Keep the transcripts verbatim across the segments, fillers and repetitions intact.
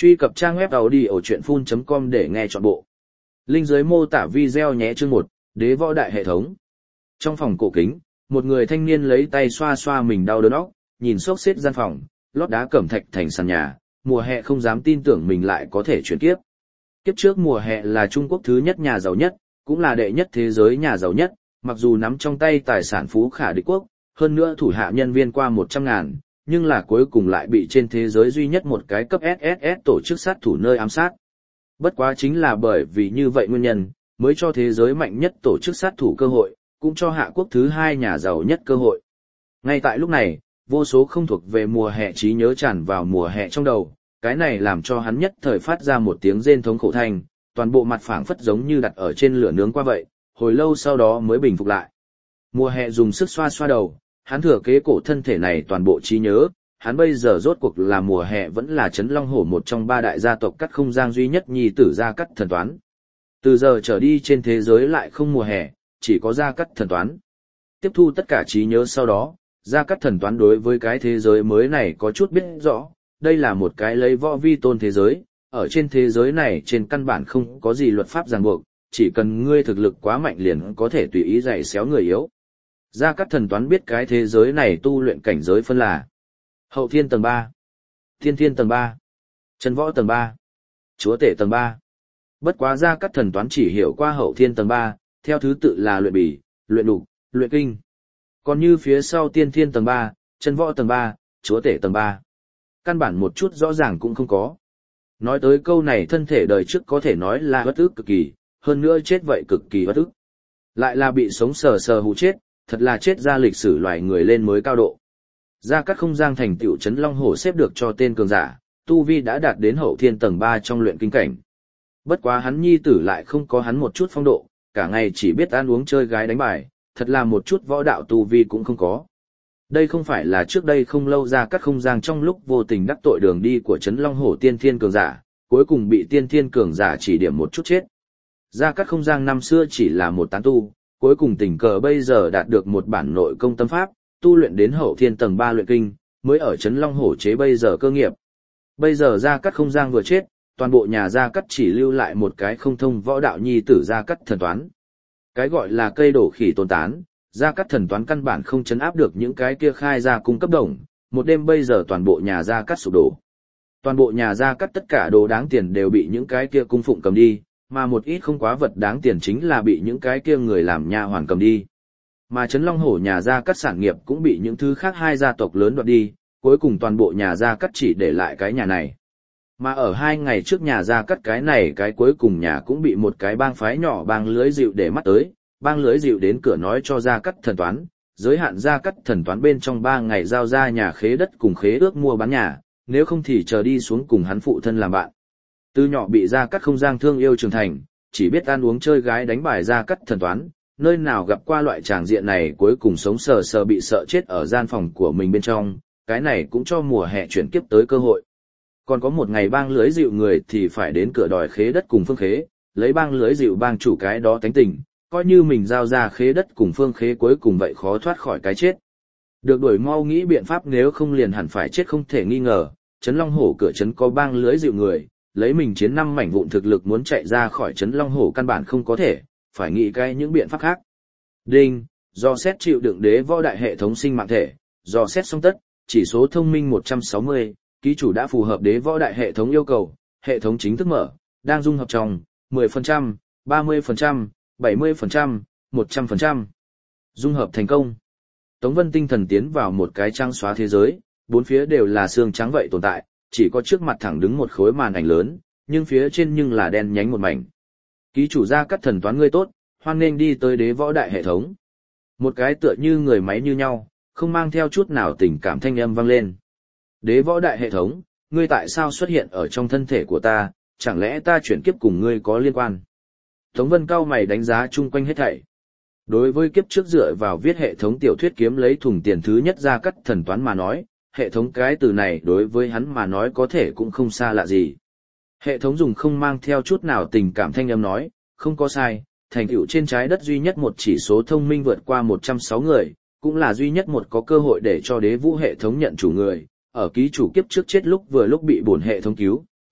Truy cập trang web audiochuyenphun chấm com để nghe trọn bộ. Link dưới mô tả video nhé. Chương một, Đế võ đại hệ thống. Trong phòng cổ kính, một người thanh niên lấy tay xoa xoa mình đau đớn óc, nhìn xốc xếp gian phòng, lót đá cẩm thạch thành sàn nhà, mùa hè không dám tin tưởng mình lại có thể chuyển kiếp. Kiếp trước mùa hè là Trung Quốc thứ nhất nhà giàu nhất, cũng là đệ nhất thế giới nhà giàu nhất, mặc dù nắm trong tay tài sản phú khả địch quốc, hơn nữa thủ hạ nhân viên qua một trăm ngàn, nhưng là cuối cùng lại bị trên thế giới duy nhất một cái cấp ét ét ét tổ chức sát thủ nơi ám sát. Bất quá chính là bởi vì như vậy nguyên nhân, mới cho thế giới mạnh nhất tổ chức sát thủ cơ hội, cũng cho hạ quốc thứ hai nhà giàu nhất cơ hội. Ngay tại lúc này, vô số không thuộc về mùa hè trí nhớ tràn vào mùa hè trong đầu, cái này làm cho hắn nhất thời phát ra một tiếng rên thống khổ thanh, toàn bộ mặt phảng phất giống như đặt ở trên lửa nướng qua vậy, hồi lâu sau đó mới bình phục lại. Mùa hè dùng sức xoa xoa đầu, hắn thừa kế cổ thân thể này toàn bộ trí nhớ, hắn bây giờ rốt cuộc là mùa hè vẫn là Trấn Long Hổ một trong ba đại gia tộc Cắt Không Giang duy nhất nhi tử Gia Cắt Thần Toán. Từ giờ trở đi trên thế giới lại không mùa hè, chỉ có Gia Cắt Thần Toán. Tiếp thu tất cả trí nhớ sau đó, Gia Cắt Thần Toán đối với cái thế giới mới này có chút biết rõ, đây là một cái lấy võ vi tôn thế giới, ở trên thế giới này trên căn bản không có gì luật pháp ràng buộc, chỉ cần ngươi thực lực quá mạnh liền có thể tùy ý dạy xéo người yếu. Gia Cát Thần Toán biết cái thế giới này tu luyện cảnh giới phân là Hậu Thiên tầng ba, Thiên Thiên tầng ba, Chân Võ tầng ba, Chúa Tể tầng ba. Bất quá Gia Cát Thần Toán chỉ hiểu qua Hậu Thiên tầng ba, theo thứ tự là luyện bỉ, luyện đục, luyện kinh. Còn như phía sau Tiên Thiên tầng ba, Chân Võ tầng ba, Chúa Tể tầng ba, căn bản một chút rõ ràng cũng không có. Nói tới câu này thân thể đời trước có thể nói là bất ức cực kỳ, hơn nữa chết vậy cực kỳ bất ức. Lại là bị sống sờ sờ hù chết, thật là chết ra lịch sử loài người lên mới cao độ. Gia Cát Không Giang thành tựu Trấn Long Hổ xếp được cho tên cường giả, tu vi đã đạt đến Hậu Thiên tầng ba trong luyện kinh cảnh. Bất quá hắn nhi tử lại không có hắn một chút phong độ, cả ngày chỉ biết ăn uống chơi gái đánh bài, thật là một chút võ đạo tu vi cũng không có. Đây không phải là trước đây không lâu Gia Cát Không Giang trong lúc vô tình đắc tội đường đi của Trấn Long Hổ tiên thiên cường giả, cuối cùng bị tiên thiên cường giả chỉ điểm một chút chết. Gia Cát Không Giang năm xưa chỉ là một tán tu, cuối cùng tình cờ bây giờ đạt được một bản nội công tâm pháp, tu luyện đến Hậu Thiên tầng ba luyện kinh, mới ở Trấn Long Hổ chế bây giờ cơ nghiệp. Bây giờ Gia Cát Không Giang vừa chết, toàn bộ nhà Gia Cát chỉ lưu lại một cái không thông võ đạo nhi tử Gia Cát Thần Toán. Cái gọi là cây đổ khỉ tồn tán, Gia Cát Thần Toán căn bản không chấn áp được những cái kia khai ra cung cấp đồng, một đêm bây giờ toàn bộ nhà Gia Cát sụp đổ. Toàn bộ nhà Gia Cát tất cả đồ đáng tiền đều bị những cái kia cung phụng cầm đi, mà một ít không quá vật đáng tiền chính là bị những cái kia người làm nha hoàn cầm đi. Mà Trấn Long Hổ nhà Gia Cát sản nghiệp cũng bị những thứ khác hai gia tộc lớn đoạt đi, cuối cùng toàn bộ nhà Gia Cát chỉ để lại cái nhà này. Mà ở hai ngày trước nhà Gia Cát cái này cái cuối cùng nhà cũng bị một cái bang phái nhỏ bang lưới dịu để mắt tới, bang lưới dịu đến cửa nói cho Gia Cát Thần Toán, giới hạn Gia Cát Thần Toán bên trong ba ngày giao ra nhà khế đất cùng khế ước mua bán nhà, nếu không thì chờ đi xuống cùng hắn phụ thân làm bạn. Từ nhỏ bị Gia Cát Không Giang thương yêu trưởng thành, chỉ biết ăn uống chơi gái đánh bài Gia Cát Thần Toán, nơi nào gặp qua loại tràng diện này cuối cùng sống sờ sờ bị sợ chết ở gian phòng của mình bên trong, cái này cũng cho mùa hè chuyển kiếp tới cơ hội. Còn có một ngày bang lưới dịu người thì phải đến cửa đòi khế đất cùng phương khế, lấy bang lưới dịu bang chủ cái đó tánh tình, coi như mình giao ra khế đất cùng phương khế cuối cùng vậy khó thoát khỏi cái chết. Được đuổi mau nghĩ biện pháp nếu không liền hẳn phải chết không thể nghi ngờ, Trấn Long Hổ cửa trấn có bang lưới dịu người, lấy mình chiến năm mảnh vụn thực lực muốn chạy ra khỏi Trấn Long Hổ căn bản không có thể, phải nghĩ cái những biện pháp khác. Đinh, do xét chịu đựng đế võ đại hệ thống sinh mạng thể, do xét xong tất, chỉ số thông minh một trăm sáu mươi, ký chủ đã phù hợp đế võ đại hệ thống yêu cầu, hệ thống chính thức mở, đang dung hợp trong, mười phần trăm, ba mươi phần trăm, bảy mươi phần trăm, một trăm phần trăm. Dung hợp thành công. Tống Vân tinh thần tiến vào một cái trăng xóa thế giới, bốn phía đều là xương trắng vậy tồn tại, chỉ có trước mặt thẳng đứng một khối màn ảnh lớn, nhưng phía trên nhưng là đen nhánh một mảnh. Ký chủ Gia Cát Thần Toán ngươi tốt, hoan nghênh đi tới đế võ đại hệ thống. Một cái tựa như người máy như nhau, không mang theo chút nào tình cảm thanh âm vang lên. Đế võ đại hệ thống, ngươi tại sao xuất hiện ở trong thân thể của ta, chẳng lẽ ta chuyển kiếp cùng ngươi có liên quan? Tống Vân cao mày đánh giá chung quanh hết thảy. Đối với kiếp trước dựa vào viết hệ thống tiểu thuyết kiếm lấy thùng tiền thứ nhất Gia Cát Thần Toán mà nói, hệ thống cái từ này đối với hắn mà nói có thể cũng không xa lạ gì. Hệ thống dùng không mang theo chút nào tình cảm thanh âm nói, không có sai, thành tựu trên trái đất duy nhất một chỉ số thông minh vượt qua một trăm sáu người, cũng là duy nhất một có cơ hội để cho đế vũ hệ thống nhận chủ người, ở ký chủ kiếp trước chết lúc vừa lúc bị bổn hệ thống cứu,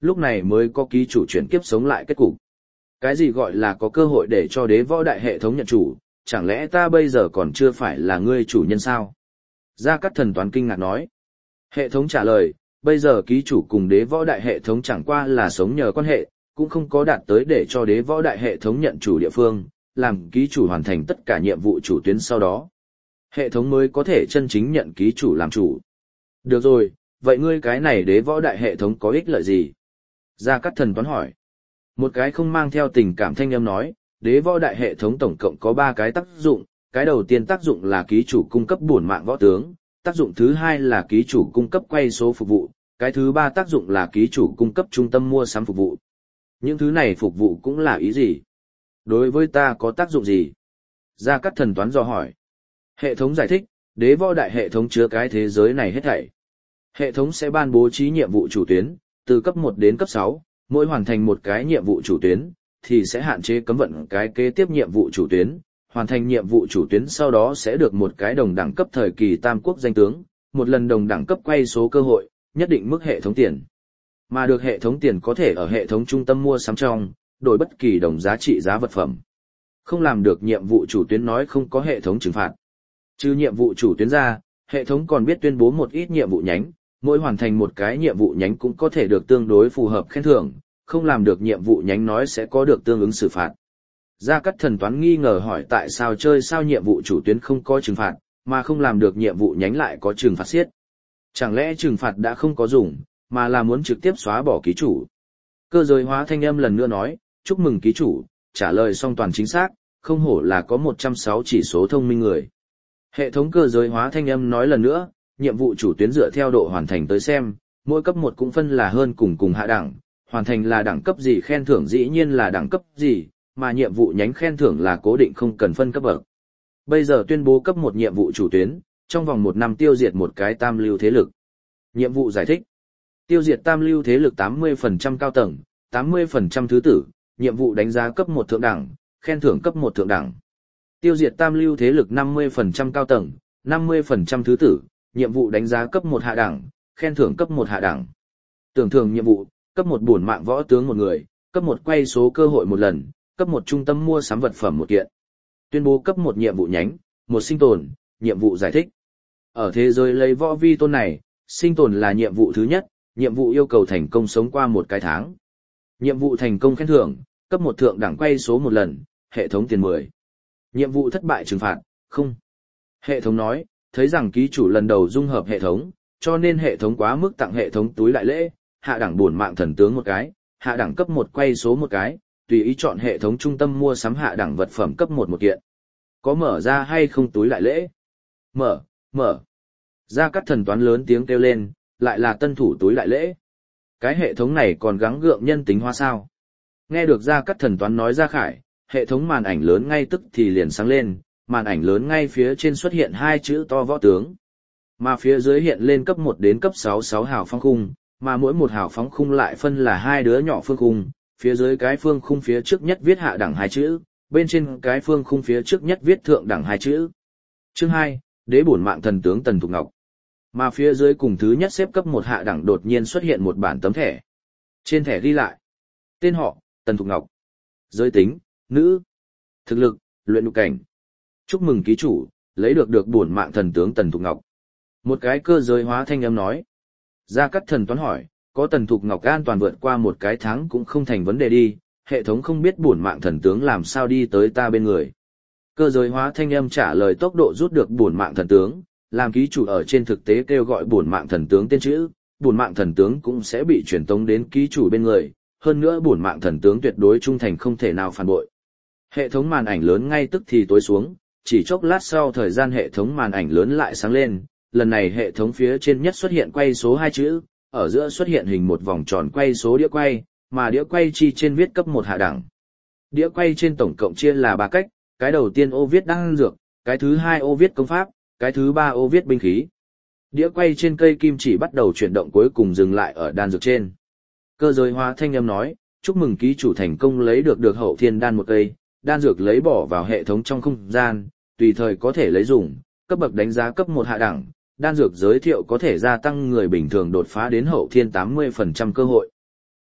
lúc này mới có ký chủ chuyển kiếp sống lại kết cục. Cái gì gọi là có cơ hội để cho đế võ đại hệ thống nhận chủ, chẳng lẽ ta bây giờ còn chưa phải là ngươi chủ nhân sao? Gia Cát Thần Toán kinh ngạc nói. Hệ thống trả lời, bây giờ ký chủ cùng đế võ đại hệ thống chẳng qua là sống nhờ quan hệ, cũng không có đạt tới để cho đế võ đại hệ thống nhận chủ địa phương, làm ký chủ hoàn thành tất cả nhiệm vụ chủ tuyến sau đó. Hệ thống mới có thể chân chính nhận ký chủ làm chủ. Được rồi, vậy ngươi cái này đế võ đại hệ thống có ích lợi gì? Gia Cát Thần Toán hỏi. Một cái không mang theo tình cảm thanh âm nói, đế võ đại hệ thống tổng cộng có ba cái tác dụng, cái đầu tiên tác dụng là ký chủ cung cấp bổn mạng võ tướng, tác dụng thứ hai là ký chủ cung cấp quay số phục vụ, cái thứ ba tác dụng là ký chủ cung cấp trung tâm mua sắm phục vụ. Những thứ này phục vụ cũng là ý gì? Đối với ta có tác dụng gì? Gia Cát Thần Toán dò hỏi. Hệ thống giải thích, đế võ đại hệ thống chứa cái thế giới này hết thảy. Hệ thống sẽ ban bố trí nhiệm vụ chủ tuyến, từ cấp một đến cấp sáu, mỗi hoàn thành một cái nhiệm vụ chủ tuyến, thì sẽ hạn chế cấm vận cái kế tiếp nhiệm vụ chủ tuyến, hoàn thành nhiệm vụ chủ tuyến sau đó sẽ được một cái đồng đẳng cấp thời kỳ tam quốc danh tướng, một lần đồng đẳng cấp quay số cơ hội, nhất định mức hệ thống tiền. Mà được hệ thống tiền có thể ở hệ thống trung tâm mua sắm trong, đổi bất kỳ đồng giá trị giá vật phẩm. Không làm được nhiệm vụ chủ tuyến nói không có hệ thống trừng phạt. Trừ nhiệm vụ chủ tuyến ra, hệ thống còn biết tuyên bố một ít nhiệm vụ nhánh, mỗi hoàn thành một cái nhiệm vụ nhánh cũng có thể được tương đối phù hợp khen thưởng, không làm được nhiệm vụ nhánh nói sẽ có được tương ứng xử phạt. Gia Cát Thần Toán nghi ngờ hỏi tại sao chơi sao nhiệm vụ chủ tuyến không có trừng phạt, mà không làm được nhiệm vụ nhánh lại có trừng phạt xiết. Chẳng lẽ trừng phạt đã không có dùng, mà là muốn trực tiếp xóa bỏ ký chủ. Cơ giới hóa thanh âm lần nữa nói, chúc mừng ký chủ, trả lời song toàn chính xác, không hổ là có một trăm sáu chỉ số thông minh người. Hệ thống cơ giới hóa thanh âm nói lần nữa, nhiệm vụ chủ tuyến dựa theo độ hoàn thành tới xem, mỗi cấp một cũng phân là hơn cùng cùng hạ đẳng, hoàn thành là đẳng cấp gì khen thưởng dĩ nhiên là đẳng cấp gì, mà nhiệm vụ nhánh khen thưởng là cố định không cần phân cấp bậc. Bây giờ tuyên bố cấp một nhiệm vụ chủ tuyến, trong vòng một năm tiêu diệt một cái tam lưu thế lực. Nhiệm vụ giải thích. Tiêu diệt tam lưu thế lực tám mươi phần trăm cao tầng, tám mươi phần trăm thứ tử, nhiệm vụ đánh giá cấp một thượng đẳng, khen thưởng cấp một thượng đẳng. Tiêu diệt tam lưu thế lực năm mươi phần trăm cao tầng, năm mươi phần trăm thứ tử, nhiệm vụ đánh giá cấp một hạ đẳng, khen thưởng cấp một hạ đẳng. Tưởng thưởng nhiệm vụ, cấp một bổn mạng võ tướng một người, cấp một quay số cơ hội một lần, cấp một trung tâm mua sắm vật phẩm một kiện. Tuyên bố cấp một nhiệm vụ nhánh, một sinh tồn, nhiệm vụ giải thích. Ở thế giới lấy võ vi tôn này, sinh tồn là nhiệm vụ thứ nhất, nhiệm vụ yêu cầu thành công sống qua một cái tháng. Nhiệm vụ thành công khen thưởng, cấp một thượng đẳng quay số một lần, hệ thống tiền mười. Nhiệm vụ thất bại trừng phạt, không. Hệ thống nói, thấy rằng ký chủ lần đầu dung hợp hệ thống, cho nên hệ thống quá mức tặng hệ thống túi đại lễ, hạ đẳng bổn mạng thần tướng một cái, hạ đẳng cấp một quay số một cái, tùy ý chọn hệ thống trung tâm mua sắm hạ đẳng vật phẩm cấp một một kiện. Có mở ra hay không túi đại lễ? Mở, mở. Gia Cát Thần Toán lớn tiếng kêu lên, lại là tân thủ túi đại lễ. Cái hệ thống này còn gắng gượng nhân tính hóa sao? Nghe được Gia Cát Thần Toán nói ra khải, hệ thống màn ảnh lớn ngay tức thì liền sáng lên, màn ảnh lớn ngay phía trên xuất hiện hai chữ to võ tướng. Mà phía dưới hiện lên cấp một đến cấp sáu sáu hào phóng khung, mà mỗi một hào phóng khung lại phân là hai đứa nhỏ phương khung, phía dưới cái phương khung phía trước nhất viết hạ đẳng hai chữ, bên trên cái phương khung phía trước nhất viết thượng đẳng hai chữ. Chương hai, Đế bổn mạng thần tướng Tần Thục Ngọc. Mà phía dưới cùng thứ nhất xếp cấp một hạ đẳng đột nhiên xuất hiện một bản tấm thẻ. Trên thẻ ghi lại: tên họ, Tần Thục Ngọc. Giới tính, nữ. Thực lực, luyện nhục cảnh. Chúc mừng ký chủ, lấy được được bổn mạng thần tướng Tần Thục Ngọc. Một cái cơ giới hóa thanh âm nói. Gia Cát Thần Toán hỏi, có Tần Thục Ngọc an toàn vượt qua một cái tháng cũng không thành vấn đề đi, hệ thống không biết bổn mạng thần tướng làm sao đi tới ta bên người. Cơ giới hóa thanh âm trả lời tốc độ rút được bổn mạng thần tướng, làm ký chủ ở trên thực tế kêu gọi bổn mạng thần tướng tên chữ, bổn mạng thần tướng cũng sẽ bị truyền tống đến ký chủ bên người, hơn nữa bổn mạng thần tướng tuyệt đối trung thành không thể nào phản bội. Hệ thống màn ảnh lớn ngay tức thì tối xuống, chỉ chốc lát sau thời gian hệ thống màn ảnh lớn lại sáng lên, lần này hệ thống phía trên nhất xuất hiện quay số hai chữ, ở giữa xuất hiện hình một vòng tròn quay số đĩa quay, mà đĩa quay chi trên viết cấp một hạ đẳng. Đĩa quay trên tổng cộng chia là ba cách, cái đầu tiên ô viết đan dược, cái thứ hai ô viết công pháp, cái thứ ba ô viết binh khí. Đĩa quay trên cây kim chỉ bắt đầu chuyển động cuối cùng dừng lại ở đan dược trên. Cơ giới hóa thanh âm nói, chúc mừng ký chủ thành công lấy được được hậu thiên đan một cây, đan dược lấy bỏ vào hệ thống trong không gian, tùy thời có thể lấy dùng, cấp bậc đánh giá cấp một hạ đẳng, đan dược giới thiệu có thể gia tăng người bình thường đột phá đến hậu thiên tám mươi phần trăm cơ hội.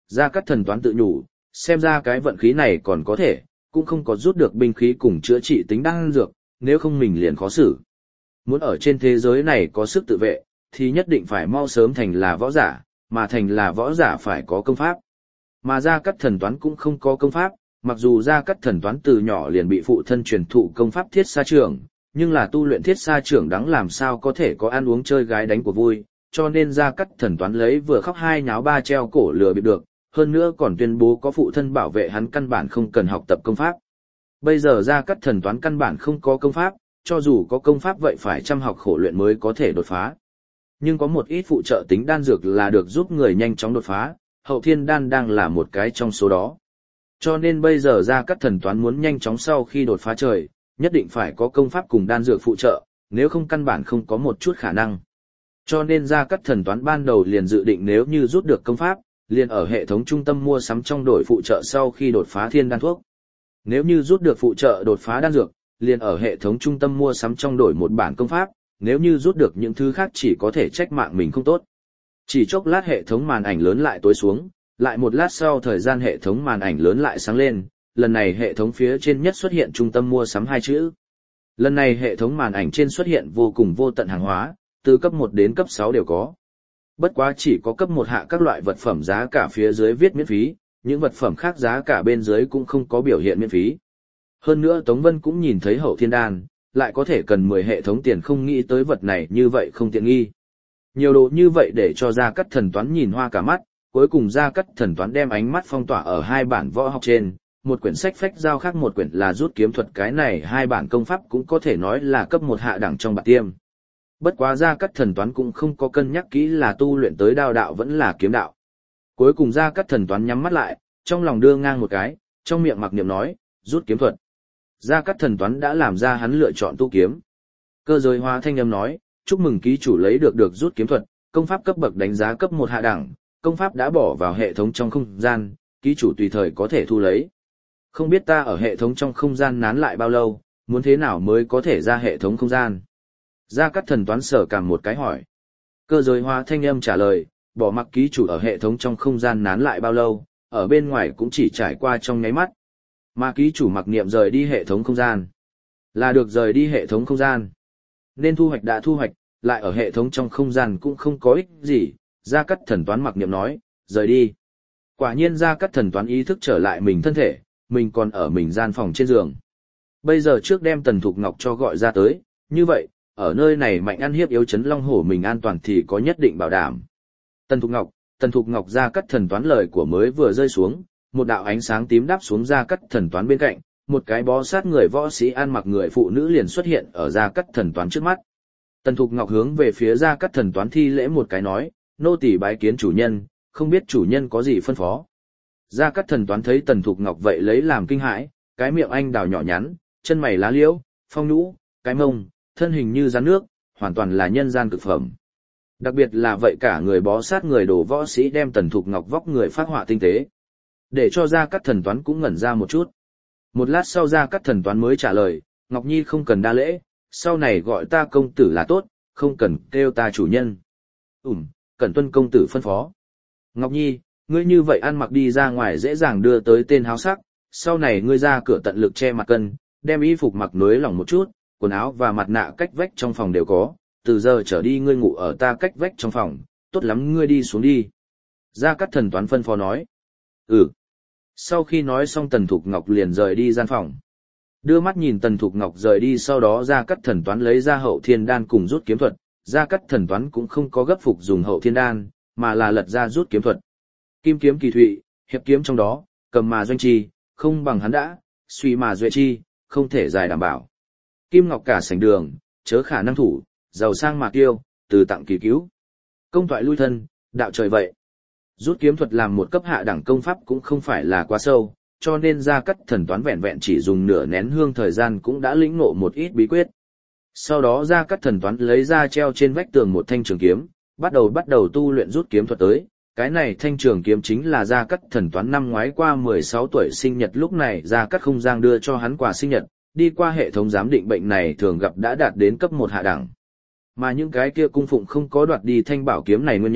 Gia Cát Thần Toán tự nhủ, xem ra cái vận khí này còn có thể, cũng không có rút được binh khí cùng chữa trị tính đan dược, nếu không mình liền khó xử. Muốn ở trên thế giới này có sức tự vệ, thì nhất định phải mau sớm thành là võ giả, mà thành là võ giả phải có công pháp. Mà Gia Cát Thần Toán cũng không có công pháp, mặc dù Gia Cát Thần Toán từ nhỏ liền bị phụ thân truyền thụ công pháp Thiết Sa Trưởng, nhưng là tu luyện Thiết Sa Trưởng đáng làm sao có thể có ăn uống chơi gái đánh của vui, cho nên Gia Cát Thần Toán lấy vừa khóc hai nháo ba treo cổ lừa bịp được, hơn nữa còn tuyên bố có phụ thân bảo vệ hắn căn bản không cần học tập công pháp. Bây giờ Gia Cát Thần Toán căn bản không có công pháp, cho dù có công pháp vậy phải chăm học khổ luyện mới có thể đột phá. Nhưng có một ít phụ trợ tính đan dược là được giúp người nhanh chóng đột phá, hậu thiên đan đang là một cái trong số đó. Cho nên bây giờ Gia Cát Thần Toán muốn nhanh chóng sau khi đột phá trời, nhất định phải có công pháp cùng đan dược phụ trợ, nếu không căn bản không có một chút khả năng. Cho nên Gia Cát Thần Toán ban đầu liền dự định nếu như rút được công pháp, liền ở hệ thống trung tâm mua sắm trong đổi phụ trợ sau khi đột phá thiên đan thuốc. Nếu như rút được phụ trợ đột phá đan dược, liền ở hệ thống trung tâm mua sắm trong đổi một bản công pháp, nếu như rút được những thứ khác chỉ có thể trách mạng mình không tốt. Chỉ chốc lát hệ thống màn ảnh lớn lại tối xuống, lại một lát sau thời gian hệ thống màn ảnh lớn lại sáng lên, lần này hệ thống phía trên nhất xuất hiện trung tâm mua sắm hai chữ. Lần này hệ thống màn ảnh trên xuất hiện vô cùng vô tận hàng hóa, từ cấp một đến cấp sáu đều có. Bất quá chỉ có cấp một hạ các loại vật phẩm giá cả phía dưới viết miễn phí, những vật phẩm khác giá cả bên dưới cũng không có biểu hiện miễn phí. Hơn nữa Tống Vân cũng nhìn thấy hậu thiên đan, lại có thể cần mười hệ thống tiền không nghĩ tới vật này như vậy không tiện nghi. Nhiều đồ như vậy để cho Gia Cát Thần Toán nhìn hoa cả mắt, cuối cùng Gia Cát Thần Toán đem ánh mắt phong tỏa ở hai bản võ học trên, một quyển sách phách giao khác một quyển là rút kiếm thuật, cái này hai bản công pháp cũng có thể nói là cấp một hạ đẳng trong bản tiêm. Bất quá Gia Cát Thần Toán cũng không có cân nhắc kỹ là tu luyện tới đao đạo vẫn là kiếm đạo. Cuối cùng Gia Cát Thần Toán nhắm mắt lại, trong lòng đưa ngang một cái, trong miệng mặc niệm nói, rút kiếm thuật. Gia Cát Thần Toán đã làm ra hắn lựa chọn tu kiếm. Cơ giới hóa thanh âm nói, chúc mừng ký chủ lấy được được rút kiếm thuật, công pháp cấp bậc đánh giá cấp một hạ đẳng, công pháp đã bỏ vào hệ thống trong không gian, ký chủ tùy thời có thể thu lấy. Không biết ta ở hệ thống trong không gian nán lại bao lâu, muốn thế nào mới có thể ra hệ thống không gian? Gia Cát Thần Toán sở cảm một cái hỏi. Cơ giới hóa thanh âm trả lời, bỏ mặc ký chủ ở hệ thống trong không gian nán lại bao lâu, ở bên ngoài cũng chỉ trải qua trong nháy mắt. Mà ký chủ mặc niệm rời đi hệ thống không gian, là được rời đi hệ thống không gian. Nên thu hoạch đã thu hoạch, lại ở hệ thống trong không gian cũng không có ích gì, Gia Cát Thần Toán mặc niệm nói, rời đi. Quả nhiên Gia Cát Thần Toán ý thức trở lại mình thân thể, mình còn ở mình gian phòng trên giường. Bây giờ trước đem Tần Thục Ngọc cho gọi ra tới, như vậy, ở nơi này mạnh ăn hiếp yếu chấn long hổ mình an toàn thì có nhất định bảo đảm. Tần Thục Ngọc, Tần Thục Ngọc Gia Cát Thần Toán lời của mới vừa rơi xuống, một đạo ánh sáng tím đáp xuống Gia Cát Thần Toán bên cạnh, một cái bó sát người võ sĩ ăn mặc người phụ nữ liền xuất hiện ở Gia Cát Thần Toán trước mắt. Tần Thục Ngọc hướng về phía Gia Cát Thần Toán thi lễ một cái nói, nô tỳ bái kiến chủ nhân, không biết chủ nhân có gì phân phó. Gia Cát Thần Toán thấy Tần Thục Ngọc vậy lấy làm kinh hãi, cái miệng anh đào nhỏ nhắn, chân mày lá liễu, phong nhũ, cái mông, thân hình như rắn nước, hoàn toàn là nhân gian cực phẩm. Đặc biệt là vậy cả người bó sát người đồ võ sĩ đem Tần Thục Ngọc vóc người phát họa tinh tế. Để cho Gia Cát Thần Toán cũng ngẩn ra một chút. Một lát sau Gia Cát Thần Toán mới trả lời, Ngọc Nhi không cần đa lễ, sau này gọi ta công tử là tốt, không cần kêu ta chủ nhân. Ừm, cần tuân công tử phân phó. Ngọc Nhi, ngươi như vậy ăn mặc đi ra ngoài dễ dàng đưa tới tên háo sắc, sau này ngươi ra cửa tận lực che mặt cân, đem y phục mặc nới lỏng một chút, quần áo và mặt nạ cách vách trong phòng đều có, từ giờ trở đi ngươi ngủ ở ta cách vách trong phòng, tốt lắm ngươi đi xuống đi. Gia Cát Thần Toán phân phó nói. Ừ. Sau khi nói xong Tần Thục Ngọc liền rời đi gian phòng. Đưa mắt nhìn Tần Thục Ngọc rời đi, sau đó Gia Cát Thần Toán lấy ra hậu thiên đan cùng rút kiếm thuật, Gia Cát Thần Toán cũng không có gấp phục dùng hậu thiên đan, mà là lật ra rút kiếm thuật. Kim kiếm kỳ thụy, hiệp kiếm trong đó, cầm mà doanh chi, không bằng hắn đã, suy mà duệ chi, không thể dài đảm bảo. Kim ngọc cả sảnh đường, chớ khả năng thủ, giàu sang mà kiêu, từ tặng kỳ cứu. Công toại lui thân, đạo trời vậy. Rút kiếm thuật làm một cấp hạ đẳng công pháp cũng không phải là quá sâu, cho nên Gia Cát Thần Toán vẹn vẹn chỉ dùng nửa nén hương thời gian cũng đã lĩnh ngộ một ít bí quyết. Sau đó Gia Cát Thần Toán lấy ra treo trên vách tường một thanh trường kiếm, bắt đầu bắt đầu tu luyện rút kiếm thuật tới. Cái này thanh trường kiếm chính là Gia Cát Thần Toán năm ngoái qua mười sáu tuổi sinh nhật lúc này Gia Cát Không Giang đưa cho hắn quà sinh nhật, đi qua hệ thống giám định bệnh này thường gặp đã đạt đến cấp một hạ đẳng. Mà những cái kia cung phụng không có đoạt đi thanh bảo kiếm này nguyên nhân,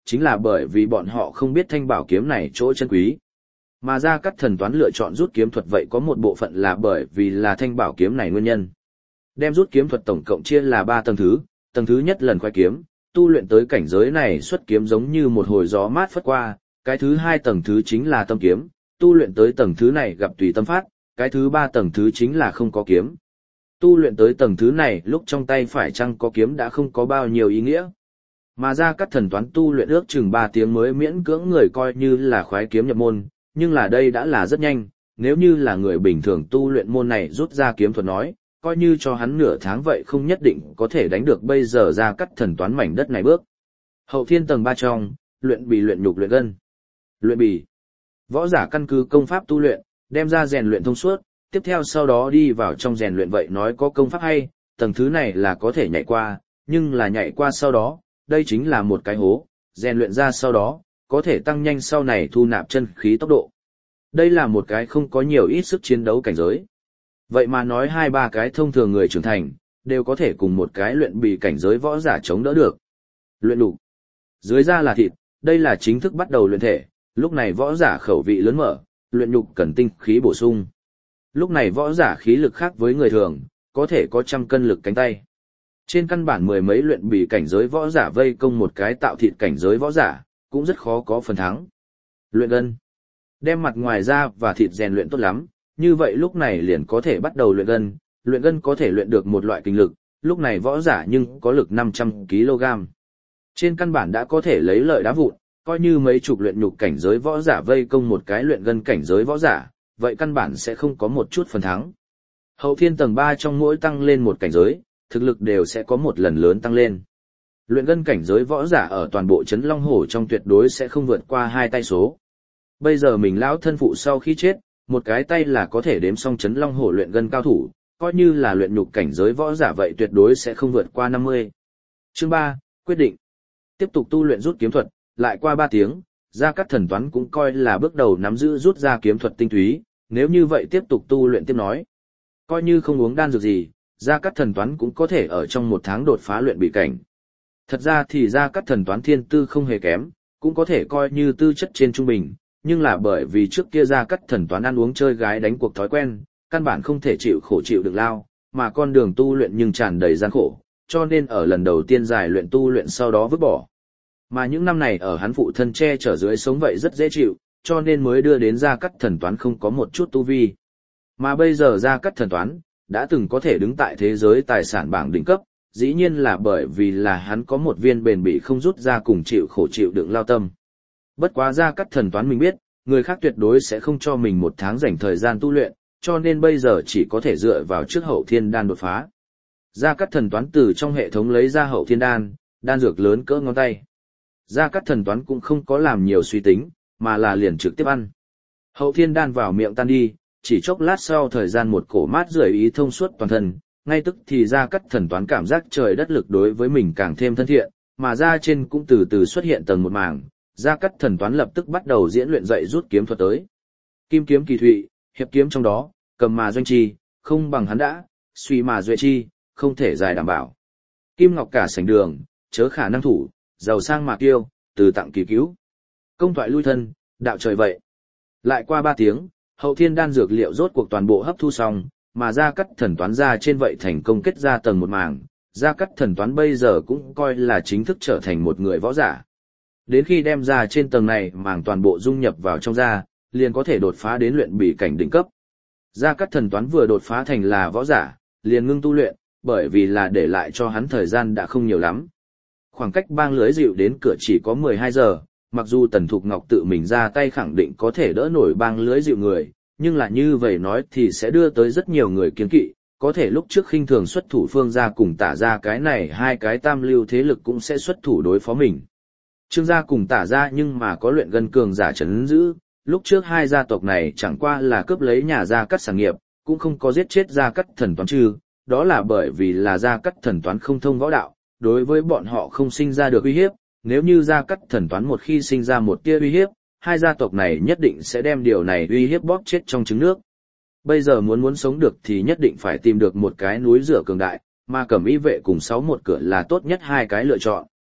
chính là bởi vì bọn họ không biết thanh bảo kiếm này chỗ chân quý. Mà Gia Cát Thần Toán lựa chọn rút kiếm thuật vậy có một bộ phận là bởi vì là thanh bảo kiếm này nguyên nhân. Đem rút kiếm thuật tổng cộng chia là ba tầng thứ, tầng thứ nhất lần khoái kiếm, tu luyện tới cảnh giới này xuất kiếm giống như một hồi gió mát phất qua, cái thứ hai tầng thứ chính là tâm kiếm, tu luyện tới tầng thứ này gặp tùy tâm phát, cái thứ ba tầng thứ chính là không có kiếm. Tu luyện tới tầng thứ này lúc trong tay phải chăng có kiếm đã không có bao nhiêu ý nghĩa. Mà Gia Cát Thần Toán tu luyện ước chừng ba tiếng mới miễn cưỡng người coi như là khoái kiếm nhập môn, nhưng là đây đã là rất nhanh, nếu như là người bình thường tu luyện môn này rút ra kiếm thuật nói, coi như cho hắn nửa tháng vậy không nhất định có thể đánh được bây giờ Gia Cát Thần Toán mảnh đất này bước. Hậu thiên tầng ba trong, luyện bì luyện nhục luyện gân. Luyện bì. Võ giả căn cứ công pháp tu luyện, đem ra rèn luyện thông suốt, tiếp theo sau đó đi vào trong rèn luyện vậy nói có công pháp hay, tầng thứ này là có thể nhảy qua, nhưng là nhảy qua sau đó, đây chính là một cái hố, rèn luyện ra sau đó, có thể tăng nhanh sau này thu nạp chân khí tốc độ. Đây là một cái không có nhiều ít sức chiến đấu cảnh giới. Vậy mà nói hai ba cái thông thường người trưởng thành, đều có thể cùng một cái luyện bì cảnh giới võ giả chống đỡ được. Luyện đủ. Dưới da là thịt, đây là chính thức bắt đầu luyện thể, lúc này võ giả khẩu vị lớn mở, luyện nhục cần tinh khí bổ sung. Lúc này võ giả khí lực khác với người thường, có thể có trăm cân lực cánh tay. Trên căn bản mười mấy luyện bì cảnh giới võ giả vây công một cái tạo thịt cảnh giới võ giả, cũng rất khó có phần thắng. Luyện gân. Đem mặt ngoài da và thịt rèn luyện tốt lắm, như vậy lúc này liền có thể bắt đầu luyện gân, luyện gân có thể luyện được một loại kinh lực, lúc này võ giả nhưng có lực năm trăm ki lô gam. Trên căn bản đã có thể lấy lợi đá vụn, coi như mấy chục luyện nhục cảnh giới võ giả vây công một cái luyện gân cảnh giới võ giả, vậy căn bản sẽ không có một chút phần thắng. Hậu thiên tầng ba trong mỗi tăng lên một cảnh giới, thực lực đều sẽ có một lần lớn tăng lên. Luyện gân cảnh giới võ giả ở toàn bộ Trấn Long Hổ trong tuyệt đối sẽ không vượt qua hai tay số. Bây giờ mình lão thân phụ sau khi chết, một cái tay là có thể đếm xong Trấn Long Hổ luyện gân cao thủ, coi như là luyện nhục cảnh giới võ giả vậy tuyệt đối sẽ không vượt qua năm mươi. Chương ba, quyết định. Tiếp tục tu luyện rút kiếm thuật, lại qua ba tiếng, Gia Cát Thần Toán cũng coi là bước đầu nắm giữ rút ra kiếm thuật tinh túy, nếu như vậy tiếp tục tu luyện tiếp nói. Coi như không uống đan dược gì, Gia Cát Thần Toán cũng có thể ở trong một tháng đột phá luyện bị cảnh. Thật ra thì Gia Cát Thần Toán thiên tư không hề kém, cũng có thể coi như tư chất trên trung bình, nhưng là bởi vì trước kia Gia Cát Thần Toán ăn uống chơi gái đánh cuộc thói quen, căn bản không thể chịu khổ chịu được lao, mà con đường tu luyện nhưng tràn đầy gian khổ, cho nên ở lần đầu tiên giải luyện tu luyện sau đó vứt bỏ. Mà những năm này ở hắn phụ thân che chở dưới sống vậy rất dễ chịu, cho nên mới đưa đến Gia Cát Thần Toán không có một chút tu vi. Mà bây giờ Gia Cát Thần Toán đã từng có thể đứng tại thế giới tài sản bảng đỉnh cấp, dĩ nhiên là bởi vì là hắn có một viên bền bỉ không rút ra cùng chịu khổ chịu đựng lao tâm. Bất quá Gia Cát Thần Toán mình biết, người khác tuyệt đối sẽ không cho mình một tháng dành thời gian tu luyện, cho nên bây giờ chỉ có thể dựa vào trước hậu thiên đan đột phá. Gia Cát Thần Toán từ trong hệ thống lấy ra hậu thiên đan, đan dược lớn cỡ ngón tay. Gia Cát Thần Toán cũng không có làm nhiều suy tính, mà là liền trực tiếp ăn. Hậu thiên đan vào miệng tan đi, chỉ chốc lát sau thời gian một cổ mát rượi ý thông suốt toàn thân, ngay tức thì Gia Cát Thần Toán cảm giác trời đất lực đối với mình càng thêm thân thiện, mà da trên cũng từ từ xuất hiện tầng một màng, Gia Cát Thần Toán lập tức bắt đầu diễn luyện dạy rút kiếm thuật tới. Kim kiếm kỳ thụy, hiệp kiếm trong đó, cầm mà doanh chi, không bằng hắn đã, suy mà duệ chi, không thể dài đảm bảo. Kim ngọc cả sảnh đường, chớ khả năng thủ, giàu sang mà kiêu, từ tặng kỳ cứu. Công thoại lui thân, đạo trời vậy. Lại qua ba tiếng, hậu thiên đan dược liệu rốt cuộc toàn bộ hấp thu xong, mà Gia Cát Thần Toán ra trên vậy thành công kết ra tầng một màng, Gia Cát Thần Toán bây giờ cũng coi là chính thức trở thành một người võ giả. Đến khi đem ra trên tầng này màng toàn bộ dung nhập vào trong da, liền có thể đột phá đến luyện bỉ cảnh đỉnh cấp. Gia Cát Thần Toán vừa đột phá thành là võ giả, liền ngưng tu luyện, bởi vì là để lại cho hắn thời gian đã không nhiều lắm. Khoảng cách bang lưới dịu đến cửa chỉ có mười hai giờ, mặc dù Tần Thục Ngọc tự mình ra tay khẳng định có thể đỡ nổi bang lưới dịu người, nhưng là như vậy nói thì sẽ đưa tới rất nhiều người kiêng kỵ, có thể lúc trước khinh thường xuất thủ Phương gia cùng Tả gia cái này hai cái tam lưu thế lực cũng sẽ xuất thủ đối phó mình. Trương gia cùng Tả gia nhưng mà có luyện gân cường giả trấn giữ, lúc trước hai gia tộc này chẳng qua là cướp lấy nhà Gia Cát sản nghiệp, cũng không có giết chết Gia Cát Thần Toán trừ, đó là bởi vì là Gia Cát Thần Toán không thông võ đạo, đối với bọn họ không sinh ra được uy hiếp, nếu như Gia Cát Thần Toán một khi sinh ra một tia uy hiếp, hai gia tộc này nhất định sẽ đem điều này uy hiếp bóp chết trong trứng nước. Bây giờ muốn muốn sống được thì nhất định phải tìm được một cái núi rửa cường đại, mà Cẩm Y vệ cùng sáu một cửa là tốt nhất hai cái lựa chọn.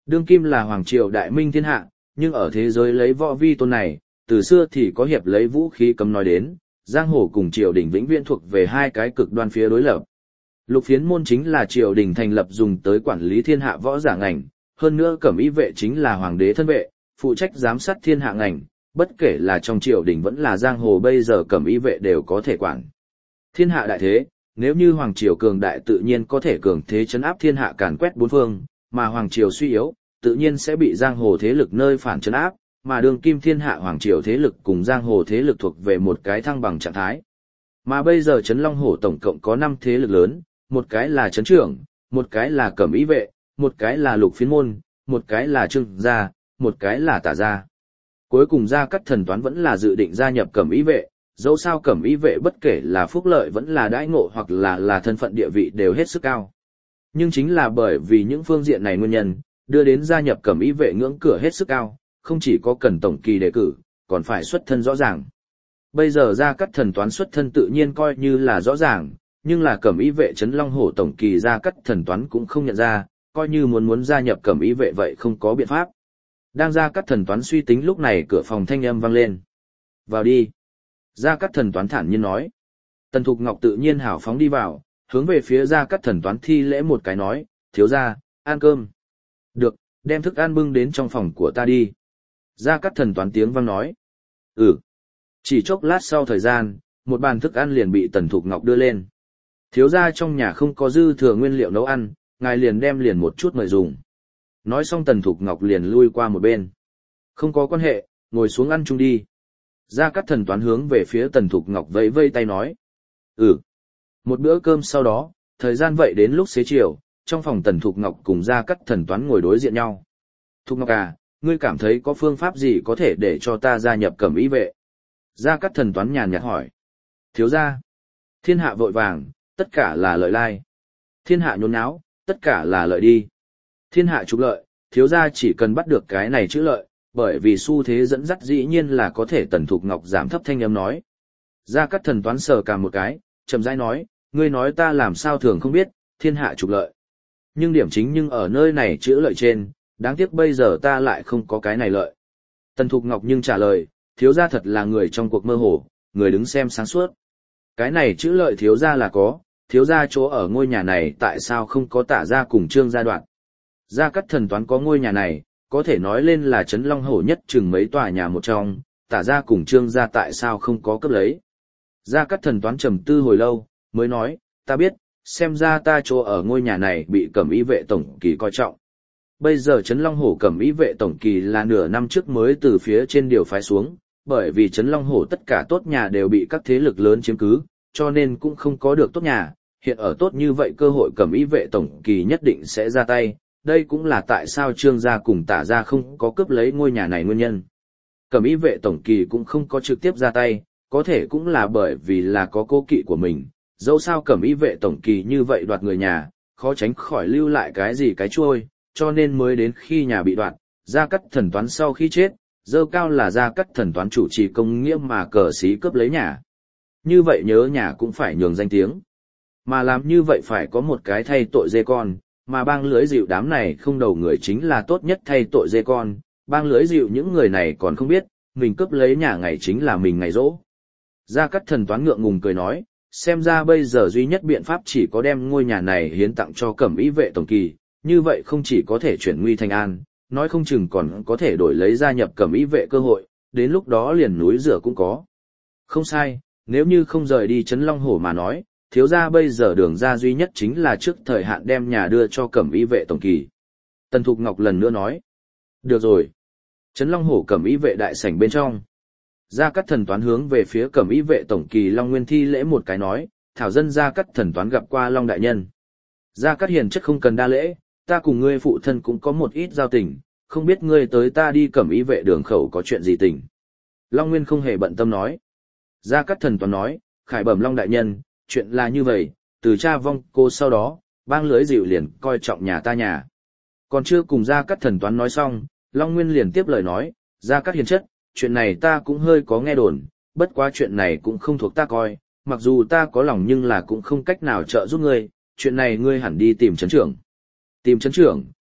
Đương kim là hoàng triều đại minh thiên hạ, nhưng ở thế giới lấy võ vi tôn này, từ xưa thì có hiệp lấy vũ khí cấm nói đến, giang hồ cùng triều đình vĩnh viễn thuộc về hai cái cực đoan phía đối lập. Lục phiến môn chính là triều đình thành lập dùng tới quản lý thiên hạ võ giả ngành, hơn nữa cẩm y vệ chính là hoàng đế thân vệ, phụ trách giám sát thiên hạ ngành, bất kể là trong triều đình vẫn là giang hồ bây giờ cẩm y vệ đều có thể quản. Thiên hạ đại thế, nếu như hoàng triều cường đại tự nhiên có thể cường thế chấn áp thiên hạ càn quét bốn phương, mà hoàng triều suy yếu, tự nhiên sẽ bị giang hồ thế lực nơi phản chấn áp, mà đường kim thiên hạ hoàng triều thế lực cùng giang hồ thế lực thuộc về một cái thăng bằng trạng thái. Mà bây giờ Trấn Long Hổ tổng cộng có năm thế lực lớn, một cái là Trấn Trưởng, một cái là Cẩm Y vệ, một cái là Lục Phiến môn, một cái là Trương gia, một cái là Tả gia. Cuối cùng Gia Cát Thần Toán vẫn là dự định gia nhập Cẩm Y vệ, dẫu sao Cẩm Y vệ bất kể là phúc lợi vẫn là đãi ngộ hoặc là là thân phận địa vị đều hết sức cao. Nhưng chính là bởi vì những phương diện này nguyên nhân, đưa đến gia nhập Cẩm Y vệ ngưỡng cửa hết sức cao, không chỉ có cần tổng kỳ đề cử, còn phải xuất thân rõ ràng. Bây giờ Gia Cát Thần Toán xuất thân tự nhiên coi như là rõ ràng, nhưng là Cẩm Y vệ Trấn Long Hổ tổng kỳ Gia Cát Thần Toán cũng không nhận ra, coi như muốn muốn gia nhập Cẩm Y vệ vậy không có biện pháp. Đang Gia Cát Thần Toán suy tính lúc này cửa phòng thanh âm vang lên. Vào đi. Gia Cát Thần Toán thản nhiên nói. Tần Thục Ngọc tự nhiên hào phóng đi vào, hướng về phía Gia Cát Thần Toán thi lễ một cái nói, thiếu gia, ăn cơm. Được, đem thức ăn bưng đến trong phòng của ta đi. Gia Cát Thần Toán tiếng vang nói. Ừ. Chỉ chốc lát sau thời gian, một bàn thức ăn liền bị Tần Thục Ngọc đưa lên. Thiếu gia trong nhà không có dư thừa nguyên liệu nấu ăn, ngài liền đem liền một chút mời dùng. Nói xong Tần Thục Ngọc liền lui qua một bên. Không có quan hệ, ngồi xuống ăn chung đi. Gia Cát Thần Toán hướng về phía Tần Thục Ngọc vẫy vây tay nói. Ừ. Một bữa cơm sau đó, thời gian vậy đến lúc xế chiều, trong phòng Tần Thục Ngọc cùng Gia Cát Thần Toán ngồi đối diện nhau. Thục Ngọc à, ngươi cảm thấy có phương pháp gì có thể để cho ta gia nhập Cẩm Y vệ? Gia Cát Thần Toán nhàn nhạt hỏi. Thiếu gia. Thiên hạ vội vàng, tất cả là lợi lai. Thiên hạ nhốn nháo, tất cả là lợi đi. Thiên hạ trục lợi, thiếu gia chỉ cần bắt được cái này chữ lợi, bởi vì xu thế dẫn dắt dĩ nhiên là có thể. Tần Thục Ngọc giảm thấp thanh âm nói. Gia Cát Thần Toán sờ cả một cái, chậm rãi nói, ngươi nói ta làm sao thường không biết, thiên hạ trục lợi. Nhưng điểm chính nhưng ở nơi này chữ lợi trên, đáng tiếc bây giờ ta lại không có cái này lợi. Tần Thục Ngọc nhưng trả lời, thiếu gia thật là người trong cuộc mơ hồ, người đứng xem sáng suốt. Cái này chữ lợi thiếu gia là có, thiếu gia chỗ ở ngôi nhà này tại sao không có Tả gia cùng Trương gia đoạn. Gia Cát Thần Toán có ngôi nhà này, có thể nói lên là Trấn Long Hổ nhất chừng mấy tòa nhà một trong, Tả gia cùng Trương gia tại sao không có cấp lấy. Gia Cát Thần Toán trầm tư hồi lâu, mới nói, ta biết, xem ra ta chỗ ở ngôi nhà này bị Cẩm Y vệ tổng kỳ coi trọng. Bây giờ Trấn Long Hổ Cẩm Y vệ tổng kỳ là nửa năm trước mới từ phía trên điều phái xuống, bởi vì Trấn Long Hổ tất cả tốt nhà đều bị các thế lực lớn chiếm cứ, cho nên cũng không có được tốt nhà, hiện ở tốt như vậy cơ hội Cẩm Y vệ tổng kỳ nhất định sẽ ra tay, đây cũng là tại sao Trương gia cùng Tả gia không có cướp lấy ngôi nhà này nguyên nhân. Cẩm Y vệ tổng kỳ cũng không có trực tiếp ra tay, có thể cũng là bởi vì là có cố kỵ của mình, dẫu sao Cẩm Y vệ tổng kỳ như vậy đoạt người nhà, khó tránh khỏi lưu lại cái gì cái chuôi, cho nên mới đến khi nhà bị đoạt, Gia Cát Thần Toán sau khi chết, dơ cao là Gia Cát Thần Toán chủ trì công nghĩa mà cờ xí cướp lấy nhà. Như vậy nhớ nhà cũng phải nhường danh tiếng. Mà làm như vậy phải có một cái thay tội dê con, mà bang lưới dịu đám này không đầu người chính là tốt nhất thay tội dê con, bang lưới dịu những người này còn không biết, mình cướp lấy nhà ngày chính là mình ngày rỗ. Gia Cát Thần Toán ngượng ngùng cười nói, xem ra bây giờ duy nhất biện pháp chỉ có đem ngôi nhà này hiến tặng cho Cẩm Y vệ tổng kỳ, như vậy không chỉ có thể chuyển nguy thành an, nói không chừng còn có thể đổi lấy gia nhập Cẩm Y vệ cơ hội, đến lúc đó liền núi rửa cũng có. Không sai, nếu như không rời đi Trấn Long Hổ mà nói, thiếu gia bây giờ đường ra duy nhất chính là trước thời hạn đem nhà đưa cho Cẩm Y vệ tổng kỳ. Tần Thục Ngọc lần nữa nói. Được rồi. Trấn Long Hổ Cẩm Y vệ đại sảnh bên trong. Gia Cát Thần Toán hướng về phía Cẩm Y vệ tổng kỳ Long Nguyên thi lễ một cái nói, thảo dân Gia Cát Thần Toán gặp qua Long đại nhân. Gia Cát hiền chất không cần đa lễ, ta cùng ngươi phụ thân cũng có một ít giao tình, không biết ngươi tới ta đi Cẩm Y vệ đường khẩu có chuyện gì tình. Long Nguyên không hề bận tâm nói. Gia Cát Thần Toán nói, khải bẩm Long đại nhân, chuyện là như vậy, từ cha vong cô sau đó, bang lưới dịu liền coi trọng nhà ta nhà. Còn chưa cùng Gia Cát Thần Toán nói xong, Long Nguyên liền tiếp lời nói, Gia Cát hiền chất, chuyện này ta cũng hơi có nghe đồn, bất quá chuyện này cũng không thuộc ta coi, mặc dù ta có lòng nhưng là cũng không cách nào trợ giúp ngươi, chuyện này ngươi hẳn đi tìm trấn trưởng. Tìm trấn trưởng,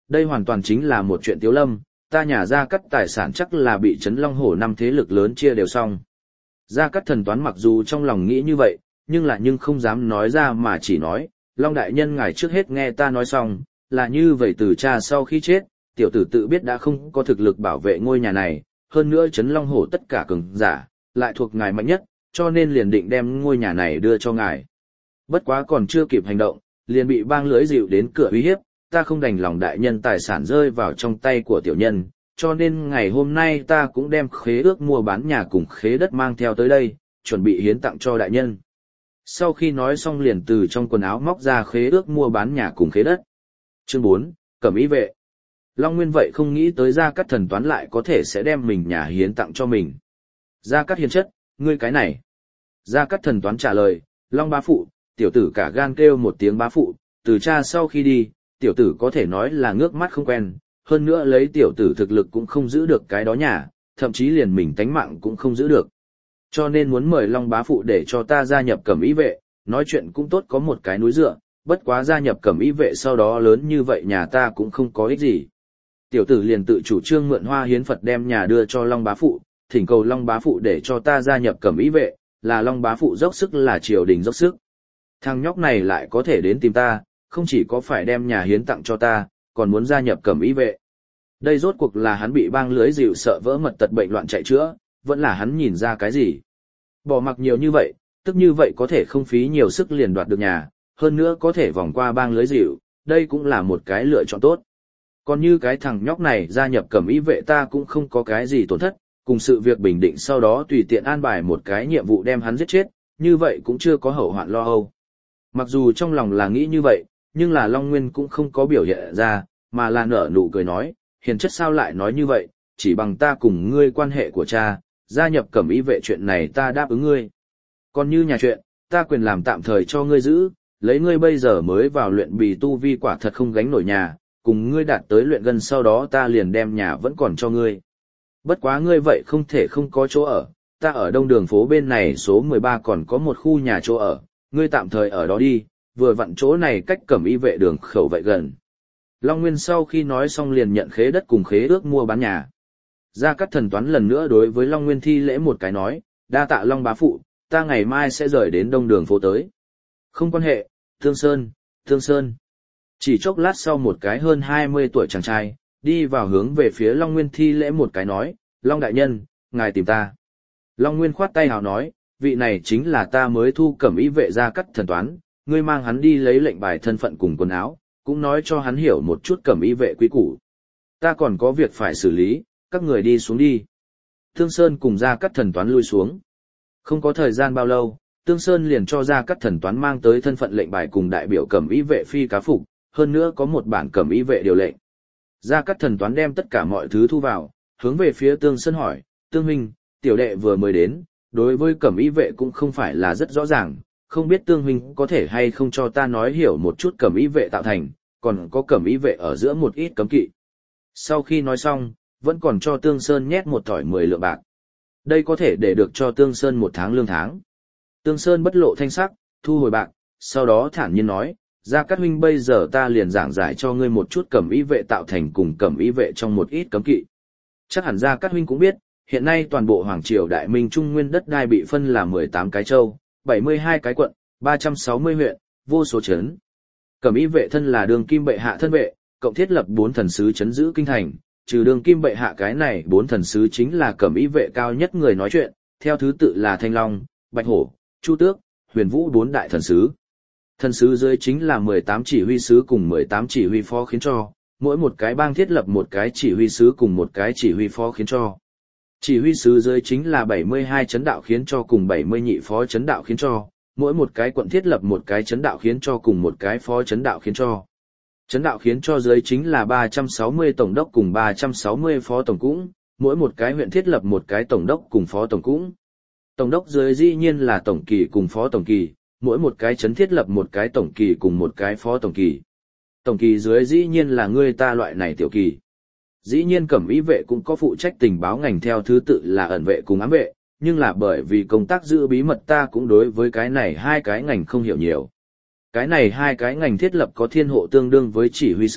Đây hoàn toàn chính là một chuyện tiếu lâm, ta nhà Gia Cát tài sản chắc là bị Trấn Long Hổ năm thế lực lớn chia đều xong. Gia Cát Thần Toán mặc dù trong lòng nghĩ như vậy, nhưng là nhưng không dám nói ra mà chỉ nói, Long đại nhân ngài trước hết nghe ta nói xong, là như vậy từ cha sau khi chết, tiểu tử tự biết đã không có thực lực bảo vệ ngôi nhà này, hơn nữa Trấn Long Hổ tất cả cường giả, lại thuộc ngài mạnh nhất, cho nên liền định đem ngôi nhà này đưa cho ngài. Bất quá còn chưa kịp hành động, liền bị bang lưới dịu đến cửa uy hiếp, ta không đành lòng đại nhân tài sản rơi vào trong tay của tiểu nhân, cho nên ngày hôm nay ta cũng đem khế ước mua bán nhà cùng khế đất mang theo tới đây, chuẩn bị hiến tặng cho đại nhân. Sau khi nói xong liền từ trong quần áo móc ra khế ước mua bán nhà cùng khế đất. Chương bốn, Cẩm Ý vệ. Long Nguyên vậy không nghĩ tới Gia Cát Thần Toán lại có thể sẽ đem mình nhà hiến tặng cho mình. Gia Cát hiền chất, ngươi cái này. Gia Cát Thần Toán trả lời, Long bá phụ, tiểu tử cả gan kêu một tiếng bá phụ, từ cha sau khi đi, tiểu tử có thể nói là ngước mắt không quen, hơn nữa lấy tiểu tử thực lực cũng không giữ được cái đó nhà, thậm chí liền mình tánh mạng cũng không giữ được. Cho nên muốn mời Long bá phụ để cho ta gia nhập Cẩm Ý vệ, nói chuyện cũng tốt có một cái núi dựa, bất quá gia nhập Cẩm Ý vệ sau đó lớn như vậy nhà ta cũng không có ích gì. Tiểu tử liền tự chủ trương mượn hoa hiến Phật đem nhà đưa cho Long bá phụ, thỉnh cầu Long bá phụ để cho ta gia nhập Cẩm Ý vệ, là Long bá phụ dốc sức là triều đình dốc sức. Thằng nhóc này lại có thể đến tìm ta, không chỉ có phải đem nhà hiến tặng cho ta, còn muốn gia nhập Cẩm Ý vệ. Đây rốt cuộc là hắn bị bang lưới dịu sợ vỡ mật tật bệnh loạn chạy chữa, vẫn là hắn nhìn ra cái gì. Bỏ mặc nhiều như vậy, tức như vậy có thể không phí nhiều sức liền đoạt được nhà, hơn nữa có thể vòng qua bang lưới dịu, đây cũng là một cái lựa chọn tốt. Còn như cái thằng nhóc này gia nhập Cẩm Ý vệ ta cũng không có cái gì tổn thất, cùng sự việc bình định sau đó tùy tiện an bài một cái nhiệm vụ đem hắn giết chết, như vậy cũng chưa có hậu hoạn lo âu. Mặc dù trong lòng là nghĩ như vậy, nhưng là Long Nguyên cũng không có biểu hiện ra, mà là nở nụ cười nói, hiền chất sao lại nói như vậy, chỉ bằng ta cùng ngươi quan hệ của cha, gia nhập Cẩm Ý vệ chuyện này ta đáp ứng ngươi. Còn như nhà chuyện, ta quyền làm tạm thời cho ngươi giữ, lấy ngươi bây giờ mới vào luyện bì tu vi quả thật không gánh nổi nhà, cùng ngươi đạt tới luyện gần sau đó ta liền đem nhà vẫn còn cho ngươi. Bất quá ngươi vậy không thể không có chỗ ở, ta ở đông đường phố bên này số mười ba còn có một khu nhà chỗ ở, ngươi tạm thời ở đó đi, vừa vặn chỗ này cách Cẩm Ý vệ đường khẩu vậy gần. Long Nguyên sau khi nói xong liền nhận khế đất cùng khế ước mua bán nhà. Gia Cát Thần Toán lần nữa đối với Long Nguyên thi lễ một cái nói, đa tạ Long bá phụ, ta ngày mai sẽ rời đến đông đường phố tới. Không quan hệ, Thương Sơn, Thương Sơn. Chỉ chốc lát sau một cái hơn hai mươi tuổi chàng trai, đi vào hướng về phía Long Nguyên thi lễ một cái nói, Long đại nhân, ngài tìm ta. Long Nguyên khoát tay hào nói, vị này chính là ta mới thu Cẩm Ý vệ Gia Cát Thần Toán, ngươi mang hắn đi lấy lệnh bài thân phận cùng quần áo, cũng nói cho hắn hiểu một chút Cẩm Ý vệ quý củ. Ta còn có việc phải xử lý, các người đi xuống đi. Thương Sơn cùng Gia Cát Thần Toán lui xuống. Không có thời gian bao lâu, Tương Sơn liền cho Gia Cát Thần Toán mang tới thân phận lệnh bài cùng đại biểu Cẩm Ý vệ phi cá phục, hơn nữa có một bản Cẩm Ý vệ điều lệnh. Gia Cát Thần Toán đem tất cả mọi thứ thu vào, hướng về phía Tương Sơn hỏi, Tương huynh, tiểu đệ vừa mới đến, đối với Cẩm Ý vệ cũng không phải là rất rõ ràng, không biết Tương huynh có thể hay không cho ta nói hiểu một chút Cẩm Ý vệ tạo thành, còn có Cẩm Ý vệ ở giữa một ít cấm kỵ. Sau khi nói xong, vẫn còn cho Tương Sơn nhét một thỏi mười lượng bạc. Đây có thể để được cho Tương Sơn một tháng lương tháng. Tương Sơn bất lộ thanh sắc, thu hồi bạc, sau đó thản nhiên nói, Gia Cát huynh bây giờ ta liền giảng giải cho ngươi một chút Cẩm Ý vệ tạo thành cùng Cẩm Ý vệ trong một ít cấm kỵ. Chắc hẳn Gia Cát huynh cũng biết, hiện nay toàn bộ Hoàng Triều Đại Minh Trung Nguyên đất đai bị phân là mười tám cái châu, bảy mươi hai cái quận, ba trăm sáu mươi huyện, vô số trấn. Cẩm Ý vệ thân là đường kim bệ hạ thân vệ, cộng thiết lập bốn thần sứ trấn giữ kinh thành, trừ đường kim bệ hạ cái này bốn thần sứ chính là Cẩm Ý vệ cao nhất người nói chuyện, theo thứ tự là Thanh Long, Bạch Hổ, Chu Tước, Huyền Vũ bốn đại thần sứ. Thần sứ dưới chính là mười tám chỉ huy sứ cùng mười tám chỉ huy phó khiến cho, mỗi một cái bang thiết lập một cái chỉ huy sứ cùng một cái chỉ huy phó khiến cho. Chỉ huy sứ dưới chính là bảy mươi hai chấn đạo khiến cho cùng bảy mươi nhị phó chấn đạo khiến cho, mỗi một cái quận thiết lập một cái chấn đạo khiến cho cùng một cái phó chấn đạo khiến cho. Chấn đạo khiến cho dưới chính là ba trăm sáu mươi tổng đốc cùng ba trăm sáu mươi phó tổng cũng, mỗi một cái huyện thiết lập một cái tổng đốc cùng phó tổng cũng. Tổng đốc dưới dĩ nhiên là tổng kỳ cùng phó tổng kỳ, mỗi một cái chấn thiết lập một cái tổng kỳ cùng một cái phó tổng kỳ. Tổng kỳ dưới dĩ nhiên là ngươi ta loại này tiểu kỳ. Dĩ nhiên Cẩm Ý vệ cũng có phụ trách tình báo ngành theo thứ tự là ẩn vệ cùng ám vệ, nhưng là bởi vì công tác giữ bí mật ta cũng đối với cái này hai cái ngành không hiểu nhiều. Cái này hai cái ngành thiết lập có thiên hộ tương đương với chỉ huy sứ,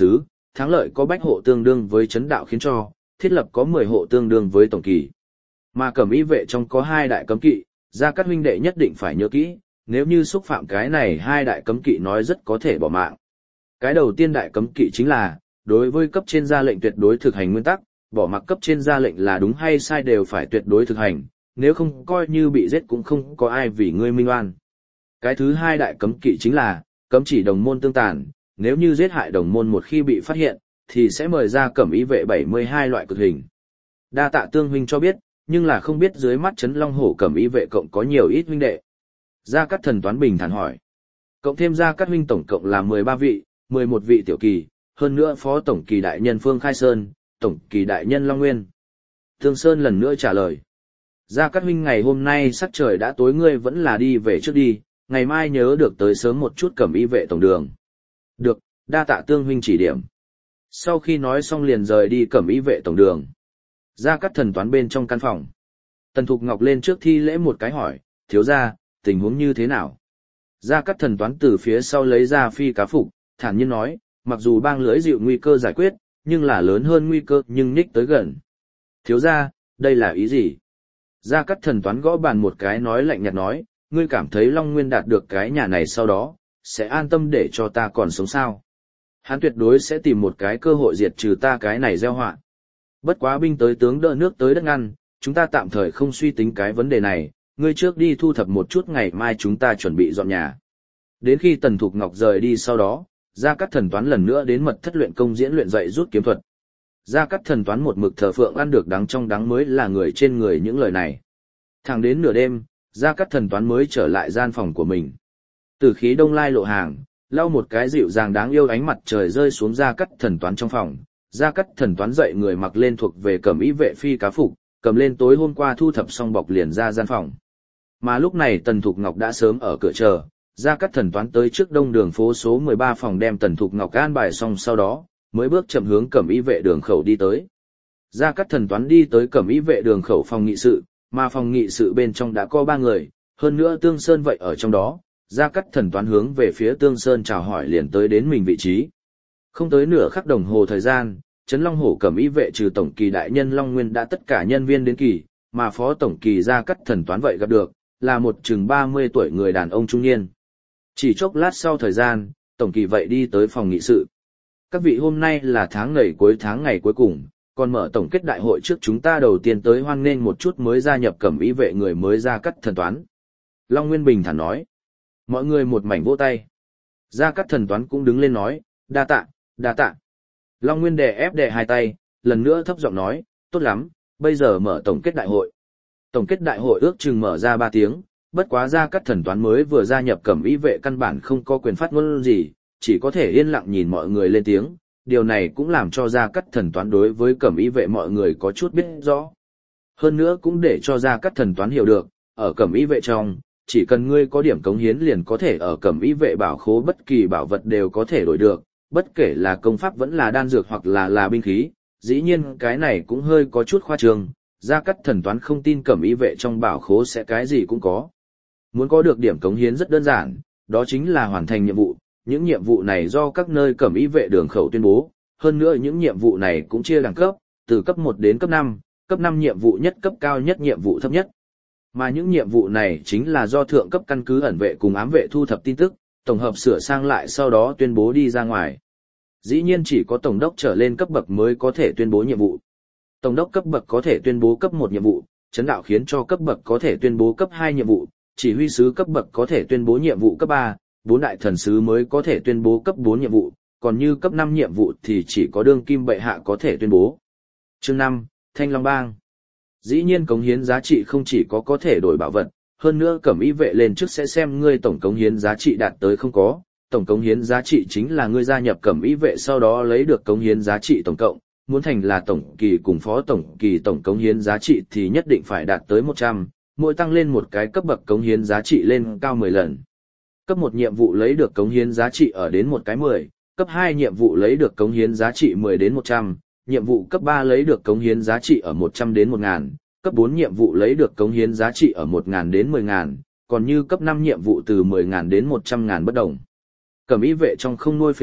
thắng lợi có bách hộ tương đương với chấn đạo khiến cho, thiết lập có mười hộ tương đương với tổng kỳ. Mà cẩm y vệ trong có hai đại cấm kỵ, Gia Cát huynh đệ nhất định phải nhớ kỹ, nếu như xúc phạm cái này hai đại cấm kỵ nói rất có thể bỏ mạng. Cái đầu tiên đại cấm kỵ chính là, đối với cấp trên ra lệnh tuyệt đối thực hành nguyên tắc, bỏ mặc cấp trên ra lệnh là đúng hay sai đều phải tuyệt đối thực hành, nếu không coi như bị giết cũng không có ai vì ngươi minh oan. Cái thứ hai đại cấm kỵ chính là, cấm chỉ đồng môn tương tàn, nếu như giết hại đồng môn một khi bị phát hiện, thì sẽ mời ra cẩm y vệ bảy mươi hai loại cực hình. Đa tạ Tương huynh cho biết, nhưng là không biết dưới mắt Trấn Long Hổ cẩm y vệ cộng có nhiều ít huynh đệ. Gia Cát Thần Toán bình thản hỏi. Cộng thêm Gia Cát huynh tổng cộng là mười ba vị, mười một vị tiểu kỳ, hơn nữa phó tổng kỳ đại nhân Phương Khai Sơn, tổng kỳ đại nhân Long Nguyên. Thương Sơn lần nữa trả lời. Gia Cát huynh ngày hôm nay sắc trời đã tối, ngươi vẫn là đi về trước đi, ngày mai nhớ được tới sớm một chút cẩm y vệ tổng đường. Được, đa tạ Tương huynh chỉ điểm. Sau khi nói xong liền rời đi cẩm y vệ tổng đường. Gia Cát Thần Toán bên trong căn phòng. Tần Thục Ngọc lên trước thi lễ một cái hỏi, thiếu gia, tình huống như thế nào? Gia Cát Thần Toán từ phía sau lấy ra phi cá phục, thản nhiên nói, mặc dù bang lưỡi dịu nguy cơ giải quyết, nhưng là lớn hơn nguy cơ nhưng nhích tới gần. Thiếu gia, đây là ý gì? Gia Cát Thần Toán gõ bàn một cái nói lạnh nhạt nói, ngươi cảm thấy Long Nguyên đạt được cái nhà này sau đó, sẽ an tâm để cho ta còn sống sao? Hắn tuyệt đối sẽ tìm một cái cơ hội diệt trừ ta cái này gieo họa. Bất quá binh tới tướng đỡ nước tới đất ngăn, chúng ta tạm thời không suy tính cái vấn đề này, ngươi trước đi thu thập một chút, ngày mai chúng ta chuẩn bị dọn nhà. Đến khi Tần Thục Ngọc rời đi sau đó, Gia Cát Thần Toán lần nữa đến mật thất luyện công diễn luyện dạy rút kiếm thuật. Gia Cát Thần Toán một mực thờ phượng ăn được đắng trong đắng mới là người trên người những lời này. Thẳng đến nửa đêm, Gia Cát Thần Toán mới trở lại gian phòng của mình. Từ khí đông lai lộ hàng, lau một cái dịu dàng đáng yêu ánh mặt trời rơi xuống Gia Cát Thần Toán trong phòng. Gia Cát Thần Toán dậy người mặc lên thuộc về cẩm y vệ phi cá phục, cầm lên tối hôm qua thu thập xong bọc liền ra gian phòng. Mà lúc này Tần Thục Ngọc đã sớm ở cửa chờ, Gia Cát Thần Toán tới trước đông đường phố số mười ba phòng đem Tần Thục Ngọc an bài xong sau đó, mới bước chậm hướng cẩm y vệ đường khẩu đi tới. Gia Cát Thần Toán đi tới cẩm y vệ đường khẩu phòng nghị sự, mà phòng nghị sự bên trong đã có ba người, hơn nữa Tương Sơn vậy ở trong đó. Gia Cát Thần Toán hướng về phía Tương Sơn chào hỏi liền tới đến mình vị trí. Không tới nửa khắc đồng hồ thời gian, Trấn Long Hổ cẩm y vệ trừ tổng kỳ đại nhân Long Nguyên đã tất cả nhân viên đến kỳ, mà phó tổng kỳ Gia Cát Thần Toán vậy gặp được, là một chừng ba mươi tuổi người đàn ông trung niên. Chỉ chốc lát sau thời gian, tổng kỳ vậy đi tới phòng nghị sự. Các vị, hôm nay là tháng ngày cuối tháng ngày cuối cùng, còn mở tổng kết đại hội trước, chúng ta đầu tiên tới hoan nghênh một chút mới gia nhập cẩm y vệ người mới Gia Cát Thần Toán. Long Nguyên bình thản nói. Mọi người một mảnh vỗ tay. Gia Cát Thần Toán cũng đứng lên nói, đa tạ, đa tạ. Long Nguyên đè ép đè hai tay, lần nữa thấp giọng nói, tốt lắm, bây giờ mở tổng kết đại hội. Tổng kết đại hội ước chừng mở ra ba tiếng, bất quá Gia Cát Thần Toán mới vừa gia nhập cẩm y vệ căn bản không có quyền phát ngôn gì, chỉ có thể yên lặng nhìn mọi người lên tiếng. Điều này cũng làm cho Gia Cát Thần Toán đối với cẩm y vệ mọi người có chút biết rõ. Hơn nữa cũng để cho Gia Cát Thần Toán hiểu được, ở cẩm y vệ trong, chỉ cần ngươi có điểm cống hiến liền có thể ở cẩm y vệ bảo khố bất kỳ bảo vật đều có thể đổi được, bất kể là công pháp vẫn là đan dược hoặc là là binh khí. Dĩ nhiên cái này cũng hơi có chút khoa trương, Gia Cát Thần Toán không tin cẩm y vệ trong bảo khố sẽ cái gì cũng có. Muốn có được điểm cống hiến rất đơn giản, đó chính là hoàn thành nhiệm vụ. Những nhiệm vụ này do các nơi cẩm y vệ đường khẩu tuyên bố, hơn nữa những nhiệm vụ này cũng chia đẳng cấp, từ cấp một đến cấp năm, cấp năm nhiệm vụ nhất, cấp cao nhất nhiệm vụ thấp nhất. Mà những nhiệm vụ này chính là do thượng cấp căn cứ ẩn vệ cùng ám vệ thu thập tin tức, tổng hợp sửa sang lại sau đó tuyên bố đi ra ngoài. Dĩ nhiên chỉ có tổng đốc trở lên cấp bậc mới có thể tuyên bố nhiệm vụ. Tổng đốc cấp bậc có thể tuyên bố cấp một nhiệm vụ, chấn đạo khiến cho cấp bậc có thể tuyên bố cấp hai nhiệm vụ, chỉ huy sứ cấp bậc có thể tuyên bố nhiệm vụ cấp ba, bốn đại thần sứ mới có thể tuyên bố cấp bốn nhiệm vụ, còn như cấp năm nhiệm vụ thì chỉ có đương kim bệ hạ có thể tuyên bố. Chương năm, Thanh Long Bang. Dĩ nhiên cống hiến giá trị không chỉ có có thể đổi bảo vật, hơn nữa cẩm y vệ lên trước sẽ xem ngươi tổng cống hiến giá trị đạt tới không có. Tổng cống hiến giá trị chính là ngươi gia nhập cẩm y vệ sau đó lấy được cống hiến giá trị tổng cộng, muốn thành là tổng kỳ cùng phó tổng kỳ tổng cống hiến giá trị thì nhất định phải đạt tới một trăm, mỗi tăng lên một cái cấp bậc cống hiến giá trị lên cao mười lần. Cấp một nhiệm vụ lấy được cống hiến giá trị ở đến một cái mười, cấp hai nhiệm vụ lấy được cống hiến giá trị mười đến một trăm, nhiệm vụ cấp ba lấy được cống hiến giá trị ở một trăm đến một nghìn, cấp bốn nhiệm vụ lấy được cống hiến giá trị ở một nghìn đến mười nghìn, còn như cấp năm nhiệm vụ từ mười nghìn đến một trăm nghìn bất đồng. Cẩm y vệ trong không nuôi phế vật,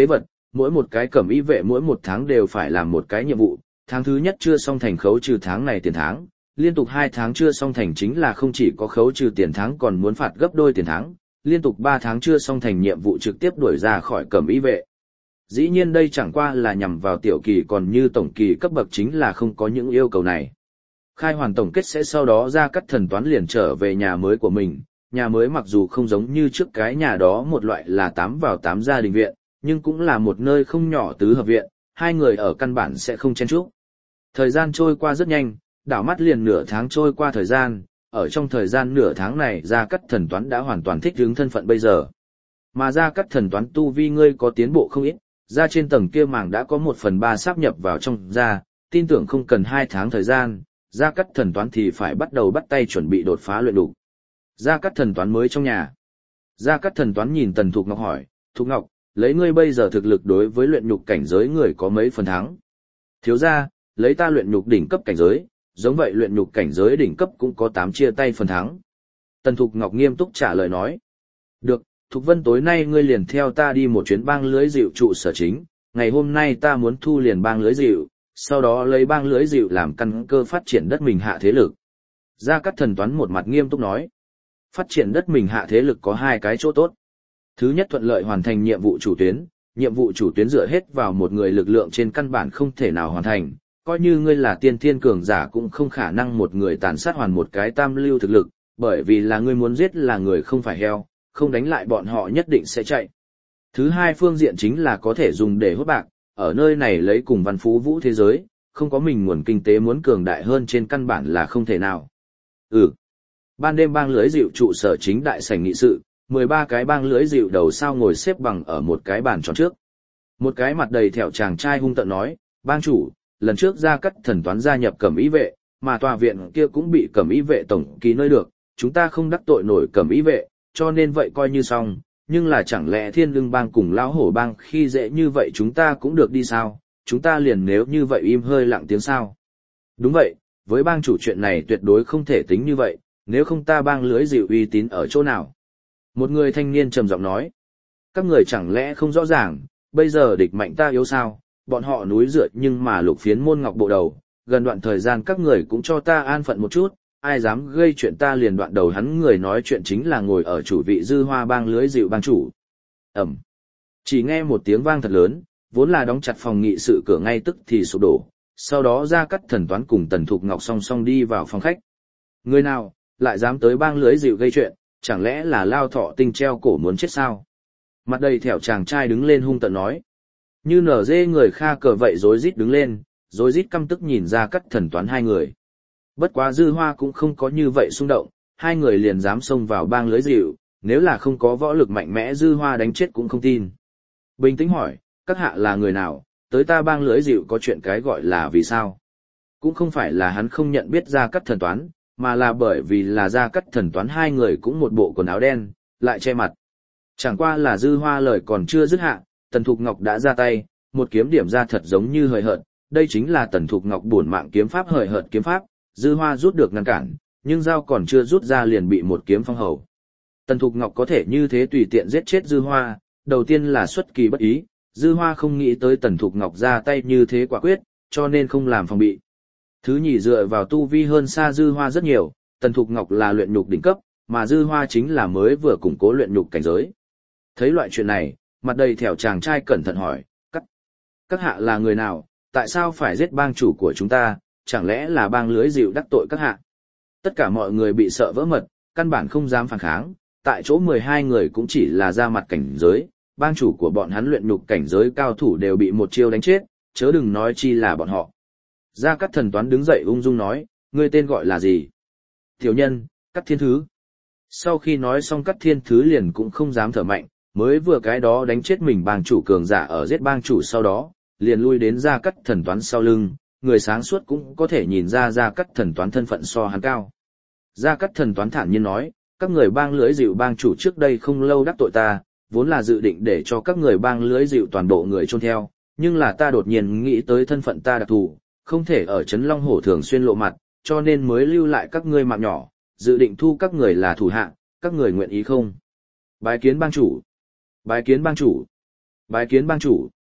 mỗi một cái cẩm y vệ mỗi một tháng đều phải làm một cái nhiệm vụ, tháng thứ nhất chưa xong thành khấu trừ tháng này tiền tháng, liên tục hai tháng chưa xong thành chính là không chỉ có khấu trừ tiền tháng còn muốn phạt gấp đôi tiền tháng, liên tục ba tháng chưa xong thành nhiệm vụ trực tiếp đuổi ra khỏi cẩm y vệ. Dĩ nhiên đây chẳng qua là nhằm vào tiểu kỳ, còn như tổng kỳ cấp bậc chính là không có những yêu cầu này. Khai hoàn tổng kết sẽ sau đó Gia Cát Thần Toán liền trở về nhà mới của mình, nhà mới mặc dù không giống như trước cái nhà đó một loại là tám vào tám gia đình viện, nhưng cũng là một nơi không nhỏ tứ hợp viện, hai người ở căn bản sẽ không chen chúc. Thời gian trôi qua rất nhanh, đảo mắt liền nửa tháng trôi qua thời gian, ở trong thời gian nửa tháng này Gia Cát Thần Toán đã hoàn toàn thích ứng thân phận bây giờ. Mà Gia Cát Thần Toán tu vi ngươi có tiến bộ không ít, ra trên tầng kia màng đã có một phần ba sáp nhập vào trong da, tin tưởng không cần hai tháng thời gian, Gia Cát Thần Toán thì phải bắt đầu bắt tay chuẩn bị đột phá luyện đủ. Gia Cát Thần Toán mới trong nhà. Gia Cát Thần Toán nhìn Tần Thục Ngọc hỏi, Thục Ngọc, lấy ngươi bây giờ thực lực đối với luyện nhục cảnh giới người có mấy phần thắng? Thiếu gia, lấy ta luyện nhục đỉnh cấp cảnh giới, giống vậy luyện nhục cảnh giới đỉnh cấp cũng có tám chia tay phần thắng. Tần Thục Ngọc nghiêm túc trả lời nói. Được, Thục Vân tối nay ngươi liền theo ta đi một chuyến bang lưới dịu trụ sở chính, ngày hôm nay ta muốn thu liền bang lưới dịu, sau đó lấy bang lưới dịu làm căn cơ phát triển đất mình hạ thế lực. Gia Cát Thần Toán một mặt nghiêm túc nói. Phát triển đất mình hạ thế lực có hai cái chỗ tốt. Thứ nhất thuận lợi hoàn thành nhiệm vụ chủ tuyến, nhiệm vụ chủ tuyến dựa hết vào một người lực lượng trên căn bản không thể nào hoàn thành, coi như ngươi là tiên thiên cường giả cũng không khả năng một người tàn sát hoàn một cái tam lưu thực lực, bởi vì là ngươi muốn giết là người không phải heo, không đánh lại bọn họ nhất định sẽ chạy. Thứ hai phương diện chính là có thể dùng để hốt bạc, ở nơi này lấy cùng văn phú vũ thế giới, không có mình nguồn kinh tế muốn cường đại hơn trên căn bản là không thể nào. Ừ. Ban đêm bang lưới dịu trụ sở chính đại sảnh nghị sự, mười ba cái bang lưới dịu đầu sao ngồi xếp bằng ở một cái bàn tròn trước. Một cái mặt đầy thẹo chàng trai hung tợn nói, bang chủ, lần trước Gia Cát Thần Toán gia nhập cẩm ý vệ, mà tòa viện kia cũng bị cẩm ý vệ tổng ký nơi được, chúng ta không đắc tội nổi cẩm ý vệ, cho nên vậy coi như xong, nhưng là chẳng lẽ Thiên Lương bang cùng Lão Hổ bang khi dễ như vậy chúng ta cũng được đi sao, chúng ta liền nếu như vậy im hơi lặng tiếng sao. Đúng vậy, với bang chủ chuyện này tuyệt đối không thể tính như vậy, nếu không ta bang lưới dịu uy tín ở chỗ nào. Một người thanh niên trầm giọng nói, các người chẳng lẽ không rõ ràng, bây giờ địch mạnh ta yếu sao, bọn họ núi dựa nhưng mà lục phiến môn ngọc bộ đầu, gần đoạn thời gian các người cũng cho ta an phận một chút, ai dám gây chuyện ta liền đoạn đầu hắn. Người nói chuyện chính là ngồi ở chủ vị Dư Hoa bang lưới dịu bang chủ. Ẩm. Chỉ nghe một tiếng vang thật lớn, vốn là đóng chặt phòng nghị sự cửa ngay tức thì sụp đổ, sau đó Gia Cát Thần Toán cùng Tần Thục Ngọc song song đi vào phòng khách. Người nào lại dám tới bang lưới dịu gây chuyện, chẳng lẽ là Lao Thọ Tinh treo cổ muốn chết sao? Mặt đầy thẻo chàng trai đứng lên hung tợn nói. Như nở dê người Kha cờ vậy rối rít đứng lên, rối rít căm tức nhìn Gia Cát Thần Toán hai người. Bất quá Dư Hoa cũng không có như vậy xung động, hai người liền dám xông vào bang lưới dịu, nếu là không có võ lực mạnh mẽ Dư Hoa đánh chết cũng không tin. Bình tĩnh hỏi, các hạ là người nào, tới ta bang lưới dịu có chuyện cái gọi là vì sao? Cũng không phải là hắn không nhận biết Gia Cát Thần Toán, mà là bởi vì là Gia Cát Thần Toán hai người cũng một bộ quần áo đen, lại che mặt. Chẳng qua là Dư Hoa lời còn chưa dứt hạ, Tần Thục Ngọc đã ra tay, một kiếm điểm ra thật giống như hời hợt, đây chính là Tần Thục Ngọc bổn mạng kiếm pháp hời hợt kiếm pháp, Dư Hoa rút được ngăn cản, nhưng dao còn chưa rút ra liền bị một kiếm phong hầu. Tần Thục Ngọc có thể như thế tùy tiện giết chết Dư Hoa, đầu tiên là xuất kỳ bất ý, Dư Hoa không nghĩ tới Tần Thục Ngọc ra tay như thế quả quyết, cho nên không làm phòng bị. Thứ nhì dựa vào tu vi hơn xa Dư Hoa rất nhiều, Tần Thục Ngọc là luyện nhục đỉnh cấp, mà Dư Hoa chính là mới vừa củng cố luyện nhục cảnh giới. Thấy loại chuyện này, mặt đầy thẻo chàng trai cẩn thận hỏi, các, các hạ là người nào, tại sao phải giết bang chủ của chúng ta, chẳng lẽ là bang lưới dịu đắc tội các hạ? Tất cả mọi người bị sợ vỡ mật, căn bản không dám phản kháng, tại chỗ mười hai người cũng chỉ là ra mặt cảnh giới, bang chủ của bọn hắn luyện nhục cảnh giới cao thủ đều bị một chiêu đánh chết, chớ đừng nói chi là bọn họ. Gia Cát Thần Toán đứng dậy ung dung nói, ngươi tên gọi là gì? Tiểu nhân, Cát Thiên Thứ. Sau khi nói xong Cát Thiên Thứ liền cũng không dám thở mạnh, mới vừa cái đó đánh chết mình bang chủ cường giả ở giết bang chủ sau đó, liền lui đến Gia Cát Thần Toán sau lưng, người sáng suốt cũng có thể nhìn ra Gia Cát Thần Toán thân phận so hắn cao. Gia Cát Thần Toán thản nhiên nói, các người bang lưới dịu bang chủ trước đây không lâu đắc tội ta, vốn là dự định để cho các người bang lưới dịu toàn bộ người chôn theo, nhưng là ta đột nhiên nghĩ tới thân phận ta đặc thù, không thể ở Trấn Long Hổ thường xuyên lộ mặt, cho nên mới lưu lại các ngươi mạng nhỏ, dự định thu các người là thủ hạ, các người nguyện ý không? Bái kiến bang chủ. Bái kiến bang chủ. Bái kiến bang chủ.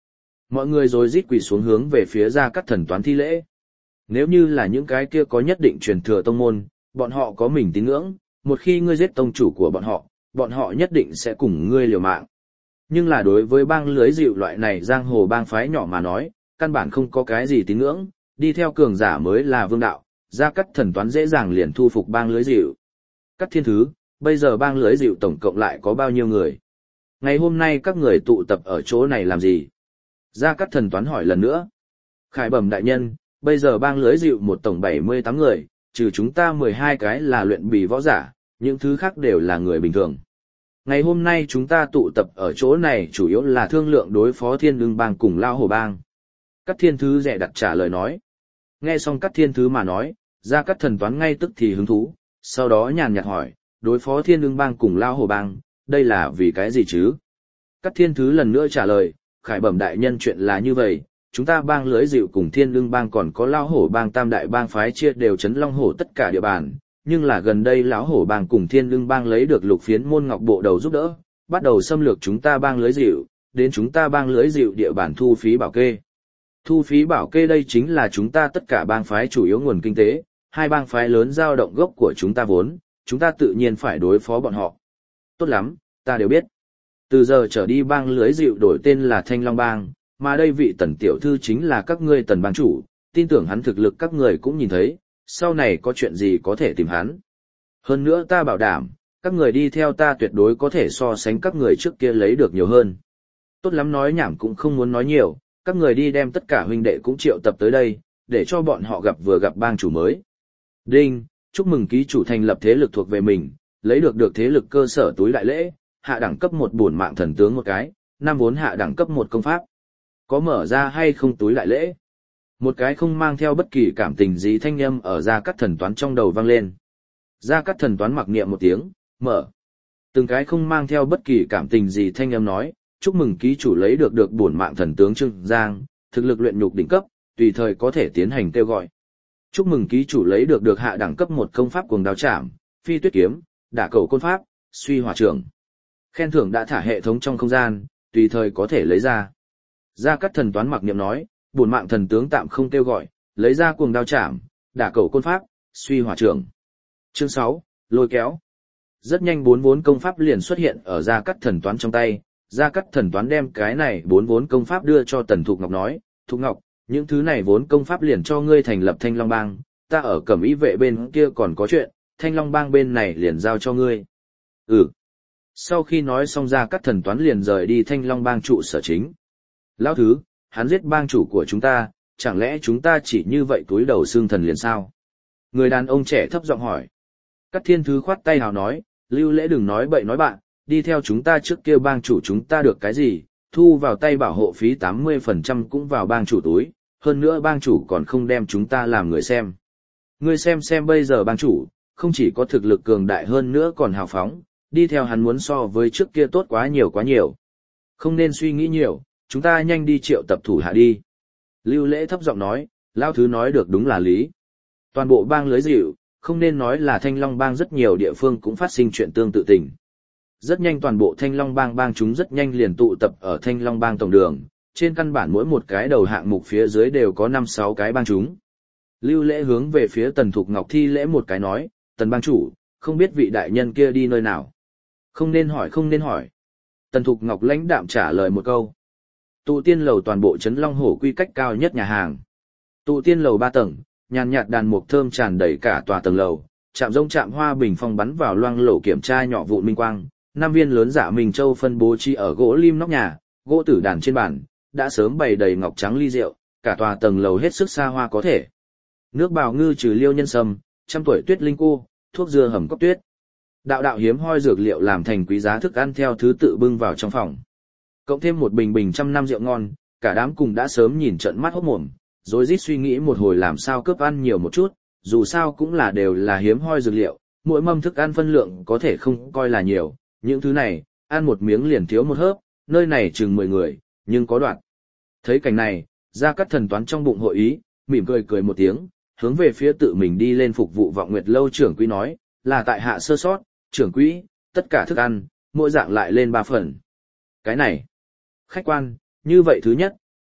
Mọi người rồi rít quỳ xuống hướng về phía Gia Cát Thần Toán thi lễ. Nếu như là những cái kia có nhất định truyền thừa tông môn, bọn họ có mình tín ngưỡng, một khi ngươi giết tông chủ của bọn họ, bọn họ nhất định sẽ cùng ngươi liều mạng. Nhưng là đối với bang lưới dịu loại này giang hồ bang phái nhỏ mà nói, căn bản không có cái gì tín ngưỡng, đi theo cường giả mới là vương đạo, Gia Cát Thần Toán dễ dàng liền thu phục bang lưới dịu. Các thiên thứ, bây giờ bang lưới dịu tổng cộng lại có bao nhiêu người? Ngày hôm nay các người tụ tập ở chỗ này làm gì? Gia Cát Thần Toán hỏi lần nữa. Khải bẩm đại nhân, bây giờ bang lưới dịu một tổng bảy mươi tám người, trừ chúng ta mười hai cái là luyện bì võ giả, những thứ khác đều là người bình thường. Ngày hôm nay chúng ta tụ tập ở chỗ này chủ yếu là thương lượng đối phó Thiên Ưng bang cùng Lao Hổ bang. Các thiên thứ rẻ đặt trả lời nói. Nghe xong các thiên thứ mà nói, Gia Cát Thần Toán ngay tức thì hứng thú, sau đó nhàn nhạt hỏi, đối phó Thiên Ưng bang cùng Lao Hổ bang, đây là vì cái gì chứ? Các thiên thứ lần nữa trả lời, khải bẩm đại nhân chuyện là như vậy, chúng ta bang lưới dịu cùng Thiên Ưng bang còn có Lao Hổ bang tam đại bang phái chia đều chấn Long Hổ tất cả địa bàn, nhưng là gần đây lão Hổ bang cùng Thiên Ưng bang lấy được lục phiến môn ngọc bộ đầu giúp đỡ, bắt đầu xâm lược chúng ta bang lưới dịu, đến chúng ta bang lưới dịu địa bàn thu phí bảo kê. Thu phí bảo kê đây chính là chúng ta tất cả bang phái chủ yếu nguồn kinh tế, hai bang phái lớn giao động gốc của chúng ta vốn, chúng ta tự nhiên phải đối phó bọn họ. Tốt lắm, ta đều biết. Từ giờ trở đi bang lưới dịu đổi tên là Thanh Long bang, mà đây vị Tần tiểu thư chính là các ngươi Tần bang chủ, tin tưởng hắn thực lực các người cũng nhìn thấy, sau này có chuyện gì có thể tìm hắn. Hơn nữa ta bảo đảm, các người đi theo ta tuyệt đối có thể so sánh các người trước kia lấy được nhiều hơn. Tốt lắm, nói nhảm cũng không muốn nói nhiều, các người đi đem tất cả huynh đệ cũng triệu tập tới đây, để cho bọn họ gặp vừa gặp bang chủ mới. Đinh, chúc mừng ký chủ thành lập thế lực thuộc về mình, lấy được được thế lực cơ sở túi đại lễ, hạ đẳng cấp một bổn mạng thần tướng một cái, năm vốn hạ đẳng cấp một công pháp. Có mở ra hay không túi đại lễ? Một cái không mang theo bất kỳ cảm tình gì thanh âm ở Gia Cát Thần Toán trong đầu vang lên. Gia Cát Thần Toán mặc niệm một tiếng, mở. Từng cái không mang theo bất kỳ cảm tình gì thanh âm nói, chúc mừng ký chủ lấy được được bổn mạng thần tướng Trương Giang, thực lực luyện nhục đỉnh cấp, tùy thời có thể tiến hành kêu gọi. Chúc mừng ký chủ lấy được được hạ đẳng cấp một công pháp cuồng đao trảm, phi tuyết kiếm, đả cầu côn pháp, suy hỏa trưởng. Khen thưởng đã thả hệ thống trong không gian, tùy thời có thể lấy ra. Gia Cát Thần Toán mặc niệm nói, bổn mạng thần tướng tạm không kêu gọi, lấy ra cuồng đao trảm, đả cầu côn pháp, suy hỏa trưởng. Chương sáu, lôi kéo. Rất nhanh bốn vốn công pháp liền xuất hiện ở Gia Cát Thần Toán trong tay. Gia Cát Thần Toán đem cái này bốn vốn công pháp đưa cho Tần Thục Ngọc nói, Thục Ngọc, những thứ này vốn công pháp liền cho ngươi thành lập Thanh Long bang, ta ở Cẩm Y vệ bên kia còn có chuyện, Thanh Long bang bên này liền giao cho ngươi. Ừ. Sau khi nói xong Gia Cát Thần Toán liền rời đi Thanh Long bang trụ sở chính. Lão thứ, hắn giết bang chủ của chúng ta, chẳng lẽ chúng ta chỉ như vậy túi đầu xương thần liền sao? Người đàn ông trẻ thấp giọng hỏi. Cát Thiên Thứ khoát tay hào nói, Lưu Lễ đừng nói bậy nói bạn, đi theo chúng ta trước kia bang chủ chúng ta được cái gì, thu vào tay bảo hộ phí tám mươi phần trăm cũng vào bang chủ túi, hơn nữa bang chủ còn không đem chúng ta làm người xem. Ngươi xem xem bây giờ bang chủ, không chỉ có thực lực cường đại hơn nữa còn hào phóng, đi theo hắn muốn so với trước kia tốt quá nhiều quá nhiều. Không nên suy nghĩ nhiều, chúng ta nhanh đi triệu tập thủ hạ đi. Lưu Lễ thấp giọng nói, Lão Thứ nói được đúng là lý. Toàn bộ bang lưới dịu, không nên nói là Thanh Long bang, rất nhiều địa phương cũng phát sinh chuyện tương tự tình. Rất nhanh toàn bộ Thanh Long bang bang chúng rất nhanh liền tụ tập ở Thanh Long bang tổng đường, trên căn bản mỗi một cái đầu hạng mục phía dưới đều có năm sáu cái bang chúng. Lưu Lễ hướng về phía Tần Thục Ngọc thi lễ một cái nói, Tần bang chủ, không biết vị đại nhân kia đi nơi nào. Không nên hỏi không nên hỏi. Tần Thục Ngọc lãnh đạm trả lời một câu. Tụ tiên lầu toàn bộ trấn Long Hổ quy cách cao nhất nhà hàng. Tụ tiên lầu ba tầng, nhàn nhạt đàn mục thơm tràn đầy cả tòa tầng lầu, chạm rông chạm hoa bình phong bắn vào loang lổ kiểm tra nhỏ vụn minh quang, năm viên lớn giả Minh Châu phân bố chi ở gỗ lim nóc nhà, gỗ tử đàn trên bàn, đã sớm bày đầy ngọc trắng ly rượu, cả tòa tầng lầu hết sức xa hoa có thể. Nước bào ngư trừ liêu nhân sâm, trăm tuổi tuyết linh cô, thuốc dưa hầm cốc tuyết. Đạo đạo hiếm hoi dược liệu làm thành quý giá thức ăn theo thứ tự bưng vào trong phòng. Cộng thêm một bình bình trăm năm rượu ngon, cả đám cùng đã sớm nhìn trận mắt hốt mồm, rồi rít suy nghĩ một hồi làm sao cướp ăn nhiều một chút, dù sao cũng là đều là hiếm hoi dược liệu, mỗi mâm thức ăn phân lượng có thể không coi là nhiều, những thứ này, ăn một miếng liền thiếu một hớp, nơi này chừng mười người, nhưng có đoạn. Thấy cảnh này, Gia Cát Thần Toán trong bụng hội ý, mỉm cười cười một tiếng, hướng về phía tự mình đi lên phục vụ Vọng Nguyệt lâu trưởng quỹ nói, là tại hạ sơ sót, trưởng quỹ, tất cả thức ăn, mỗi dạng lại lên ba phần. Cái này, khách quan, như vậy thứ nhất,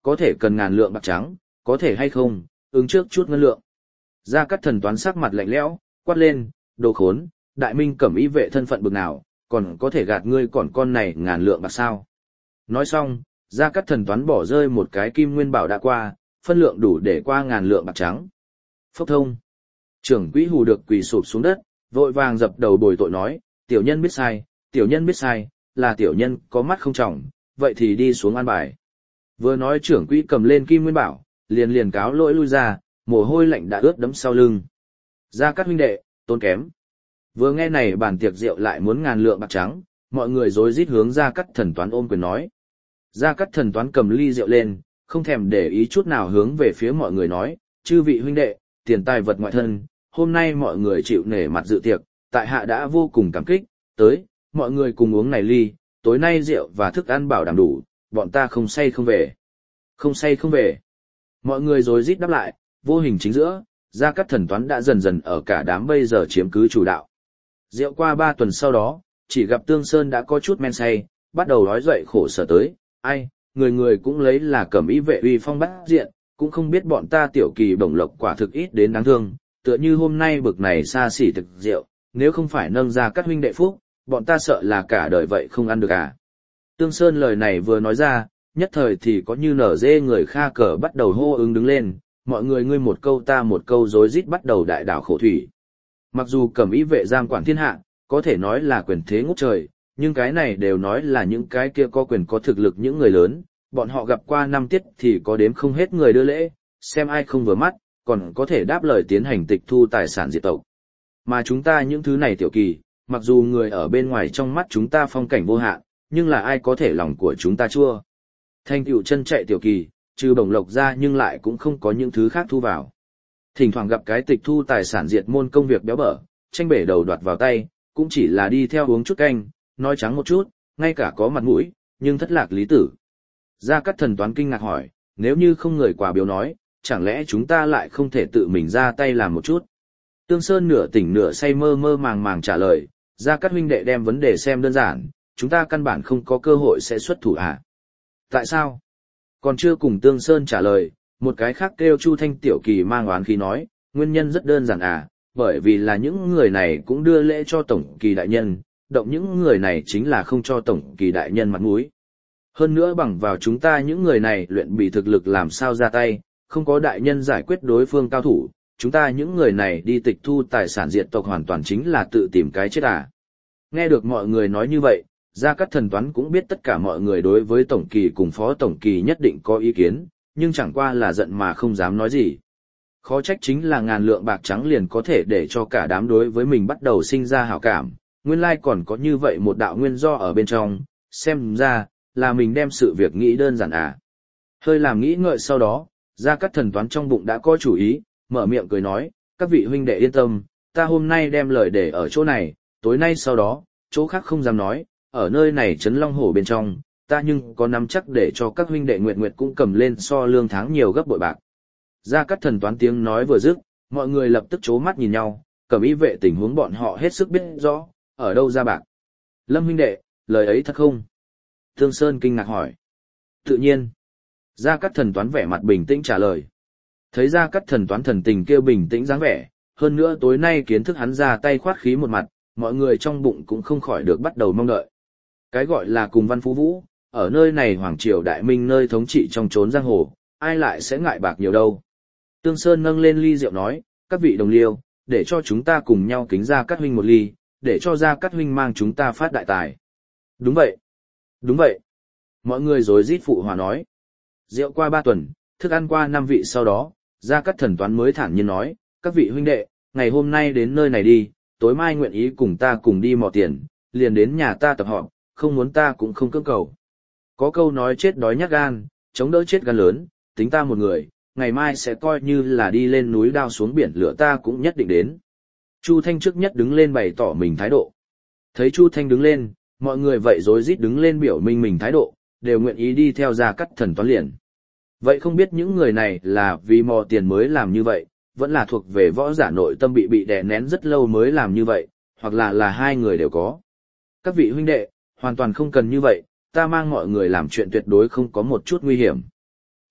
có thể cần ngàn lượng bạc trắng, có thể hay không, ứng trước chút ngân lượng. Gia Cát Thần toán sắc mặt lạnh lẽo, quát lên, đồ khốn, đại minh cẩm y vệ thân phận bực nào, còn có thể gạt ngươi còn con này ngàn lượng bạc sao. Nói xong, Gia Cát Thần toán bỏ rơi một cái kim nguyên bảo đã qua, phân lượng đủ để qua ngàn lượng bạc trắng. Phốc thông. Trưởng quỹ hù được quỳ sụp xuống đất, vội vàng dập đầu bồi tội nói, tiểu nhân biết sai, tiểu nhân biết sai, là tiểu nhân có mắt không trọng, vậy thì đi xuống an bài. Vừa nói trưởng quỹ cầm lên kim nguyên bảo, liền liền cáo lỗi lui ra, mồ hôi lạnh đã ướt đẫm sau lưng. Gia Cát huynh đệ, tốn kém. Vừa nghe này bàn tiệc rượu lại muốn ngàn lượng bạc trắng, mọi người rối rít hướng Gia Cát Thần toán ôm quyền nói. Gia Cát Thần toán cầm ly rượu lên, không thèm để ý chút nào hướng về phía mọi người nói, chư vị huynh đệ, tiền tài vật ngoại thân, hôm nay mọi người chịu nể mặt dự tiệc, tại hạ đã vô cùng cảm kích, tới, mọi người cùng uống này ly, tối nay rượu và thức ăn bảo đảm đủ, bọn ta không say không về. Không say không về. Mọi người rối rít đáp lại, vô hình chính giữa, Gia Cát Thần toán đã dần dần ở cả đám bây giờ chiếm cứ chủ đạo. Rượu qua ba tuần sau đó, chỉ gặp Tương Sơn đã có chút men say, bắt đầu nói dậy khổ sở tới, ai, người người cũng lấy là cẩm y vệ uy phong bát diện, cũng không biết bọn ta tiểu kỳ bổng lộc quả thực ít đến đáng thương, tựa như hôm nay bực này xa xỉ thực rượu, nếu không phải nâng ra các huynh đệ phúc, bọn ta sợ là cả đời vậy không ăn được à. Tương Sơn lời này vừa nói ra, nhất thời thì có như nở dê người kha cờ bắt đầu hô ứng đứng lên, mọi người ngươi một câu ta một câu rối rít bắt đầu đại đảo khổ thủy. Mặc dù cẩm y vệ giang quản thiên hạ, có thể nói là quyền thế ngút trời, nhưng cái này đều nói là những cái kia có quyền có thực lực những người lớn, bọn họ gặp qua năm tiết thì có đếm không hết người đưa lễ, xem ai không vừa mắt, còn có thể đáp lời tiến hành tịch thu tài sản diệt tộc. Mà chúng ta những thứ này tiểu kỳ, mặc dù người ở bên ngoài trong mắt chúng ta phong cảnh vô hạn, nhưng là ai có thể lòng của chúng ta chua. Thanh tựu chân chạy tiểu kỳ, trừ bổng lộc ra nhưng lại cũng không có những thứ khác thu vào. Thỉnh thoảng gặp cái tịch thu tài sản diệt môn công việc béo bở, tranh bể đầu đoạt vào tay, cũng chỉ là đi theo uống chút canh, nói trắng một chút, ngay cả có mặt mũi, nhưng thất lạc lý tử. Gia Cát Thần toán kinh ngạc hỏi, nếu như không người quà biếu nói, chẳng lẽ chúng ta lại không thể tự mình ra tay làm một chút? Tương Sơn nửa tỉnh nửa say mơ mơ màng màng trả lời, Gia Cát huynh đệ đem vấn đề xem đơn giản, chúng ta căn bản không có cơ hội sẽ xuất thủ à? Tại sao? Còn chưa cùng Tương Sơn trả lời, một cái khác kêu Chu Thanh tiểu kỳ mang oán khí nói, nguyên nhân rất đơn giản à, bởi vì là những người này cũng đưa lễ cho tổng kỳ đại nhân, động những người này chính là không cho tổng kỳ đại nhân mặt mũi. Hơn nữa bằng vào chúng ta những người này luyện bị thực lực làm sao ra tay, không có đại nhân giải quyết đối phương cao thủ, chúng ta những người này đi tịch thu tài sản diệt tộc hoàn toàn chính là tự tìm cái chết à. Nghe được mọi người nói như vậy, Gia Cát Thần toán cũng biết tất cả mọi người đối với tổng kỳ cùng phó tổng kỳ nhất định có ý kiến, nhưng chẳng qua là giận mà không dám nói gì. Khó trách chính là ngàn lượng bạc trắng liền có thể để cho cả đám đối với mình bắt đầu sinh ra hảo cảm, nguyên lai còn có như vậy một đạo nguyên do ở bên trong, xem ra, là mình đem sự việc nghĩ đơn giản à. Hơi làm nghĩ ngợi sau đó, Gia Cát Thần toán trong bụng đã có chủ ý, mở miệng cười nói, các vị huynh đệ yên tâm, ta hôm nay đem lời để ở chỗ này, tối nay sau đó, chỗ khác không dám nói, ở nơi này trấn Long Hổ bên trong, ta nhưng có nắm chắc để cho các huynh đệ nguyệt nguyệt cũng cầm lên so lương tháng nhiều gấp bội bạc. Gia Cát Thần toán tiếng nói vừa dứt, mọi người lập tức chố mắt nhìn nhau, cẩm y vệ tình huống bọn họ hết sức biết rõ, ở đâu ra bạc. Lâm huynh đệ, lời ấy thật không? Tương Sơn kinh ngạc hỏi. Tự nhiên. Gia Cát Thần toán vẻ mặt bình tĩnh trả lời. Thấy Gia Cát Thần toán thần tình kêu bình tĩnh dáng vẻ, hơn nữa tối nay kiến thức hắn ra tay khoát khí một mặt, mọi người trong bụng cũng không khỏi được bắt đầu mong đợi. Cái gọi là cùng văn phú vũ, ở nơi này hoàng triều đại minh nơi thống trị trong chốn giang hồ, ai lại sẽ ngại bạc nhiều đâu. Tương Sơn nâng lên ly rượu nói, các vị đồng liêu, để cho chúng ta cùng nhau kính Gia Cát huynh một ly, để cho Gia Cát huynh mang chúng ta phát đại tài. Đúng vậy. Đúng vậy. Mọi người rối rít phụ hòa nói. Rượu qua ba tuần, thức ăn qua năm vị sau đó, Gia Cát Thần toán mới thản nhiên nói, các vị huynh đệ, ngày hôm nay đến nơi này đi, tối mai nguyện ý cùng ta cùng đi mò tiền, liền đến nhà ta tập họp, không muốn ta cũng không cưỡng cầu. Có câu nói chết đói nhát gan, chống đỡ chết gan lớn, tính ta một người, ngày mai sẽ coi như là đi lên núi đao xuống biển lửa ta cũng nhất định đến. Chu Thanh trước nhất đứng lên bày tỏ mình thái độ. Thấy Chu Thanh đứng lên, mọi người vậy rối rít đứng lên biểu minh mình thái độ, đều nguyện ý đi theo Gia Cát Thần toán liền. Vậy không biết những người này là vì mò tiền mới làm như vậy, vẫn là thuộc về võ giả nội tâm bị bị đè nén rất lâu mới làm như vậy, hoặc là là hai người đều có. Các vị huynh đệ, hoàn toàn không cần như vậy, ta mang mọi người làm chuyện tuyệt đối không có một chút nguy hiểm.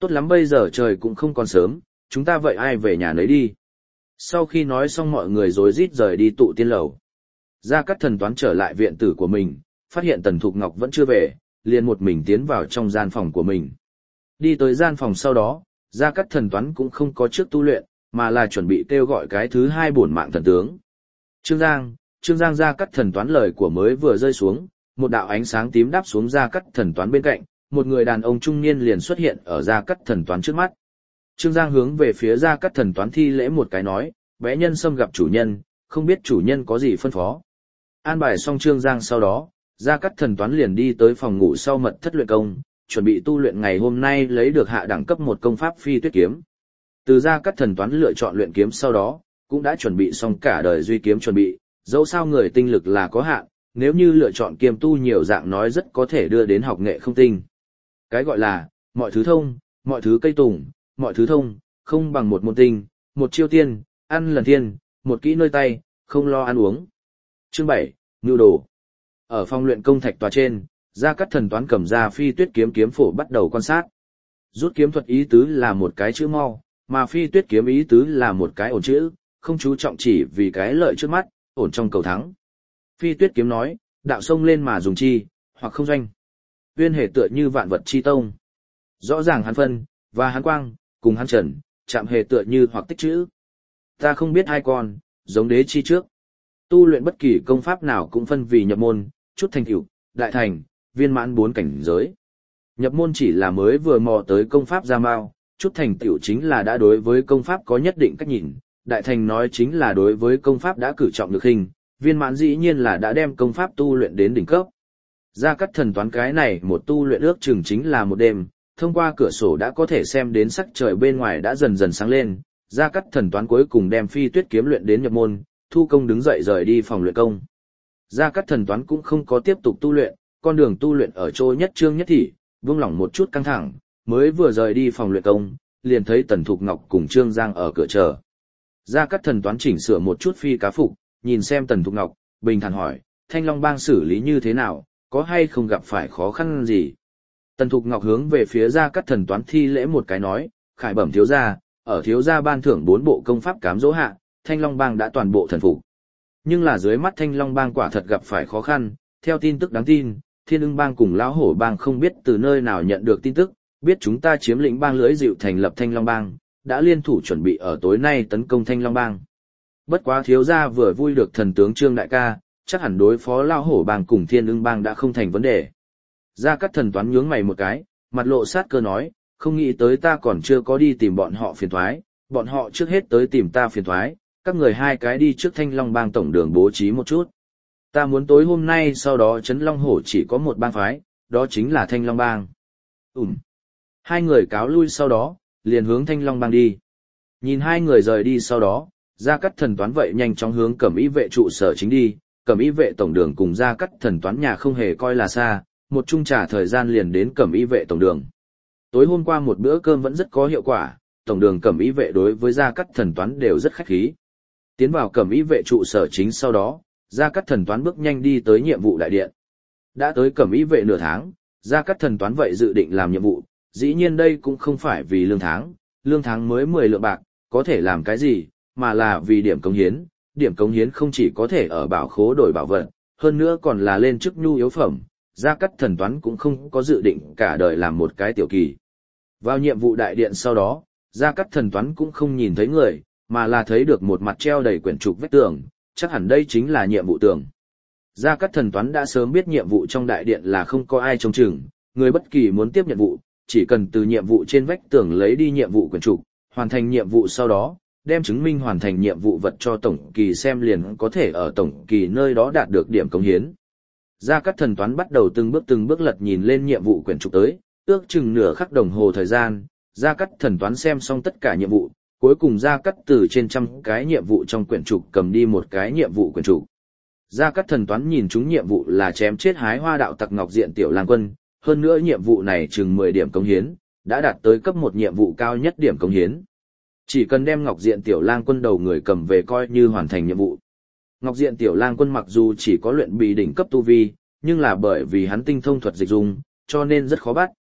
Tốt lắm, bây giờ trời cũng không còn sớm, chúng ta vậy ai về nhà nấy đi. Sau khi nói xong mọi người rối rít rời đi tụ tiên lầu. Gia Cát Thần Toán trở lại viện tử của mình, phát hiện Tần Thục Ngọc vẫn chưa về, liền một mình tiến vào trong gian phòng của mình. Đi tới gian phòng sau đó, Gia Cát Thần Toán cũng không có trước tu luyện, mà là chuẩn bị kêu gọi cái thứ hai bổn mạng thần tướng. Trương Giang, Trương Giang. Gia Cát Thần Toán lời của mới vừa rơi xuống, một đạo ánh sáng tím đáp xuống Gia Cát Thần Toán bên cạnh, một người đàn ông trung niên liền xuất hiện ở Gia Cát Thần Toán trước mắt. Trương Giang hướng về phía Gia Cát Thần Toán thi lễ một cái nói, bé nhân xâm gặp chủ nhân, không biết chủ nhân có gì phân phó. An bài xong Trương Giang sau đó, Gia Cát Thần Toán liền đi tới phòng ngủ sau mật thất luyện công, chuẩn bị tu luyện ngày hôm nay lấy được hạ đẳng cấp một công pháp phi tuyết kiếm. Từ Gia Cát Thần Toán lựa chọn luyện kiếm sau đó, cũng đã chuẩn bị xong cả đời duy kiếm chuẩn bị, dẫu sao người tinh lực là có hạn, nếu như lựa chọn kiêm tu nhiều dạng nói rất có thể đưa đến học nghệ không tinh. Cái gọi là, mọi thứ thông, mọi thứ cây tùng, mọi thứ thông, không bằng một môn tinh, một chiêu tiên, ăn lần tiên, một kỹ nơi tay, không lo ăn uống. Chương bảy, Nưu đồ. Ở phòng luyện công thạch tòa trên, Gia Cát Thần Toán cầm ra phi tuyết kiếm kiếm phổ bắt đầu quan sát. Rút kiếm thuật ý tứ là một cái chữ mau, mà phi tuyết kiếm ý tứ là một cái ổn chữ, không chú trọng chỉ vì cái lợi trước mắt, ổn trong cầu thắng. Phi tuyết kiếm nói, đạo sông lên mà dùng chi, hoặc không doanh. Uyên hệ tựa như vạn vật chi tông. Rõ ràng hắn phân, và hắn quang, cùng hắn trần, chạm hề tựa như hoặc tích chữ. Ta không biết hai con, giống đế chi trước. Tu luyện bất kỳ công pháp nào cũng phân vì nhập môn, chút thành tựu, đại thành, viên mãn bốn cảnh giới. Nhập môn chỉ là mới vừa mò tới công pháp ra mao, chút thành tựu chính là đã đối với công pháp có nhất định cách nhìn, đại thành nói chính là đối với công pháp đã cử trọng được hình, viên mãn dĩ nhiên là đã đem công pháp tu luyện đến đỉnh cấp. Gia Cát Thần Toán cái này một tu luyện ước chừng chính là một đêm, thông qua cửa sổ đã có thể xem đến sắc trời bên ngoài đã dần dần sáng lên. Gia Cát Thần Toán cuối cùng đem phi tuyết kiếm luyện đến nhập môn, thu công đứng dậy rời đi phòng luyện công. Gia Cát Thần Toán cũng không có tiếp tục tu luyện, con đường tu luyện ở chỗ nhất trương nhất thị, vương lỏng một chút căng thẳng, mới vừa rời đi phòng luyện công, liền thấy Tần Thục Ngọc cùng Trương Giang ở cửa chờ. Gia Cát Thần Toán chỉnh sửa một chút phi cá phục, nhìn xem Tần Thục Ngọc, bình thản hỏi, Thanh Long Bang xử lý như thế nào, có hay không gặp phải khó khăn gì? Tần Thục Ngọc hướng về phía Gia Cát Thần Toán thi lễ một cái nói, khải bẩm thiếu gia, ở thiếu gia ban thưởng bốn bộ công pháp cám dỗ hạ, Thanh Long Bang đã toàn bộ thần phục. Nhưng là dưới mắt Thanh Long Bang quả thật gặp phải khó khăn, theo tin tức đáng tin, Thiên Ưng Bang cùng Lão Hổ Bang không biết từ nơi nào nhận được tin tức, biết chúng ta chiếm lĩnh bang lưỡi dịu thành lập Thanh Long Bang, đã liên thủ chuẩn bị ở tối nay tấn công Thanh Long Bang. Bất quá thiếu gia vừa vui được thần tướng Trương đại ca, chắc hẳn đối phó Lão Hổ Bang cùng Thiên Ưng Bang đã không thành vấn đề. Gia Cát Thần Toán nhướng mày một cái, mặt lộ sát cơ nói, không nghĩ tới ta còn chưa có đi tìm bọn họ phiền toái, bọn họ trước hết tới tìm ta phiền toái, các người hai cái đi trước Thanh Long Bang tổng đường bố trí một chút. Ta muốn tối hôm nay sau đó Trấn Long Hổ chỉ có một bang phái, đó chính là Thanh Long Bang. Ừm. Hai người cáo lui sau đó, liền hướng Thanh Long Bang đi. Nhìn hai người rời đi sau đó, Gia Cát Thần Toán vậy nhanh chóng hướng Cẩm Y vệ trụ sở chính đi, Cẩm Y vệ tổng đường cùng Gia Cát Thần Toán nhà không hề coi là xa, một chung trả thời gian liền đến Cẩm Y vệ tổng đường. Tối hôm qua một bữa cơm vẫn rất có hiệu quả, tổng đường Cẩm Y vệ đối với Gia Cát Thần Toán đều rất khách khí. Tiến vào Cẩm Y vệ trụ sở chính sau đó, Gia Cát Thần Toán bước nhanh đi tới nhiệm vụ đại điện. Đã tới Cẩm Y vệ nửa tháng, Gia Cát Thần Toán vậy dự định làm nhiệm vụ, dĩ nhiên đây cũng không phải vì lương tháng, lương tháng mới mười lượng bạc, có thể làm cái gì, mà là vì điểm cống hiến. Điểm cống hiến không chỉ có thể ở bảo khố đổi bảo vật, hơn nữa còn là lên chức nhu yếu phẩm. Gia Cát Thần Toán cũng không có dự định cả đời làm một cái tiểu kỳ. Vào nhiệm vụ đại điện sau đó, Gia Cát Thần Toán cũng không nhìn thấy người, mà là thấy được một mặt treo đầy quyển trục vách tường, chắc hẳn đây chính là nhiệm vụ tường. Gia Cát Thần Toán đã sớm biết nhiệm vụ trong đại điện là không có ai trông chừng, người bất kỳ muốn tiếp nhiệm vụ, chỉ cần từ nhiệm vụ trên vách tường lấy đi nhiệm vụ quyển trục, hoàn thành nhiệm vụ sau đó, đem chứng minh hoàn thành nhiệm vụ vật cho tổng kỳ xem liền có thể ở tổng kỳ nơi đó đạt được điểm cống hiến. Gia Cát Thần Toán bắt đầu từng bước từng bước lật nhìn lên nhiệm vụ quyển trục tới, ước chừng nửa khắc đồng hồ thời gian, Gia Cát Thần Toán xem xong tất cả nhiệm vụ, cuối cùng Gia Cát từ trên trăm cái nhiệm vụ trong quyển trục cầm đi một cái nhiệm vụ quyển trục. Gia Cát Thần Toán nhìn chúng nhiệm vụ là chém chết hái hoa đạo tặc Ngọc Diện Tiểu Lang Quân, hơn nữa nhiệm vụ này chừng mười điểm cống hiến, đã đạt tới cấp một nhiệm vụ cao nhất điểm cống hiến. Chỉ cần đem Ngọc Diện Tiểu Lang Quân đầu người cầm về coi như hoàn thành nhiệm vụ. Ngọc Diện Tiểu Lang Quân mặc dù chỉ có luyện bị đỉnh cấp tu vi, nhưng là bởi vì hắn tinh thông thuật dịch dung, cho nên rất khó bắt.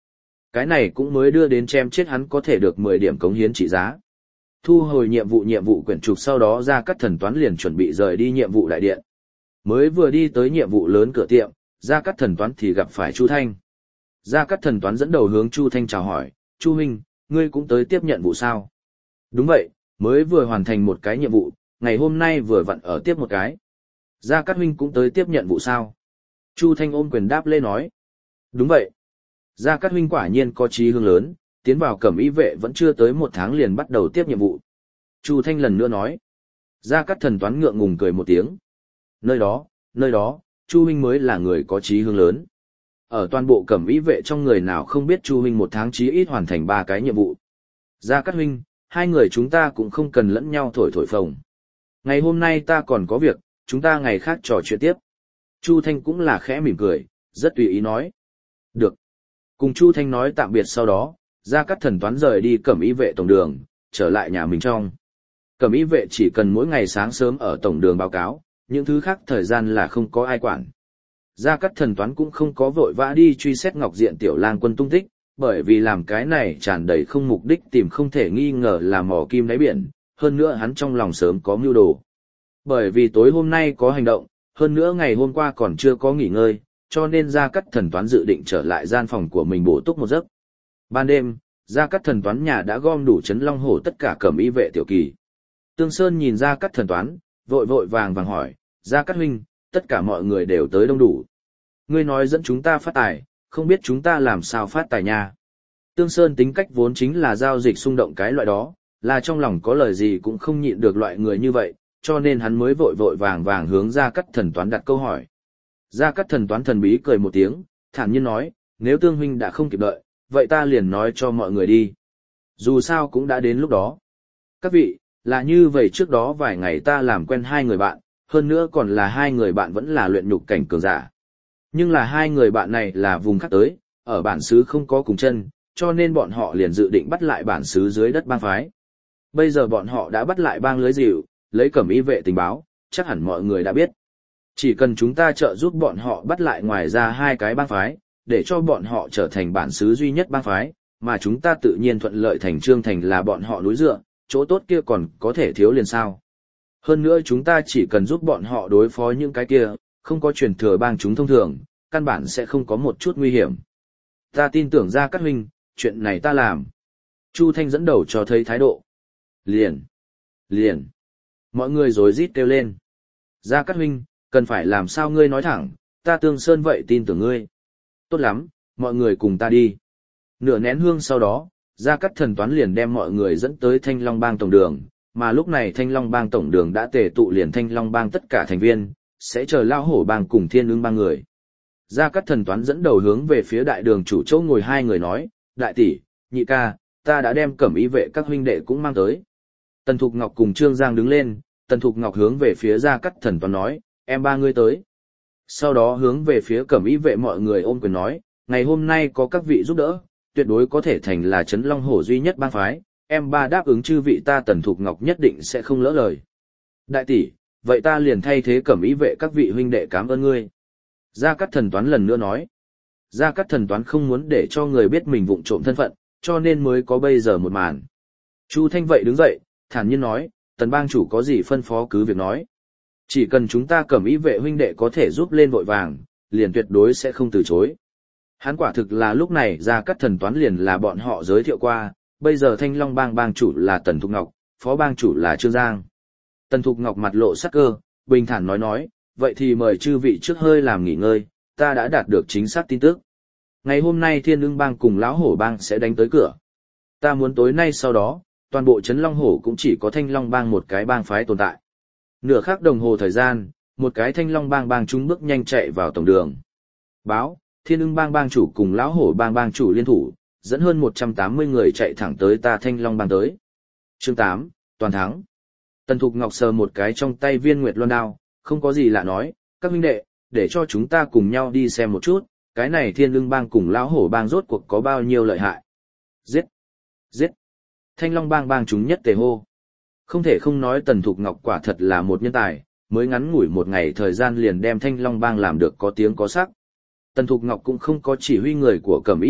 Cái này cũng mới đưa đến chém chết hắn có thể được mười điểm cống hiến trị giá. Thu hồi nhiệm vụ nhiệm vụ quyển trục sau đó Gia Cát Thần Toán liền chuẩn bị rời đi nhiệm vụ đại điện. Mới vừa đi tới nhiệm vụ lớn cửa tiệm, Gia Cát Thần Toán thì gặp phải Chu Thanh. Gia Cát Thần Toán dẫn đầu hướng Chu Thanh chào hỏi, Chu huynh, ngươi cũng tới tiếp nhận vụ sao? Đúng vậy, mới vừa hoàn thành một cái nhiệm vụ, ngày hôm nay vừa vặn ở tiếp một cái. Gia Cát huynh cũng tới tiếp nhận vụ sao? Chu Thanh ôm quyền đáp lê nói. Đúng vậy. Gia Cát huynh quả nhiên có chí hướng lớn, tiến vào cẩm y vệ vẫn chưa tới một tháng liền bắt đầu tiếp nhiệm vụ. Chu Thanh lần nữa nói. Gia Cát Thần Toán ngượng ngùng cười một tiếng. Nơi đó, nơi đó, Chu huynh mới là người có chí hướng lớn. Ở toàn bộ cẩm y vệ trong người nào không biết Chu huynh một tháng chí ít hoàn thành ba cái nhiệm vụ. Gia Cát huynh, hai người chúng ta cũng không cần lẫn nhau thổi thổi phồng. Ngày hôm nay ta còn có việc, chúng ta ngày khác trò chuyện tiếp. Chu Thanh cũng là khẽ mỉm cười, rất tùy ý nói. Được. Cùng Chu Thanh nói tạm biệt sau đó, Gia Cát Thần Toán rời đi cẩm y vệ tổng đường, trở lại nhà mình trong. Cẩm y vệ chỉ cần mỗi ngày sáng sớm ở tổng đường báo cáo, những thứ khác thời gian là không có ai quản. Gia Cát Thần Toán cũng không có vội vã đi truy xét Ngọc Diện Tiểu Lang Quân tung tích, bởi vì làm cái này tràn đầy không mục đích tìm không thể nghi ngờ là mò kim đáy biển, hơn nữa hắn trong lòng sớm có mưu đồ. Bởi vì tối hôm nay có hành động, hơn nữa ngày hôm qua còn chưa có nghỉ ngơi, cho nên Gia Cát Thần Toán dự định trở lại gian phòng của mình bổ túc một giấc. Ban đêm, Gia Cát Thần Toán nhà đã gom đủ Trấn Long Hổ tất cả cẩm y vệ tiểu kỳ. Tương Sơn nhìn Gia Cát Thần Toán, vội vội vàng vàng hỏi, Gia Cát huynh, tất cả mọi người đều tới đông đủ. Ngươi nói dẫn chúng ta phát tài, không biết chúng ta làm sao phát tài nha. Tương Sơn tính cách vốn chính là giao dịch xung động cái loại đó, là trong lòng có lời gì cũng không nhịn được loại người như vậy, cho nên hắn mới vội vội vàng vàng hướng Gia Cát Thần Toán đặt câu hỏi. Gia Cát Thần Toán thần bí cười một tiếng, thản nhiên nói, nếu Tương huynh đã không kịp đợi, vậy ta liền nói cho mọi người đi. Dù sao cũng đã đến lúc đó. Các vị, là như vậy trước đó vài ngày ta làm quen hai người bạn, hơn nữa còn là hai người bạn vẫn là luyện nhục cảnh cường giả. Nhưng là hai người bạn này là vùng khác tới, ở bản xứ không có cùng chân, cho nên bọn họ liền dự định bắt lại bản xứ dưới đất bang phái. Bây giờ bọn họ đã bắt lại bang lưới dịu, lấy cẩm y vệ tình báo, chắc hẳn mọi người đã biết. Chỉ cần chúng ta trợ giúp bọn họ bắt lại ngoài ra hai cái bang phái, để cho bọn họ trở thành bản xứ duy nhất bang phái, mà chúng ta tự nhiên thuận lợi thành trương thành là bọn họ núi dựa, chỗ tốt kia còn có thể thiếu liền sao. Hơn nữa chúng ta chỉ cần giúp bọn họ đối phó những cái kia, không có truyền thừa bang chúng thông thường, căn bản sẽ không có một chút nguy hiểm. Ta tin tưởng Gia Cát huynh, chuyện này ta làm. Chu Thanh dẫn đầu cho thấy thái độ. Liền, liền. Mọi người rối rít kêu lên. Gia Cát huynh, cần phải làm sao ngươi nói thẳng, ta Tương Sơn vậy tin tưởng ngươi. Tốt lắm, mọi người cùng ta đi. Nửa nén hương sau đó, Gia Cát Thần Toán liền đem mọi người dẫn tới Thanh Long Bang tổng đường, mà lúc này Thanh Long Bang tổng đường đã tề tụ liền Thanh Long Bang tất cả thành viên, sẽ chờ Lao Hổ Bang cùng Thiên Ưng Bang người. Gia Cát Thần Toán dẫn đầu hướng về phía đại đường chủ chỗ ngồi hai người nói, đại tỷ, nhị ca, ta đã đem cẩm y vệ các huynh đệ cũng mang tới. Tần Thục Ngọc cùng Trương Giang đứng lên, Tần Thục Ngọc hướng về phía Gia Cát Thần Toán nói, em ba ngươi tới. Sau đó hướng về phía cẩm y vệ mọi người ôm quyền nói, ngày hôm nay có các vị giúp đỡ, tuyệt đối có thể thành là Trấn Long Hổ duy nhất bang phái, em ba đáp ứng chư vị ta Tần Thục Ngọc nhất định sẽ không lỡ lời. Đại tỷ, vậy ta liền thay thế cẩm y vệ các vị huynh đệ cảm ơn ngươi. Gia Cát Thần Toán lần nữa nói. Gia Cát Thần Toán không muốn để cho người biết mình vụng trộm thân phận, cho nên mới có bây giờ một màn. Chu Thanh vậy đứng dậy, thản nhiên nói, Tần bang chủ có gì phân phó cứ việc nói. Chỉ cần chúng ta cẩm y vệ huynh đệ có thể giúp lên vội vàng, liền tuyệt đối sẽ không từ chối. Hắn quả thực là lúc này Gia Cát Thần Toán liền là bọn họ giới thiệu qua, bây giờ Thanh Long Bang bang chủ là Tần Thục Ngọc, phó bang chủ là Trương Giang. Tần Thục Ngọc mặt lộ sắc cơ, bình thản nói nói, vậy thì mời chư vị trước hơi làm nghỉ ngơi, ta đã đạt được chính xác tin tức. Ngày hôm nay Thiên Ưng Bang cùng Lão Hổ Bang sẽ đánh tới cửa. Ta muốn tối nay sau đó, toàn bộ Trấn Long Hổ cũng chỉ có Thanh Long Bang một cái bang phái tồn tại. Nửa khắc đồng hồ thời gian, một cái Thanh Long Bang bang chúng bước nhanh chạy vào tổng đường. Báo, Thiên Ưng Bang bang chủ cùng Lão Hổ Bang bang chủ liên thủ, dẫn hơn một trăm tám mươi người chạy thẳng tới ta Thanh Long Bang tới. Chương tám, toàn thắng. Tần Thục Ngọc sờ một cái trong tay viên nguyệt loan đao, không có gì lạ nói, các huynh đệ, để cho chúng ta cùng nhau đi xem một chút, cái này Thiên Ưng Bang cùng Lão Hổ Bang rốt cuộc có bao nhiêu lợi hại. Giết! Giết! Thanh Long Bang bang chúng nhất tề hô. Không thể không nói Tần Thục Ngọc quả thật là một nhân tài, mới ngắn ngủi một ngày thời gian liền đem Thanh Long Bang làm được có tiếng có sắc. Tần Thục Ngọc cũng không có chỉ huy người của cẩm y vệ,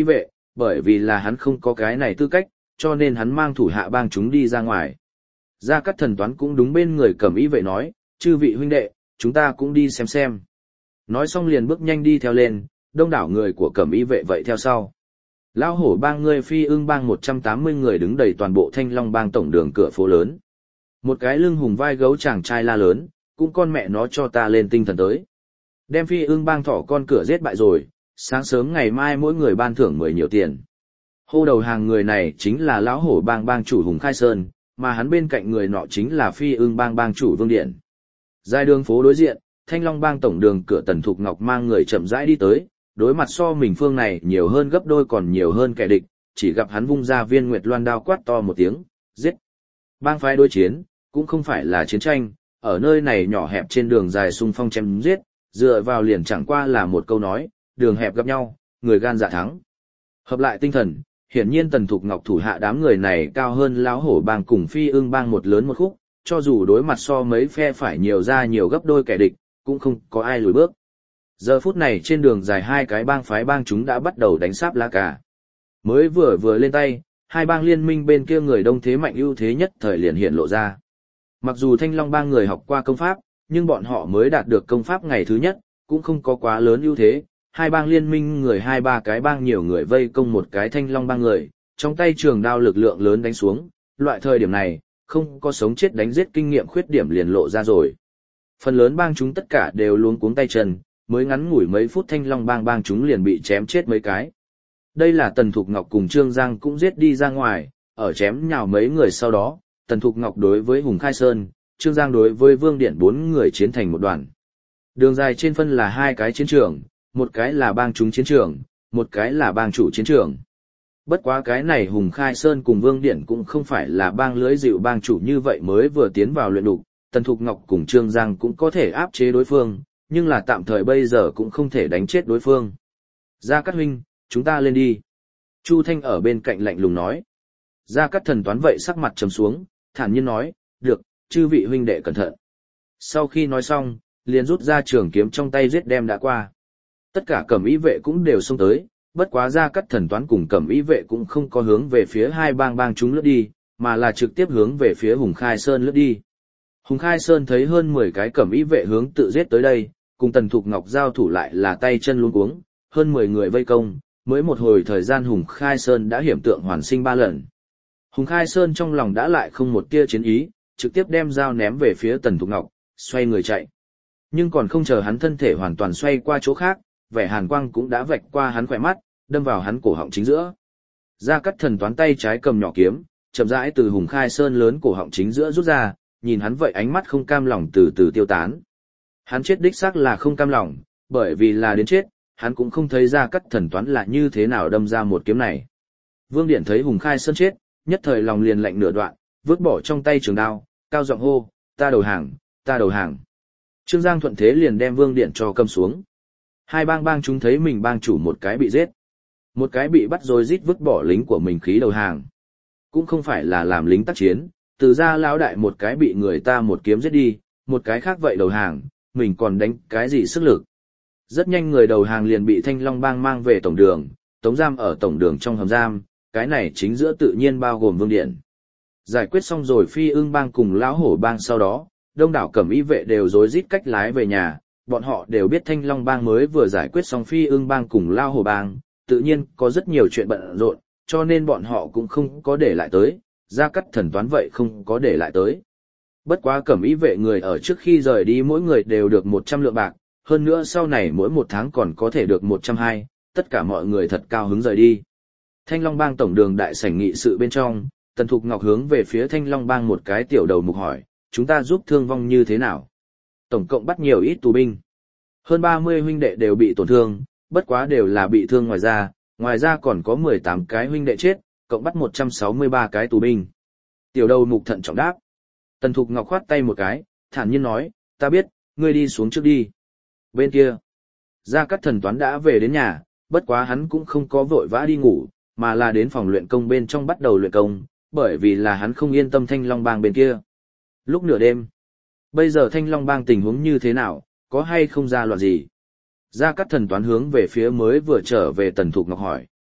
bởi vì là hắn không có cái này tư cách, cho nên hắn mang thủ hạ bang chúng đi ra ngoài. Gia Cát Thần Toán cũng đúng bên người Cẩm Y vệ nói, chư vị huynh đệ, chúng ta cũng đi xem xem. Nói xong liền bước nhanh đi theo lên, đông đảo người của Cẩm Y vệ vậy theo sau. Lão hổ bang người Phi Ưng bang một trăm tám mươi người đứng đầy toàn bộ Thanh Long bang tổng đường cửa phố lớn. Một cái lưng hùng vai gấu chàng trai la lớn, cũng con mẹ nó cho ta lên tinh thần tới. Đem Phi Ưng bang thỏ con cửa giết bại rồi, sáng sớm ngày mai mỗi người ban thưởng mười nhiều tiền. Hô đầu hàng người này chính là lão hổ bang bang chủ Hùng Khai Sơn, mà hắn bên cạnh người nọ chính là Phi Ưng bang bang chủ Vương Điện. Giai đường phố đối diện, Thanh Long bang tổng đường cửa Tần Thục Ngọc mang người chậm rãi đi tới, đối mặt so mình phương này nhiều hơn gấp đôi còn nhiều hơn kẻ địch, chỉ gặp hắn vung ra viên nguyệt loan đao quát to một tiếng, giết. Bang phái đối chiến, cũng không phải là chiến tranh, ở nơi này nhỏ hẹp trên đường dài xung phong chém giết, dựa vào liền chẳng qua là một câu nói, đường hẹp gặp nhau, người gan dạ thắng. Hợp lại tinh thần, hiển nhiên Tần Thục Ngọc thủ hạ đám người này cao hơn lão hổ bang cùng Phi Ưng bang một lớn một khúc, cho dù đối mặt so mấy phe phải nhiều ra nhiều gấp đôi kẻ địch, cũng không có ai lùi bước. Giờ phút này trên đường dài hai cái bang phái bang chúng đã bắt đầu đánh sáp lá cà. Mới vừa vừa lên tay, hai bang liên minh bên kia người đông thế mạnh ưu thế nhất thời liền hiện lộ ra. Mặc dù Thanh Long bang người học qua công pháp, nhưng bọn họ mới đạt được công pháp ngày thứ nhất, cũng không có quá lớn ưu thế. Hai bang liên minh người hai ba cái bang nhiều người vây công một cái Thanh Long bang người, trong tay trường đao lực lượng lớn đánh xuống, loại thời điểm này, không có sống chết đánh giết kinh nghiệm khuyết điểm liền lộ ra rồi. Phần lớn bang chúng tất cả đều luống cuống tay chân, mới ngắn ngủi mấy phút Thanh Long bang bang chúng liền bị chém chết mấy cái. Đây là Tần Thục Ngọc cùng Trương Giang cũng giết đi ra ngoài, ở chém nhào mấy người sau đó, Tần Thục Ngọc đối với Hùng Khai Sơn, Trương Giang đối với Vương Điện bốn người chiến thành một đoàn. Đường dài trên phân là hai cái chiến trường, một cái là bang chúng chiến trường, một cái là bang chủ chiến trường. Bất quá cái này Hùng Khai Sơn cùng Vương Điện cũng không phải là bang lưới dịu bang chủ như vậy mới vừa tiến vào luyện đục, Tần Thục Ngọc cùng Trương Giang cũng có thể áp chế đối phương, nhưng là tạm thời bây giờ cũng không thể đánh chết đối phương. Gia Cát huynh, chúng ta lên đi. Chu Thanh ở bên cạnh lạnh lùng nói. Gia Cát Thần Toán vậy sắc mặt trầm xuống, thản nhiên nói, được, chư vị huynh đệ cẩn thận. Sau khi nói xong, liền rút ra trường kiếm trong tay giết đem đã qua. Tất cả Cẩm Y vệ cũng đều xông tới, bất quá Gia Cát Thần Toán cùng Cẩm Y vệ cũng không có hướng về phía hai bang bang chúng lướt đi, mà là trực tiếp hướng về phía Hùng Khai Sơn lướt đi. Hùng Khai Sơn thấy hơn mười cái Cẩm Y vệ hướng tự giết tới đây, cùng Tần Thục Ngọc giao thủ lại là tay chân luống cuống, hơn mười người vây công, mới một hồi thời gian Hùng Khai Sơn đã hiểm tượng hoàn sinh ba lần. Hùng Khai Sơn trong lòng đã lại không một tia chiến ý, trực tiếp đem dao ném về phía Tần Thục Ngọc, xoay người chạy. Nhưng còn không chờ hắn thân thể hoàn toàn xoay qua chỗ khác, vẻ hàn quang cũng đã vạch qua hắn khỏe mắt, đâm vào hắn cổ họng chính giữa. Gia Cát Thần Toán tay trái cầm nhỏ kiếm, chậm rãi từ Hùng Khai Sơn lớn cổ họng chính giữa rút ra, nhìn hắn vậy ánh mắt không cam lòng từ từ tiêu tán. Hắn chết đích xác là không cam lòng, bởi vì là đến chết, hắn cũng không thấy Gia Cát Thần Toán là như thế nào đâm ra một kiếm này. Vương Điện thấy Hùng Khai Sơn chết, nhất thời lòng liền lạnh nửa đoạn, vứt bỏ trong tay trường đao, cao giọng hô, ta đầu hàng, ta đầu hàng. Trương Giang thuận thế liền đem Vương Điện cho cầm xuống. Hai bang bang chúng thấy mình bang chủ một cái bị giết, một cái bị bắt rồi rít vứt bỏ lính của mình khí đầu hàng. Cũng không phải là làm lính tác chiến, từ ra lão đại một cái bị người ta một kiếm giết đi, một cái khác vậy đầu hàng, mình còn đánh cái gì sức lực. Rất nhanh người đầu hàng liền bị Thanh Long bang mang về tổng đường, tống giam ở tổng đường trong hầm giam, cái này chính giữa tự nhiên bao gồm Vương Điện. Giải quyết xong rồi Phi Ưng bang cùng lão hổ bang sau đó, đông đảo Cẩm Y vệ đều rối rít cách lái về nhà, bọn họ đều biết Thanh Long bang mới vừa giải quyết xong Phi Ưng bang cùng lão hổ bang, tự nhiên có rất nhiều chuyện bận rộn, cho nên bọn họ cũng không có để lại tới, Gia Cát Thần Toán vậy không có để lại tới. Bất quá Cẩm Y vệ người ở trước khi rời đi mỗi người đều được một trăm lượng bạc, hơn nữa sau này mỗi một tháng còn có thể được một trăm hai mươi, tất cả mọi người thật cao hứng rời đi. Thanh Long bang tổng đường đại sảnh nghị sự bên trong, Tần Thục Ngọc hướng về phía Thanh Long bang một cái tiểu đầu mục hỏi, chúng ta giúp thương vong như thế nào? Tổng cộng bắt nhiều ít tù binh. Hơn ba mươi huynh đệ đều bị tổn thương, bất quá đều là bị thương ngoài ra, ngoài ra còn có mười tám cái huynh đệ chết, cộng bắt một trăm sáu mươi ba cái tù binh. Tiểu đầu mục thận trọng đáp. Tần Thục Ngọc khoát tay một cái, thản nhiên nói, ta biết, ngươi đi xuống trước đi. Bên kia, Gia Cát Thần Toán đã về đến nhà, bất quá hắn cũng không có vội vã đi ngủ, mà là đến phòng luyện công bên trong bắt đầu luyện công, bởi vì là hắn không yên tâm Thanh Long bang bên kia. Lúc nửa đêm, bây giờ Thanh Long bang tình huống như thế nào, có hay không ra loạn gì? Gia Cát Thần Toán hướng về phía mới vừa trở về Tần Thục Ngọc hỏi.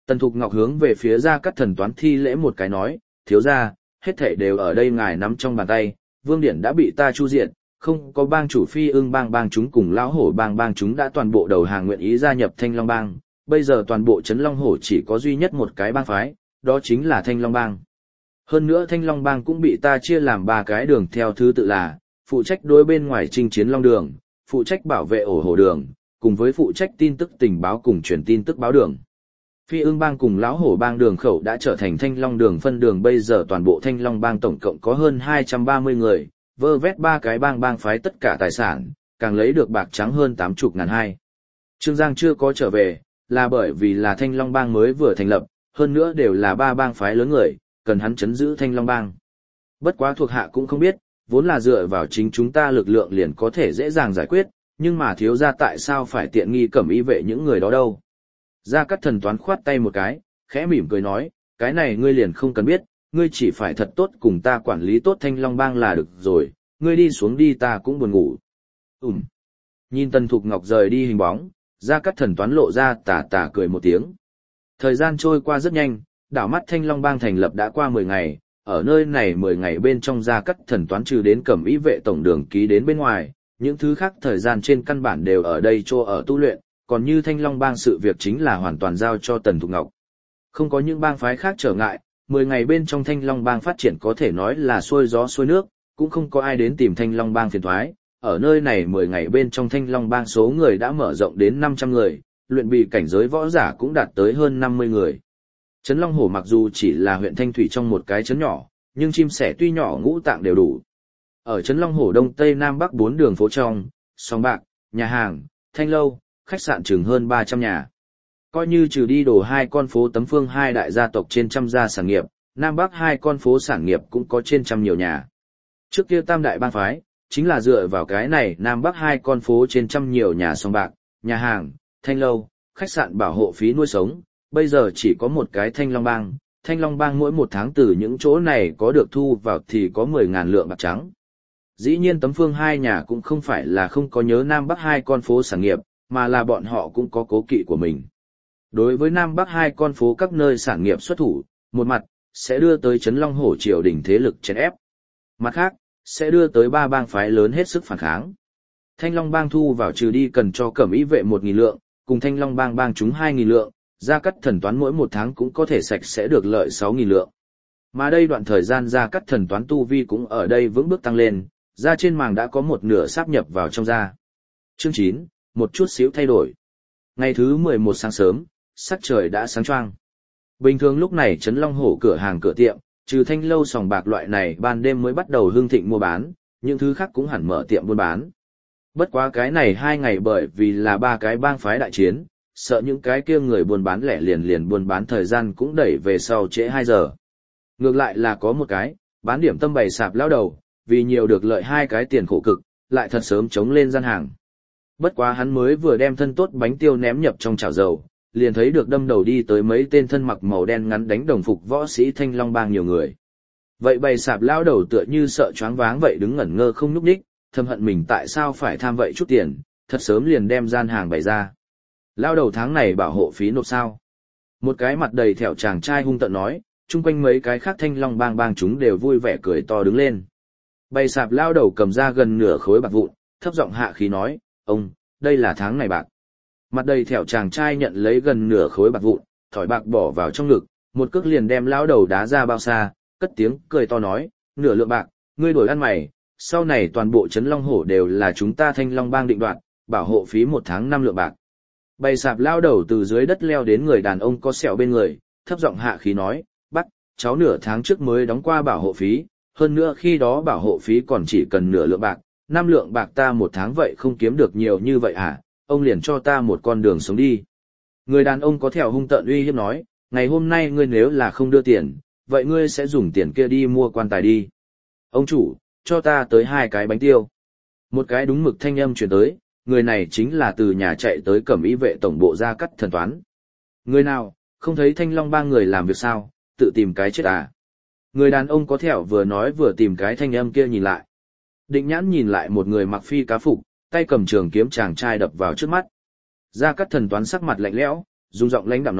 Tần Thục Ngọc hướng về phía Gia Cát Thần Toán thi lễ một cái nói, thiếu gia, hết thảy đều ở đây ngài nắm trong bàn tay, Vương Điển đã bị ta chu diện, không có bang chủ Phi Ưng bang bang chúng cùng lão hổ bang bang chúng đã toàn bộ đầu hàng nguyện ý gia nhập Thanh Long bang, bây giờ toàn bộ Trấn Long Hổ chỉ có duy nhất một cái bang phái, đó chính là Thanh Long bang. Hơn nữa Thanh Long bang cũng bị ta chia làm ba cái đường theo thứ tự là, phụ trách đối bên ngoài chinh chiến Long đường, phụ trách bảo vệ ổ hổ đường, cùng với phụ trách tin tức tình báo cùng truyền tin tức báo đường. Phi Ưng bang cùng lão hổ bang đường khẩu đã trở thành Thanh Long đường phân đường, bây giờ toàn bộ Thanh Long bang tổng cộng có hơn hai trăm ba mươi người, vơ vét ba cái bang bang phái tất cả tài sản, càng lấy được bạc trắng hơn tám chục ngàn hai. Trương Giang chưa có trở về, là bởi vì là Thanh Long bang mới vừa thành lập, hơn nữa đều là ba bang phái lớn người, cần hắn chấn giữ Thanh Long bang. Bất quá thuộc hạ cũng không biết, vốn là dựa vào chính chúng ta lực lượng liền có thể dễ dàng giải quyết, nhưng mà thiếu gia tại sao phải tiện nghi cẩm y vệ những người đó đâu. Gia Cát Thần Toán khoát tay một cái, khẽ mỉm cười nói, cái này ngươi liền không cần biết, ngươi chỉ phải thật tốt cùng ta quản lý tốt Thanh Long bang là được rồi, ngươi đi xuống đi ta cũng buồn ngủ. Ừm. Nhìn Tần Thục Ngọc rời đi hình bóng, Gia Cát Thần Toán lộ ra tà tà cười một tiếng. Thời gian trôi qua rất nhanh, đảo mắt Thanh Long bang thành lập đã qua mười ngày, ở nơi này mười ngày bên trong Gia Cát Thần Toán trừ đến cẩm y vệ tổng đường ký đến bên ngoài, những thứ khác thời gian trên căn bản đều ở đây cho ở tu luyện, còn như Thanh Long bang sự việc chính là hoàn toàn giao cho Tần Thục Ngọc. Không có những bang phái khác trở ngại, mười ngày bên trong Thanh Long bang phát triển có thể nói là xuôi gió xuôi nước, cũng không có ai đến tìm Thanh Long bang phiền toái. Ở nơi này mười ngày bên trong Thanh Long bang số người đã mở rộng đến năm trăm người, luyện bị cảnh giới võ giả cũng đạt tới hơn năm mươi người. Trấn Long Hổ mặc dù chỉ là huyện Thanh Thủy trong một cái trấn nhỏ, nhưng chim sẻ tuy nhỏ ngũ tạng đều đủ. Ở Trấn Long Hổ Đông Tây Nam Bắc bốn đường phố trong, sòng bạc, nhà hàng, thanh lâu, khách sạn chừng hơn ba trăm nhà. Coi như trừ đi đổ hai con phố Tấm Phương hai đại gia tộc trên trăm gia sản nghiệp, Nam Bắc hai con phố sản nghiệp cũng có trên trăm nhiều nhà. Trước kia tam đại bang phái, chính là dựa vào cái này Nam Bắc hai con phố trên trăm nhiều nhà sòng bạc, nhà hàng, thanh lâu, khách sạn bảo hộ phí nuôi sống, bây giờ chỉ có một cái Thanh Long bang. Thanh Long bang mỗi một tháng từ những chỗ này có được thu vào thì có mười ngàn lượng bạc trắng. Dĩ nhiên Tấm Phương hai nhà cũng không phải là không có nhớ Nam Bắc hai con phố sản nghiệp, mà là bọn họ cũng có cố kỵ của mình. Đối với Nam Bắc hai con phố các nơi sản nghiệp xuất thủ, một mặt, sẽ đưa tới Trấn Long Hổ triều đình thế lực chèn ép. Mặt khác, sẽ đưa tới ba bang phái lớn hết sức phản kháng. Thanh Long bang thu vào trừ đi cần cho cẩm y vệ một nghìn lượng, cùng Thanh Long bang bang chúng hai nghìn lượng, Gia Cát Thần Toán mỗi một tháng cũng có thể sạch sẽ được lợi sáu nghìn lượng. Mà đây đoạn thời gian Gia Cát Thần Toán tu vi cũng ở đây vững bước tăng lên, ra trên màng đã có một nửa sáp nhập vào trong da. Chương chín, một chút xíu thay đổi. Ngày thứ mười một sáng sớm, sắc trời đã sáng choang. Bình thường lúc này Trấn Long Hổ cửa hàng cửa tiệm, trừ thanh lâu sòng bạc loại này ban đêm mới bắt đầu hương thịnh mua bán, những thứ khác cũng hẳn mở tiệm buôn bán. Bất quá cái này hai ngày bởi vì là ba cái bang phái đại chiến, sợ những cái kia người buôn bán lẻ liền liền buôn bán thời gian cũng đẩy về sau trễ hai giờ. Ngược lại là có một cái, bán điểm tâm bày sạp lao đầu, vì nhiều được lợi hai cái tiền khổ cực, lại thật sớm chống lên gian hàng. Bất quá hắn mới vừa đem thân tốt bánh tiêu ném nhập trong chảo dầu, liền thấy được đâm đầu đi tới mấy tên thân mặc màu đen ngắn đánh đồng phục võ sĩ Thanh Long bang nhiều người. Vậy bày sạp lao đầu tựa như sợ choáng váng vậy đứng ngẩn ngơ không nhúc nhích, thầm hận mình tại sao phải tham vậy chút tiền, thật sớm liền đem gian hàng bày ra. Lao đầu tháng này bảo hộ phí nộp sao? Một cái mặt đầy thẹo chàng trai hung tợn nói, chung quanh mấy cái khác Thanh Long bang bang chúng đều vui vẻ cười to đứng lên. Bày sạp lao đầu cầm ra gần nửa khối bạc vụn, thấp giọng hạ khí nói, ông, đây là tháng này bạc. Mặt đầy thẹo chàng trai nhận lấy gần nửa khối bạc vụn, thỏi bạc bỏ vào trong ngực, một cước liền đem lao đầu đá ra bao xa, cất tiếng cười to nói, nửa lượng bạc, ngươi đổi ăn mày, sau này toàn bộ Trấn Long Hổ đều là chúng ta Thanh Long bang định đoạt, bảo hộ phí một tháng năm lượng bạc. Bày sạp lao đầu từ dưới đất leo đến người đàn ông có sẹo bên người, thấp giọng hạ khí nói, bắt, cháu nửa tháng trước mới đóng qua bảo hộ phí, hơn nữa khi đó bảo hộ phí còn chỉ cần nửa lượng bạc, năm lượng bạc ta một tháng vậy không kiếm được nhiều như vậy hả, ông liền cho ta một con đường sống đi. Người đàn ông có thẹo hung tợn uy hiếp nói, ngày hôm nay ngươi nếu là không đưa tiền, vậy ngươi sẽ dùng tiền kia đi mua quan tài đi. Ông chủ, cho ta tới hai cái bánh tiêu. Một cái đúng mực thanh âm truyền tới, người này chính là từ nhà chạy tới cẩm y vệ tổng bộ Gia Cát Thần Toán. Người nào, không thấy Thanh Long bang người làm việc sao, tự tìm cái chết à. Người đàn ông có thẹo vừa nói vừa tìm cái thanh âm kia nhìn lại. Định nhãn nhìn lại một người mặc phi cá phục, tay cầm trường kiếm chàng trai đập vào trước mắt. Gia Cát Thần Toán sắc mặt lạnh lẽo, dùng giọng lãnh đạm nói,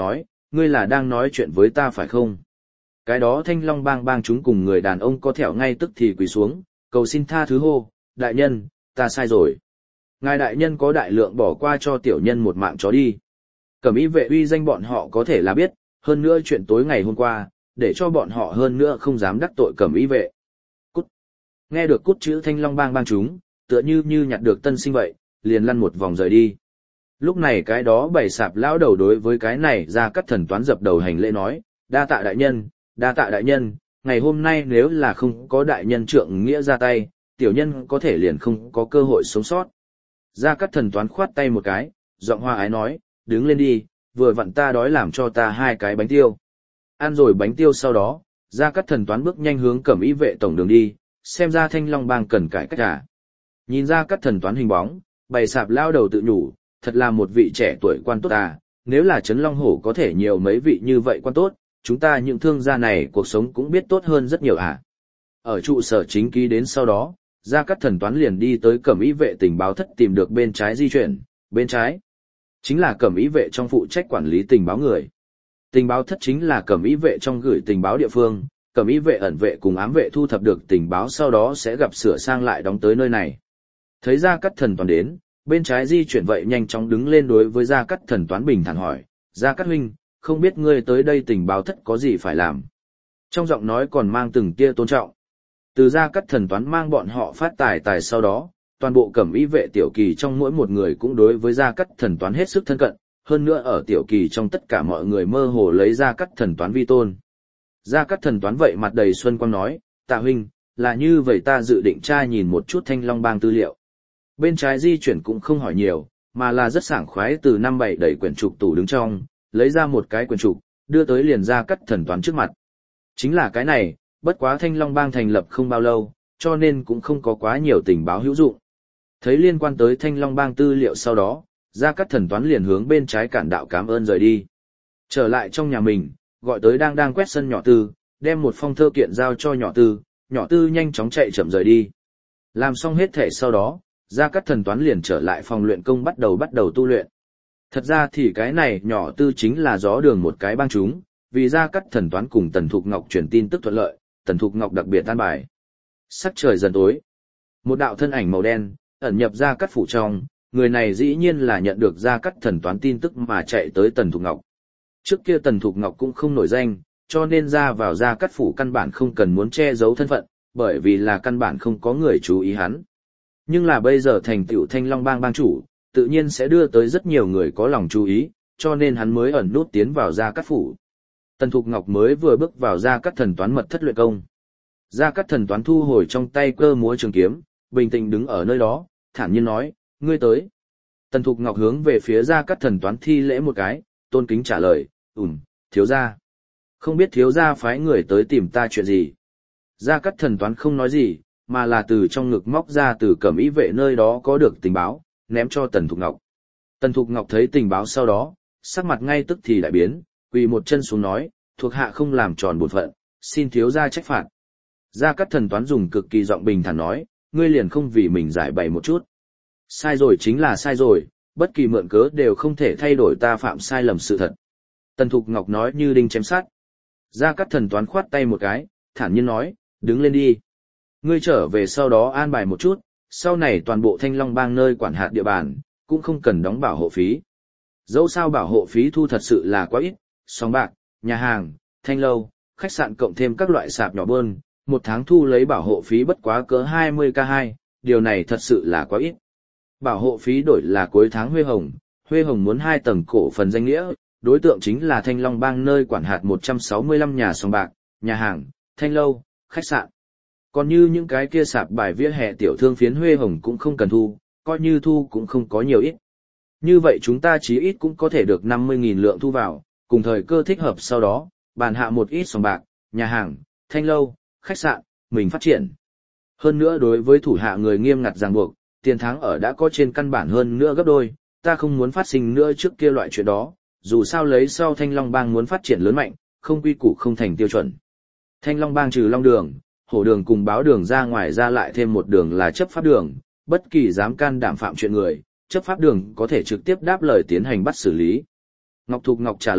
ngươi là đang nói chuyện với ta phải không? Cái đó Thanh Long bang bang chúng cùng người đàn ông có thẹo ngay tức thì quỳ xuống, cầu xin tha thứ hô, đại nhân, ta sai rồi. Ngài đại nhân có đại lượng bỏ qua cho tiểu nhân một mạng chó đi. Cẩm y vệ uy danh bọn họ có thể là biết, hơn nữa chuyện tối ngày hôm qua, để cho bọn họ hơn nữa không dám đắc tội cẩm y vệ. Cút. Nghe được cút chữ Thanh Long bang bang chúng, tựa như như nhặt được tân sinh vậy, liền lăn một vòng rời đi. Lúc này cái đó bày sạp lão đầu đối với cái này ra cắt thần toán dập đầu hành lễ nói, đa tạ đại nhân, đa tạ đại nhân, ngày hôm nay nếu là không có đại nhân trượng nghĩa ra tay, tiểu nhân có thể liền không có cơ hội sống sót. Gia Cát Thần toán khoát tay một cái, giọng hoa ái nói, đứng lên đi, vừa vặn ta đói làm cho ta hai cái bánh tiêu. Ăn rồi bánh tiêu sau đó, Gia Cát Thần toán bước nhanh hướng Cẩm y vệ tổng đường đi, xem ra Thanh Long bang cần cải cách à. Nhìn Gia Cát Thần toán hình bóng, bày sạp lao đầu tự nhủ, thật là một vị trẻ tuổi quan tốt à, nếu là Trấn Long Hổ có thể nhiều mấy vị như vậy quan tốt, chúng ta những thương gia này cuộc sống cũng biết tốt hơn rất nhiều à. Ở trụ sở chính ký đến sau đó, Gia Cát Thần toán liền đi tới Cẩm y vệ tình báo thất tìm được bên trái di chuyển, bên trái chính là Cẩm y vệ trong phụ trách quản lý tình báo người. Tình báo thất chính là Cẩm y vệ trong gửi tình báo địa phương, Cẩm y vệ ẩn vệ cùng ám vệ thu thập được tình báo sau đó sẽ gặp sửa sang lại đóng tới nơi này. Thấy Gia Cát Thần toán đến, bên trái di chuyển vậy nhanh chóng đứng lên đối với Gia Cát Thần toán bình thản hỏi, Gia Cát huynh, không biết ngươi tới đây tình báo thất có gì phải làm. Trong giọng nói còn mang từng tia tôn trọng. Từ Gia Cát Thần toán mang bọn họ phát tài tài sau đó, toàn bộ Cẩm y vệ tiểu kỳ trong mỗi một người cũng đối với Gia Cát Thần toán hết sức thân cận, hơn nữa ở tiểu kỳ trong tất cả mọi người mơ hồ lấy Gia Cát Thần toán vi tôn. Gia Cát Thần toán vậy mặt đầy xuân quang nói, Tạ huynh, là như vậy ta dự định tra nhìn một chút Thanh Long bang tư liệu. Bên trái di chuyển cũng không hỏi nhiều, mà là rất sảng khoái từ năm bảy đẩy quyển trục tủ đứng trong, lấy ra một cái quyển trục, đưa tới liền Gia Cát Thần toán trước mặt. Chính là cái này, bất quá Thanh Long bang thành lập không bao lâu, cho nên cũng không có quá nhiều tình báo hữu dụng. Thấy liên quan tới Thanh Long bang tư liệu sau đó, Gia Cát Thần toán liền hướng bên trái cản đạo cảm ơn rời đi. Trở lại trong nhà mình, gọi tới đang đang quét sân nhỏ tư, đem một phong thơ kiện giao cho nhỏ tư, nhỏ tư nhanh chóng chạy chậm rời đi. Làm xong hết thể sau đó, Gia Cát Thần toán liền trở lại phòng luyện công bắt đầu bắt đầu tu luyện. Thật ra thì cái này nhỏ tư chính là gió đường một cái bang chúng, vì Gia Cát Thần toán cùng Tần Thục Ngọc truyền tin tức thuận lợi, Tần Thục Ngọc đặc biệt an bài. Sắc trời dần tối, một đạo thân ảnh màu đen ẩn nhập Gia Cát phủ trong, người này dĩ nhiên là nhận được Gia Cát Thần toán tin tức mà chạy tới Tần Thục Ngọc. Trước kia Tần Thục Ngọc cũng không nổi danh, cho nên ra vào Gia Cát phủ căn bản không cần muốn che giấu thân phận, bởi vì là căn bản không có người chú ý hắn. Nhưng là bây giờ thành tựu Thanh Long bang bang chủ, tự nhiên sẽ đưa tới rất nhiều người có lòng chú ý, cho nên hắn mới ẩn nút tiến vào Gia Cát phủ. Tần Thục Ngọc mới vừa bước vào Gia Cát Thần toán mật thất luyện công. Gia Cát Thần toán thu hồi trong tay cơ múa trường kiếm, bình tĩnh đứng ở nơi đó, thản nhiên nói, ngươi tới. Tần Thục Ngọc hướng về phía Gia Cát Thần toán thi lễ một cái, tôn kính trả lời, ừm, thiếu gia. Không biết thiếu gia phái người tới tìm ta chuyện gì. Gia Cát Thần toán không nói gì, mà là từ trong ngực móc ra từ Cẩm y vệ nơi đó có được tình báo, ném cho Tần Thục Ngọc. Tần Thục Ngọc thấy tình báo sau đó, sắc mặt ngay tức thì đại biến, quỳ một chân xuống nói, thuộc hạ không làm tròn bổn phận, xin thiếu gia trách phạt. Gia Cát Thần toán dùng cực kỳ giọng bình thản nói, ngươi liền không vì mình giải bày một chút. Sai rồi chính là sai rồi, bất kỳ mượn cớ đều không thể thay đổi ta phạm sai lầm sự thật. Tần Thục Ngọc nói như đinh chém sắt. Gia Cát Thần toán khoát tay một cái, thản nhiên nói, đứng lên đi. Ngươi trở về sau đó an bài một chút, sau này toàn bộ Thanh Long bang nơi quản hạt địa bàn, cũng không cần đóng bảo hộ phí. Dẫu sao bảo hộ phí thu thật sự là quá ít, sòng bạc, nhà hàng, thanh lâu, khách sạn cộng thêm các loại sạp nhỏ bơn, một tháng thu lấy bảo hộ phí bất quá cỡ hai mươi k hai, điều này thật sự là quá ít. Bảo hộ phí đổi là cuối tháng Huê Hồng, Huê Hồng muốn hai tầng cổ phần danh nghĩa, đối tượng chính là Thanh Long bang nơi quản hạt một trăm sáu mươi lăm nhà sòng bạc, nhà hàng, thanh lâu, khách sạn. Còn như những cái kia sạp bài vỉa hè tiểu thương phiến Huê Hồng cũng không cần thu, coi như thu cũng không có nhiều ít. Như vậy chúng ta chí ít cũng có thể được năm mươi nghìn lượng thu vào, cùng thời cơ thích hợp sau đó, bàn hạ một ít sòng bạc, nhà hàng, thanh lâu, khách sạn, mình phát triển. Hơn nữa đối với thủ hạ người nghiêm ngặt ràng buộc, tiền tháng ở đã có trên căn bản hơn nữa gấp đôi, ta không muốn phát sinh nữa trước kia loại chuyện đó, dù sao lấy sau Thanh Long bang muốn phát triển lớn mạnh, không quy củ không thành tiêu chuẩn. Thanh Long bang trừ Long đường, Hổ đường cùng Báo đường ra ngoài ra lại thêm một đường là chấp pháp đường, bất kỳ dám can đảm phạm chuyện người, chấp pháp đường có thể trực tiếp đáp lời tiến hành bắt xử lý. Ngọc Thục Ngọc trả lời,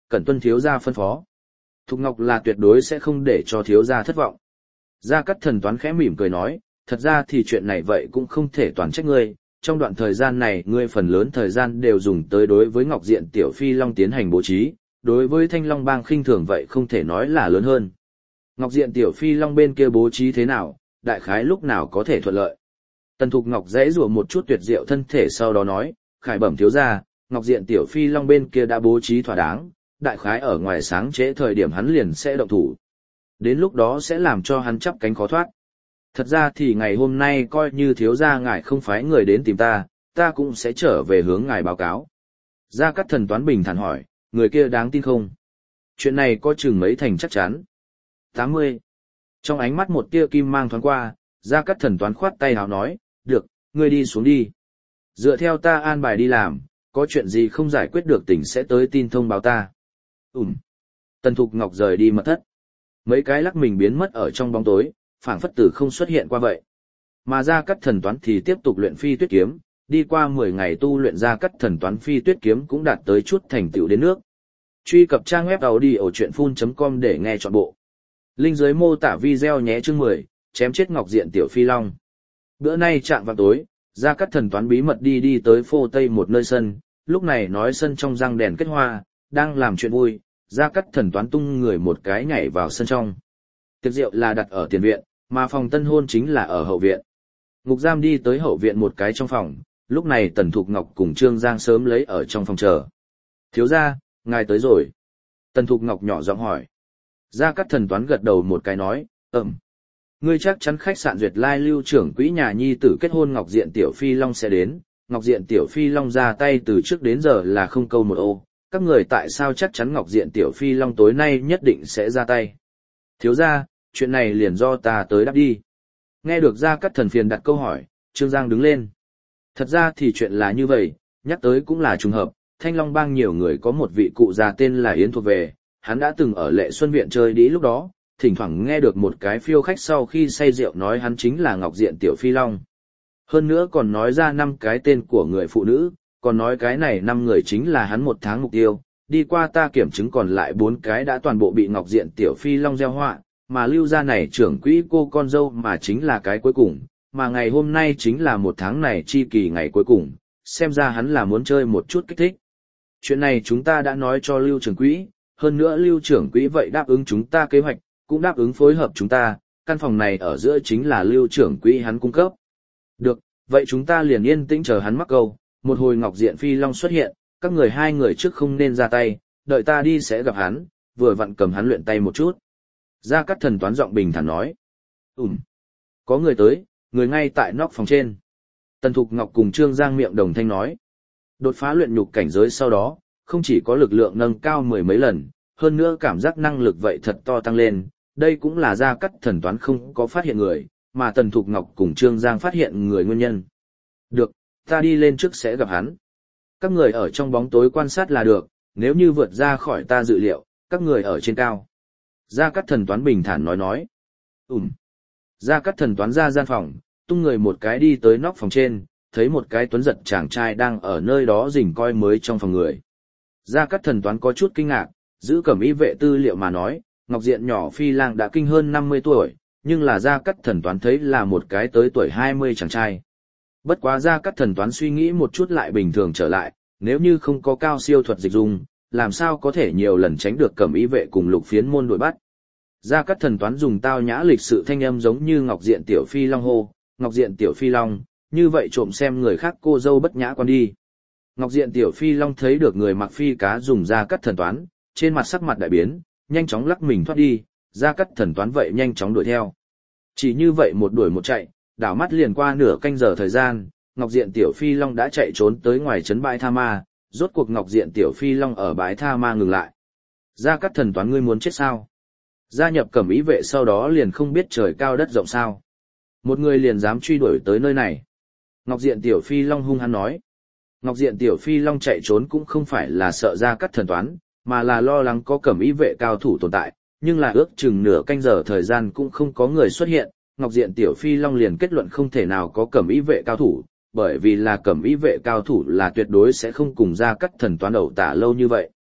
cẩn tuân thiếu gia phân phó. Thục Ngọc là tuyệt đối sẽ không để cho thiếu gia thất vọng. Gia Cát Thần Toán khẽ mỉm cười nói, thật ra thì chuyện này vậy cũng không thể toàn trách ngươi, trong đoạn thời gian này ngươi phần lớn thời gian đều dùng tới đối với Ngọc Diện Tiểu Phi Long tiến hành bố trí, đối với Thanh Long Bang khinh thường vậy không thể nói là lớn hơn. Ngọc Diện Tiểu Phi Long bên kia bố trí thế nào, đại khái lúc nào có thể thuận lợi. Tần Thục Ngọc dãy rủa một chút tuyệt diệu thân thể sau đó nói, khải bẩm thiếu gia, Ngọc Diện Tiểu Phi Long bên kia đã bố trí thỏa đáng, đại khái ở ngoài sáng trễ thời điểm hắn liền sẽ động thủ. Đến lúc đó sẽ làm cho hắn chắp cánh khó thoát. Thật ra thì ngày hôm nay coi như thiếu gia ngài không phái người đến tìm ta, ta cũng sẽ trở về hướng ngài báo cáo. Gia Cát Thần Toán bình thản hỏi, người kia đáng tin không? Chuyện này có chừng mấy thành chắc chắn. tám mươi. Trong ánh mắt một tia kim mang thoáng qua, Gia Cát Thần Toán khoát tay hào nói, được, ngươi đi xuống đi. Dựa theo ta an bài đi làm, có chuyện gì không giải quyết được tỉnh sẽ tới tin thông báo ta. Ừm. Tần Thục Ngọc rời đi mật thất. Mấy cái lắc mình biến mất ở trong bóng tối, phảng phất tử không xuất hiện qua vậy. Mà Gia Cát Thần Toán thì tiếp tục luyện phi tuyết kiếm, đi qua mười ngày tu luyện Gia Cát Thần Toán phi tuyết kiếm cũng đạt tới chút thành tựu đến nước. Truy cập trang web audiochuyenphun chấm com để nghe trọn bộ. Link dưới mô tả video nhé. Chương mười, chém chết Ngọc Diện Tiểu Phi Long. Bữa nay chạm vào tối, Gia Cát Thần Toán bí mật đi đi tới phô Tây một nơi sân, lúc này nói sân trong răng đèn kết hoa, đang làm chuyện vui, Gia Cát Thần Toán tung người một cái nhảy vào sân trong. Tiệc rượu là đặt ở tiền viện, mà phòng tân hôn chính là ở hậu viện. Ngục giam đi tới hậu viện một cái trong phòng, lúc này Tần Thục Ngọc cùng Trương Giang sớm lấy ở trong phòng chờ. Thiếu gia, ngài tới rồi. Tần Thục Ngọc nhỏ giọng hỏi. Gia Cát Thần Toán gật đầu một cái nói, ừm. Ngươi chắc chắn khách sạn Duyệt Lai lưu trưởng quỹ nhà nhi tử kết hôn Ngọc Diện Tiểu Phi Long sẽ đến, Ngọc Diện Tiểu Phi Long ra tay từ trước đến giờ là không câu một ô, các người tại sao chắc chắn Ngọc Diện Tiểu Phi Long tối nay nhất định sẽ ra tay. Thiếu gia, chuyện này liền do ta tới đáp đi. Nghe được Gia Cát Thần phiền đặt câu hỏi, Trương Giang đứng lên. Thật ra thì chuyện là như vậy, nhắc tới cũng là trùng hợp, Thanh Long Bang nhiều người có một vị cụ già tên là Yến thuộc về, hắn đã từng ở Lệ Xuân Viện chơi đĩ lúc đó, thỉnh thoảng nghe được một cái phiêu khách sau khi say rượu nói hắn chính là Ngọc Diện Tiểu Phi Long. Hơn nữa còn nói ra năm cái tên của người phụ nữ, còn nói cái này năm người chính là hắn một tháng mục tiêu, đi qua ta kiểm chứng còn lại bốn cái đã toàn bộ bị Ngọc Diện Tiểu Phi Long gieo họa, mà lưu gia này trưởng quỹ cô con dâu mà chính là cái cuối cùng, mà ngày hôm nay chính là một tháng này chi kỳ ngày cuối cùng, xem ra hắn là muốn chơi một chút kích thích. Chuyện này chúng ta đã nói cho lưu trưởng quỹ, hơn nữa lưu trưởng quỹ vậy đáp ứng chúng ta kế hoạch, cũng đáp ứng phối hợp chúng ta, căn phòng này ở giữa chính là lưu trưởng quỹ hắn cung cấp. Được, vậy chúng ta liền yên tĩnh chờ hắn mắc câu, một hồi Ngọc Diện Phi Long xuất hiện, các người hai người trước không nên ra tay, đợi ta đi sẽ gặp hắn, vừa vặn cầm hắn luyện tay một chút. Gia Cát Thần Toán giọng bình thản nói. Ừm. Có người tới, người ngay tại nóc phòng trên. Tần Thục Ngọc cùng Trương Giang miệng đồng thanh nói. Đột phá luyện nhục cảnh giới sau đó, không chỉ có lực lượng nâng cao mười mấy lần, hơn nữa cảm giác năng lực vậy thật to tăng lên, đây cũng là Gia Cát Thần Toán không có phát hiện người, mà Tần Thục Ngọc cùng Trương Giang phát hiện người nguyên nhân. Được, ta đi lên trước sẽ gặp hắn. Các người ở trong bóng tối quan sát là được, nếu như vượt ra khỏi ta dự liệu, các người ở trên cao. Gia Cát Thần Toán bình thản nói nói. Ừm. Gia Cát Thần Toán ra gian phòng, tung người một cái đi tới nóc phòng trên, thấy một cái tuấn giật chàng trai đang ở nơi đó rình coi mới trong phòng người. Gia Cát Thần Toán có chút kinh ngạc, giữ cẩm y vệ tư liệu mà nói, Ngọc Diện nhỏ Phi Lang đã kinh hơn năm mươi tuổi, nhưng là Gia Cát Thần Toán thấy là một cái tới tuổi hai mươi chàng trai. Bất quá Gia Cát Thần Toán suy nghĩ một chút lại bình thường trở lại, nếu như không có cao siêu thuật dịch dung, làm sao có thể nhiều lần tránh được cẩm y vệ cùng lục phiến môn đuổi bắt. Gia Cát Thần Toán dùng tao nhã lịch sự thanh âm giống như Ngọc Diện Tiểu Phi Long hô, Ngọc Diện Tiểu Phi Long, như vậy trộm xem người khác cô dâu bất nhã quan đi. Ngọc Diện Tiểu Phi Long thấy được người mặc phi cá dùng Gia Cát Thần Toán, trên mặt sắc mặt đại biến, nhanh chóng lắc mình thoát đi, Gia Cát Thần Toán vậy nhanh chóng đuổi theo. Chỉ như vậy một đuổi một chạy, đảo mắt liền qua nửa canh giờ thời gian, Ngọc Diện Tiểu Phi Long đã chạy trốn tới ngoài trấn bãi Tha Ma, rốt cuộc Ngọc Diện Tiểu Phi Long ở bãi Tha Ma ngừng lại. Gia Cát Thần Toán ngươi muốn chết sao? Gia nhập cẩm ý vệ sau đó liền không biết trời cao đất rộng sao? Một người liền dám truy đuổi tới nơi này. Ngọc Diện Tiểu Phi Long hung hăng nói. Ngọc Diện Tiểu Phi Long chạy trốn cũng không phải là sợ Gia Cát Thần Toán, mà là lo lắng có cẩm ý vệ cao thủ tồn tại, nhưng là ước chừng nửa canh giờ thời gian cũng không có người xuất hiện, Ngọc Diện Tiểu Phi Long liền kết luận không thể nào có cẩm ý vệ cao thủ, bởi vì là cẩm ý vệ cao thủ là tuyệt đối sẽ không cùng Gia Cát Thần Toán ẩu tả lâu như vậy.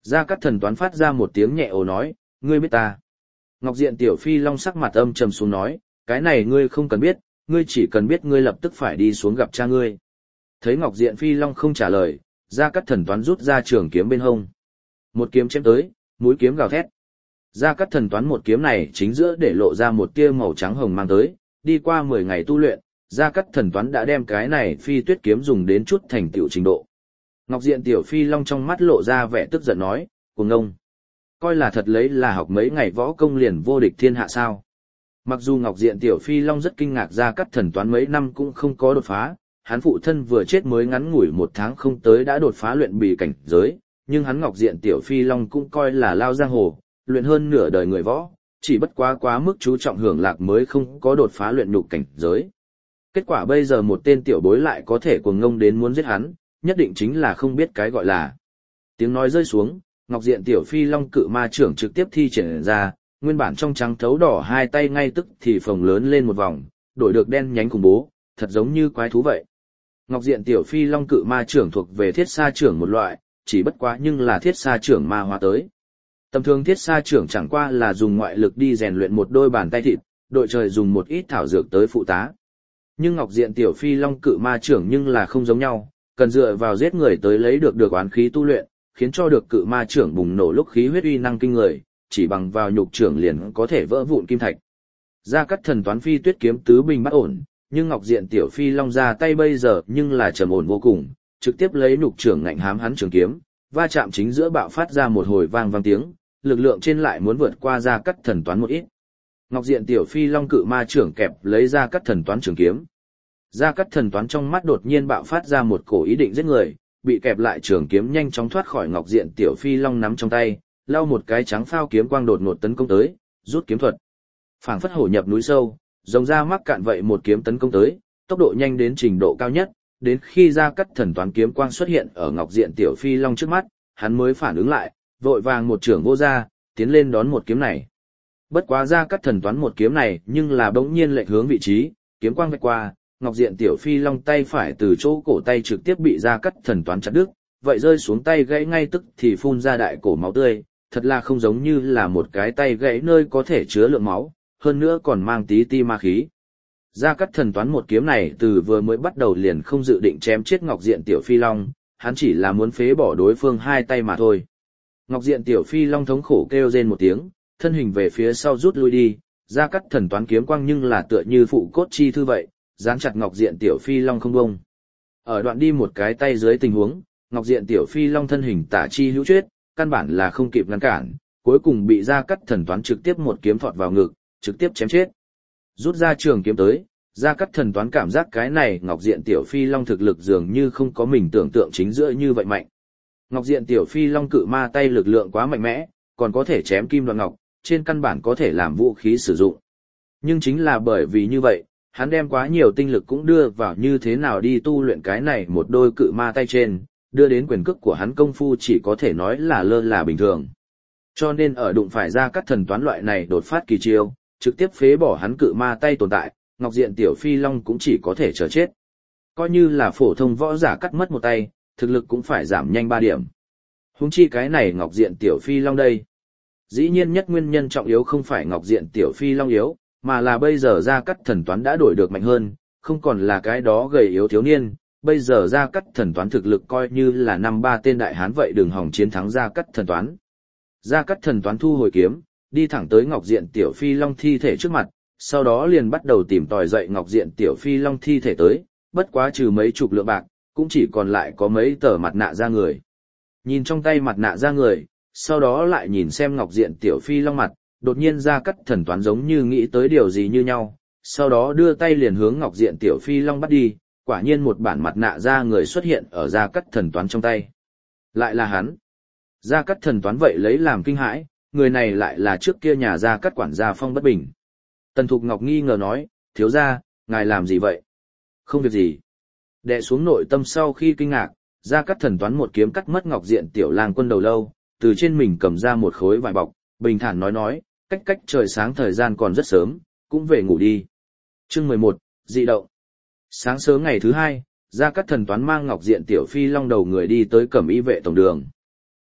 Gia Cát Thần Toán phát ra một tiếng nhẹ ồ nói, ngươi biết ta. Ngọc Diện Tiểu Phi Long sắc mặt âm trầm xuống nói, cái này ngươi không cần biết, ngươi chỉ cần biết ngươi lập tức phải đi xuống gặp cha ngươi. Thấy Ngọc Diện Phi Long không trả lời, Gia Cát Thần Toán rút ra trường kiếm bên hông. Một kiếm chém tới, mũi kiếm gào thét. Gia Cát Thần Toán một kiếm này chính giữa để lộ ra một tia màu trắng hồng mang tới, đi qua mười ngày tu luyện, Gia Cát Thần Toán đã đem cái này phi tuyết kiếm dùng đến chút thành tựu trình độ. Ngọc Diện Tiểu Phi Long trong mắt lộ ra vẻ tức giận nói, cuồng ngông. Coi là thật lấy là học mấy ngày võ công liền vô địch thiên hạ sao. Mặc dù Ngọc Diện Tiểu Phi Long rất kinh ngạc Gia Cát Thần Toán mấy năm cũng không có đột phá, hắn phụ thân vừa chết mới ngắn ngủi một tháng không tới đã đột phá luyện bì cảnh giới, nhưng hắn Ngọc Diện Tiểu Phi Long cũng coi là lao giang hồ, luyện hơn nửa đời người võ, chỉ bất quá quá mức chú trọng hưởng lạc mới không có đột phá luyện nhục cảnh giới. Kết quả bây giờ một tên tiểu bối lại có thể cuồng ngông đến muốn giết hắn, nhất định chính là không biết cái gọi là. Tiếng nói rơi xuống, Ngọc Diện Tiểu Phi Long cự ma trưởng trực tiếp thi triển ra, nguyên bản trong trắng thấu đỏ hai tay ngay tức thì phồng lớn lên một vòng, đổi được đen nhánh khủng bố, thật giống như quái thú vậy. Ngọc Diện Tiểu Phi Long cự ma trưởng thuộc về thiết sa trưởng một loại, chỉ bất quá nhưng là thiết sa trưởng ma hóa tới. Tầm thường thiết sa trưởng chẳng qua là dùng ngoại lực đi rèn luyện một đôi bàn tay thịt, đội trời dùng một ít thảo dược tới phụ tá. Nhưng Ngọc Diện Tiểu Phi Long cự ma trưởng nhưng là không giống nhau, cần dựa vào giết người tới lấy được được oán khí tu luyện, khiến cho được cự ma trưởng bùng nổ lúc khí huyết uy năng kinh người, chỉ bằng vào nhục trưởng liền có thể vỡ vụn kim thạch. Gia Cát Thần Toán phi tuyết kiếm tứ bình bất ổn, nhưng Ngọc Diện Tiểu Phi Long ra tay bây giờ nhưng là trầm ổn vô cùng, trực tiếp lấy nhục trưởng ngạnh hám hắn trường kiếm, va chạm chính giữa bạo phát ra một hồi vang vang tiếng, lực lượng trên lại muốn vượt qua Gia Cát Thần Toán một ít. Ngọc Diện Tiểu Phi Long cự ma trưởng kẹp lấy Gia Cát Thần Toán trường kiếm. Gia Cát Thần Toán trong mắt đột nhiên bạo phát ra một cổ ý định giết người, bị kẹp lại trường kiếm nhanh chóng thoát khỏi Ngọc Diện Tiểu Phi Long nắm trong tay, lao một cái trắng phao kiếm quang đột ngột tấn công tới, rút kiếm thuật. Phảng phất hổ nhập núi sâu, rồng ra mắc cạn vậy một kiếm tấn công tới, tốc độ nhanh đến trình độ cao nhất, đến khi Gia Cát Thần Toán kiếm quang xuất hiện ở Ngọc Diện Tiểu Phi Long trước mắt, hắn mới phản ứng lại, vội vàng một trưởng vô ra, tiến lên đón một kiếm này. Bất quá Gia Cát Thần Toán một kiếm này, nhưng là bỗng nhiên lệch hướng vị trí, kiếm quang vạch qua, Ngọc Diện Tiểu Phi Long tay phải từ chỗ cổ tay trực tiếp bị Gia Cát Thần Toán chặt đứt, vậy rơi xuống tay gãy ngay tức thì phun ra đại cổ máu tươi, thật là không giống như là một cái tay gãy nơi có thể chứa lượng máu, hơn nữa còn mang tí ti ma khí. Gia Cát Thần Toán một kiếm này từ vừa mới bắt đầu liền không dự định chém chết Ngọc Diện Tiểu Phi Long, hắn chỉ là muốn phế bỏ đối phương hai tay mà thôi. Ngọc Diện Tiểu Phi Long thống khổ kêu rên một tiếng, thân hình về phía sau rút lui đi, Gia Cát Thần Toán kiếm quang nhưng là tựa như phụ cốt chi thư vậy, dán chặt Ngọc Diện Tiểu Phi Long không bông. Ở đoạn đi một cái tay dưới tình huống, Ngọc Diện Tiểu Phi Long thân hình tả chi hữu chết, căn bản là không kịp ngăn cản, cuối cùng bị Gia Cát Thần Toán trực tiếp một kiếm thọt vào ngực, trực tiếp chém chết. Rút ra trường kiếm tới, Gia Cát Thần Toán cảm giác cái này Ngọc Diện Tiểu Phi Long thực lực dường như không có mình tưởng tượng chính giữa như vậy mạnh. Ngọc Diện Tiểu Phi Long cự ma tay lực lượng quá mạnh mẽ, còn có thể chém kim đoạn ngọc, trên căn bản có thể làm vũ khí sử dụng. Nhưng chính là bởi vì như vậy, hắn đem quá nhiều tinh lực cũng đưa vào như thế nào đi tu luyện cái này một đôi cự ma tay trên, đưa đến quyền cước của hắn công phu chỉ có thể nói là lơ là bình thường. Cho nên ở đụng phải Gia Cát Thần Toán loại này đột phát kỳ chiêu, trực tiếp phế bỏ hắn cự ma tay tồn tại, Ngọc Diện Tiểu Phi Long cũng chỉ có thể chờ chết. Coi như là phổ thông võ giả cắt mất một tay, thực lực cũng phải giảm nhanh ba điểm. Huống chi cái này Ngọc Diện Tiểu Phi Long đây. Dĩ nhiên nhất nguyên nhân trọng yếu không phải Ngọc Diện Tiểu Phi Long yếu, mà là bây giờ Gia Cát Thần Toán đã đổi được mạnh hơn, không còn là cái đó gầy yếu thiếu niên, bây giờ Gia Cát Thần Toán thực lực coi như là năm ba tên đại hán vậy đừng hòng chiến thắng Gia Cát Thần Toán. Gia Cát Thần Toán thu hồi kiếm, đi thẳng tới Ngọc Diện Tiểu Phi Long thi thể trước mặt, sau đó liền bắt đầu tìm tòi dậy Ngọc Diện Tiểu Phi Long thi thể tới, bất quá trừ mấy chục lượng bạc, cũng chỉ còn lại có mấy tờ mặt nạ da người. Nhìn trong tay mặt nạ da người, sau đó lại nhìn xem Ngọc Diện Tiểu Phi Long mặt, đột nhiên Gia Cát Thần Toán giống như nghĩ tới điều gì như nhau, sau đó đưa tay liền hướng Ngọc Diện Tiểu Phi Long bắt đi, quả nhiên một bản mặt nạ da người xuất hiện ở Gia Cát Thần Toán trong tay. Lại là hắn. Gia Cát Thần Toán vậy lấy làm kinh hãi, người này lại là trước kia nhà Gia Cát quản gia Phong Bất Bình. Tần Thục Ngọc nghi ngờ nói, thiếu gia, ngài làm gì vậy? Không việc gì. Đệ xuống nội tâm sau khi kinh ngạc, Gia Cát Thần Toán một kiếm cắt mất Ngọc Diện Tiểu Lang Quân đầu lâu, từ trên mình cầm ra một khối vải bọc, bình thản nói nói, cách cách trời sáng thời gian còn rất sớm, cũng về ngủ đi. Chương mười một, dị động. Sáng sớm ngày thứ hai, Gia Cát Thần Toán mang Ngọc Diện Tiểu Phi Long đầu người đi tới Cẩm Y vệ tổng đường.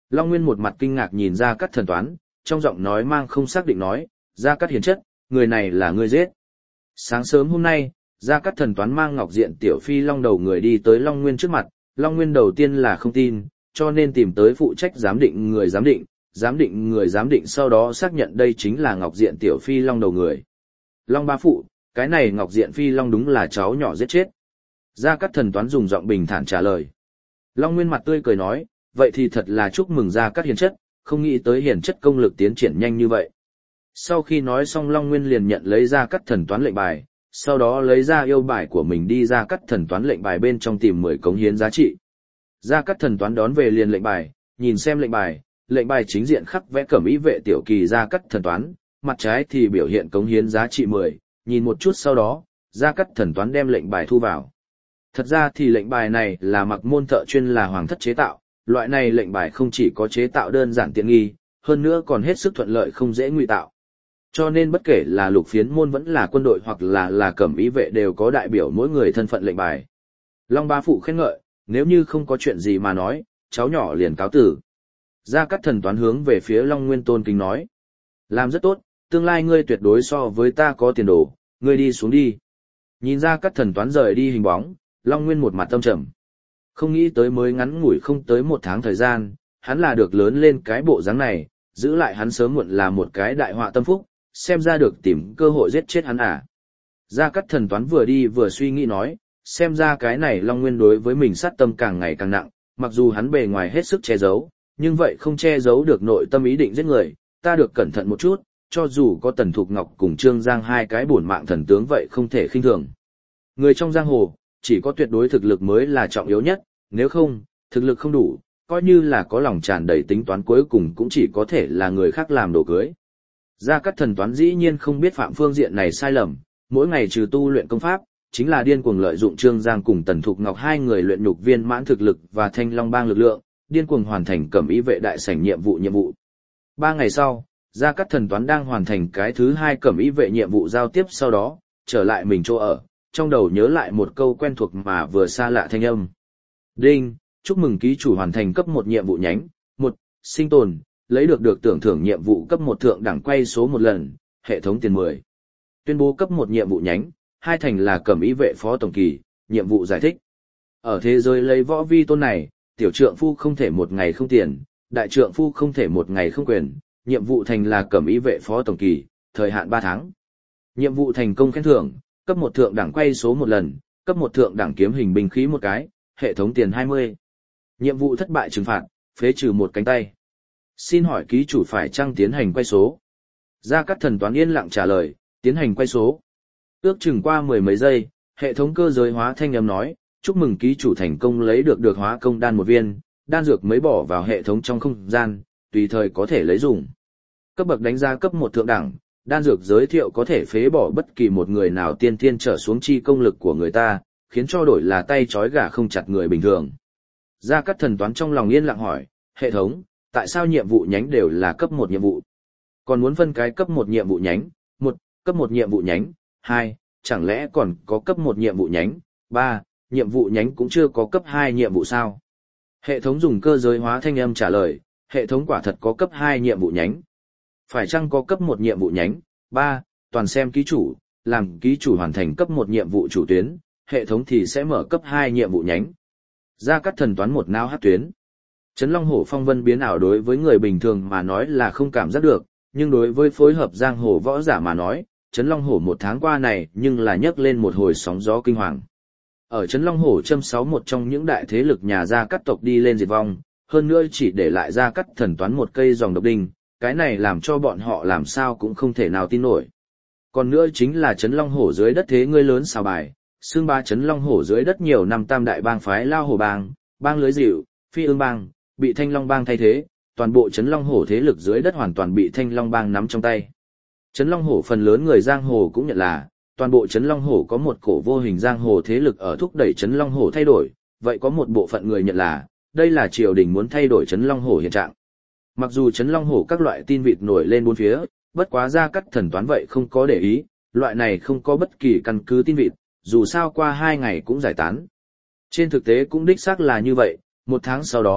Long Nguyên một mặt kinh ngạc nhìn Gia Cát Thần Toán, trong giọng nói mang không xác định nói, Gia Cát Hiền chất, người này là ngươi giết. Sáng sớm hôm nay, Gia Cát Thần Toán mang ngọc diện tiểu phi long đầu người đi tới Long Nguyên trước mặt, Long Nguyên đầu tiên là không tin, cho nên tìm tới phụ trách giám định người giám định, giám định người giám định sau đó xác nhận đây chính là ngọc diện tiểu phi long đầu người. Long bá phụ, cái này ngọc diện phi long đúng là cháu nhỏ giết chết. Gia Cát Thần Toán dùng giọng bình thản trả lời. Long Nguyên mặt tươi cười nói, vậy thì thật là chúc mừng Gia Cát Hiền chất, không nghĩ tới hiền chất công lực tiến triển nhanh như vậy. Sau khi nói xong Long Nguyên liền nhận lấy Gia Cát Thần Toán lệnh bài, sau đó lấy ra yêu bài của mình đi Gia Cát Thần Toán lệnh bài bên trong tìm mười cống hiến giá trị. Gia Cát Thần Toán đón về liền lệnh bài, nhìn xem lệnh bài, lệnh bài chính diện khắc vẽ cẩm ý vệ tiểu kỳ Gia Cát Thần Toán, mặt trái thì biểu hiện cống hiến giá trị mười, nhìn một chút sau đó, Gia Cát Thần Toán đem lệnh bài thu vào. Thật ra thì lệnh bài này là mặc môn thợ chuyên là hoàng thất chế tạo, loại này lệnh bài không chỉ có chế tạo đơn giản tiện nghi, hơn nữa còn hết sức thuận lợi không dễ ngụy tạo. Cho nên bất kể là lục phiến môn vẫn là quân đội hoặc là là cẩm ý vệ đều có đại biểu mỗi người thân phận lệnh bài. Long bá phụ khen ngợi, nếu như không có chuyện gì mà nói, cháu nhỏ liền cáo tử. Gia Cát Thần Toán hướng về phía Long Nguyên tôn kính nói. Làm rất tốt, tương lai ngươi tuyệt đối so với ta có tiền đồ, ngươi đi xuống đi. Nhìn Gia Cát Thần Toán rời đi hình bóng, Long Nguyên một mặt tâm trầm. Không nghĩ tới mới ngắn ngủi không tới một tháng thời gian, hắn là được lớn lên cái bộ dáng này, giữ lại hắn sớm muộn là một cái đại họa tâm phúc, xem ra được tìm cơ hội giết chết hắn à. Gia Cát Thần Toán vừa đi vừa suy nghĩ nói, xem ra cái này Long Nguyên đối với mình sát tâm càng ngày càng nặng, mặc dù hắn bề ngoài hết sức che giấu, nhưng vậy không che giấu được nội tâm ý định giết người, ta được cẩn thận một chút, cho dù có Tần Thục Ngọc cùng Trương Giang hai cái bổn mạng thần tướng vậy không thể khinh thường. Người trong giang hồ, chỉ có tuyệt đối thực lực mới là trọng yếu nhất, nếu không, thực lực không đủ, coi như là có lòng tràn đầy tính toán cuối cùng cũng chỉ có thể là người khác làm đồ cưới. Gia Cát Thần Toán dĩ nhiên không biết phạm phương diện này sai lầm, mỗi ngày trừ tu luyện công pháp, chính là điên cuồng lợi dụng Trương Giang cùng Tần Thục Ngọc hai người luyện nhục viên mãn thực lực và Thanh Long Bang lực lượng, điên cuồng hoàn thành cẩm ý vệ đại sảnh nhiệm vụ nhiệm vụ. Ba ngày sau, Gia Cát Thần Toán đang hoàn thành cái thứ hai cẩm ý vệ nhiệm vụ giao tiếp sau đó, trở lại mình chỗ ở, trong đầu nhớ lại một câu quen thuộc mà vừa xa lạ thanh âm. Đinh, chúc mừng ký chủ hoàn thành cấp một nhiệm vụ nhánh, một, sinh tồn, lấy được được tưởng thưởng nhiệm vụ cấp một thượng đẳng quay số một lần, hệ thống tiền mười. Tuyên bố cấp một nhiệm vụ nhánh, hai thành là cẩm ý vệ phó tổng kỳ, nhiệm vụ giải thích. Ở thế giới lấy võ vi tôn này, tiểu trượng phu không thể một ngày không tiền, đại trượng phu không thể một ngày không quyền, nhiệm vụ thành là cẩm ý vệ phó tổng kỳ, thời hạn ba tháng. Nhiệm vụ thành công khen thưởng, cấp một thượng đẳng quay số một lần, cấp một thượng đẳng kiếm hình binh khí một cái, hệ thống tiền hai mươi. Nhiệm vụ thất bại trừng phạt, phế trừ một cánh tay. Xin hỏi ký chủ phải chăng tiến hành quay số? Gia Cát Thần Toán yên lặng trả lời, tiến hành quay số. Ước chừng qua mười mấy giây, hệ thống cơ giới hóa thanh âm nói, chúc mừng ký chủ thành công lấy được được hóa công đan một viên, đan dược mới bỏ vào hệ thống trong không gian, tùy thời có thể lấy dùng. Cấp bậc đánh giá cấp một thượng đẳng, đan dược giới thiệu có thể phế bỏ bất kỳ một người nào tiên thiên trở xuống chi công lực của người ta, khiến cho đổi là tay trói gà không chặt người bình thường. Gia Cát Thần Toán trong lòng yên lặng hỏi, hệ thống, tại sao nhiệm vụ nhánh đều là cấp một nhiệm vụ? Còn muốn phân cái cấp một nhiệm vụ nhánh, một, cấp một nhiệm vụ nhánh, hai, chẳng lẽ còn có cấp một nhiệm vụ nhánh, ba, nhiệm vụ nhánh cũng chưa có cấp hai nhiệm vụ sao? Hệ thống dùng cơ giới hóa thanh âm trả lời, hệ thống quả thật có cấp hai nhiệm vụ nhánh. Phải chăng có cấp một nhiệm vụ nhánh, ba, toàn xem ký chủ, làm ký chủ hoàn thành cấp một nhiệm vụ chủ tuyến, hệ thống thì sẽ mở cấp hai nhiệm vụ nhánh. Gia Cát Thần Toán một não hát tuyến. Trấn Long Hổ phong vân biến ảo đối với người bình thường mà nói là không cảm giác được, nhưng đối với phối hợp giang hồ võ giả mà nói, Trấn Long Hổ một tháng qua này nhưng là nhấc lên một hồi sóng gió kinh hoàng. Ở Trấn Long Hổ châm sáu một trong những đại thế lực nhà Gia Cát tộc đi lên diệt vong, hơn nữa chỉ để lại Gia Cát Thần Toán một cây dòng độc đinh, cái này làm cho bọn họ làm sao cũng không thể nào tin nổi. Còn nữa chính là Trấn Long Hổ dưới đất thế ngươi lớn xào bài, xương ba Trấn Long Hổ dưới đất nhiều năm tam đại bang phái Lao Hổ bang, bang lưới dịu, phi ương bang, bị Thanh Long bang thay thế, toàn bộ Trấn Long Hổ thế lực dưới đất hoàn toàn bị Thanh Long bang nắm trong tay. Trấn Long Hổ phần lớn người giang hồ cũng nhận là, toàn bộ Trấn Long Hổ có một cổ vô hình giang hồ thế lực ở thúc đẩy Trấn Long Hổ thay đổi, vậy có một bộ phận người nhận là, đây là triều đình muốn thay đổi Trấn Long Hổ hiện trạng. Mặc dù Trấn Long Hổ các loại tin vịt nổi lên bốn phía, bất quá Gia Cát Thần Toán vậy không có để ý, loại này không có bất kỳ căn cứ tin vịt, dù sao qua hai ngày cũng giải tán. Trên thực tế cũng đích xác là như vậy, một tháng sau đó,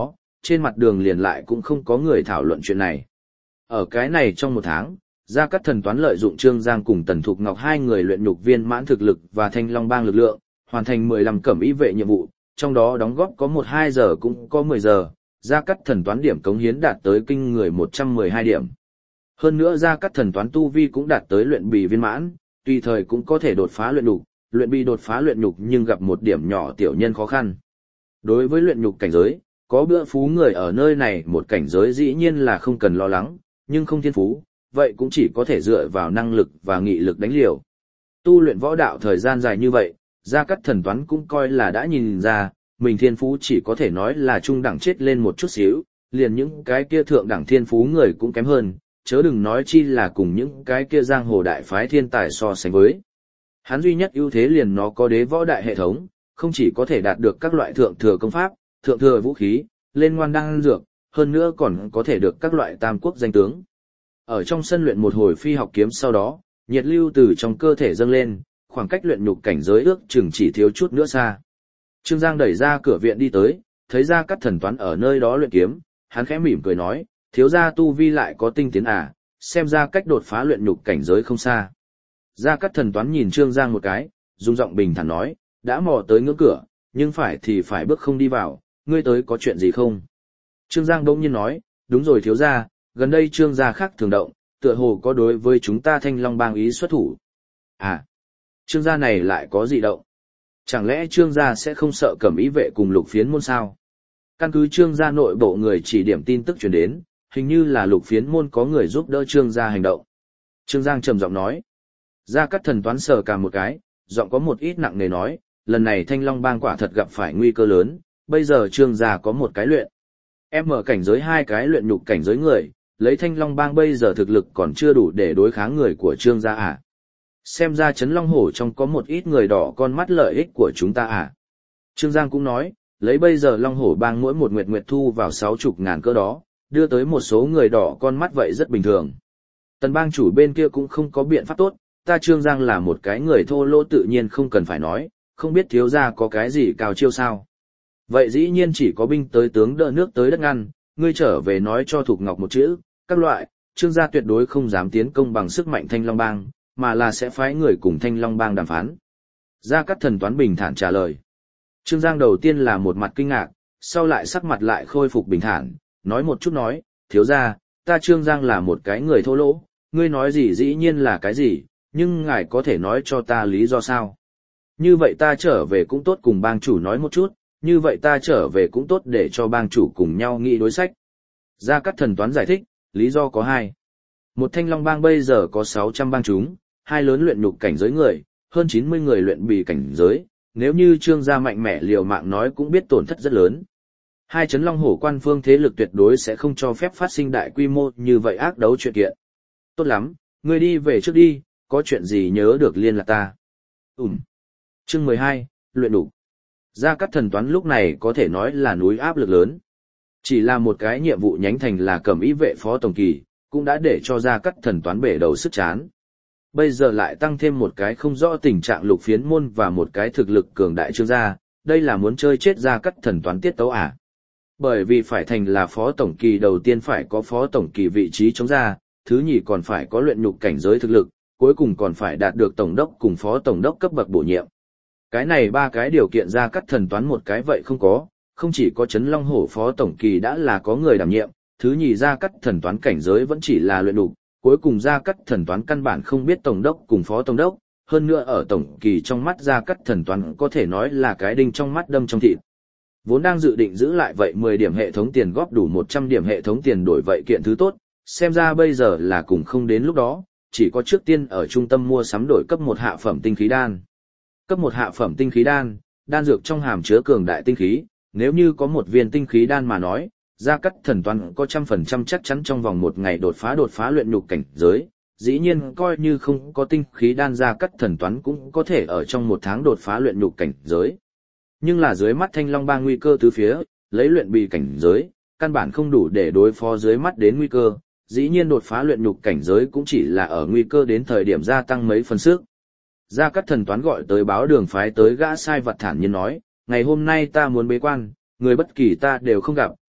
trên mặt đường liền lại cũng không có người thảo luận chuyện này. Ở cái này trong một tháng, Gia Cát Thần Toán lợi dụng Trương Giang cùng Tần Thục Ngọc hai người luyện nhục viên mãn thực lực và Thanh Long Bang lực lượng, hoàn thành mười lăm cẩm ý vệ nhiệm vụ, trong đó đóng góp có một hai giờ cũng có mười giờ, Gia Cát Thần Toán điểm cống hiến đạt tới kinh người một trăm mười hai điểm. Hơn nữa Gia Cát Thần Toán tu vi cũng đạt tới luyện bì viên mãn, tùy thời cũng có thể đột phá luyện nhục, luyện bì đột phá luyện nhục nhưng gặp một điểm nhỏ tiểu nhân khó khăn. Đối với luyện nhục cảnh giới, có bữa phú người ở nơi này một cảnh giới dĩ nhiên là không cần lo lắng, nhưng không thiên phú, vậy cũng chỉ có thể dựa vào năng lực và nghị lực đánh liều. Tu luyện võ đạo thời gian dài như vậy, Gia Cát Thần Toán cũng coi là đã nhìn ra, mình thiên phú chỉ có thể nói là trung đẳng chết lên một chút xíu, liền những cái kia thượng đẳng thiên phú người cũng kém hơn, chớ đừng nói chi là cùng những cái kia giang hồ đại phái thiên tài so sánh với. Hắn duy nhất ưu thế liền nó có đế võ đại hệ thống, không chỉ có thể đạt được các loại thượng thừa công pháp, thượng thừa vũ khí, lên ngoan đan dược, hơn nữa còn có thể được các loại tam quốc danh tướng. Ở trong sân luyện một hồi phi học kiếm sau đó, nhiệt lưu từ trong cơ thể dâng lên, khoảng cách luyện nhục cảnh giới ước chừng chỉ thiếu chút nữa xa. Trương Giang đẩy ra cửa viện đi tới, thấy Gia Cát Thần Toán ở nơi đó luyện kiếm, hắn khẽ mỉm cười nói, thiếu gia tu vi lại có tinh tiến à, xem ra cách đột phá luyện nhục cảnh giới không xa. Gia Cát Thần Toán nhìn Trương Giang một cái, dung giọng bình thản nói, đã mò tới ngưỡng cửa, nhưng phải thì phải bước không đi vào, ngươi tới có chuyện gì không? Trương Giang bỗng nhiên nói, đúng rồi thiếu gia, gần đây Trương gia khác thường động, tựa hồ có đối với chúng ta Thanh Long Bang ý xuất thủ. À, Trương gia này lại có gì động? Chẳng lẽ Trương gia sẽ không sợ Cẩm Ý vệ cùng Lục Phiến môn sao? Căn cứ Trương gia nội bộ người chỉ điểm tin tức truyền đến, hình như là Lục Phiến môn có người giúp đỡ Trương gia hành động. Trương Giang trầm giọng nói. Gia Cát Thần Toán sờ cả một cái, giọng có một ít nặng nề nói, lần này Thanh Long Bang quả thật gặp phải nguy cơ lớn, bây giờ Trương gia có một cái luyện. Em mở cảnh giới hai cái luyện nhục cảnh giới người, lấy Thanh Long Bang bây giờ thực lực còn chưa đủ để đối kháng người của Trương gia à. Xem ra Trấn Long Hổ trong có một ít người đỏ con mắt lợi ích của chúng ta à. Trương Giang cũng nói, lấy bây giờ Long Hổ Bang mỗi một nguyệt nguyệt thu vào sáu chục ngàn cơ đó, đưa tới một số người đỏ con mắt vậy rất bình thường. Tần bang chủ bên kia cũng không có biện pháp tốt, ta Trương Giang là một cái người thô lỗ tự nhiên không cần phải nói, không biết thiếu gia có cái gì cao chiêu sao. Vậy dĩ nhiên chỉ có binh tới tướng đỡ nước tới đất ngăn, ngươi trở về nói cho Thục Ngọc một chữ, các loại, Trương gia tuyệt đối không dám tiến công bằng sức mạnh Thanh Long Bang, mà là sẽ phái người cùng Thanh Long Bang đàm phán. Gia Cát Thần Toán bình thản trả lời. Trương Giang đầu tiên là một mặt kinh ngạc, sau lại sắc mặt lại khôi phục bình thản, nói một chút nói, thiếu gia, ta Trương Giang là một cái người thô lỗ, ngươi nói gì dĩ nhiên là cái gì, nhưng ngài có thể nói cho ta lý do sao. Như vậy ta trở về cũng tốt cùng bang chủ nói một chút, như vậy ta trở về cũng tốt để cho bang chủ cùng nhau nghị đối sách. Gia Cát Thần Toán giải thích, lý do có hai. Một Thanh Long Bang bây giờ có sáu trăm bang chúng, hai lớn luyện nhục cảnh giới người, hơn chín mươi người luyện bì cảnh giới, nếu như Trương gia mạnh mẽ liều mạng nói cũng biết tổn thất rất lớn. Hai Trấn Long Hổ quan phương thế lực tuyệt đối sẽ không cho phép phát sinh đại quy mô như vậy ác đấu chuyện kiện. Tốt lắm, ngươi đi về trước đi, có chuyện gì nhớ được liên lạc ta. Ừm. Chương mười hai, luyện đủ. Gia Cát Thần Toán lúc này có thể nói là núi áp lực lớn. Chỉ là một cái nhiệm vụ nhánh thành là Cẩm Ý vệ phó tổng kỳ, cũng đã để cho Gia Cát Thần Toán bể đầu sức chán. Bây giờ lại tăng thêm một cái không rõ tình trạng Lục Phiến môn và một cái thực lực cường đại Trương gia, đây là muốn chơi chết Gia Cát Thần Toán tiết tấu à? Bởi vì phải thành là phó tổng kỳ đầu tiên phải có phó tổng kỳ vị trí chống ra, thứ nhì còn phải có luyện nhục cảnh giới thực lực, cuối cùng còn phải đạt được tổng đốc cùng phó tổng đốc cấp bậc bổ nhiệm. Cái này ba cái điều kiện Gia Cát Thần Toán một cái vậy không có, không chỉ có Trấn Long Hổ phó tổng kỳ đã là có người đảm nhiệm, thứ nhì Gia Cát Thần Toán cảnh giới vẫn chỉ là luyện nhục, cuối cùng Gia Cát Thần Toán căn bản không biết tổng đốc cùng phó tổng đốc, hơn nữa ở tổng kỳ trong mắt Gia Cát Thần Toán có thể nói là cái đinh trong mắt đâm trong thịt. Vốn đang dự định giữ lại vậy mười điểm hệ thống tiền góp đủ một trăm điểm hệ thống tiền đổi vậy kiện thứ tốt, xem ra bây giờ là cùng không đến lúc đó, chỉ có trước tiên ở trung tâm mua sắm đổi cấp một hạ phẩm tinh khí đan. Cấp một hạ phẩm tinh khí đan, đan dược trong hàm chứa cường đại tinh khí, nếu như có một viên tinh khí đan mà nói, Gia Cát Thần Toán có trăm phần trăm chắc chắn trong vòng một ngày đột phá đột phá luyện nhục cảnh giới, dĩ nhiên coi như không có tinh khí đan Gia Cát Thần Toán cũng có thể ở trong một tháng đột phá luyện nhục cảnh giới. Nhưng là dưới mắt Thanh Long Bang nguy cơ tứ phía, lấy luyện bì cảnh giới, căn bản không đủ để đối phó dưới mắt đến nguy cơ, dĩ nhiên đột phá luyện nhục cảnh giới cũng chỉ là ở nguy cơ đến thời điểm gia tăng mấy phần sức. Gia Cát Thần Toán gọi tới báo đường phái tới gã sai vật thản nhiên nói, ngày hôm nay ta muốn bế quan, người bất kỳ ta đều không gặp,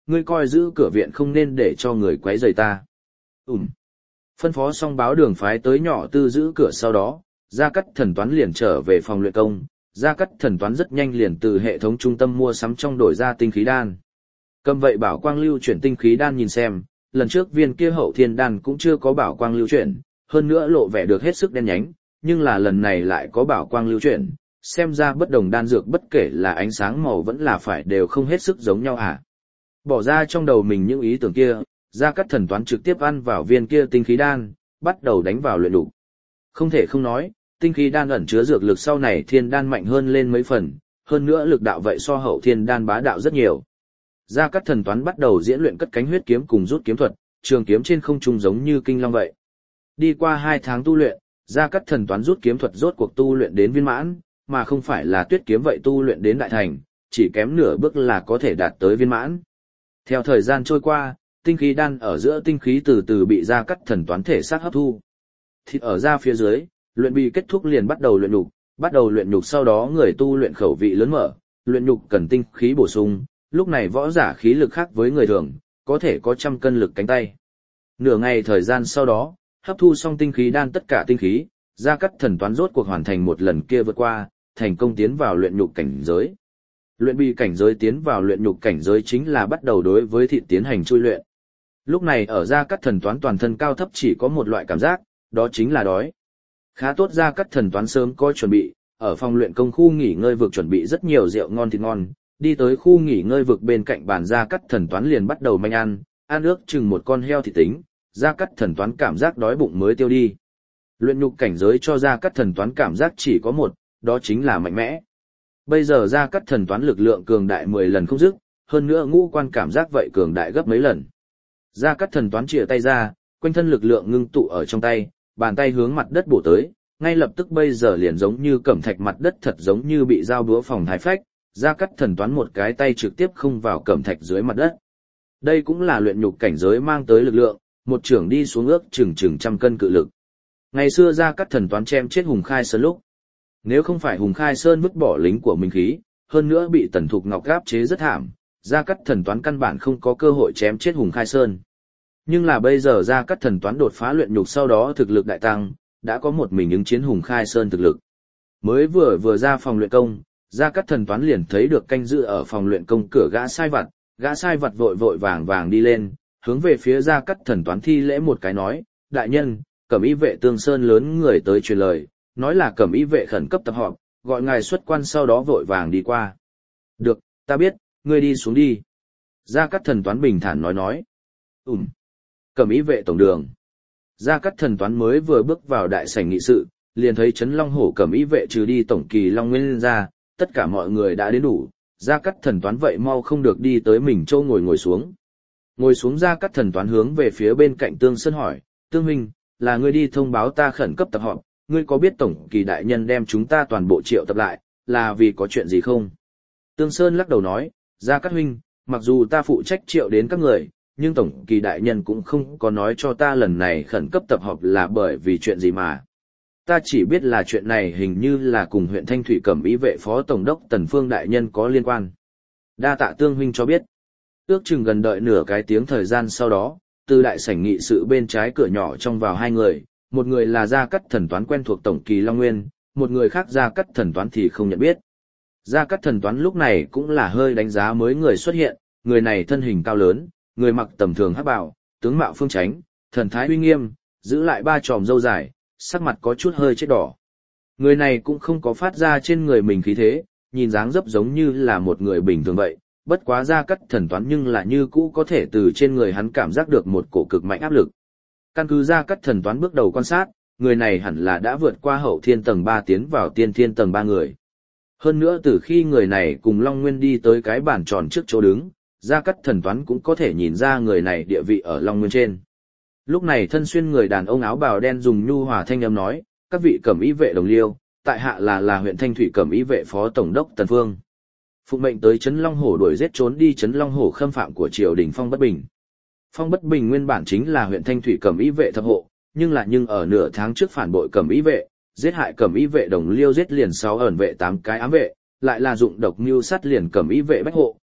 ngươi coi giữ cửa viện không nên để cho người quấy rầy ta. Ừm. Phân phó xong báo đường phái tới nhỏ tư giữ cửa sau đó, Gia Cát Thần Toán liền trở về phòng luyện công. Gia Cát Thần Toán rất nhanh liền từ hệ thống trung tâm mua sắm trong đổi ra tinh khí đan. Cầm vậy bảo quang lưu chuyển tinh khí đan nhìn xem, lần trước viên kia hậu thiên đan cũng chưa có bảo quang lưu chuyển, hơn nữa lộ vẻ được hết sức đen nhánh, nhưng là lần này lại có bảo quang lưu chuyển, xem ra bất đồng đan dược bất kể là ánh sáng màu vẫn là phải đều không hết sức giống nhau à. Bỏ ra trong đầu mình những ý tưởng kia, Gia Cát Thần Toán trực tiếp ăn vào viên kia tinh khí đan, bắt đầu đánh vào luyện đủ. Không thể không nói, tinh khí đan ẩn chứa dược lực sau này thiên đan mạnh hơn lên mấy phần, hơn nữa lực đạo vậy so hậu thiên đan bá đạo rất nhiều. Gia Cát Thần Toán bắt đầu diễn luyện cất cánh huyết kiếm cùng rút kiếm thuật, trường kiếm trên không trung giống như kinh long vậy. Đi qua hai tháng tu luyện, Gia Cát Thần Toán rút kiếm thuật rốt cuộc tu luyện đến viên mãn, mà không phải là tuyết kiếm vậy tu luyện đến đại thành, chỉ kém nửa bước là có thể đạt tới viên mãn. Theo thời gian trôi qua, tinh khí đan ở giữa tinh khí từ từ bị Gia Cát Thần Toán thể xác hấp thu. Thịt ở ra phía dưới, luyện bị kết thúc liền bắt đầu luyện nhục, bắt đầu luyện nhục sau đó người tu luyện khẩu vị lớn mở, luyện nhục cần tinh khí bổ sung, lúc này võ giả khí lực khác với người thường, có thể có trăm cân lực cánh tay. Nửa ngày thời gian sau đó, hấp thu xong tinh khí đan tất cả tinh khí, Gia Cát Thần Toán rốt cuộc hoàn thành một lần kia vượt qua, thành công tiến vào luyện nhục cảnh giới. Luyện bị cảnh giới tiến vào luyện nhục cảnh giới chính là bắt đầu đối với thịt tiến hành chui luyện. Lúc này ở Gia Cát Thần Toán toàn thân cao thấp chỉ có một loại cảm giác, đó chính là đói. Khá tốt Gia Cát Thần Toán sớm có chuẩn bị, ở phòng luyện công khu nghỉ ngơi vực chuẩn bị rất nhiều rượu ngon thịt ngon, đi tới khu nghỉ ngơi vực bên cạnh bàn Gia Cát Thần Toán liền bắt đầu manh ăn, ăn ước chừng một con heo thịt tính, Gia Cát Thần Toán cảm giác đói bụng mới tiêu đi. Luyện nhục cảnh giới cho Gia Cát Thần Toán cảm giác chỉ có một, đó chính là mạnh mẽ. Bây giờ Gia Cát Thần Toán lực lượng cường đại mười lần không dứt, hơn nữa ngũ quan cảm giác vậy cường đại gấp mấy lần. Gia Cát Thần Toán chìa tay ra, quanh thân lực lượng ngưng tụ ở trong tay, bàn tay hướng mặt đất bổ tới, ngay lập tức bây giờ liền giống như cẩm thạch mặt đất thật giống như bị dao búa phòng thái phách, Gia Cát Thần Toán một cái tay trực tiếp không vào cẩm thạch dưới mặt đất. Đây cũng là luyện nhục cảnh giới mang tới lực lượng, một trưởng đi xuống ước chừng chừng trăm cân cự lực. Ngày xưa Gia Cát Thần Toán chém chết Hùng Khai Sơn lúc, nếu không phải Hùng Khai Sơn vứt bỏ lính của mình khí, hơn nữa bị Tần Thục Ngọc gáp chế rất thảm, Gia Cát Thần Toán căn bản không có cơ hội chém chết Hùng Khai Sơn. Nhưng là bây giờ Gia Cát Thần Toán đột phá luyện nhục sau đó thực lực đại tăng, đã có một mình ứng chiến Hùng Khai Sơn thực lực. Mới vừa vừa ra phòng luyện công, Gia Cát Thần Toán liền thấy được canh giữ ở phòng luyện công cửa gã sai vặt, gã sai vặt vội vội vàng vàng đi lên, hướng về phía Gia Cát Thần Toán thi lễ một cái nói, đại nhân, Cẩm Y vệ Tương Sơn lớn người tới truyền lời, nói là Cẩm Y vệ khẩn cấp tập họp, gọi ngài xuất quan sau đó vội vàng đi qua. Được, ta biết, ngươi đi xuống đi. Gia Cát Thần Toán bình thản nói nói. Ừm. Cẩm Y vệ tổng đường. Gia Cát Thần Toán mới vừa bước vào đại sảnh nghị sự, liền thấy Trấn Long Hổ Cẩm Y vệ trừ đi tổng kỳ Long Nguyên ra, tất cả mọi người đã đến đủ. Gia Cát Thần Toán vậy mau không được đi tới mình châu ngồi ngồi xuống. Ngồi xuống Gia Cát Thần Toán hướng về phía bên cạnh Tương Sơn hỏi, Tương Minh, là ngươi đi thông báo ta khẩn cấp tập họp, ngươi có biết tổng kỳ đại nhân đem chúng ta toàn bộ triệu tập lại, là vì có chuyện gì không? Tương Sơn lắc đầu nói, Gia Cát huynh, mặc dù ta phụ trách triệu đến các người, nhưng tổng kỳ đại nhân cũng không có nói cho ta lần này khẩn cấp tập họp là bởi vì chuyện gì mà. Ta chỉ biết là chuyện này hình như là cùng huyện Thanh Thủy Cẩm Y vệ phó tổng đốc Tần Phương đại nhân có liên quan. Đa tạ Tương huynh cho biết. Ước chừng gần đợi nửa cái tiếng thời gian sau đó, từ đại sảnh nghị sự bên trái cửa nhỏ trong vào hai người, một người là Gia Cát Thần Toán quen thuộc tổng kỳ Long Nguyên, một người khác Gia Cát Thần Toán thì không nhận biết. Gia Cát Thần Toán lúc này cũng là hơi đánh giá mới người xuất hiện, người này thân hình cao lớn, người mặc tầm thường hắc bào, tướng mạo phương chánh, thần thái uy nghiêm, giữ lại ba chòm râu dài, sắc mặt có chút hơi chết đỏ. Người này cũng không có phát ra trên người mình khí thế, nhìn dáng dấp giống như là một người bình thường vậy, bất quá Gia Cát Thần Toán nhưng là như cũ có thể từ trên người hắn cảm giác được một cổ cực mạnh áp lực. Căn cứ Gia Cát Thần Toán bước đầu quan sát, người này hẳn là đã vượt qua hậu thiên tầng ba tiến vào tiên thiên tầng ba người. Hơn nữa từ khi người này cùng Long Nguyên đi tới cái bàn tròn trước chỗ đứng, Gia Cát Thần Toán cũng có thể nhìn ra người này địa vị ở Long Nguyên trên. Lúc này thân xuyên người đàn ông áo bào đen dùng nhu hòa thanh âm nói, các vị Cẩm Y vệ đồng liêu, tại hạ là là huyện Thanh Thủy Cẩm Y vệ phó tổng đốc Tần Phương. Phụ mệnh tới Trấn Long Hổ đuổi giết trốn đi Trấn Long Hổ khâm phạm của triều đình Phong Bất Bình. Phong Bất Bình nguyên bản chính là huyện Thanh Thủy Cẩm Y vệ thập hộ, nhưng là nhưng ở nửa tháng trước phản bội Cẩm Y vệ, giết hại Cẩm Y vệ đồng liêu giết liền sáu ẩn vệ tám cái ám vệ, lại là dụng độc mưu sát liền Cẩm Y vệ bách hộ,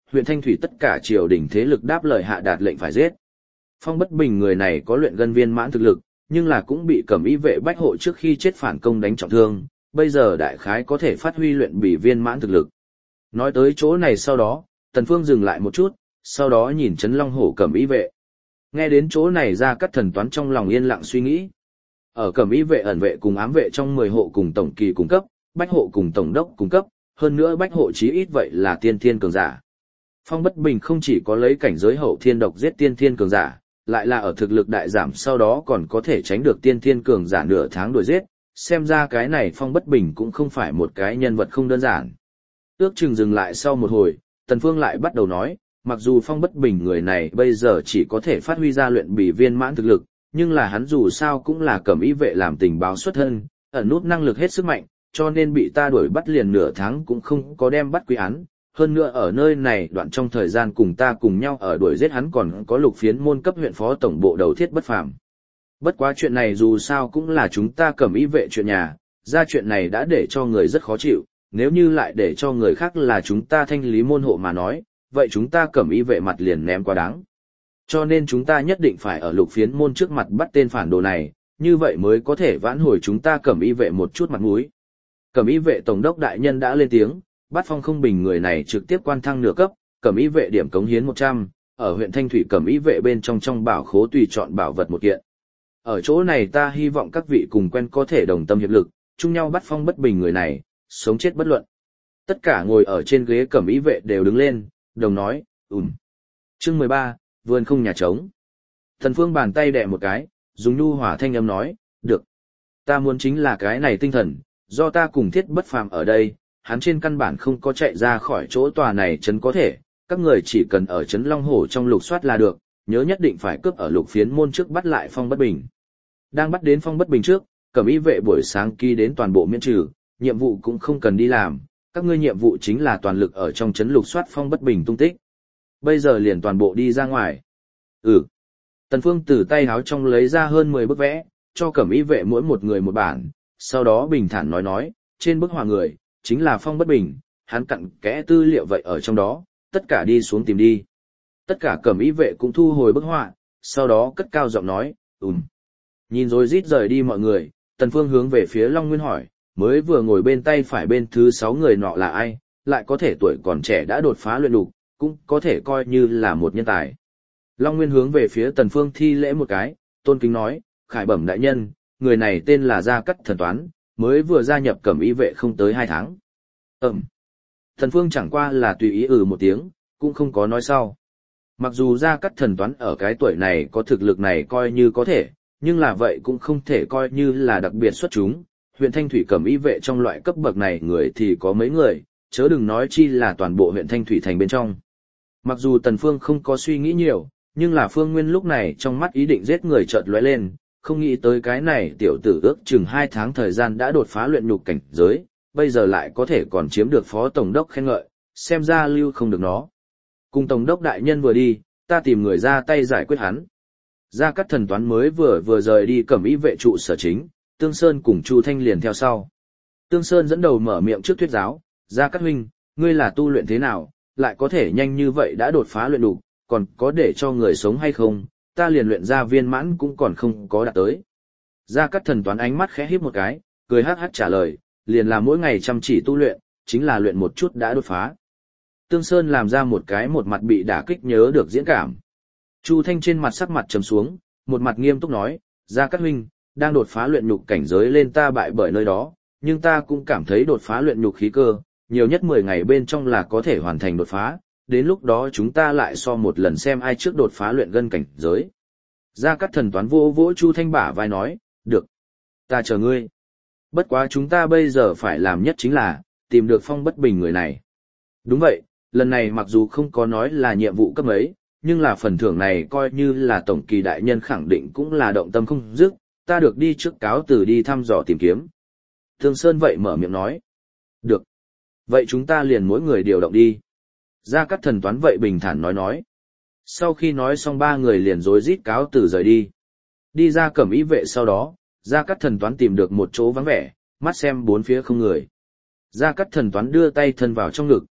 huyện Thanh Thủy tất cả triều đình thế lực đáp lời hạ đạt lệnh phải giết. Phong Bất Bình người này có luyện gân viên mãn thực lực, nhưng là cũng bị Cẩm Y vệ bách hộ trước khi chết phản công đánh trọng thương, bây giờ đại khái có thể phát huy luyện bỉ viên mãn thực lực. Nói tới chỗ này sau đó, Tần Phương dừng lại một chút, sau đó nhìn Trấn Long Hổ Cẩm Y vệ. Nghe đến chỗ này Gia Cát Thần Toán trong lòng yên lặng suy nghĩ. Ở Cẩm Y vệ ẩn vệ cùng ám vệ trong mười hộ cùng tổng kỳ cung cấp, bách hộ cùng tổng đốc cung cấp, hơn nữa bách hộ chí ít vậy là tiên thiên cường giả. Phong Bất Bình không chỉ có lấy cảnh giới hậu thiên độc giết tiên thiên cường giả, lại là ở thực lực đại giảm sau đó còn có thể tránh được tiên thiên cường giả nửa tháng đuổi giết, xem ra cái này Phong Bất Bình cũng không phải một cái nhân vật không đơn giản. Ước chừng dừng lại sau một hồi, Tần Phương lại bắt đầu nói, mặc dù Phong Bất Bình người này bây giờ chỉ có thể phát huy ra luyện bỉ viên mãn thực lực, nhưng là hắn dù sao cũng là Cẩm Y vệ làm tình báo xuất thân, ẩn nút năng lực hết sức mạnh, cho nên bị ta đuổi bắt liền nửa tháng cũng không có đem bắt quy án. Hơn nữa ở nơi này đoạn trong thời gian cùng ta cùng nhau ở đuổi giết hắn còn có Lục Phiến môn cấp huyện phó tổng bộ đầu Thiết Bất Phàm. Bất quá chuyện này dù sao cũng là chúng ta Cẩm Y vệ chuyện nhà, ra chuyện này đã để cho người rất khó chịu, nếu như lại để cho người khác là chúng ta thanh lý môn hộ mà nói, vậy chúng ta Cẩm Y vệ mặt liền ném quá đáng. Cho nên chúng ta nhất định phải ở Lục Phiến môn trước mặt bắt tên phản đồ này, như vậy mới có thể vãn hồi chúng ta Cẩm Y vệ một chút mặt mũi. Cẩm Y vệ tổng đốc đại nhân đã lên tiếng, bắt Phong Không Bình người này trực tiếp quan thăng nửa cấp, Cẩm Y vệ điểm cống hiến một trăm, ở huyện Thanh Thủy Cẩm Y vệ bên trong trong bảo khố tùy chọn bảo vật một kiện. Ở chỗ này ta hy vọng các vị cùng quen có thể đồng tâm hiệp lực, chung nhau bắt Phong Bất Bình người này, sống chết bất luận. Tất cả ngồi ở trên ghế Cẩm Y vệ đều đứng lên, đồng nói, ừm. Chương mười ba, vườn không nhà trống. Thần Phương bàn tay đè một cái, dùng nhu hòa thanh âm nói, được. Ta muốn chính là cái này tinh thần, do ta cùng Thiết Bất Phàm ở đây, hắn trên căn bản không có chạy ra khỏi chỗ tòa này trấn có thể, các người chỉ cần ở trấn Long Hổ trong lục soát là được, nhớ nhất định phải cướp ở Lục Phiến môn trước bắt lại Phong Bất Bình. Đang bắt đến Phong Bất Bình trước, Cẩm Y vệ buổi sáng ký đến toàn bộ miễn trừ, nhiệm vụ cũng không cần đi làm, các ngươi nhiệm vụ chính là toàn lực ở trong trấn lục soát Phong Bất Bình tung tích. Bây giờ liền toàn bộ đi ra ngoài. Ừ. Tần Phương từ tay áo trong lấy ra hơn mười bức vẽ, cho Cẩm Y vệ mỗi một người một bản, sau đó bình thản nói nói, trên bức họa người, chính là Phong Bất Bình, hắn cặn kẽ tư liệu vậy ở trong đó, tất cả đi xuống tìm đi. Tất cả Cẩm Y vệ cũng thu hồi bức họa, sau đó cất cao giọng nói, ừm. Nhìn rồi rít rời đi mọi người, Tần Phương hướng về phía Long Nguyên hỏi, mới vừa ngồi bên tay phải bên thứ sáu người nọ là ai, lại có thể tuổi còn trẻ đã đột phá luyện đục, cũng có thể coi như là một nhân tài. Long Nguyên hướng về phía Tần Phương thi lễ một cái, tôn kính nói, khải bẩm đại nhân, người này tên là Gia Cát Thần Toán, mới vừa gia nhập Cẩm Y vệ không tới hai tháng. Ừm. Tần Phương chẳng qua là tùy ý ừ một tiếng, cũng không có nói sau. Mặc dù Gia Cát Thần Toán ở cái tuổi này có thực lực này coi như có thể, nhưng là vậy cũng không thể coi như là đặc biệt xuất chúng. Huyện Thanh Thủy Cẩm Y vệ trong loại cấp bậc này người thì có mấy người, chớ đừng nói chi là toàn bộ huyện Thanh Thủy thành bên trong. Mặc dù Tần Phương không có suy nghĩ nhiều, nhưng là Phương Nguyên lúc này trong mắt ý định giết người chợt lóe lên, không nghĩ tới cái này tiểu tử ước chừng hai tháng thời gian đã đột phá luyện nhục cảnh giới, bây giờ lại có thể còn chiếm được phó tổng đốc khen ngợi, xem ra lưu không được nó. Cùng tổng đốc đại nhân vừa đi, ta tìm người ra tay giải quyết hắn. Gia Cát Thần Toán mới vừa vừa rời đi Cẩm Y vệ trụ sở chính, Tương Sơn cùng Chu Thanh liền theo sau. Tương Sơn dẫn đầu mở miệng trước thuyết giáo, Gia Cát huynh, ngươi là tu luyện thế nào, lại có thể nhanh như vậy đã đột phá luyện đủ, còn có để cho người sống hay không, ta liền luyện ra viên mãn cũng còn không có đạt tới. Gia Cát Thần Toán ánh mắt khẽ híp một cái, cười hắc hắc trả lời, liền là mỗi ngày chăm chỉ tu luyện, chính là luyện một chút đã đột phá. Tương Sơn làm ra một cái một mặt bị đả kích nhớ được diễn cảm. Chu Thanh trên mặt sắc mặt trầm xuống, một mặt nghiêm túc nói, Gia Cát huynh, đang đột phá luyện nhục cảnh giới lên ta bại bởi nơi đó, nhưng ta cũng cảm thấy đột phá luyện nhục khí cơ, nhiều nhất mười ngày bên trong là có thể hoàn thành đột phá, đến lúc đó chúng ta lại so một lần xem ai trước đột phá luyện gân cảnh giới. Gia Cát Thần Toán vỗ vỗ Chu Thanh bả vai nói, được, ta chờ ngươi. Bất quá chúng ta bây giờ phải làm nhất chính là, tìm được Phong Bất Bình người này. Đúng vậy, lần này mặc dù không có nói là nhiệm vụ cấp mấy, nhưng là phần thưởng này coi như là tổng kỳ đại nhân khẳng định cũng là động tâm không dứt, ta được đi trước cáo từ đi thăm dò tìm kiếm. Thương Sơn vậy mở miệng nói. Được. Vậy chúng ta liền mỗi người điều động đi. Gia Cát Thần Toán vậy bình thản nói nói. Sau khi nói xong ba người liền rối rít cáo từ rời đi. Đi ra Cẩm Y vệ sau đó, Gia Cát Thần Toán tìm được một chỗ vắng vẻ, mắt xem bốn phía không người. Gia Cát Thần Toán đưa tay thân vào trong ngực,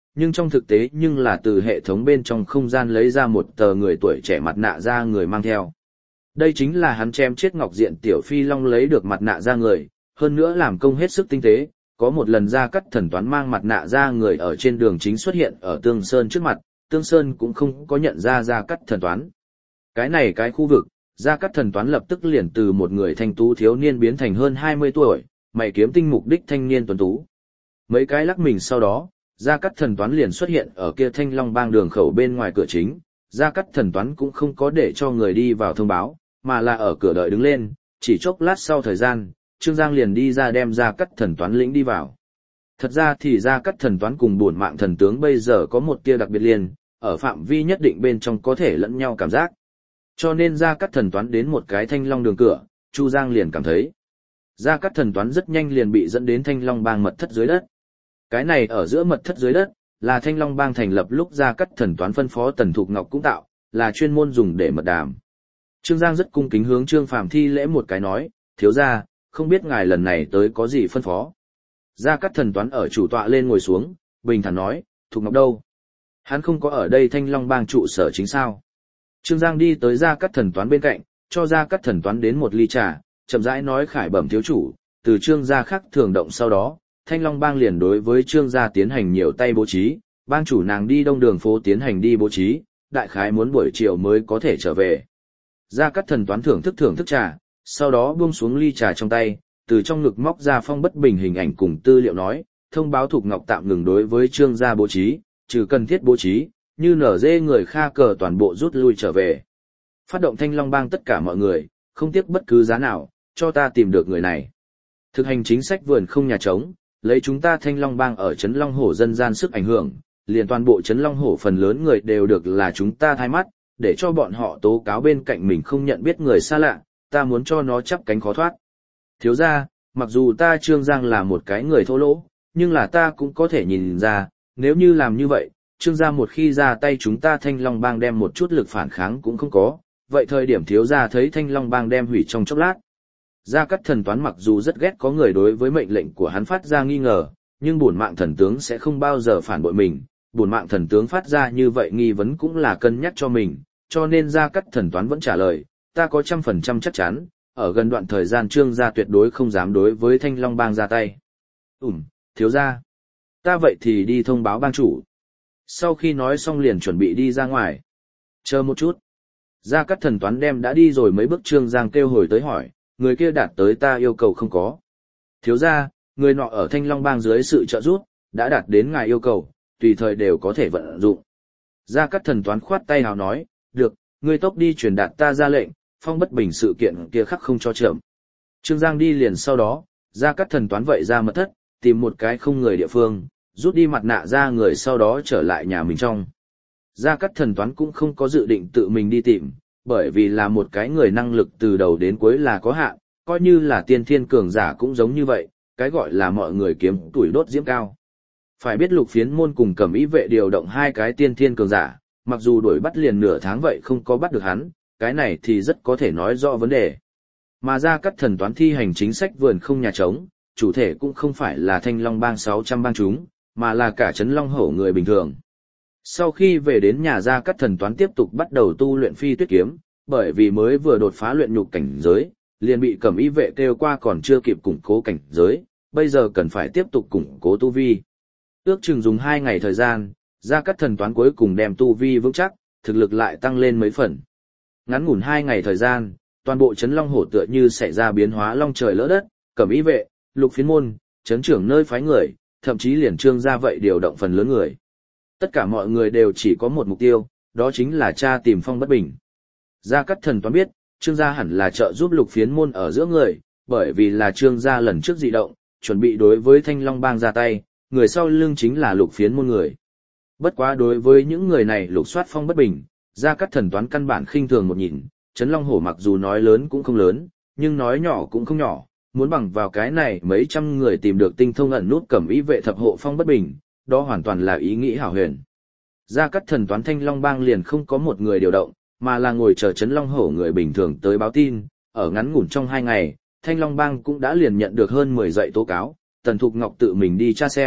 nhưng trong thực tế nhưng là từ hệ thống bên trong không gian lấy ra một tờ người tuổi trẻ mặt nạ ra người mang theo. Đây chính là hắn chém chết Ngọc Diện Tiểu Phi Long lấy được mặt nạ ra người, hơn nữa làm công hết sức tinh tế, có một lần Gia Cát Thần Toán mang mặt nạ ra người ở trên đường chính xuất hiện ở Tương Sơn trước mặt, Tương Sơn cũng không có nhận ra Gia Cát Thần Toán. Cái này cái khu vực, Gia Cát Thần Toán lập tức liền từ một người thanh tú thiếu niên biến thành hơn hai mươi tuổi, mày kiếm tinh mục đích thanh niên tuấn tú. Mấy cái lắc mình sau đó, Gia Cát Thần Toán liền xuất hiện ở kia Thanh Long Bang đường khẩu bên ngoài cửa chính, Gia Cát Thần Toán cũng không có để cho người đi vào thông báo, mà là ở cửa đợi đứng lên, chỉ chốc lát sau thời gian, Trương Giang liền đi ra đem Gia Cát Thần Toán lĩnh đi vào. Thật ra thì Gia Cát Thần Toán cùng bổn mạng thần tướng bây giờ có một tia đặc biệt liền, ở phạm vi nhất định bên trong có thể lẫn nhau cảm giác. Cho nên Gia Cát Thần Toán đến một cái Thanh Long đường cửa, Chu Giang liền cảm thấy. Gia Cát Thần Toán rất nhanh liền bị dẫn đến Thanh Long Bang mật thất dưới đất. Cái này ở giữa mật thất dưới đất, là Thanh Long Bang thành lập lúc Gia Cát Thần Toán phân phó Tần Thục Ngọc cũng tạo, là chuyên môn dùng để mật đàm. Trương Giang rất cung kính hướng Trương Phàm thi lễ một cái nói, thiếu gia, không biết ngài lần này tới có gì phân phó. Gia Cát Thần Toán ở chủ tọa lên ngồi xuống, bình thản nói, Thục Ngọc đâu? Hắn không có ở đây Thanh Long Bang trụ sở chính sao? Trương Giang đi tới Gia Cát Thần Toán bên cạnh, cho Gia Cát Thần Toán đến một ly trà, chậm rãi nói khải bẩm thiếu chủ, từ Trương gia khác thường động sau đó, Thanh Long Bang liền đối với Trương gia tiến hành nhiều tay bố trí, bang chủ nàng đi đông đường phố tiến hành đi bố trí, đại khái muốn buổi chiều mới có thể trở về. Gia Cát Thần Toán thưởng thức thưởng thức trà, sau đó buông xuống ly trà trong tay, từ trong ngực móc ra phong bất bình hình ảnh cùng tư liệu nói, thông báo Thục Ngọc tạm ngừng đối với Trương gia bố trí, trừ cần thiết bố trí, như nở dê người kha cờ toàn bộ rút lui trở về. Phát động Thanh Long Bang tất cả mọi người, không tiếc bất cứ giá nào, cho ta tìm được người này. Thực hành chính sách vườn không nhà trống, lấy chúng ta Thanh Long Bang ở Trấn Long Hổ dân gian sức ảnh hưởng, liền toàn bộ Trấn Long Hổ phần lớn người đều được là chúng ta thay mắt, để cho bọn họ tố cáo bên cạnh mình không nhận biết người xa lạ, ta muốn cho nó chắp cánh khó thoát. Thiếu gia, mặc dù ta Trương Giang là một cái người thô lỗ, nhưng là ta cũng có thể nhìn ra, nếu như làm như vậy, Trương gia một khi ra tay chúng ta Thanh Long Bang đem một chút lực phản kháng cũng không có, vậy thời điểm thiếu gia thấy Thanh Long Bang đem hủy trong chốc lát. Gia Cát Thần Toán mặc dù rất ghét có người đối với mệnh lệnh của hắn phát ra nghi ngờ, nhưng bổn mạng thần tướng sẽ không bao giờ phản bội mình, bổn mạng thần tướng phát ra như vậy nghi vấn cũng là cân nhắc cho mình, cho nên Gia Cát Thần Toán vẫn trả lời, ta có trăm phần trăm chắc chắn, ở gần đoạn thời gian Trương gia tuyệt đối không dám đối với Thanh Long Bang ra tay. Ừm, thiếu gia, ta vậy thì đi thông báo bang chủ. Sau khi nói xong liền chuẩn bị đi ra ngoài. Chờ một chút. Gia Cát Thần Toán đem đã đi rồi mấy bước Trương Giang kêu hồi tới hỏi, người kia đạt tới ta yêu cầu không có. Thiếu gia, người nọ ở Thanh Long Bang dưới sự trợ giúp, đã đạt đến ngài yêu cầu, tùy thời đều có thể vận dụng. Gia Cát Thần Toán khoát tay hào nói, được, ngươi tốc đi truyền đạt ta ra lệnh, phong bất bình sự kiện kia khắc không cho chậm. Trương Giang đi liền sau đó, Gia Cát Thần Toán vậy ra mật thất, tìm một cái không người địa phương, rút đi mặt nạ ra người sau đó trở lại nhà mình trong. Gia Cát Thần Toán cũng không có dự định tự mình đi tìm, bởi vì là một cái người năng lực từ đầu đến cuối là có hạn, coi như là tiên thiên cường giả cũng giống như vậy, cái gọi là mọi người kiếm tuổi đốt diễm cao. Phải biết Lục Phiến Môn cùng Cẩm Ý vệ điều động hai cái tiên thiên cường giả, mặc dù đuổi bắt liền nửa tháng vậy không có bắt được hắn, cái này thì rất có thể nói rõ vấn đề. Mà Gia Cát Thần Toán thi hành chính sách vườn không nhà trống, chủ thể cũng không phải là Thanh Long Bang sáu trăm bang chúng, mà là cả Trấn Long Hổ người bình thường. Sau khi về đến nhà Gia Cát Thần Toán tiếp tục bắt đầu tu luyện phi tuyết kiếm, bởi vì mới vừa đột phá luyện nhục cảnh giới, liền bị Cẩm Ý vệ kêu qua còn chưa kịp củng cố cảnh giới, bây giờ cần phải tiếp tục củng cố tu vi. Ước chừng dùng hai ngày thời gian, Gia Cát Thần Toán cuối cùng đem tu vi vững chắc, thực lực lại tăng lên mấy phần. Ngắn ngủn hai ngày thời gian, toàn bộ Trấn Long Hổ tựa như xảy ra biến hóa long trời lỡ đất, Cẩm Ý vệ, Lục Phiến Môn, trấn trưởng nơi phái người, thậm chí liền Trương gia vậy điều động phần lớn người. Tất cả mọi người đều chỉ có một mục tiêu, đó chính là tra tìm phong bất bình. Gia Cát Thần Toán biết, Trương gia hẳn là trợ giúp Lục Phiến Môn ở giữa người, bởi vì là Trương gia lần trước dị động, chuẩn bị đối với Thanh Long Bang ra tay, người sau lưng chính là Lục Phiến Môn người. Bất quá đối với những người này lục soát phong bất bình, Gia Cát Thần Toán căn bản khinh thường một nhìn, Trấn Long Hổ mặc dù nói lớn cũng không lớn, nhưng nói nhỏ cũng không nhỏ, muốn bằng vào cái này mấy trăm người tìm được tinh thông ẩn nút Cẩm Ý vệ thập hộ phong bất bình, đó hoàn toàn là ý nghĩ hảo huyền. Gia Cát Thần Toán Thanh Long Bang liền không có một người điều động, mà là ngồi chờ Trấn Long Hổ người bình thường tới báo tin, ở ngắn ngủn trong hai ngày, Thanh Long Bang cũng đã liền nhận được hơn mười dãy tố cáo, Tần Thục Ngọc tự mình đi tra xem,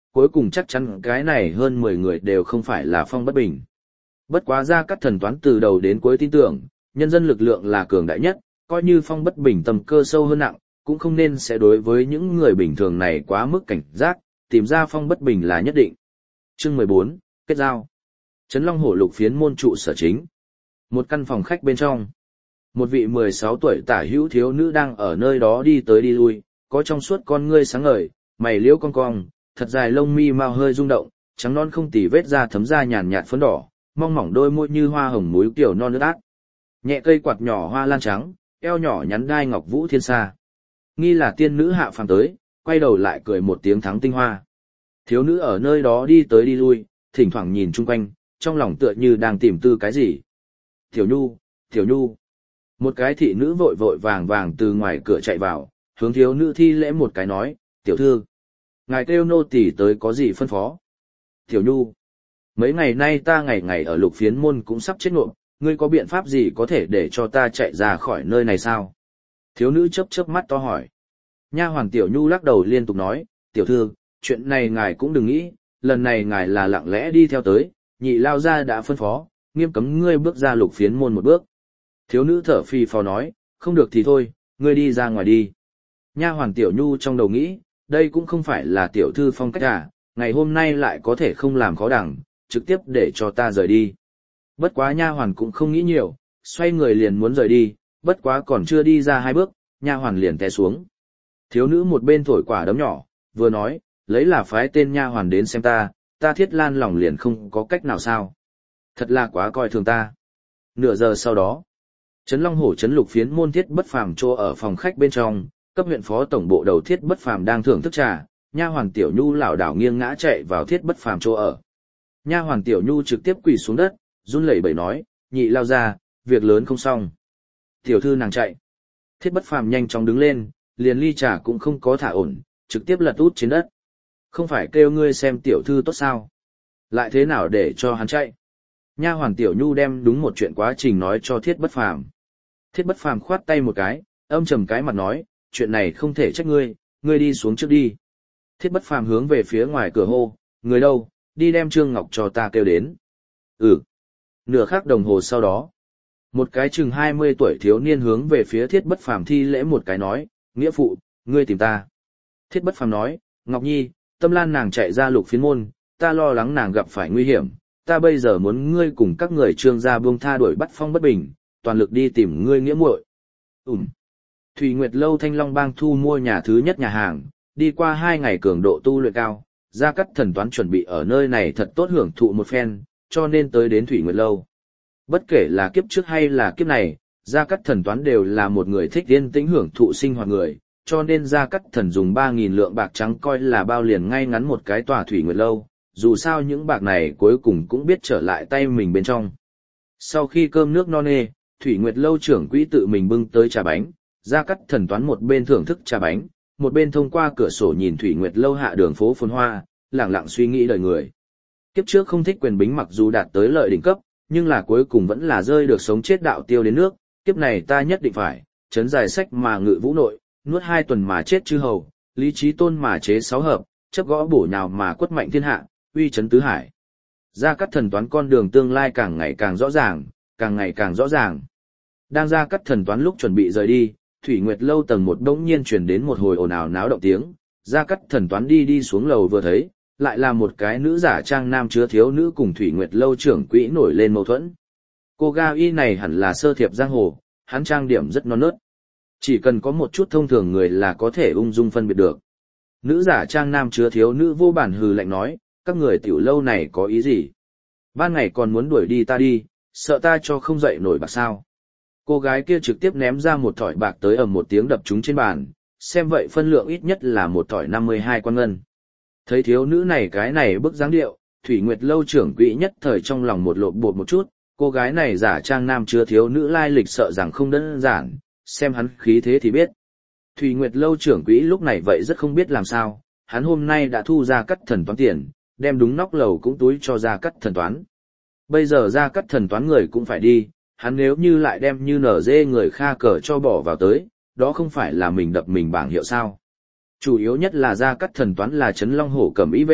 cuối cùng chắc chắn cái này hơn mười người đều không phải là Phong Bất Bình. Bất quá Gia Cát Thần Toán từ đầu đến cuối tin tưởng, nhân dân lực lượng là cường đại nhất, coi như Phong Bất Bình tầm cơ sâu hơn nặng, cũng không nên sẽ đối với những người bình thường này quá mức cảnh giác, tìm ra Phong Bất Bình là nhất định. Chương mười bốn, kết giao. Trấn Long Hổ Lục phiến môn trụ sở chính. Một căn phòng khách bên trong. Một vị mười sáu tuổi tả hữu thiếu nữ đang ở nơi đó đi tới đi lui, có trong suốt con ngươi sáng ngời, mày liễu cong cong, thật dài lông mi mao hơi rung động, trắng non không tì vết da thấm ra nhàn nhạt phấn đỏ, mong mỏng đôi môi như hoa hồng muối kiểu non nước át. Nhẹ cây quạt nhỏ hoa lan trắng, eo nhỏ nhắn đai ngọc vũ thiên sa. Nghi là tiên nữ hạ phàm tới, quay đầu lại cười một tiếng thắng tinh hoa. Thiếu nữ ở nơi đó đi tới đi lui, thỉnh thoảng nhìn chung quanh, trong lòng tựa như đang tìm tư cái gì. Tiểu Nhu, Tiểu Nhu. Một cái thị nữ vội vội vàng vàng từ ngoài cửa chạy vào, hướng thiếu nữ thi lễ một cái nói, tiểu thư. Ngài kêu nô tỳ tới có gì phân phó? Tiểu Nhu. Mấy ngày nay ta ngày ngày ở lục phiến môn cũng sắp chết nộm, ngươi có biện pháp gì có thể để cho ta chạy ra khỏi nơi này sao? Thiếu nữ chớp chớp mắt to hỏi. Nha hoàn Tiểu Nhu lắc đầu liên tục nói, tiểu thư, chuyện này ngài cũng đừng nghĩ, lần này ngài là lặng lẽ đi theo tới, nhị lao gia đã phân phó, nghiêm cấm ngươi bước ra lục phiến môn một bước. Thiếu nữ thở phì phò nói, không được thì thôi, ngươi đi ra ngoài đi. Nha hoàn Tiểu Nhu trong đầu nghĩ, đây cũng không phải là tiểu thư phong cách à, ngày hôm nay lại có thể không làm khó đẳng, trực tiếp để cho ta rời đi. Bất quá nha hoàn cũng không nghĩ nhiều, xoay người liền muốn rời đi, bất quá còn chưa đi ra hai bước, nha hoàn liền té xuống. Thiếu nữ một bên thổi quả đấm nhỏ, vừa nói, lấy là phái tên nha hoàn đến xem ta, ta Thiết Lan lòng liền không có cách nào sao. Thật là quá coi thường ta. Nửa giờ sau đó, Trấn Long Hổ Trấn Lục phiến môn Thiết Bất Phàm chỗ ở phòng khách bên trong, cấp huyện phó tổng bộ đầu Thiết Bất Phàm đang thưởng thức trà, nha hoàn Tiểu Nhu lảo đảo nghiêng ngã chạy vào Thiết Bất Phàm chỗ ở. Nha hoàn Tiểu Nhu trực tiếp quỳ xuống đất, run lẩy bẩy nói, nhị lao ra, việc lớn không xong. Tiểu thư nàng chạy. Thiết Bất Phàm nhanh chóng đứng lên, liền ly trà cũng không có thả ổn, trực tiếp lật út trên đất. Không phải kêu ngươi xem tiểu thư tốt sao? Lại thế nào để cho hắn chạy? Nha hoàn Tiểu Nhu đem đúng một chuyện quá trình nói cho Thiết Bất Phàm. Thiết Bất Phàm khoát tay một cái, âm trầm cái mặt nói, chuyện này không thể trách ngươi, ngươi đi xuống trước đi. Thiết Bất Phàm hướng về phía ngoài cửa hô, người đâu, đi đem Trương Ngọc cho ta kêu đến. Ừ. Nửa khắc đồng hồ sau đó, một cái chừng hai mươi tuổi thiếu niên hướng về phía Thiết Bất Phàm thi lễ một cái nói, nghĩa phụ, ngươi tìm ta. Thiết Bất Phàm nói, Ngọc Nhi, Tâm Lan nàng chạy ra lục phiến môn, ta lo lắng nàng gặp phải nguy hiểm, ta bây giờ muốn ngươi cùng các người Trương gia buông tha đuổi bắt Phong Bất Bình, toàn lực đi tìm ngươi nghĩa muội. Ừm. Thủy Nguyệt lâu Thanh Long Bang thu mua nhà thứ nhất nhà hàng, đi qua hai ngày cường độ tu luyện cao, Gia Cát Thần Toán chuẩn bị ở nơi này thật tốt hưởng thụ một phen, cho nên tới đến Thủy Nguyệt lâu. Bất kể là kiếp trước hay là kiếp này, Gia Cát Thần Toán đều là một người thích yên tĩnh hưởng thụ sinh hoạt người, cho nên Gia Cát Thần dùng ba nghìn lượng bạc trắng coi là bao liền ngay ngắn một cái tòa Thủy Nguyệt lâu, dù sao những bạc này cuối cùng cũng biết trở lại tay mình bên trong. Sau khi cơm nước no nê, Thủy Nguyệt lâu trưởng quỹ tự mình bưng tới trà bánh, Gia Cát Thần Toán một bên thưởng thức trà bánh, một bên thông qua cửa sổ nhìn Thủy Nguyệt lâu hạ đường phố phồn hoa, lặng lặng suy nghĩ đời người. Kiếp trước không thích quyền bính mặc dù đạt tới lợi đỉnh cấp, nhưng là cuối cùng vẫn là rơi được sống chết đạo tiêu đến nước, kiếp này ta nhất định phải, chấn dài sách mà ngự vũ nội, nuốt hai tuần mà chết chư hầu, lý trí tôn mà chế sáu hợp, chấp gõ bổ nhào mà quất mạnh thiên hạ, uy chấn tứ hải. Gia Cát Thần Toán con đường tương lai càng ngày càng rõ ràng, càng ngày càng rõ ràng. Đang Gia Cát Thần Toán lúc chuẩn bị rời đi, Thủy Nguyệt lâu tầng một đống nhiên truyền đến một hồi ồn ào náo động tiếng, Gia Cát Thần Toán đi đi xuống lầu vừa thấy, lại là một cái nữ giả trang nam chứa thiếu nữ cùng Thủy Nguyệt lâu trưởng quỹ nổi lên mâu thuẫn. Cô ga y này hẳn là sơ thiệp giang hồ, hắn trang điểm rất non nớt. Chỉ cần có một chút thông thường người là có thể ung dung phân biệt được. Nữ giả trang nam chứa thiếu nữ vô bản hừ lạnh nói, các người tiểu lâu này có ý gì? Ban ngày còn muốn đuổi đi ta đi, sợ ta cho không dậy nổi bạc sao? Cô gái kia trực tiếp ném ra một thỏi bạc tới ầm một tiếng đập trúng trên bàn, xem vậy phân lượng ít nhất là một thỏi năm mươi hai quan ngân. Thấy thiếu nữ này cái này bức dáng điệu, Thủy Nguyệt lâu trưởng quỹ nhất thời trong lòng một lộp bột một chút, cô gái này giả trang nam chứa thiếu nữ lai lịch sợ rằng không đơn giản, xem hắn khí thế thì biết. Thủy Nguyệt lâu trưởng quỹ lúc này vậy rất không biết làm sao, hắn hôm nay đã thu ra cắt thần toán tiền, đem đúng nóc lầu cũng túi cho ra cắt thần toán. Bây giờ ra cắt thần toán người cũng phải đi, hắn nếu như lại đem như nở dê người kha cờ cho bỏ vào tới, đó không phải là mình đập mình bảng hiệu sao. Chủ yếu nhất là ra cắt thần toán là Trấn Long Hổ Cẩm Ý vệ,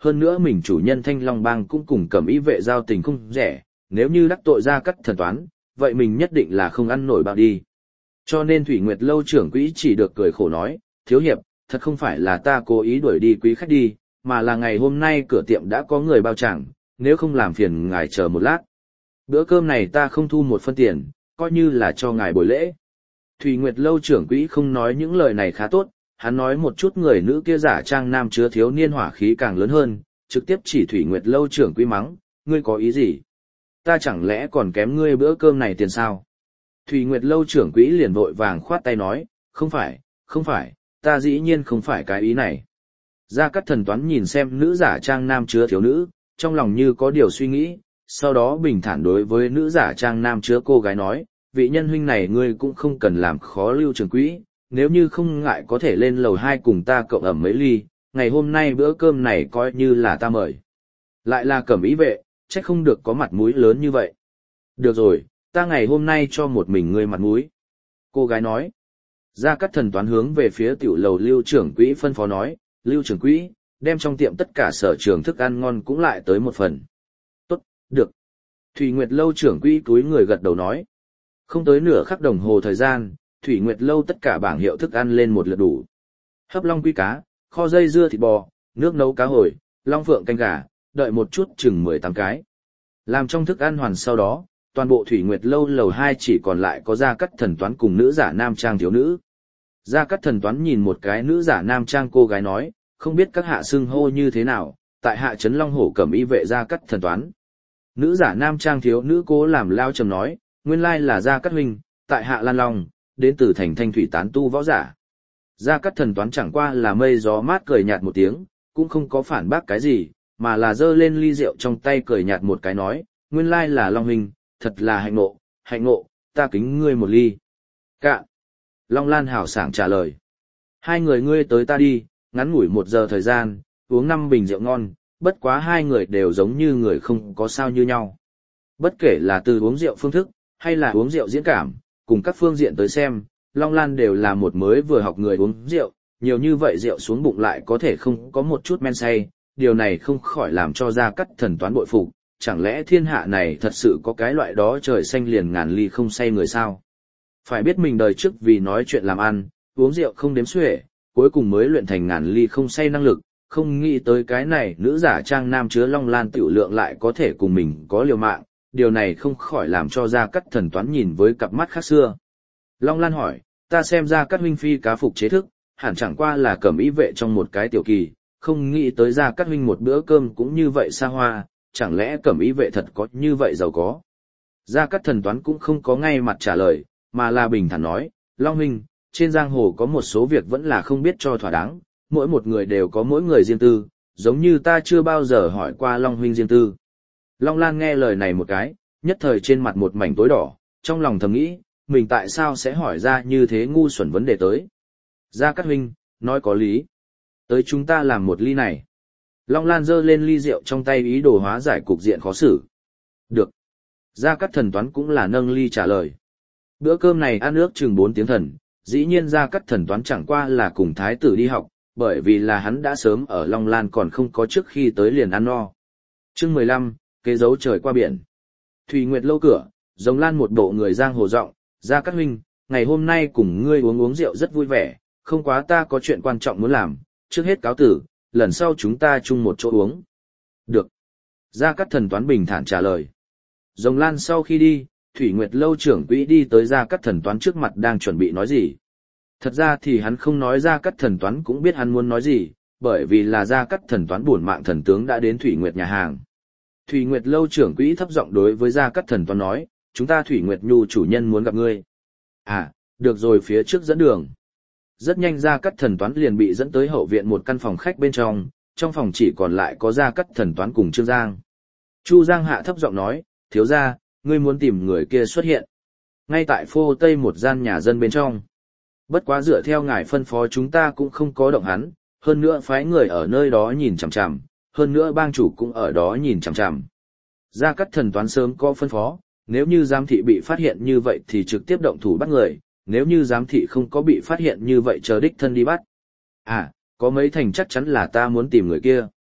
hơn nữa mình chủ nhân Thanh Long Bang cũng cùng Cẩm Ý vệ giao tình không rẻ, nếu như đắc tội Gia Cát Thần Toán, vậy mình nhất định là không ăn nổi bao đi. Cho nên Thủy Nguyệt lâu trưởng quỹ chỉ được cười khổ nói, thiếu hiệp, thật không phải là ta cố ý đuổi đi quý khách đi, mà là ngày hôm nay cửa tiệm đã có người bao chẳng, nếu không làm phiền ngài chờ một lát. Bữa cơm này ta không thu một phân tiền, coi như là cho ngài buổi lễ. Thủy Nguyệt lâu trưởng quỹ không nói những lời này khá tốt, hắn nói một chút người nữ kia giả trang nam chứa thiếu niên hỏa khí càng lớn hơn, trực tiếp chỉ Thủy Nguyệt lâu trưởng quỹ mắng, ngươi có ý gì? Ta chẳng lẽ còn kém ngươi bữa cơm này tiền sao? Thủy Nguyệt lâu trưởng quỹ liền vội vàng khoát tay nói, không phải, không phải, ta dĩ nhiên không phải cái ý này. Gia Cát Thần Toán nhìn xem nữ giả trang nam chứa thiếu nữ, trong lòng như có điều suy nghĩ, sau đó bình thản đối với nữ giả trang nam chứa cô gái nói, vị nhân huynh này ngươi cũng không cần làm khó lưu trưởng quỹ, nếu như không ngại có thể lên lầu hai cùng ta cộng ẩm mấy ly, ngày hôm nay bữa cơm này coi như là ta mời. Lại là Cẩm Ý vệ, chắc không được có mặt mũi lớn như vậy. Được rồi, ta ngày hôm nay cho một mình ngươi mặt mũi. Cô gái nói. Gia Cát Thần Toán hướng về phía tiểu lầu lưu trưởng quỹ phân phó nói, lưu trưởng quỹ, đem trong tiệm tất cả sở trường thức ăn ngon cũng lại tới một phần. Tốt, được. Thủy Nguyệt lâu trưởng quỹ túi người gật đầu nói. Không tới nửa khắc đồng hồ thời gian, Thủy Nguyệt lâu tất cả bảng hiệu thức ăn lên một lượt đủ. Hấp long quy cá, kho dây dưa thịt bò, nước nấu cá hồi, long phượng canh gà, đợi một chút chừng mười tám cái. Làm trong thức ăn hoàn sau đó, toàn bộ Thủy Nguyệt lâu lầu hai chỉ còn lại có Gia Cát Thần Toán cùng nữ giả nam trang thiếu nữ. Gia Cát Thần Toán nhìn một cái nữ giả nam trang cô gái nói, không biết các hạ xưng hô như thế nào, tại hạ trấn Long Hổ Cẩm Y vệ Gia Cát Thần Toán. Nữ giả nam trang thiếu nữ cố làm lao trầm nói, nguyên lai là Gia Cát huynh, tại hạ Lan Long, đến từ thành Thanh Thủy tán tu võ giả. Gia Cát Thần Toán chẳng qua là mây gió mát cười nhạt một tiếng, cũng không có phản bác cái gì, mà là giơ lên ly rượu trong tay cười nhạt một cái nói, nguyên lai là Long huynh, thật là hạnh ngộ, hạnh ngộ, ta kính ngươi một ly. Cạn. Long Lan hào sảng trả lời. Hai người ngươi tới ta đi, ngắn ngủi một giờ thời gian, uống năm bình rượu ngon, bất quá hai người đều giống như người không có sao như nhau. Bất kể là từ uống rượu phương thức, hay là uống rượu diễn cảm, cùng các phương diện tới xem, Long Lan đều là một mới vừa học người uống rượu, nhiều như vậy rượu xuống bụng lại có thể không có một chút men say, điều này không khỏi làm cho Gia Cát Thần Toán bội phục, chẳng lẽ thiên hạ này thật sự có cái loại đó trời xanh liền ngàn ly không say người sao? Phải biết mình đời trước vì nói chuyện làm ăn, uống rượu không đếm xuể, cuối cùng mới luyện thành ngàn ly không say năng lực, không nghĩ tới cái này nữ giả trang nam chứa Long Lan tiểu lượng lại có thể cùng mình có liều mạng, điều này không khỏi làm cho Gia Cát Thần Toán nhìn với cặp mắt khác xưa. Long Lan hỏi, ta xem Gia Cát huynh phi cá phục chế thức, hẳn chẳng qua là Cẩm Y vệ trong một cái tiểu kỳ, không nghĩ tới Gia Cát huynh một bữa cơm cũng như vậy xa hoa, chẳng lẽ Cẩm Y vệ thật có như vậy giàu có? Gia Cát Thần Toán cũng không có ngay mặt trả lời, mà là bình thản nói, Long huynh, trên giang hồ có một số việc vẫn là không biết cho thỏa đáng, mỗi một người đều có mỗi người riêng tư, giống như ta chưa bao giờ hỏi qua Long huynh riêng tư. Long Lan nghe lời này một cái, nhất thời trên mặt một mảnh tối đỏ, trong lòng thầm nghĩ, mình tại sao sẽ hỏi ra như thế ngu xuẩn vấn đề tới. Gia Cát huynh, nói có lý. Tới chúng ta làm một ly này. Long Lan giơ lên ly rượu trong tay ý đồ hóa giải cục diện khó xử. Được. Gia Cát Thần Toán cũng là nâng ly trả lời. Bữa cơm này ăn ước chừng bốn tiếng thần, dĩ nhiên Gia Cát Thần Toán chẳng qua là cùng thái tử đi học, bởi vì là hắn đã sớm ở Long Lan còn không có trước khi tới liền ăn no. Chương mười lăm, kế dấu trời qua biển. Thủy Nguyệt lâu cửa, Rồng Lan một bộ người giang hồ giọng, Gia Cát huynh, ngày hôm nay cùng ngươi uống uống rượu rất vui vẻ, không quá ta có chuyện quan trọng muốn làm, trước hết cáo tử, lần sau chúng ta chung một chỗ uống. Được. Gia Cát Thần Toán bình thản trả lời. Rồng Lan sau khi đi, Thủy Nguyệt lâu trưởng quỹ đi tới Gia Cát Thần Toán trước mặt đang chuẩn bị nói gì. Thật ra thì hắn không nói Gia Cát Thần Toán cũng biết hắn muốn nói gì, bởi vì là Gia Cát Thần Toán buồn mạng thần tướng đã đến Thủy Nguyệt nhà hàng. Thủy Nguyệt lâu trưởng quỹ thấp giọng đối với Gia Cát Thần Toán nói, chúng ta Thủy Nguyệt Nhu chủ nhân muốn gặp ngươi. À, được rồi, phía trước dẫn đường. Rất nhanh Gia Cát Thần Toán liền bị dẫn tới hậu viện một căn phòng khách bên trong, trong phòng chỉ còn lại có Gia Cát Thần Toán cùng Trương Giang. Chu Giang hạ thấp giọng nói, thiếu gia, ngươi muốn tìm người kia xuất hiện. Ngay tại phô Tây một gian nhà dân bên trong. Bất quá dựa theo ngài phân phó chúng ta cũng không có động hắn, hơn nữa phái người ở nơi đó nhìn chằm chằm, hơn nữa bang chủ cũng ở đó nhìn chằm chằm. Gia Cát Thần Toán sớm có phân phó, nếu như giám thị bị phát hiện như vậy thì trực tiếp động thủ bắt người, nếu như giám thị không có bị phát hiện như vậy chờ đích thân đi bắt. À, có mấy thành chắc chắn là ta muốn tìm người kia.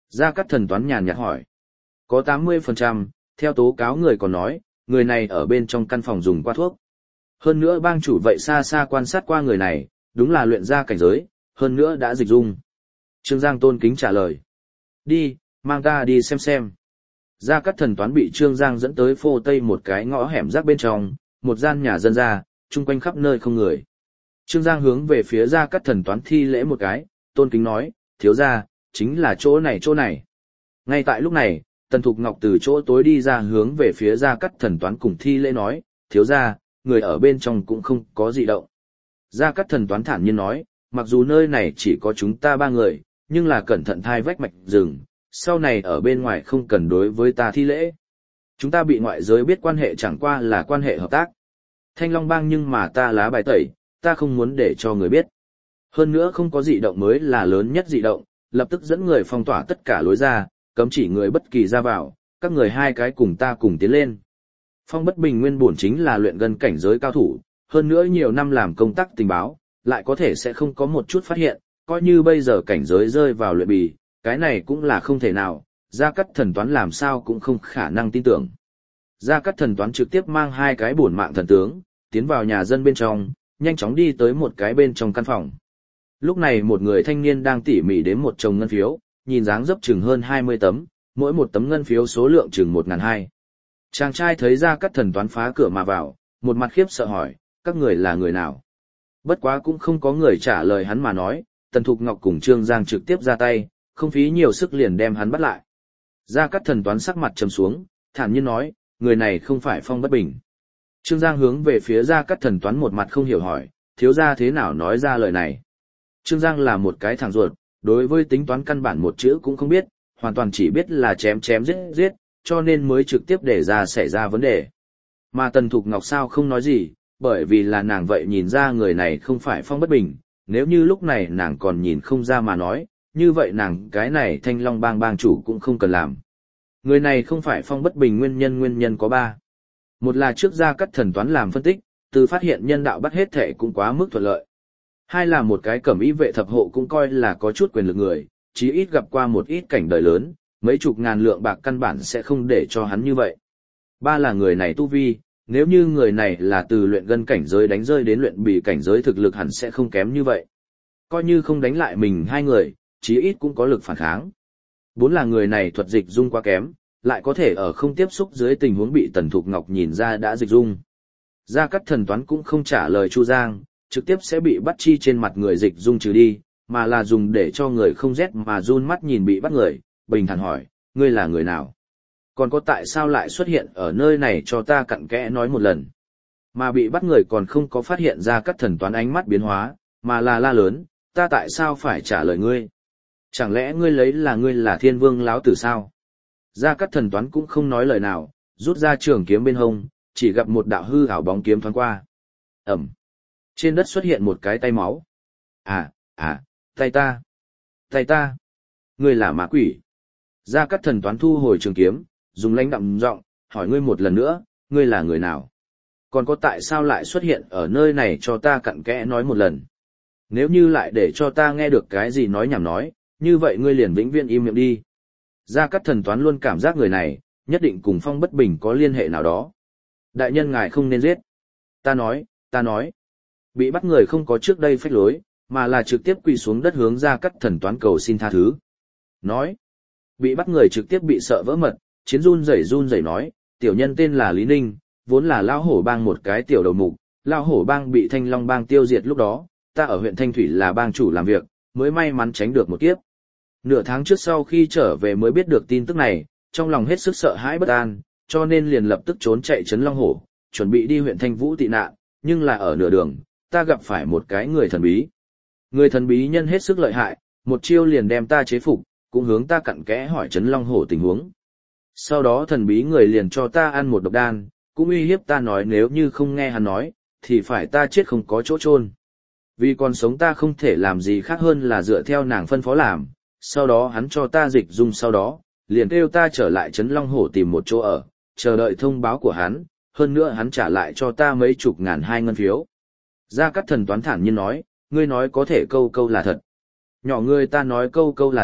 Gia Cát Thần Toán nhàn nhạt hỏi. Có tám mươi phần trăm, theo tố cáo người còn nói, người này ở bên trong căn phòng dùng qua thuốc. Hơn nữa bang chủ vậy xa xa quan sát qua người này, đúng là luyện ra cảnh giới, hơn nữa đã dịch dung. Trương Giang tôn kính trả lời. Đi, mang ta đi xem xem. Gia Cát Thần Toán bị Trương Giang dẫn tới phô tây một cái ngõ hẻm rác bên trong, một gian nhà dân ra, chung quanh khắp nơi không người. Trương Giang hướng về phía Gia Cát Thần Toán thi lễ một cái, tôn kính nói, thiếu gia, chính là chỗ này chỗ này. Ngay tại lúc này, Tần Thục Ngọc từ chỗ tối đi ra hướng về phía Gia Cát Thần Toán cùng thi lễ nói, thiếu gia, người ở bên trong cũng không có gì động. Gia Cát Thần Toán thản nhiên nói, mặc dù nơi này chỉ có chúng ta ba người, nhưng là cẩn thận thai vách mạch rừng, sau này ở bên ngoài không cần đối với ta thi lễ. Chúng ta bị ngoại giới biết quan hệ chẳng qua là quan hệ hợp tác. Thanh Long Bang nhưng mà ta lá bài tẩy, ta không muốn để cho người biết. Hơn nữa không có dị động mới là lớn nhất dị động, lập tức dẫn người phong tỏa tất cả lối ra, cấm chỉ người bất kỳ ra vào, các người hai cái cùng ta cùng tiến lên. Phong Bất Bình nguyên bổn chính là luyện gần cảnh giới cao thủ, hơn nữa nhiều năm làm công tác tình báo, lại có thể sẽ không có một chút phát hiện, coi như bây giờ cảnh giới rơi vào luyện bì, cái này cũng là không thể nào, Gia Cát Thần Toán làm sao cũng không khả năng tin tưởng. Gia Cát Thần Toán trực tiếp mang hai cái bổn mạng thần tướng, tiến vào nhà dân bên trong, nhanh chóng đi tới một cái bên trong căn phòng. Lúc này một người thanh niên đang tỉ mỉ đếm một chồng ngân phiếu, nhìn dáng dấp chừng hơn hai mươi tấm, mỗi một tấm ngân phiếu số lượng chừng một nghìn hai. Chàng trai thấy Gia Cát Thần Toán phá cửa mà vào, một mặt khiếp sợ hỏi, các người là người nào? Bất quá cũng không có người trả lời hắn mà nói, Tần Thục Ngọc cùng Trương Giang trực tiếp ra tay, không phí nhiều sức liền đem hắn bắt lại. Gia Cát Thần Toán sắc mặt trầm xuống, thản nhiên nói, người này không phải Phong Bất Bình. Trương Giang hướng về phía Gia Cát Thần Toán một mặt không hiểu hỏi, thiếu gia thế nào nói ra lời này? Trương Giang là một cái thằng ruột, đối với tính toán căn bản một chữ cũng không biết, hoàn toàn chỉ biết là chém chém giết giết, cho nên mới trực tiếp để ra xảy ra vấn đề. Mà Tần Thục Ngọc sao không nói gì, bởi vì là nàng vậy nhìn ra người này không phải Phong Bất Bình, nếu như lúc này nàng còn nhìn không ra mà nói, như vậy nàng cái này Thanh Long Bang bang chủ cũng không cần làm. Người này không phải Phong Bất Bình nguyên nhân nguyên nhân có ba. Một là trước Gia Cát Thần Toán làm phân tích, từ phát hiện nhân đạo bắt hết thể cũng quá mức thuận lợi. Hai là một cái cẩm y vệ thập hộ cũng coi là có chút quyền lực người, chí ít gặp qua một ít cảnh đời lớn, mấy chục ngàn lượng bạc căn bản sẽ không để cho hắn như vậy. Ba là người này tu vi, nếu như người này là từ luyện gân cảnh giới đánh rơi đến luyện bì cảnh giới thực lực hẳn sẽ không kém như vậy. Coi như không đánh lại mình hai người, chí ít cũng có lực phản kháng. Bốn là người này thuật dịch dung quá kém, lại có thể ở không tiếp xúc dưới tình huống bị Tần Thục Ngọc nhìn ra đã dịch dung. Gia Cát Thần Toán cũng không trả lời Chu Giang, trực tiếp sẽ bị bắt chi trên mặt người dịch dung trừ đi, mà là dùng để cho người không rét mà run mắt nhìn bị bắt người, bình thản hỏi, ngươi là người nào? Còn có tại sao lại xuất hiện ở nơi này cho ta cặn kẽ nói một lần? Mà bị bắt người còn không có phát hiện ra Cát Thần Toán ánh mắt biến hóa, mà là la lớn, ta tại sao phải trả lời ngươi? Chẳng lẽ ngươi lấy là ngươi là Thiên Vương láo tử sao? Gia Cát Thần Toán cũng không nói lời nào, rút ra trường kiếm bên hông, chỉ gặp một đạo hư ảo bóng kiếm thoáng qua. Ẩm. Trên đất xuất hiện một cái tay máu. À, à, tay ta. Tay ta. Ngươi là ma quỷ. Gia Cát Thần Toán thu hồi trường kiếm, dùng lãnh đạm giọng, hỏi ngươi một lần nữa, ngươi là người nào? Còn có tại sao lại xuất hiện ở nơi này cho ta cặn kẽ nói một lần? Nếu như lại để cho ta nghe được cái gì nói nhảm nói, như vậy ngươi liền vĩnh viễn im miệng đi. Gia Cát Thần Toán luôn cảm giác người này, nhất định cùng Phong Bất Bình có liên hệ nào đó. Đại nhân ngài không nên giết. Ta nói, ta nói. Bị bắt người không có trước đây phách lối, mà là trực tiếp quỳ xuống đất hướng Gia Cát Thần Toán cầu xin tha thứ. Nói. Bị bắt người trực tiếp bị sợ vỡ mật, chiến run rẩy run rẩy nói, tiểu nhân tên là Lý Ninh, vốn là Lão Hổ Bang một cái tiểu đầu mục, Lão Hổ Bang bị Thanh Long Bang tiêu diệt lúc đó, ta ở huyện Thanh Thủy là bang chủ làm việc, mới may mắn tránh được một kiếp. Nửa tháng trước sau khi trở về mới biết được tin tức này, trong lòng hết sức sợ hãi bất an, cho nên liền lập tức trốn chạy trấn Long Hổ, chuẩn bị đi huyện Thanh Vũ tị nạn, nhưng là ở nửa đường, ta gặp phải một cái người thần bí. Người thần bí nhân hết sức lợi hại, một chiêu liền đem ta chế phục, cũng hướng ta cặn kẽ hỏi trấn Long Hổ tình huống. Sau đó thần bí người liền cho ta ăn một độc đan, cũng uy hiếp ta nói nếu như không nghe hắn nói, thì phải ta chết không có chỗ chôn. Vì còn sống ta không thể làm gì khác hơn là dựa theo nàng phân phó làm, sau đó hắn cho ta dịch dung sau đó, liền kêu ta trở lại trấn Long Hổ tìm một chỗ ở, chờ đợi thông báo của hắn, hơn nữa hắn trả lại cho ta mấy chục ngàn hai ngân phiếu. Gia Cát Thần Toán thản nhiên nói, ngươi nói có thể câu câu là thật. Nhỏ ngươi ta nói câu câu là thật,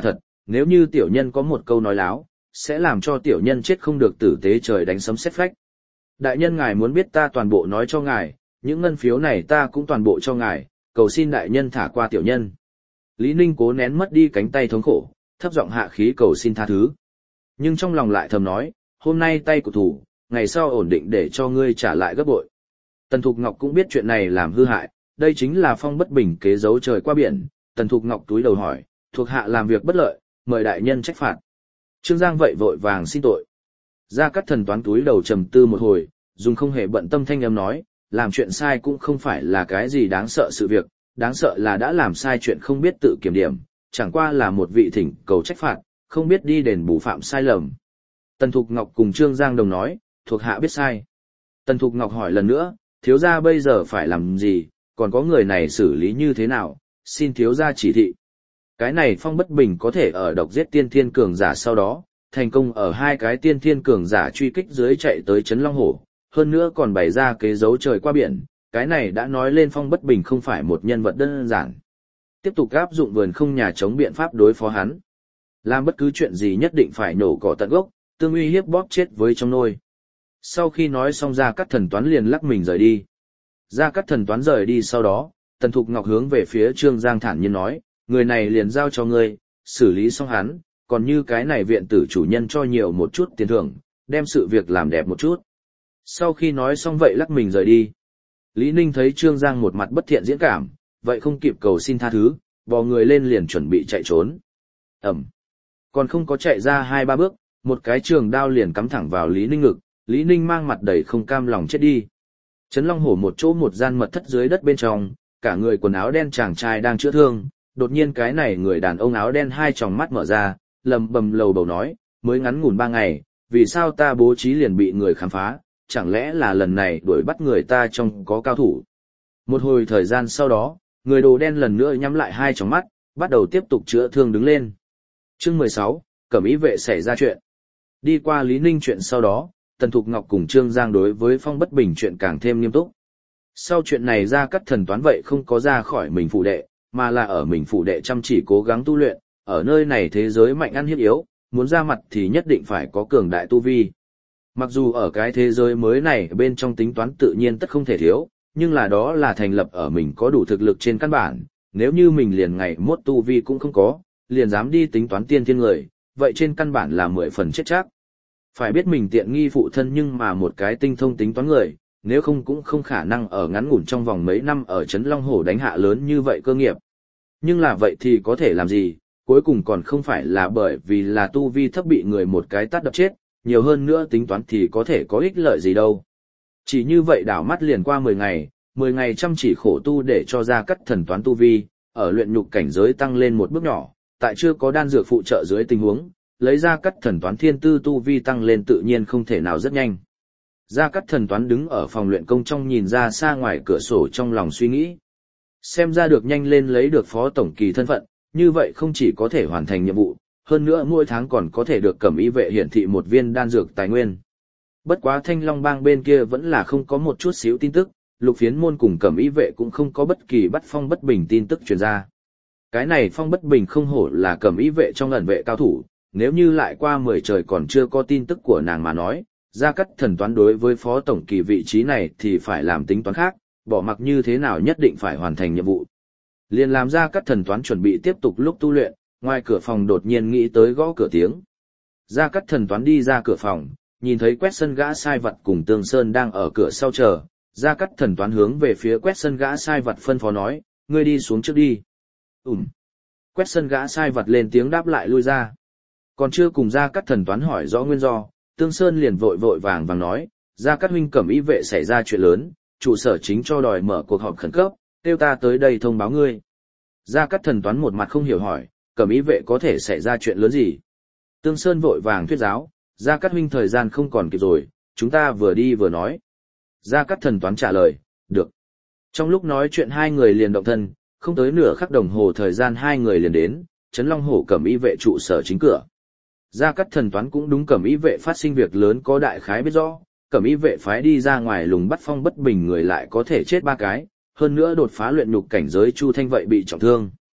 nếu như tiểu nhân có một câu nói láo, sẽ làm cho tiểu nhân chết không được tử tế trời đánh sấm sét phách. Đại nhân ngài muốn biết ta toàn bộ nói cho ngài, những ngân phiếu này ta cũng toàn bộ cho ngài, cầu xin đại nhân thả qua tiểu nhân. Lý Ninh cố nén mất đi cánh tay thống khổ, thấp giọng hạ khí cầu xin tha thứ. Nhưng trong lòng lại thầm nói, hôm nay tay của thủ, ngày sau ổn định để cho ngươi trả lại gấp bội. Tần Thục Ngọc cũng biết chuyện này làm hư hại, đây chính là phong bất bình kế giấu trời qua biển. Tần Thục Ngọc túi đầu hỏi, thuộc hạ làm việc bất lợi, mời đại nhân trách phạt. Trương Giang vậy vội vàng xin tội. Gia Cát Thần toán túi đầu trầm tư một hồi, dùng không hề bận tâm thanh âm nói, làm chuyện sai cũng không phải là cái gì đáng sợ sự việc, đáng sợ là đã làm sai chuyện không biết tự kiểm điểm, chẳng qua là một vị thỉnh cầu trách phạt, không biết đi đền bù phạm sai lầm. Tần Thục Ngọc cùng Trương Giang đồng nói, thuộc hạ biết sai. Tần Thục Ngọc hỏi lần nữa, thiếu gia bây giờ phải làm gì, còn có người này xử lý như thế nào, xin thiếu gia chỉ thị. Cái này phong bất bình có thể ở độc giết tiên thiên cường giả sau đó, thành công ở hai cái tiên thiên cường giả truy kích dưới chạy tới Trấn Long Hổ, hơn nữa còn bày ra kế giấu trời qua biển, cái này đã nói lên phong bất bình không phải một nhân vật đơn giản. Tiếp tục áp dụng vườn không nhà chống biện pháp đối phó hắn. Làm bất cứ chuyện gì nhất định phải nổ cỏ tận gốc, tương uy hiếp bóp chết với trong nôi. Sau khi nói xong Gia Cát Thần toán liền lắc mình rời đi. Gia Cát Thần toán rời đi sau đó, Tần Thục Ngọc hướng về phía Trương Giang thản nhiên nói, người này liền giao cho ngươi, xử lý xong hắn, còn như cái này viện tử chủ nhân cho nhiều một chút tiền thưởng, đem sự việc làm đẹp một chút. Sau khi nói xong vậy lắc mình rời đi. Lý Ninh thấy Trương Giang một mặt bất thiện diễn cảm, vậy không kịp cầu xin tha thứ, bò người lên liền chuẩn bị chạy trốn. Ẩm. Còn không có chạy ra hai ba bước, một cái trường đao liền cắm thẳng vào Lý Ninh ngực, Lý Ninh mang mặt đầy không cam lòng chết đi. Trấn Long Hổ một chỗ một gian mật thất dưới đất bên trong, cả người quần áo đen chàng trai đang chữa thương, đột nhiên cái này người đàn ông áo đen hai tròng mắt mở ra, lầm bầm lầu bầu nói, mới ngắn ngủn ba ngày, vì sao ta bố trí liền bị người khám phá, chẳng lẽ là lần này đuổi bắt người ta trong có cao thủ. Một hồi thời gian sau đó, người đồ đen lần nữa nhắm lại hai tròng mắt, bắt đầu tiếp tục chữa thương đứng lên. Chương mười sáu, Cẩm Ý vệ xảy ra chuyện. Đi qua Lý Ninh chuyện sau đó, Tần Thục Ngọc cùng Trương Giang đối với phong bất bình chuyện càng thêm nghiêm túc. Sau chuyện này Gia Cát Thần toán vậy không có ra khỏi mình phủ đệ, mà là ở mình phủ đệ chăm chỉ cố gắng tu luyện, ở nơi này thế giới mạnh ăn hiếp yếu, muốn ra mặt thì nhất định phải có cường đại tu vi. Mặc dù ở cái thế giới mới này bên trong tính toán tự nhiên tất không thể thiếu, nhưng là đó là thành lập ở mình có đủ thực lực trên căn bản, nếu như mình liền ngày mốt tu vi cũng không có, liền dám đi tính toán tiên thiên người, vậy trên căn bản là mười phần chết chắc. Phải biết mình tiện nghi phụ thân nhưng mà một cái tinh thông tính toán người, nếu không cũng không khả năng ở ngắn ngủn trong vòng mấy năm ở Trấn Long Hổ đánh hạ lớn như vậy cơ nghiệp. Nhưng là vậy thì có thể làm gì, cuối cùng còn không phải là bởi vì là tu vi thấp bị người một cái tát đập chết, nhiều hơn nữa tính toán thì có thể có ích lợi gì đâu. Chỉ như vậy đảo mắt liền qua mười ngày, mười ngày chăm chỉ khổ tu để cho Gia Cát Thần toán tu vi, ở luyện nhục cảnh giới tăng lên một bước nhỏ, tại chưa có đan dược phụ trợ dưới tình huống, lấy Gia Cát Thần toán thiên tư tu vi tăng lên tự nhiên không thể nào rất nhanh. Gia Cát Thần toán đứng ở phòng luyện công trong nhìn ra xa ngoài cửa sổ trong lòng suy nghĩ. Xem ra được nhanh lên lấy được phó tổng kỳ thân phận, như vậy không chỉ có thể hoàn thành nhiệm vụ, hơn nữa mỗi tháng còn có thể được Cẩm Ý vệ hiển thị một viên đan dược tài nguyên. Bất quá Thanh Long bang bên kia vẫn là không có một chút xíu tin tức, Lục Phiến môn cùng Cẩm Ý vệ cũng không có bất kỳ bắt phong bất bình tin tức truyền ra. Cái này phong bất bình không hổ là Cẩm Ý vệ trong ẩn vệ cao thủ, nếu như lại qua mười trời còn chưa có tin tức của nàng mà nói, Gia Cát Thần toán đối với phó tổng kỳ vị trí này thì phải làm tính toán khác, bỏ mặc như thế nào nhất định phải hoàn thành nhiệm vụ. Liền làm Gia Cát Thần toán chuẩn bị tiếp tục lúc tu luyện, ngoài cửa phòng đột nhiên nghĩ tới gõ cửa tiếng. Gia Cát Thần toán đi ra cửa phòng, nhìn thấy Quét Sân gã sai vặt cùng Tương Sơn đang ở cửa sau chờ, Gia Cát Thần toán hướng về phía Quét Sân gã sai vặt phân phó nói, ngươi đi xuống trước đi. Ừm. Quét Sân gã sai vặt lên tiếng đáp lại lui ra. Còn chưa cùng Gia Cát Thần toán hỏi rõ nguyên do, Tương Sơn liền vội vội vàng vàng nói, Gia Cát huynh Cẩm Ý vệ xảy ra chuyện lớn, trụ sở chính cho đòi mở cuộc họp khẩn cấp, kêu ta tới đây thông báo ngươi. Gia Cát Thần toán một mặt không hiểu hỏi, Cẩm Ý vệ có thể xảy ra chuyện lớn gì? Tương Sơn vội vàng thuyết giáo, Gia Cát huynh thời gian không còn kịp rồi, chúng ta vừa đi vừa nói. Gia Cát Thần toán trả lời, được. Trong lúc nói chuyện hai người liền động thân, không tới nửa khắc đồng hồ thời gian hai người liền đến, Trấn Long Hổ Cẩm Ý vệ trụ sở chính cửa. Gia Cát Thần toán cũng đúng Cẩm Ý vệ phát sinh việc lớn có đại khái biết rõ, Cẩm Ý vệ phái đi ra ngoài lùng bắt phong bất bình người lại có thể chết ba cái, hơn nữa đột phá luyện nhục cảnh giới Chu Thanh vậy bị trọng thương.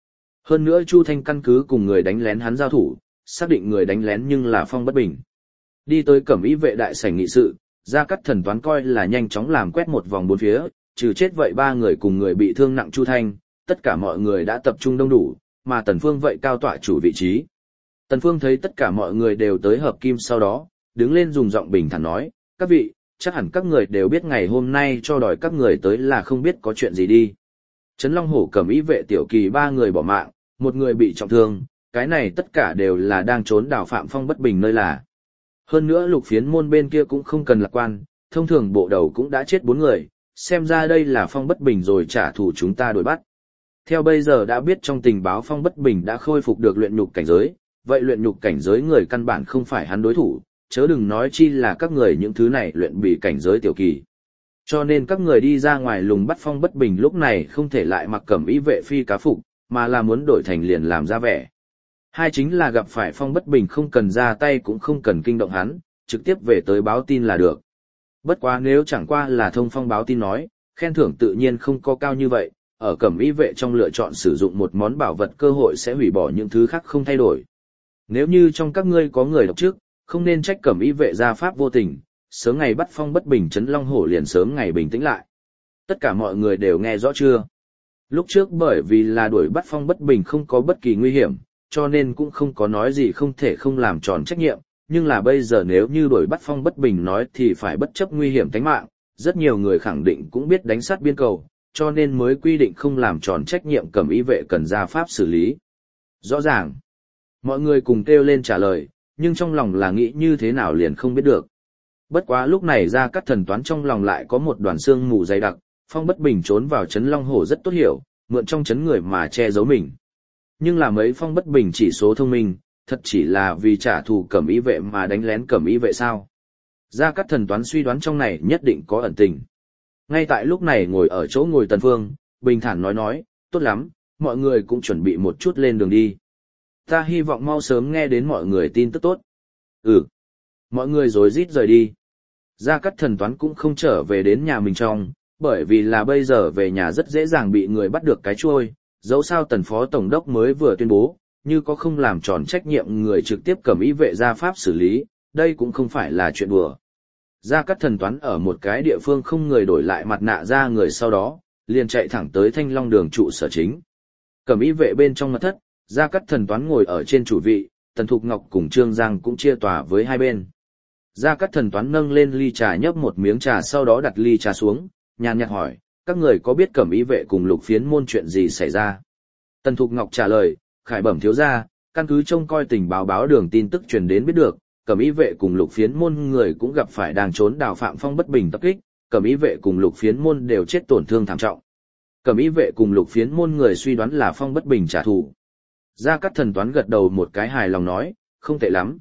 Hơn nữa Chu Thanh căn cứ cùng người đánh lén hắn giao thủ, xác định người đánh lén nhưng là Phong Bất Bình. Đi tới Cẩm Ý vệ đại sảnh nghị sự, Gia Cát Thần toán coi là nhanh chóng làm quét một vòng bốn phía, trừ chết vậy ba người cùng người bị thương nặng Chu Thanh, tất cả mọi người đã tập trung đông đủ, mà Tần Phương vậy cao tọa chủ vị trí. Tần Phương thấy tất cả mọi người đều tới hợp kim sau đó, đứng lên dùng giọng bình thản nói, các vị, chắc hẳn các người đều biết ngày hôm nay cho đòi các người tới là không biết có chuyện gì đi. Trấn Long Hổ Cẩm Ý vệ tiểu kỳ ba người bỏ mạng, một người bị trọng thương, cái này tất cả đều là đang trốn đào phạm Phong Bất Bình nơi là. Hơn nữa Lục Phiến môn bên kia cũng không cần lạc quan, thông thường bộ đầu cũng đã chết bốn người, xem ra đây là Phong Bất Bình rồi trả thù chúng ta đuổi bắt. Theo bây giờ đã biết trong tình báo Phong Bất Bình đã khôi phục được luyện nhục cảnh giới, vậy luyện nhục cảnh giới người căn bản không phải hắn đối thủ, chớ đừng nói chi là các người những thứ này luyện bị cảnh giới tiểu kỳ. Cho nên các người đi ra ngoài lùng bắt Phong Bất Bình lúc này không thể lại mặc Cẩm Ý vệ phi cá phục, mà là muốn đổi thành liền làm ra vẻ. Hai chính là gặp phải Phong Bất Bình không cần ra tay cũng không cần kinh động hắn, trực tiếp về tới báo tin là được. Bất quá nếu chẳng qua là thông phong báo tin nói, khen thưởng tự nhiên không có cao như vậy, ở Cẩm Ý vệ trong lựa chọn sử dụng một món bảo vật cơ hội sẽ hủy bỏ những thứ khác không thay đổi. Nếu như trong các ngươi có người độc trước, không nên trách Cẩm Ý vệ gia pháp vô tình, sớm ngày bắt Phong Bất Bình Trấn Long Hổ liền sớm ngày bình tĩnh lại. Tất cả mọi người đều nghe rõ chưa? Lúc trước bởi vì là đuổi bắt Phong Bất Bình không có bất kỳ nguy hiểm, cho nên cũng không có nói gì không thể không làm tròn trách nhiệm, nhưng là bây giờ nếu như đuổi bắt Phong Bất Bình nói thì phải bất chấp nguy hiểm tính mạng, rất nhiều người khẳng định cũng biết đánh sát biên cầu, cho nên mới quy định không làm tròn trách nhiệm Cẩm Ý vệ cần ra pháp xử lý. Rõ ràng, mọi người cùng kêu lên trả lời, nhưng trong lòng là nghĩ như thế nào liền không biết được. Bất quá lúc này Gia Cát Thần toán trong lòng lại có một đoàn xương mù dày đặc, Phong Bất Bình trốn vào Trấn Long Hổ rất tốt hiểu, mượn trong trấn người mà che giấu mình. Nhưng là mấy Phong Bất Bình chỉ số thông minh, thật chỉ là vì trả thù Cẩm Ý vệ mà đánh lén Cẩm Ý vệ sao? Gia Cát Thần toán suy đoán trong này nhất định có ẩn tình. Ngay tại lúc này ngồi ở chỗ ngồi Tần Phương, bình thản nói nói, tốt lắm, mọi người cũng chuẩn bị một chút lên đường đi. Ta hy vọng mau sớm nghe đến mọi người tin tức tốt. Ừ. Mọi người rối rít rời đi. Gia Cát Thần toán cũng không trở về đến nhà mình trong, bởi vì là bây giờ về nhà rất dễ dàng bị người bắt được cái chuôi, dẫu sao Tần Phó Tổng đốc mới vừa tuyên bố, như có không làm tròn trách nhiệm người trực tiếp Cẩm Ý vệ ra pháp xử lý, đây cũng không phải là chuyện đùa. Gia Cát Thần toán ở một cái địa phương không người đổi lại mặt nạ ra người sau đó, liền chạy thẳng tới Thanh Long đường trụ sở chính. Cẩm Ý vệ bên trong mật thất, Gia Cát Thần toán ngồi ở trên chủ vị, Tần Thục Ngọc cùng Trương Giang cũng chia tòa với hai bên. Gia Cát Thần toán nâng lên ly trà nhấp một miếng trà sau đó đặt ly trà xuống, nhàn nhạt hỏi, các người có biết Cẩm Ý vệ cùng Lục Phiến môn chuyện gì xảy ra? Tần Thục Ngọc trả lời, Khải bẩm thiếu gia, căn cứ trông coi tình báo báo đường tin tức truyền đến biết được, Cẩm Ý vệ cùng Lục Phiến môn người cũng gặp phải đang trốn đào phạm Phong Bất Bình tập kích, Cẩm Ý vệ cùng Lục Phiến môn đều chết tổn thương thảm trọng. Cẩm Ý vệ cùng Lục Phiến môn người suy đoán là Phong Bất Bình trả thù. Gia Cát Thần toán gật đầu một cái hài lòng nói, không tệ lắm.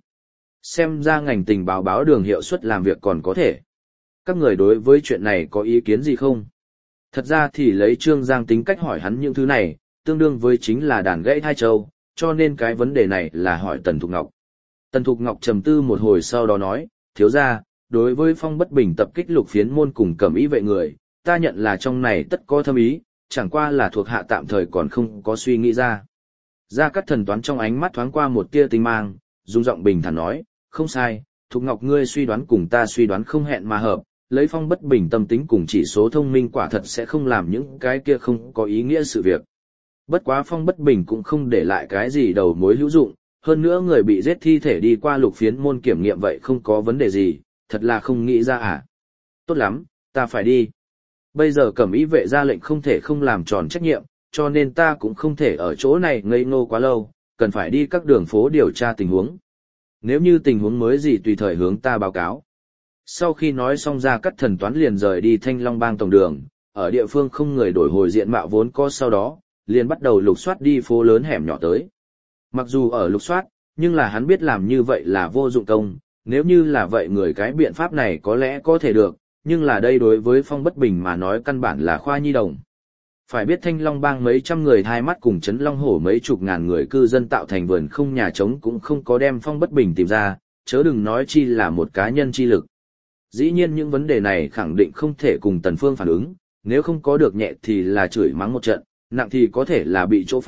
Xem ra ngành tình báo báo đường hiệu suất làm việc còn có thể. Các người đối với chuyện này có ý kiến gì không? Thật ra thì lấy Trương Giang tính cách hỏi hắn những thứ này, tương đương với chính là đàn gãy thai châu, cho nên cái vấn đề này là hỏi Tần Thục Ngọc. Tần Thục Ngọc trầm tư một hồi sau đó nói, thiếu gia, đối với Phong Bất Bình tập kích Lục Phiến môn cùng Cẩm Ý vệ người, ta nhận là trong này tất có thâm ý, chẳng qua là thuộc hạ tạm thời còn không có suy nghĩ ra. Gia Cát Thần toán trong ánh mắt thoáng qua một tia tinh mang, dung giọng bình thản nói, không sai, Thục Ngọc ngươi suy đoán cùng ta suy đoán không hẹn mà hợp, lấy Phong Bất Bình tâm tính cùng chỉ số thông minh quả thật sẽ không làm những cái kia không có ý nghĩa sự việc. Bất quá Phong Bất Bình cũng không để lại cái gì đầu mối hữu dụng, hơn nữa người bị giết thi thể đi qua Lục Phiến môn kiểm nghiệm vậy không có vấn đề gì, thật là không nghĩ ra à. Tốt lắm, ta phải đi. Bây giờ Cẩm Ý vệ ra lệnh không thể không làm tròn trách nhiệm, cho nên ta cũng không thể ở chỗ này ngây ngô quá lâu, cần phải đi các đường phố điều tra tình huống. Nếu như tình huống mới gì tùy thời hướng ta báo cáo. Sau khi nói xong Gia Cát Thần toán liền rời đi Thanh Long bang tổng đường, ở địa phương không người đổi hồi diện mạo vốn có sau đó, liền bắt đầu lục soát đi phố lớn hẻm nhỏ tới. Mặc dù ở lục soát, nhưng là hắn biết làm như vậy là vô dụng công, nếu như là vậy người cái biện pháp này có lẽ có thể được, nhưng là đây đối với Phong Bất Bình mà nói căn bản là khoa nhi đồng. Phải biết Thanh Long bang mấy trăm người thai mắt cùng Trấn Long Hổ mấy chục ngàn người cư dân tạo thành vườn không nhà trống cũng không có đem Phong Bất Bình tìm ra, chớ đừng nói chi là một cá nhân chi lực. Dĩ nhiên những vấn đề này khẳng định không thể cùng Tần Phương phản ứng, nếu không có được nhẹ thì là chửi mắng một trận, nặng thì có thể là bị chỗ pháp,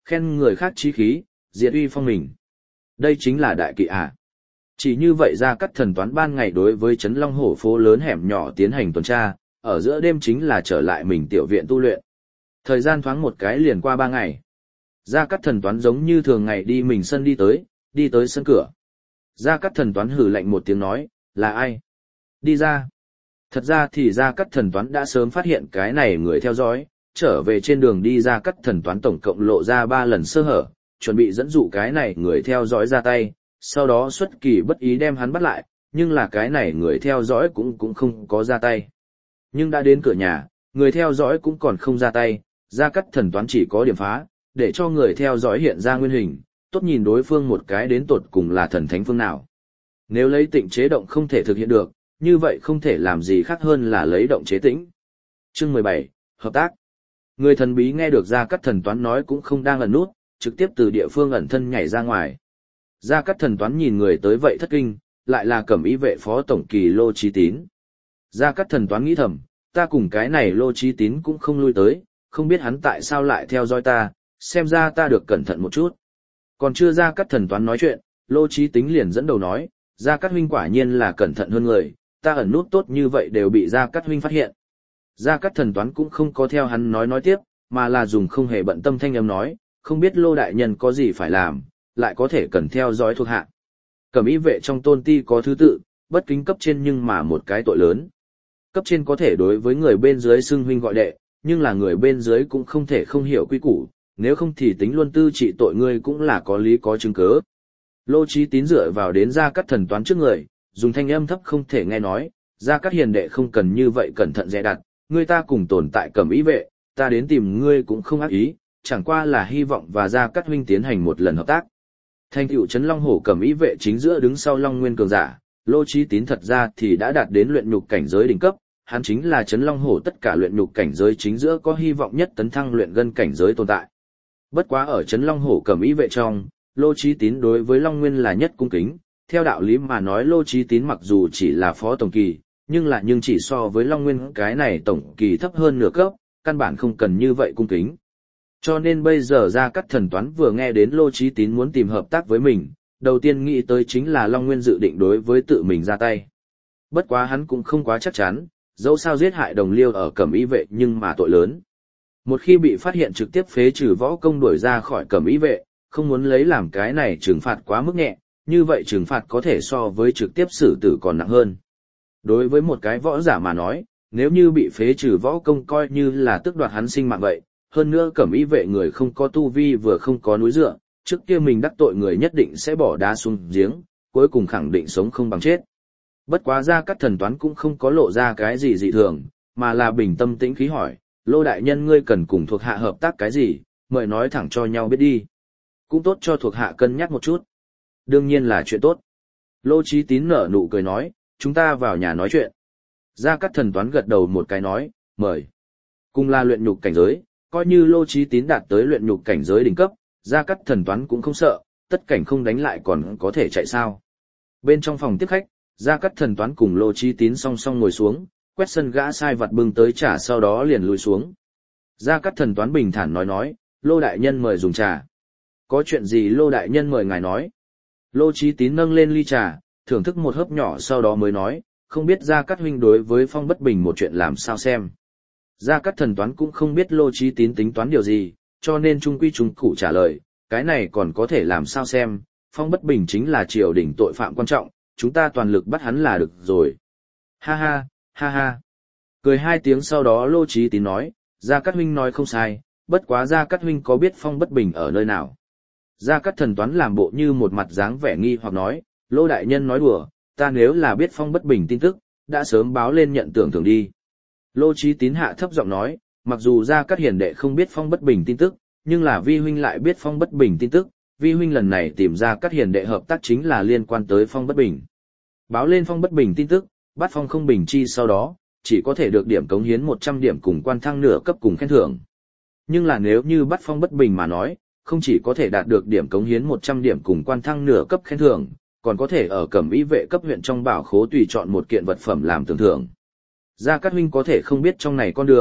khen người khác chí khí, diệt uy phong mình. Đây chính là đại kỵ à. Chỉ như vậy Gia Cát Thần toán ban ngày đối với Trấn Long Hổ phố lớn hẻm nhỏ tiến hành tuần tra, ở giữa đêm chính là trở lại mình tiểu viện tu luyện. Thời gian thoáng một cái liền qua ba ngày. Gia Cát Thần toán giống như thường ngày đi mình sân đi tới, đi tới sân cửa. Gia Cát Thần toán hử lạnh một tiếng nói, là ai? Đi ra. Thật ra thì Gia Cát Thần toán đã sớm phát hiện cái này người theo dõi, trở về trên đường đi Gia Cát Thần toán tổng cộng lộ ra ba lần sơ hở, chuẩn bị dẫn dụ cái này người theo dõi ra tay, sau đó xuất kỳ bất ý đem hắn bắt lại, nhưng là cái này người theo dõi cũng cũng không có ra tay. Nhưng đã đến cửa nhà, người theo dõi cũng còn không ra tay, Gia Cát Thần toán chỉ có điểm phá, để cho người theo dõi hiện ra nguyên hình, tốt nhìn đối phương một cái đến tột cùng là thần thánh phương nào. Nếu lấy tịnh chế động không thể thực hiện được, như vậy không thể làm gì khác hơn là lấy động chế tĩnh. Chương mười bảy, Hợp tác. Người thần bí nghe được Gia Cát Thần toán nói cũng không đang ẩn nút, trực tiếp từ địa phương ẩn thân nhảy ra ngoài. Gia Cát Thần toán nhìn người tới vậy thất kinh, lại là Cẩm Y vệ phó tổng kỳ Lô Chí Tín. Gia Cát Thần toán nghĩ thầm, ta cùng cái này Lô Chí Tín cũng không lui tới, không biết hắn tại sao lại theo dõi ta, xem ra ta được cẩn thận một chút. Còn chưa Gia Cát Thần toán nói chuyện, Lô Chí Tín liền dẫn đầu nói, Gia Cát huynh quả nhiên là cẩn thận hơn người, ta ẩn nút tốt như vậy đều bị Gia Cát huynh phát hiện. Gia Cát Thần toán cũng không có theo hắn nói nói tiếp, mà là dùng không hề bận tâm thanh âm nói, không biết Lô đại nhân có gì phải làm, lại có thể cần theo dõi thuộc hạ. Cẩm Y vệ trong tôn ti có thứ tự, bất kính cấp trên nhưng mà một cái tội lớn. Cấp trên có thể đối với người bên dưới xưng huynh gọi đệ, nhưng là người bên dưới cũng không thể không hiểu quy củ, nếu không thì tính luân tư trị tội ngươi cũng là có lý có chứng cứ. Lô Chí Tín dựa vào đến Gia Cát Thần toán trước người, dùng thanh âm thấp không thể nghe nói, Gia Cát hiền đệ không cần như vậy cẩn thận dè đặt, ngươi ta cùng tồn tại Cẩm Y vệ, ta đến tìm ngươi cũng không ác ý, chẳng qua là hy vọng và Gia Cát huynh tiến hành một lần hợp tác. Thành tựu Trấn Long Hổ Cẩm Y vệ chính giữa đứng sau Long Nguyên cường giả, Lô Chí Tín thật ra thì đã đạt đến luyện nhục cảnh giới đỉnh cấp, hắn chính là Trấn Long Hổ tất cả luyện nhục cảnh giới chính giữa có hy vọng nhất tấn thăng luyện gân cảnh giới tồn tại. Bất quá ở Trấn Long Hổ Cẩm Y vệ trong, Lô Chí Tín đối với Long Nguyên là nhất cung kính, theo đạo lý mà nói Lô Chí Tín mặc dù chỉ là phó tổng kỳ, nhưng là nhưng chỉ so với Long Nguyên cái này tổng kỳ thấp hơn nửa cấp, căn bản không cần như vậy cung kính. Cho nên bây giờ Gia Cát Thần toán vừa nghe đến Lô Chí Tín muốn tìm hợp tác với mình, đầu tiên nghĩ tới chính là Long Nguyên dự định đối với tự mình ra tay. Bất quá hắn cũng không quá chắc chắn, dẫu sao giết hại đồng liêu ở Cẩm Y vệ nhưng mà tội lớn. Một khi bị phát hiện trực tiếp phế trừ võ công đuổi ra khỏi Cẩm Y vệ, không muốn lấy làm cái này trừng phạt quá mức nhẹ, như vậy trừng phạt có thể so với trực tiếp xử tử còn nặng hơn. Đối với một cái võ giả mà nói, nếu như bị phế trừ võ công coi như là tước đoạt hắn sinh mạng vậy, hơn nữa Cẩm Y vệ người không có tu vi vừa không có núi dựa, trước kia mình đắc tội người nhất định sẽ bỏ đá xuống giếng, cuối cùng khẳng định sống không bằng chết. Bất quá Gia Cát Thần toán cũng không có lộ ra cái gì dị thường, mà là bình tâm tĩnh khí hỏi, Lô đại nhân ngươi cần cùng thuộc hạ hợp tác cái gì, mời nói thẳng cho nhau biết đi. Cũng tốt cho thuộc hạ cân nhắc một chút. Đương nhiên là chuyện tốt. Lô Chí Tín nở nụ cười nói, chúng ta vào nhà nói chuyện. Gia Cát Thần toán gật đầu một cái nói, mời. Cùng là luyện nhục cảnh giới, coi như Lô Chí Tín đạt tới luyện nhục cảnh giới đỉnh cấp, Gia Cát Thần toán cũng không sợ, tất cảnh không đánh lại còn có thể chạy sao. Bên trong phòng tiếp khách, Gia Cát Thần toán cùng Lô Chí Tín song song ngồi xuống, quét sân gã sai vặt bưng tới trà sau đó liền lùi xuống. Gia Cát Thần toán bình thản nói nói, Lô đại nhân mời dùng trà. Có chuyện gì Lô đại nhân mời ngài nói. Lô Chí Tín nâng lên ly trà, thưởng thức một hớp nhỏ sau đó mới nói, không biết Gia Cát huynh đối với Phong Bất Bình một chuyện làm sao xem. Gia Cát Thần toán cũng không biết Lô Chí Tín tính toán điều gì, cho nên trung quy trung cụ trả lời, cái này còn có thể làm sao xem, Phong Bất Bình chính là triều đình tội phạm quan trọng, chúng ta toàn lực bắt hắn là được rồi. Ha ha, ha ha. Cười hai tiếng sau đó Lô Chí Tín nói, Gia Cát huynh nói không sai, bất quá Gia Cát huynh có biết Phong Bất Bình ở nơi nào. Gia Cát Thần toán làm bộ như một mặt dáng vẻ nghi hoặc nói, Lô đại nhân nói đùa, ta nếu là biết Phong Bất Bình tin tức, đã sớm báo lên nhận tưởng thưởng đi. Lô Chí Tín hạ thấp giọng nói, mặc dù Gia Cát hiền đệ không biết Phong Bất Bình tin tức, nhưng là vi huynh lại biết Phong Bất Bình tin tức, vi huynh lần này tìm Gia Cát hiền đệ hợp tác chính là liên quan tới Phong Bất Bình. Báo lên Phong Bất Bình tin tức, bắt Phong không bình chi sau đó, chỉ có thể được điểm cống hiến một trăm điểm cùng quan thăng nửa cấp cùng khen thưởng. Nhưng là nếu như bắt Phong Bất Bình mà nói, không chỉ có thể đạt được điểm cống hiến một trăm điểm cùng quan thăng nửa cấp khen thưởng, còn có thể ở Cẩm Y vệ cấp huyện trong bảo khố tùy chọn một kiện vật phẩm làm tưởng thưởng. Gia Cát huynh có thể không biết trong này con đường,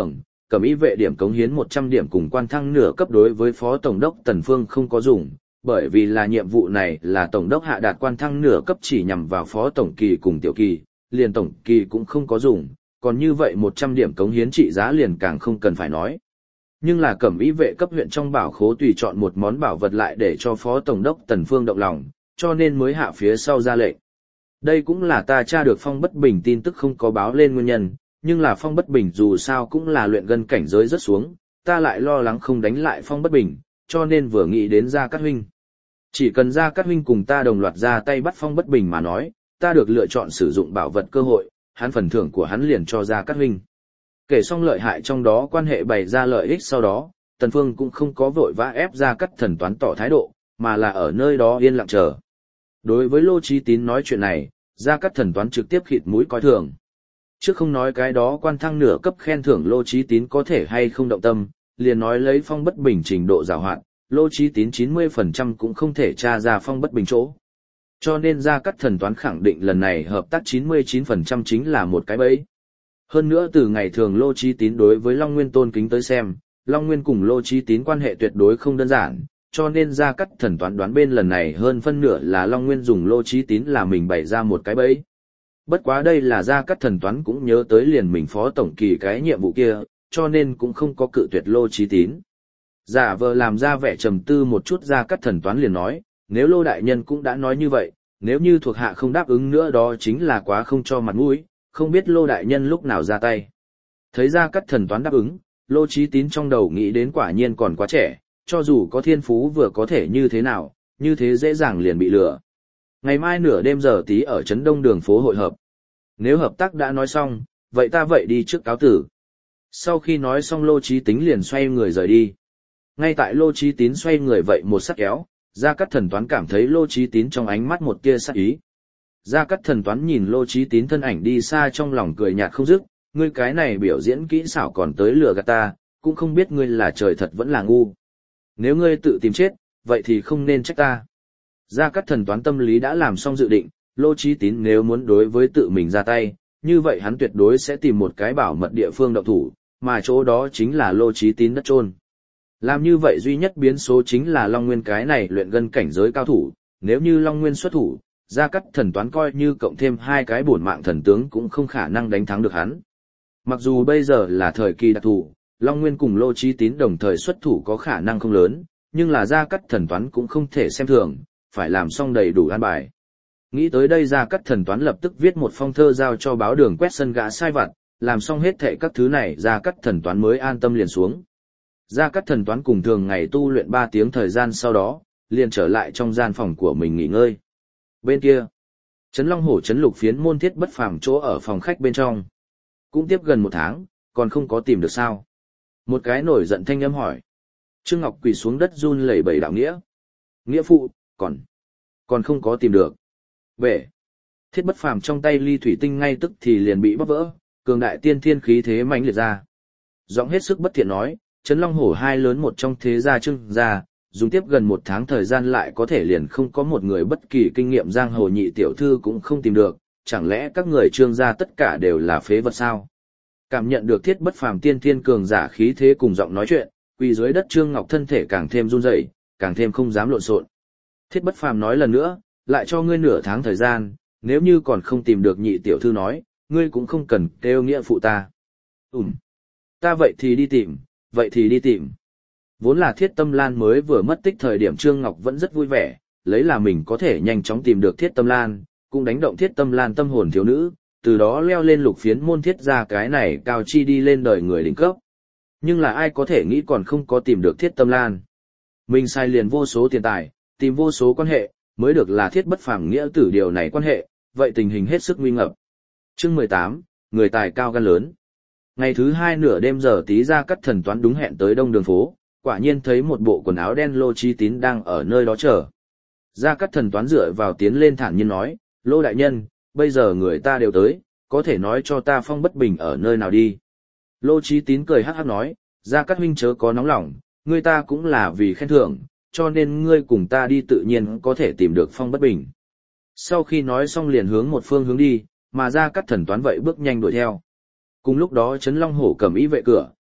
cẩm y vệ điểm cống hiến một trăm điểm cùng quan thăng nửa cấp đối với Phó Tổng đốc Tần Phương không có dùng, bởi vì là nhiệm vụ này là Tổng đốc hạ đạt quan thăng nửa cấp chỉ nhằm vào Phó Tổng kỳ cùng Tiểu kỳ, liền Tổng kỳ cũng không có dùng, còn như vậy một trăm điểm cống hiến trị giá liền càng không cần phải nói. Nhưng là cẩm y vệ cấp huyện trong bảo khố tùy chọn một món bảo vật lại để cho Phó Tổng đốc Tần Phương động lòng, cho nên mới hạ phía sau ra lệnh. Đây cũng là ta tra được Phong Bất Bình tin tức không có báo lên nguyên nhân, nhưng là Phong Bất Bình dù sao cũng là luyện gân cảnh giới rất xuống, ta lại lo lắng không đánh lại Phong Bất Bình, cho nên vừa nghĩ đến Gia Cát huynh. Chỉ cần Gia Cát huynh cùng ta đồng loạt ra tay bắt Phong Bất Bình mà nói, ta được lựa chọn sử dụng bảo vật cơ hội, hắn phần thưởng của hắn liền cho Gia Cát huynh. Kể xong lợi hại trong đó quan hệ bày ra lợi ích sau đó, Tần Phương cũng không có vội vã ép Gia Cát Thần Toán tỏ thái độ, mà là ở nơi đó yên lặng chờ. Đối với Lô Chí Tín nói chuyện này, Gia Cát Thần Toán trực tiếp khịt mũi coi thường. Trước không nói cái đó quan thăng nửa cấp khen thưởng Lô Chí Tín có thể hay không động tâm, liền nói lấy Phong Bất Bình trình độ giàu hạn, Lô Chí Tín chín mươi phần trăm cũng không thể tra ra Phong Bất Bình chỗ. Cho nên Gia Cát Thần Toán khẳng định lần này hợp tác chín mươi chín phần trăm chính là một cái bẫy. Hơn nữa từ ngày thường Lô Chí Tín đối với Long Nguyên tôn kính tới xem, Long Nguyên cùng Lô Chí Tín quan hệ tuyệt đối không đơn giản, cho nên Gia Cát Thần Toán đoán bên lần này hơn phân nửa là Long Nguyên dùng Lô Chí Tín là mình bày ra một cái bẫy. Bất quá đây là Gia Cát Thần Toán cũng nhớ tới liền mình Phó Tổng kỳ cái nhiệm vụ kia, cho nên cũng không có cự tuyệt Lô Chí Tín. Giả vờ làm ra vẻ trầm tư một chút Gia Cát Thần Toán liền nói, nếu Lô Đại Nhân cũng đã nói như vậy, nếu như thuộc hạ không đáp ứng nữa đó chính là quá không cho mặt mũi, không biết Lô Đại Nhân lúc nào ra tay. Thấy Gia Cát Thần Toán đáp ứng, Lô Chí Tín trong đầu nghĩ đến quả nhiên còn quá trẻ, cho dù có thiên phú vừa có thể như thế nào, như thế dễ dàng liền bị lừa. Ngày mai nửa đêm giờ tí ở trấn Đông đường phố hội hợp. Nếu hợp tác đã nói xong, vậy ta vậy đi trước cáo tử. Sau khi nói xong Lô Chí Tín liền xoay người rời đi. Ngay tại Lô Chí Tín xoay người vậy một sắc kéo, Gia Cát Thần Toán cảm thấy Lô Chí Tín trong ánh mắt một tia sắc ý. Gia Cát Thần Toán nhìn Lô Chí Tín thân ảnh đi xa trong lòng cười nhạt không dứt, ngươi cái này biểu diễn kỹ xảo còn tới lừa gạt ta, cũng không biết ngươi là trời thật vẫn là ngu. Nếu ngươi tự tìm chết, vậy thì không nên trách ta. Gia Cát Thần Toán tâm lý đã làm xong dự định, Lô Chí Tín nếu muốn đối với tự mình ra tay, như vậy hắn tuyệt đối sẽ tìm một cái bảo mật địa phương động thủ, mà chỗ đó chính là Lô Chí Tín đất chôn. Làm như vậy duy nhất biến số chính là Long Nguyên cái này luyện gân cảnh giới cao thủ, nếu như Long Nguyên xuất thủ, Gia Cát Thần Toán coi như cộng thêm hai cái bổn mạng thần tướng cũng không khả năng đánh thắng được hắn. Mặc dù bây giờ là thời kỳ đặc thù, Long Nguyên cùng Lô Chí Tín đồng thời xuất thủ có khả năng không lớn, nhưng là Gia Cát Thần Toán cũng không thể xem thường, phải làm xong đầy đủ an bài. Nghĩ tới đây Gia Cát Thần Toán lập tức viết một phong thơ giao cho báo đường quét sân gã sai vặt, làm xong hết thảy các thứ này Gia Cát Thần Toán mới an tâm liền xuống. Gia Cát Thần Toán cùng thường ngày tu luyện ba tiếng thời gian sau đó, liền trở lại trong gian phòng của mình nghỉ ngơi. Bên kia, Trấn Long Hổ Trấn Lục Phiến môn thiết bất phàm chỗ ở phòng khách bên trong. Cũng tiếp gần một tháng, còn không có tìm được sao? Một cái nổi giận thanh âm hỏi. Trương Ngọc quỳ xuống đất run lẩy bẩy đạo nghĩa. Nghĩa phụ, còn, còn không có tìm được. Bể. Thiết bất phàm trong tay ly thủy tinh ngay tức thì liền bị bóp vỡ, cường đại tiên thiên khí thế mãnh liệt ra. Giọng hết sức bất thiện nói, Trấn Long Hổ hai lớn một trong thế gia Trương gia, dùng tiếp gần một tháng thời gian lại có thể liền không có một người bất kỳ kinh nghiệm giang hồ nhị tiểu thư cũng không tìm được, chẳng lẽ các người Trương gia tất cả đều là phế vật sao? Cảm nhận được thiết bất phàm tiên thiên cường giả khí thế cùng giọng nói chuyện, quỳ dưới đất Trương Ngọc thân thể càng thêm run rẩy, càng thêm không dám lộn xộn. Thiết bất phàm nói lần nữa, lại cho ngươi nửa tháng thời gian, nếu như còn không tìm được nhị tiểu thư nói, ngươi cũng không cần kêu nghĩa phụ ta. Ừm. Ta vậy thì đi tìm, vậy thì đi tìm. Vốn là Thiết Tâm Lan mới vừa mất tích thời điểm Trương Ngọc vẫn rất vui vẻ, lấy là mình có thể nhanh chóng tìm được Thiết Tâm Lan, cũng đánh động Thiết Tâm Lan tâm hồn thiếu nữ, từ đó leo lên Lục Phiến môn thiết ra cái này cao chi đi lên đời người đỉnh cấp. Nhưng là ai có thể nghĩ còn không có tìm được Thiết Tâm Lan. Mình sai liền vô số tiền tài, tìm vô số quan hệ, mới được là thiết bất phàm nghĩa tử điều này quan hệ, vậy tình hình hết sức nguy ngập. Chương mười tám, người tài cao gan lớn. Ngày thứ hai nửa đêm giờ tí Gia Cát Thần Toán đúng hẹn tới đông đường phố, quả nhiên thấy một bộ quần áo đen Lô Chí Tín đang ở nơi đó chờ. Gia Cát Thần Toán dựa vào tiến lên thản nhiên nói, Lô đại nhân, bây giờ người ta đều tới, có thể nói cho ta Phong Bất Bình ở nơi nào đi. Lô Chí Tín cười hắc hắc nói, Gia Cát huynh chớ có nóng lòng, người ta cũng là vì khen thưởng, cho nên ngươi cùng ta đi tự nhiên có thể tìm được Phong Bất Bình. Sau khi nói xong liền hướng một phương hướng đi, mà Gia Cát Thần Toán vậy bước nhanh đuổi theo. Cùng lúc đó Trấn Long Hổ cầm ý vệ cửa,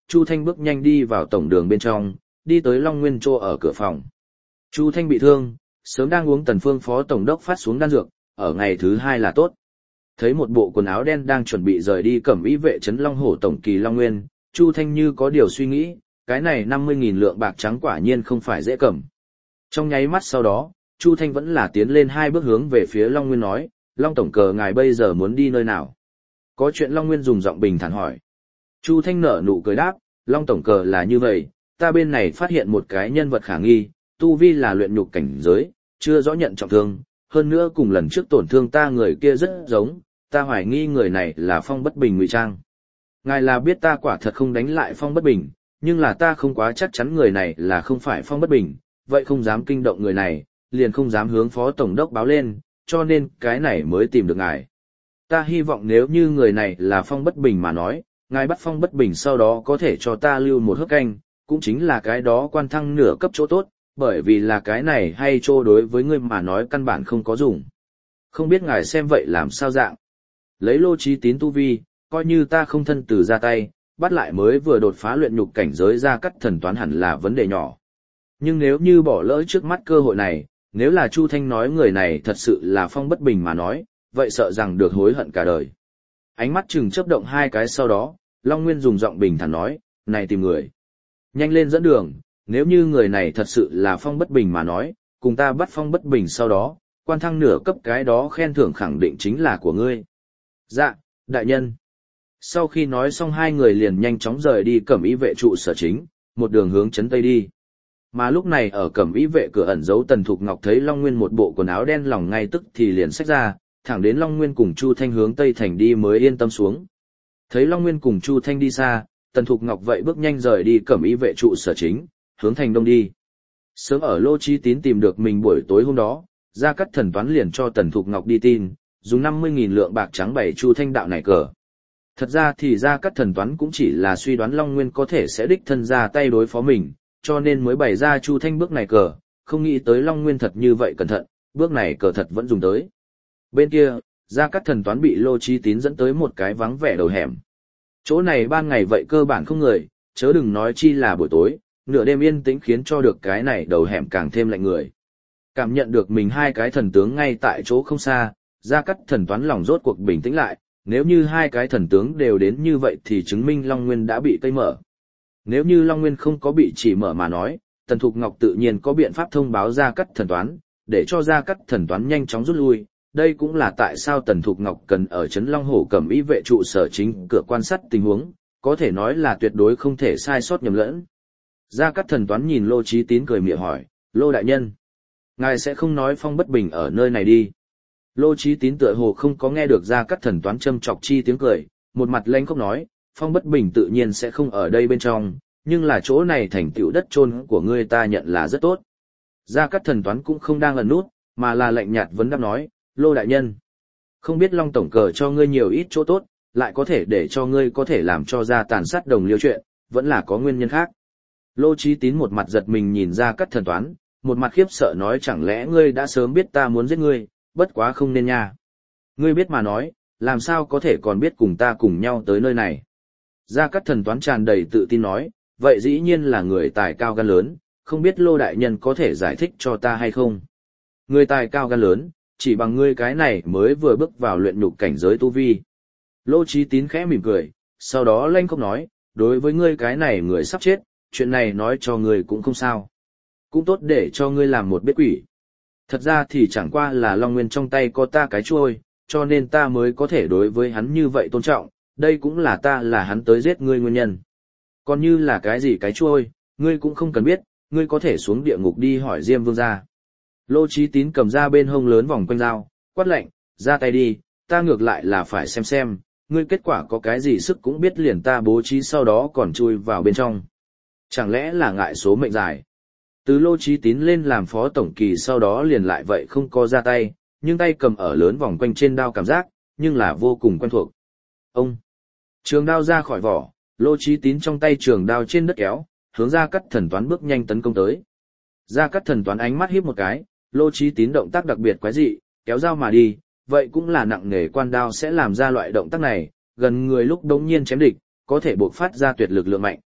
Chu Thanh bước nhanh đi vào tổng đường bên trong, đi tới Long Nguyên Trô ở cửa phòng. Chu Thanh bị thương, sớm đang uống Tần Phương phó tổng đốc phát xuống đan dược, ở ngày thứ hai là tốt. Thấy một bộ quần áo đen đang chuẩn bị rời đi cẩm y vệ trấn Long Hổ tổng kỳ Long Nguyên, Chu Thanh như có điều suy nghĩ, cái này năm mươi nghìn lượng bạc trắng quả nhiên không phải dễ cầm. Trong nháy mắt sau đó, Chu Thanh vẫn là tiến lên hai bước hướng về phía Long Nguyên nói, Long tổng cờ ngài bây giờ muốn đi nơi nào? Có chuyện Long Nguyên dùng giọng bình thản hỏi. Chu Thanh nở nụ cười đáp, Long tổng cờ là như vậy, ta bên này phát hiện một cái nhân vật khả nghi, tu vi là luyện nhục cảnh giới, chưa rõ nhận trọng thương, hơn nữa cùng lần trước tổn thương ta người kia rất giống, ta hoài nghi người này là Phong Bất Bình ngụy trang. Ngài là biết ta quả thật không đánh lại Phong Bất Bình, nhưng là ta không quá chắc chắn người này là không phải Phong Bất Bình, vậy không dám kinh động người này, liền không dám hướng phó tổng đốc báo lên, cho nên cái này mới tìm được ngài. Ta hy vọng nếu như người này là Phong Bất Bình mà nói, ngài bắt Phong Bất Bình sau đó có thể cho ta lưu một hớp canh, cũng chính là cái đó quan thăng nửa cấp chỗ tốt, bởi vì là cái này hay chỗ đối với ngươi mà nói căn bản không có dùng. Không biết ngài xem vậy làm sao dạng. Lấy Lô Chí Tín tu vi, coi như ta không thân từ ra tay, bắt lại mới vừa đột phá luyện nhục cảnh giới ra cắt thần toán hẳn là vấn đề nhỏ. Nhưng nếu như bỏ lỡ trước mắt cơ hội này, nếu là Chu Thanh nói người này thật sự là Phong Bất Bình mà nói, vậy sợ rằng được hối hận cả đời. Ánh mắt chừng chớp động hai cái sau đó, Long Nguyên dùng giọng bình thản nói, này tìm người. Nhanh lên dẫn đường, nếu như người này thật sự là Phong Bất Bình mà nói, cùng ta bắt Phong Bất Bình sau đó, quan thăng nửa cấp cái đó khen thưởng khẳng định chính là của ngươi. Dạ, đại nhân. Sau khi nói xong hai người liền nhanh chóng rời đi cẩm y vệ trụ sở chính, một đường hướng trấn Tây đi. Mà lúc này ở cẩm y vệ cửa ẩn giấu Tần Thục Ngọc thấy Long Nguyên một bộ quần áo đen lòng ngay tức thì liền xách ra, thẳng đến Long Nguyên cùng Chu Thanh hướng Tây Thành đi mới yên tâm xuống. Thấy Long Nguyên cùng Chu Thanh đi xa, Tần Thục Ngọc vậy bước nhanh rời đi cẩm y vệ trụ sở chính, hướng thành đông đi. Sớm ở Lô Chí Tín tìm được mình buổi tối hôm đó, Gia Cát Thần Toán liền cho Tần Thục Ngọc đi tin, dùng năm mươi nghìn lượng bạc trắng bày Chu Thanh đạo này cờ. Thật ra thì Gia Cát Thần Toán cũng chỉ là suy đoán Long Nguyên có thể sẽ đích thân ra tay đối phó mình, cho nên mới bày ra Chu Thanh bước này cờ, không nghĩ tới Long Nguyên thật như vậy cẩn thận, bước này cờ thật vẫn dùng tới. Bên kia, Gia Cát Thần Toán bị Lô Chí Tín dẫn tới một cái vắng vẻ đầu hẻm. Chỗ này ban ngày vậy cơ bản không người, chớ đừng nói chi là buổi tối, nửa đêm yên tĩnh khiến cho được cái này đầu hẻm càng thêm lạnh người. Cảm nhận được mình hai cái thần tướng ngay tại chỗ không xa, Gia Cát Thần Toán lòng rốt cuộc bình tĩnh lại, nếu như hai cái thần tướng đều đến như vậy thì chứng minh Long Nguyên đã bị cây mở. Nếu như Long Nguyên không có bị chỉ mở mà nói, Tần Thục Ngọc tự nhiên có biện pháp thông báo Gia Cát Thần Toán, để cho Gia Cát Thần Toán nhanh chóng rút lui. Đây cũng là tại sao Tần Thục Ngọc cần ở trấn Long Hổ cẩm y vệ trụ sở chính cửa quan sát tình huống, có thể nói là tuyệt đối không thể sai sót nhầm lẫn. Gia Cát Thần Toán nhìn Lô Chí Tín cười mỉa hỏi, Lô đại nhân, ngài sẽ không nói Phong Bất Bình ở nơi này đi. Lô Chí Tín tựa hồ không có nghe được Gia Cát Thần Toán châm chọc chi tiếng cười, một mặt lanh khóc nói, Phong Bất Bình tự nhiên sẽ không ở đây bên trong, nhưng là chỗ này thành tựu đất chôn của ngươi ta nhận là rất tốt. Gia Cát Thần Toán cũng không đang ẩn nút, mà là lạnh nhạt vấn đáp nói, Lô đại nhân, không biết Long tổng cờ cho ngươi nhiều ít chỗ tốt, lại có thể để cho ngươi có thể làm cho Gia tàn sát đồng liêu chuyện, vẫn là có nguyên nhân khác. Lô Chí Tín một mặt giật mình nhìn Gia Cát Thần Toán, một mặt khiếp sợ nói chẳng lẽ ngươi đã sớm biết ta muốn giết ngươi, bất quá không nên nha. Ngươi biết mà nói, làm sao có thể còn biết cùng ta cùng nhau tới nơi này. Gia Cát Thần Toán tràn đầy tự tin nói, vậy dĩ nhiên là người tài cao gan lớn, không biết Lô đại nhân có thể giải thích cho ta hay không. Người tài cao gan lớn, chỉ bằng ngươi cái này mới vừa bước vào luyện nhục cảnh giới tu vi. Lô Chí Tín khẽ mỉm cười, sau đó lanh khóc nói, đối với ngươi cái này người sắp chết, chuyện này nói cho ngươi cũng không sao. Cũng tốt để cho ngươi làm một biết quỷ. Thật ra thì chẳng qua là Long Nguyên trong tay có ta cái chuôi, cho nên ta mới có thể đối với hắn như vậy tôn trọng, đây cũng là ta là hắn tới giết ngươi nguyên nhân. Còn như là cái gì cái chuôi, ngươi cũng không cần biết, ngươi có thể xuống địa ngục đi hỏi Diêm Vương gia. Lô Chí Tín cầm ra bên hông lớn vòng quanh dao, quát lệnh, ra tay đi, ta ngược lại là phải xem xem, ngươi kết quả có cái gì sức cũng biết liền ta bố trí sau đó còn chui vào bên trong. Chẳng lẽ là ngại số mệnh dài? Từ Lô Chí Tín lên làm phó tổng kỳ sau đó liền lại vậy không có ra tay, nhưng tay cầm ở lớn vòng quanh trên đao cảm giác, nhưng là vô cùng quen thuộc. Ông! Trường đao ra khỏi vỏ, Lô Chí Tín trong tay trường đao trên đất kéo, hướng Gia Cát Thần Toán bước nhanh tấn công tới. Gia Cát Thần Toán ánh mắt híp một cái, Lô Chí Tín động tác đặc biệt quái dị, kéo dao mà đi, vậy cũng là nặng nghề quan đao sẽ làm ra loại động tác này, gần người lúc đống nhiên chém địch, có thể buộc phát ra tuyệt lực lượng mạnh,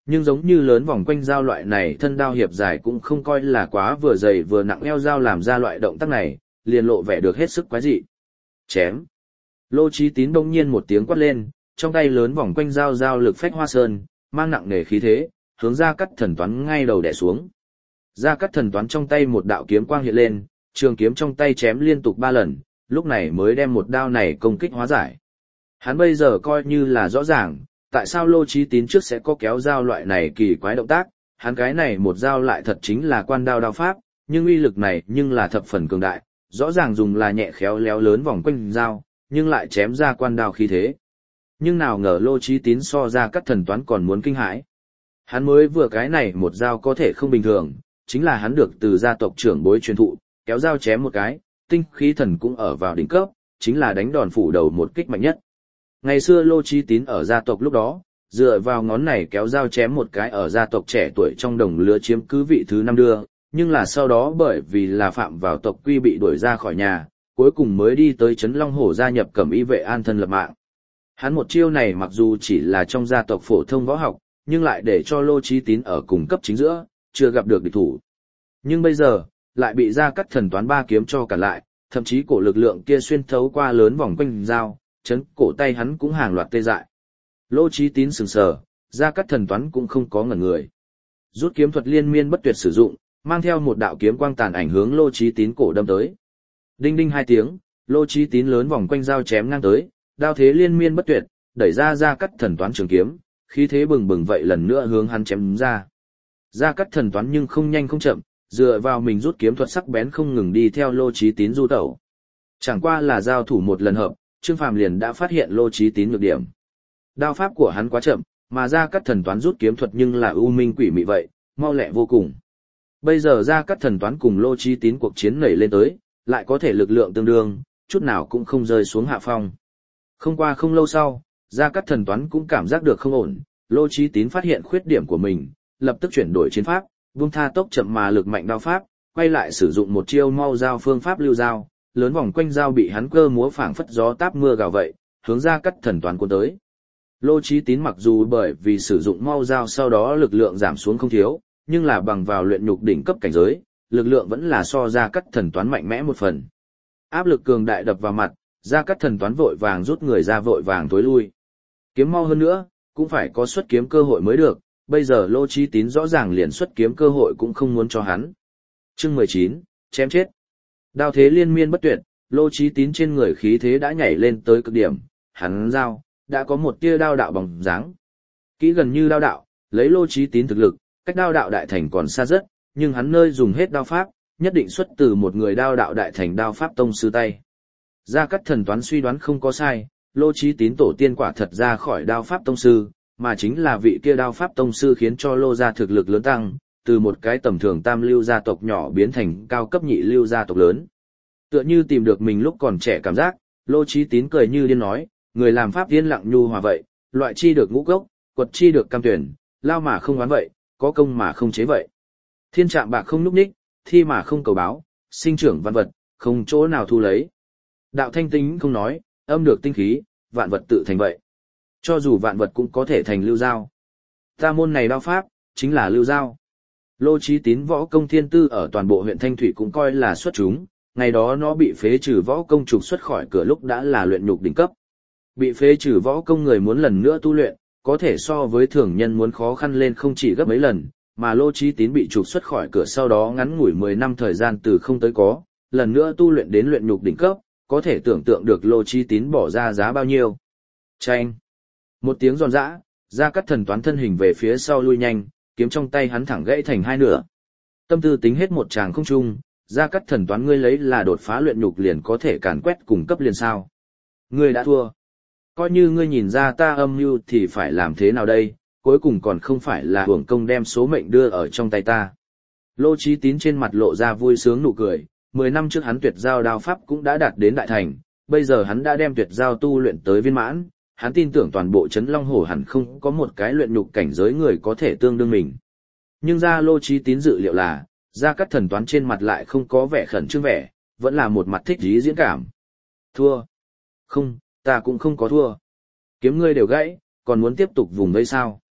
Nhưng giống như lớn vòng quanh dao loại này thân đao hiệp dài cũng không coi là quá vừa dày vừa nặng eo dao làm ra loại động tác này, liền lộ vẻ được hết sức quái dị. Chém. Lô Chí Tín đông nhiên một tiếng quát lên, trong tay lớn vòng quanh dao dao lực phách hoa sơn, mang nặng nề khí thế, hướng Gia Cát Thần Toán ngay đầu đè xuống. Gia Cát Thần Toán trong tay một đạo kiếm quang hiện lên, trường kiếm trong tay chém liên tục ba lần, lúc này mới đem một đao này công kích hóa giải. Hắn bây giờ coi như là rõ ràng, tại sao Lô Chí Tín trước sẽ có kéo dao loại này kỳ quái động tác, hắn cái này một dao lại thật chính là quan đao đao pháp, nhưng uy lực này nhưng là thập phần cường đại, rõ ràng dùng là nhẹ khéo léo lớn vòng quanh dao, nhưng lại chém ra quan đao khí thế. Nhưng nào ngờ Lô Chí Tín so ra các thần toán còn muốn kinh hãi. Hắn mới vừa cái này một dao có thể không bình thường, chính là hắn được từ gia tộc trưởng bối truyền thụ, kéo dao chém một cái, tinh khí thần cũng ở vào đỉnh cấp, chính là đánh đòn phủ đầu một kích mạnh nhất. Ngày xưa Lô Chí Tín ở gia tộc lúc đó, dựa vào ngón này kéo dao chém một cái ở gia tộc trẻ tuổi trong đồng lứa chiếm cứ vị thứ năm đưa, nhưng là sau đó bởi vì là phạm vào tộc quy bị đuổi ra khỏi nhà, cuối cùng mới đi tới Trấn Long Hổ gia nhập Cẩm Y vệ an thân lập mạng. Hắn một chiêu này mặc dù chỉ là trong gia tộc phổ thông võ học, nhưng lại để cho Lô Chí Tín ở cùng cấp chính giữa, chưa gặp được địch thủ. Nhưng bây giờ, lại bị Gia Cát Thần Toán ba kiếm cho cản lại, thậm chí cổ lực lượng kia xuyên thấu qua lớn vòng quanh dao, chấn cổ tay hắn cũng hàng loạt tê dại. Lô Chí Tín sừng sờ, Gia Cát Thần Toán cũng không có ngẩn người. Rút kiếm thuật liên miên bất tuyệt sử dụng, mang theo một đạo kiếm quang tàn ảnh hướng Lô Chí Tín cổ đâm tới. Đinh đinh hai tiếng, Lô Chí Tín lớn vòng quanh dao chém ngang tới, đao thế liên miên bất tuyệt, đẩy ra Gia Cát Thần Toán trường kiếm, khí thế bừng bừng vậy lần nữa hướng hắn chém ra. Gia Cát Thần Toán nhưng không nhanh không chậm, dựa vào mình rút kiếm thuật sắc bén không ngừng đi theo Lô Chí Tín du tẩu. Chẳng qua là giao thủ một lần hợp, Trương Phàm liền đã phát hiện Lô Chí Tín nhược điểm. Đao pháp của hắn quá chậm, mà Gia Cát Thần Toán rút kiếm thuật nhưng là u minh quỷ mị vậy, mau lẹ vô cùng. Bây giờ Gia Cát Thần Toán cùng Lô Chí Tín cuộc chiến nảy lên tới, lại có thể lực lượng tương đương, chút nào cũng không rơi xuống hạ phong. Không qua không lâu sau, Gia Cát Thần Toán cũng cảm giác được không ổn, Lô Chí Tín phát hiện khuyết điểm của mình, lập tức chuyển đổi chiến pháp, buông tha tốc chậm mà lực mạnh đao pháp, quay lại sử dụng một chiêu mau dao phương pháp lưu dao, lớn vòng quanh dao bị hắn cơ múa phảng phất gió táp mưa gào vậy, hướng Gia Cát Thần Toán cuốn tới. Lô Chí Tín mặc dù bởi vì sử dụng mau dao sau đó lực lượng giảm xuống không thiếu, nhưng là bằng vào luyện nhục đỉnh cấp cảnh giới, lực lượng vẫn là so Gia Cát Thần Toán mạnh mẽ một phần. Áp lực cường đại đập vào mặt, Gia Cát Thần Toán vội vàng rút người ra vội vàng tối lui. Kiếm mau hơn nữa, cũng phải có xuất kiếm cơ hội mới được, bây giờ Lô Chí Tín rõ ràng liền xuất kiếm cơ hội cũng không muốn cho hắn. Chương mười chín, chém chết. Đao thế liên miên bất tuyệt, Lô Chí Tín trên người khí thế đã nhảy lên tới cực điểm, hắn dao đã có một tia đao đạo bóng dáng. Kỹ gần như đao đạo, lấy Lô Chí Tín thực lực, cách đao đạo đại thành còn xa rất, nhưng hắn nơi dùng hết đao pháp, nhất định xuất từ một người đao đạo đại thành đao pháp tông sư tay. Gia Cát Thần Toán suy đoán không có sai, Lô Chí Tín tổ tiên quả thật ra khỏi đao pháp tông sư, mà chính là vị kia đao pháp tông sư khiến cho Lô gia thực lực lớn tăng, từ một cái tầm thường tam lưu gia tộc nhỏ biến thành cao cấp nhị lưu gia tộc lớn. Tựa như tìm được mình lúc còn trẻ cảm giác, Lô Chí Tín cười như điên nói, người làm pháp tiên lặng nhu hòa vậy, loại chi được ngũ gốc, quật chi được cam tuyển, lao mà không oán vậy, có công mà không chế vậy. Thiên trạng bạc không núp ních, thi mà không cầu báo, sinh trưởng văn vật, không chỗ nào thu lấy. Đạo thanh tính không nói, âm được tinh khí, vạn vật tự thành vậy. Cho dù vạn vật cũng có thể thành lưu giao. Ta môn này đao pháp, chính là lưu giao. Lô Chí Tín võ công thiên tư ở toàn bộ huyện Thanh Thủy cũng coi là xuất chúng, ngày đó nó bị phế trừ võ công trục xuất khỏi cửa lúc đã là luyện nhục đỉnh cấp. Bị phế trừ võ công người muốn lần nữa tu luyện, có thể so với thường nhân muốn khó khăn lên không chỉ gấp mấy lần, mà Lô Chí Tín bị trục xuất khỏi cửa sau đó ngắn ngủi mười năm thời gian từ không tới có, lần nữa tu luyện đến luyện nhục đỉnh cấp, có thể tưởng tượng được Lô Chí Tín bỏ ra giá bao nhiêu. Chanh! Một tiếng giòn giã, Gia Cát Thần Toán thân hình về phía sau lui nhanh, kiếm trong tay hắn thẳng gãy thành hai nửa. Tâm tư tính hết một tràng không chung, Gia Cát Thần Toán ngươi lấy là đột phá luyện nhục liền có thể càn quét cùng cấp liền sao? Ngươi đã thua. Coi như ngươi nhìn ra ta âm mưu thì phải làm thế nào đây, cuối cùng còn không phải là hưởng công đem số mệnh đưa ở trong tay ta. Lô Chí Tín trên mặt lộ ra vui sướng nụ cười, mười năm trước hắn tuyệt giao đao pháp cũng đã đạt đến đại thành, bây giờ hắn đã đem tuyệt giao tu luyện tới viên mãn, hắn tin tưởng toàn bộ Trấn Long Hổ hẳn không có một cái luyện nhục cảnh giới người có thể tương đương mình. Nhưng ra Lô Chí Tín dự liệu là, Gia Cát Thần Toán trên mặt lại không có vẻ khẩn trương vẻ, vẫn là một mặt thích dí diễn cảm. Thua? Không, ta cũng không có thua. Kiếm ngươi đều gãy, còn muốn tiếp tục vùng vây sao?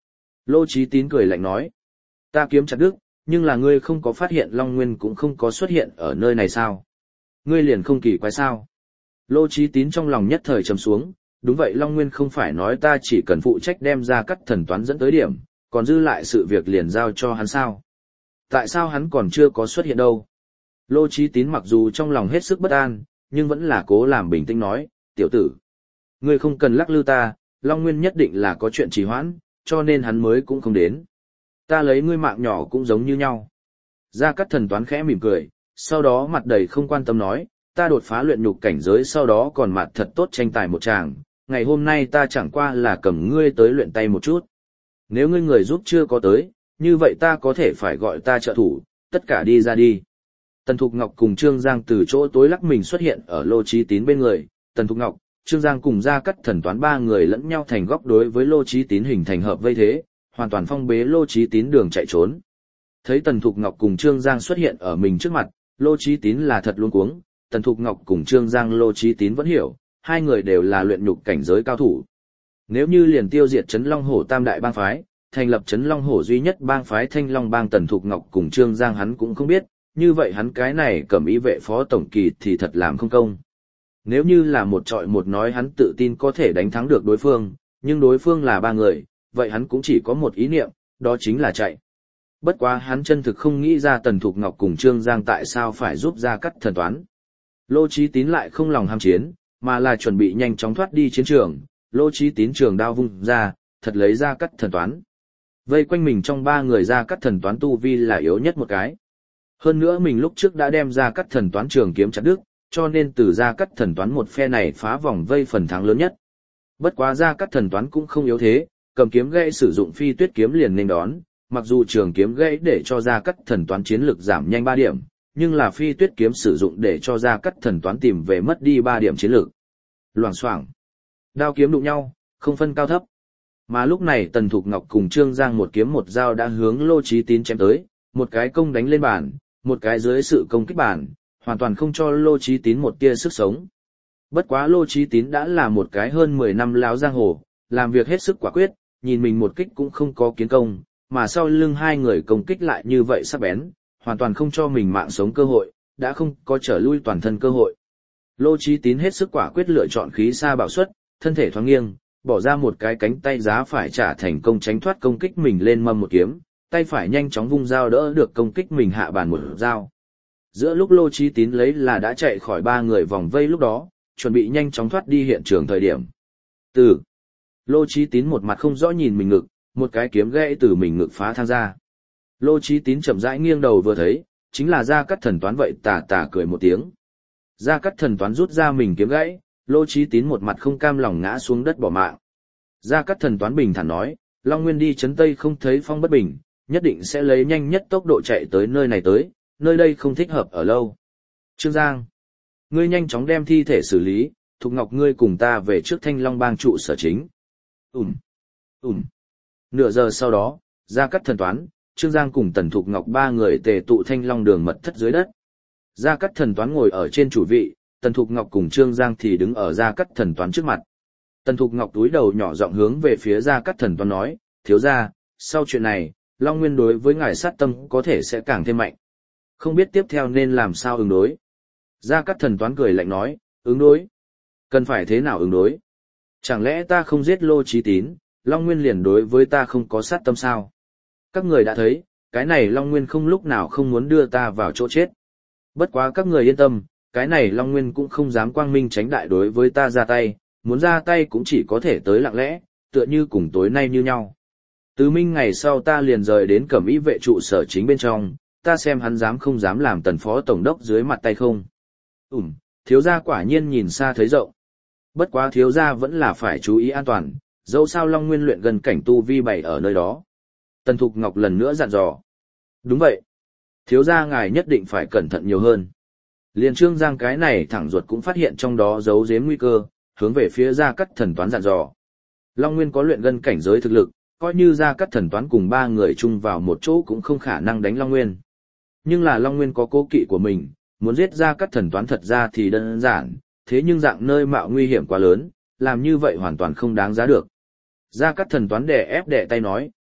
Lô Chí Tín cười lạnh nói. Ta kiếm chặt đứt, nhưng là ngươi không có phát hiện Long Nguyên cũng không có xuất hiện ở nơi này sao? Ngươi liền không kỳ quái sao? Lô Chí Tín trong lòng nhất thời trầm xuống, đúng vậy Long Nguyên không phải nói ta chỉ cần phụ trách đem ra cắt thần toán dẫn tới điểm, còn dư lại sự việc liền giao cho hắn sao? Tại sao hắn còn chưa có xuất hiện đâu? Lô Chí Tín mặc dù trong lòng hết sức bất an, nhưng vẫn là cố làm bình tĩnh nói, tiểu tử. Ngươi không cần lắc lư ta, Long Nguyên nhất định là có chuyện trì hoãn, cho nên hắn mới cũng không đến. Ta lấy ngươi mạng nhỏ cũng giống như nhau. Gia Cát Thần Toán khẽ mỉm cười, sau đó mặt đầy không quan tâm nói, ta đột phá luyện nhục cảnh giới sau đó còn mặt thật tốt tranh tài một tràng, ngày hôm nay ta chẳng qua là cầm ngươi tới luyện tay một chút. Nếu ngươi người giúp chưa có tới, như vậy ta có thể phải gọi ta trợ thủ, tất cả đi ra đi. Tần Thục Ngọc cùng Trương Giang từ chỗ tối lắc mình xuất hiện ở Lô Chí Tín bên người, Tần Thục Ngọc, Trương Giang cùng Gia Cát Thần Toán ba người lẫn nhau thành góc đối với Lô Chí Tín hình thành hợp vây thế, hoàn toàn phong bế Lô Chí Tín đường chạy trốn. Thấy Tần Thục Ngọc cùng Trương Giang xuất hiện ở mình trước mặt, Lô Chí Tín là thật luống cuống, Tần Thục Ngọc cùng Trương Giang Lô Chí Tín vẫn hiểu, hai người đều là luyện nhục cảnh giới cao thủ. Nếu như liền tiêu diệt Trấn Long Hổ Tam đại bang phái, thành lập Trấn Long Hổ duy nhất bang phái Thanh Long bang, Tần Thục Ngọc cùng Trương Giang hắn cũng không biết, như vậy hắn cái này cầm ý vệ phó tổng kỳ thì thật làm không công. Nếu như là một trọi một nói hắn tự tin có thể đánh thắng được đối phương, nhưng đối phương là ba người, vậy hắn cũng chỉ có một ý niệm, đó chính là chạy. Bất quá hắn chân thực không nghĩ ra Tần Thục Ngọc cùng Trương Giang tại sao phải giúp Gia Cát Thần Toán. Lô Chí Tín lại không lòng ham chiến, mà là chuẩn bị nhanh chóng thoát đi chiến trường. Lô Chí Tín trường đao vung ra, thật lấy Gia Cát Thần Toán. Vây quanh mình trong ba người Gia Cát Thần Toán tu vi là yếu nhất một cái. Hơn nữa mình lúc trước đã đem Gia Cát Thần Toán trường kiếm chặt đứt, cho nên từ Gia Cát Thần Toán một phe này phá vòng vây phần thắng lớn nhất. Bất quá Gia Cát Thần Toán cũng không yếu thế, cầm kiếm gãy sử dụng phi tuyết kiếm liền nên đón, mặc dù trường kiếm gãy để cho Gia Cát Thần Toán chiến lực giảm nhanh ba điểm, nhưng là phi tuyết kiếm sử dụng để cho Gia Cát Thần Toán tìm về mất đi ba điểm chiến lực. Loảng xoảng, đao kiếm đụng nhau, không phân cao thấp. Mà lúc này Tần Thục Ngọc cùng Trương Giang một kiếm một dao đã hướng Lô Chí Tín chém tới, một cái công đánh lên bàn, một cái dưới sự công kích bàn, hoàn toàn không cho Lô Chí Tín một tia sức sống. Bất quá Lô Chí Tín đã là một cái hơn mười năm láo giang hồ, làm việc hết sức quả quyết, nhìn mình một kích cũng không có kiến công, mà sau lưng hai người công kích lại như vậy sắc bén, hoàn toàn không cho mình mạng sống cơ hội, đã không có trở lui toàn thân cơ hội. Lô Chí Tín hết sức quả quyết lựa chọn khí sa bảo xuất, thân thể thoáng nghiêng, bỏ ra một cái cánh tay giá phải trả thành công tránh thoát công kích mình lên mâm một kiếm, tay phải nhanh chóng vung dao đỡ được công kích mình hạ bàn một dao. Giữa lúc Lô Chí Tín lấy là đã chạy khỏi ba người vòng vây lúc đó, chuẩn bị nhanh chóng thoát đi hiện trường thời điểm. Từ Lô Chí Tín một mặt không rõ nhìn mình ngực, một cái kiếm gãy từ mình ngực phá thang ra. Lô Chí Tín chậm rãi nghiêng đầu vừa thấy, chính là Gia Cát Thần Toán vậy tà tà cười một tiếng. Gia Cát Thần Toán rút ra mình kiếm gãy, Lô Chí Tín một mặt không cam lòng ngã xuống đất bỏ mạng. Gia Cát Thần Toán bình thản nói, Long Nguyên đi Trấn Tây không thấy phong bất bình, nhất định sẽ lấy nhanh nhất tốc độ chạy tới nơi này tới, nơi đây không thích hợp ở lâu. Trương Giang, ngươi nhanh chóng đem thi thể xử lý, Thục Ngọc ngươi cùng ta về trước Thanh Long bang trụ sở chính. Ừm, ừm. Nửa giờ sau đó, Gia Cát Thần Toán, Trương Giang cùng Tần Thục Ngọc ba người tề tụ Thanh Long đường mật thất dưới đất. Gia Cát Thần Toán ngồi ở trên chủ vị, Tần Thục Ngọc cùng Trương Giang thì đứng ở Gia Cát Thần Toán trước mặt. Tần Thục Ngọc túi đầu nhỏ giọng hướng về phía Gia Cát Thần Toán nói, thiếu gia, sau chuyện này, Long Nguyên đối với ngài sát tâm có thể sẽ càng thêm mạnh. Không biết tiếp theo nên làm sao ứng đối. Gia Cát Thần Toán cười lạnh nói, ứng đối? Cần phải thế nào ứng đối? Chẳng lẽ ta không giết Lô Chí Tín, Long Nguyên liền đối với ta không có sát tâm sao? Các người đã thấy, cái này Long Nguyên không lúc nào không muốn đưa ta vào chỗ chết. Bất quá các người yên tâm, cái này Long Nguyên cũng không dám quang minh tránh đại đối với ta ra tay, muốn ra tay cũng chỉ có thể tới lặng lẽ, tựa như cùng tối nay như nhau. Từ minh ngày sau ta liền rời đến Cẩm Ý vệ trụ sở chính bên trong, ta xem hắn dám không dám làm Tần phó tổng đốc dưới mặt tay không. Ừm, thiếu gia quả nhiên nhìn xa thấy rộng. Bất quá thiếu gia vẫn là phải chú ý an toàn, dẫu sao Long Nguyên luyện gần cảnh tu vi bảy ở nơi đó. Tần Thục Ngọc lần nữa dặn dò. Đúng vậy. Thiếu gia ngài nhất định phải cẩn thận nhiều hơn. Liền Trương Giang cái này thẳng ruột cũng phát hiện trong đó giấu giếm nguy cơ, hướng về phía Gia Cát Thần Toán dặn dò. Long Nguyên có luyện gần cảnh giới thực lực, coi như Gia Cát Thần Toán cùng ba người chung vào một chỗ cũng không khả năng đánh Long Nguyên. Nhưng là Long Nguyên có cố kỵ của mình, muốn giết Gia Cát Thần Toán thật ra thì đơn giản, thế nhưng dạng nơi mạo nguy hiểm quá lớn, làm như vậy hoàn toàn không đáng giá được. Gia Cát Thần Toán đè ép đè tay nói,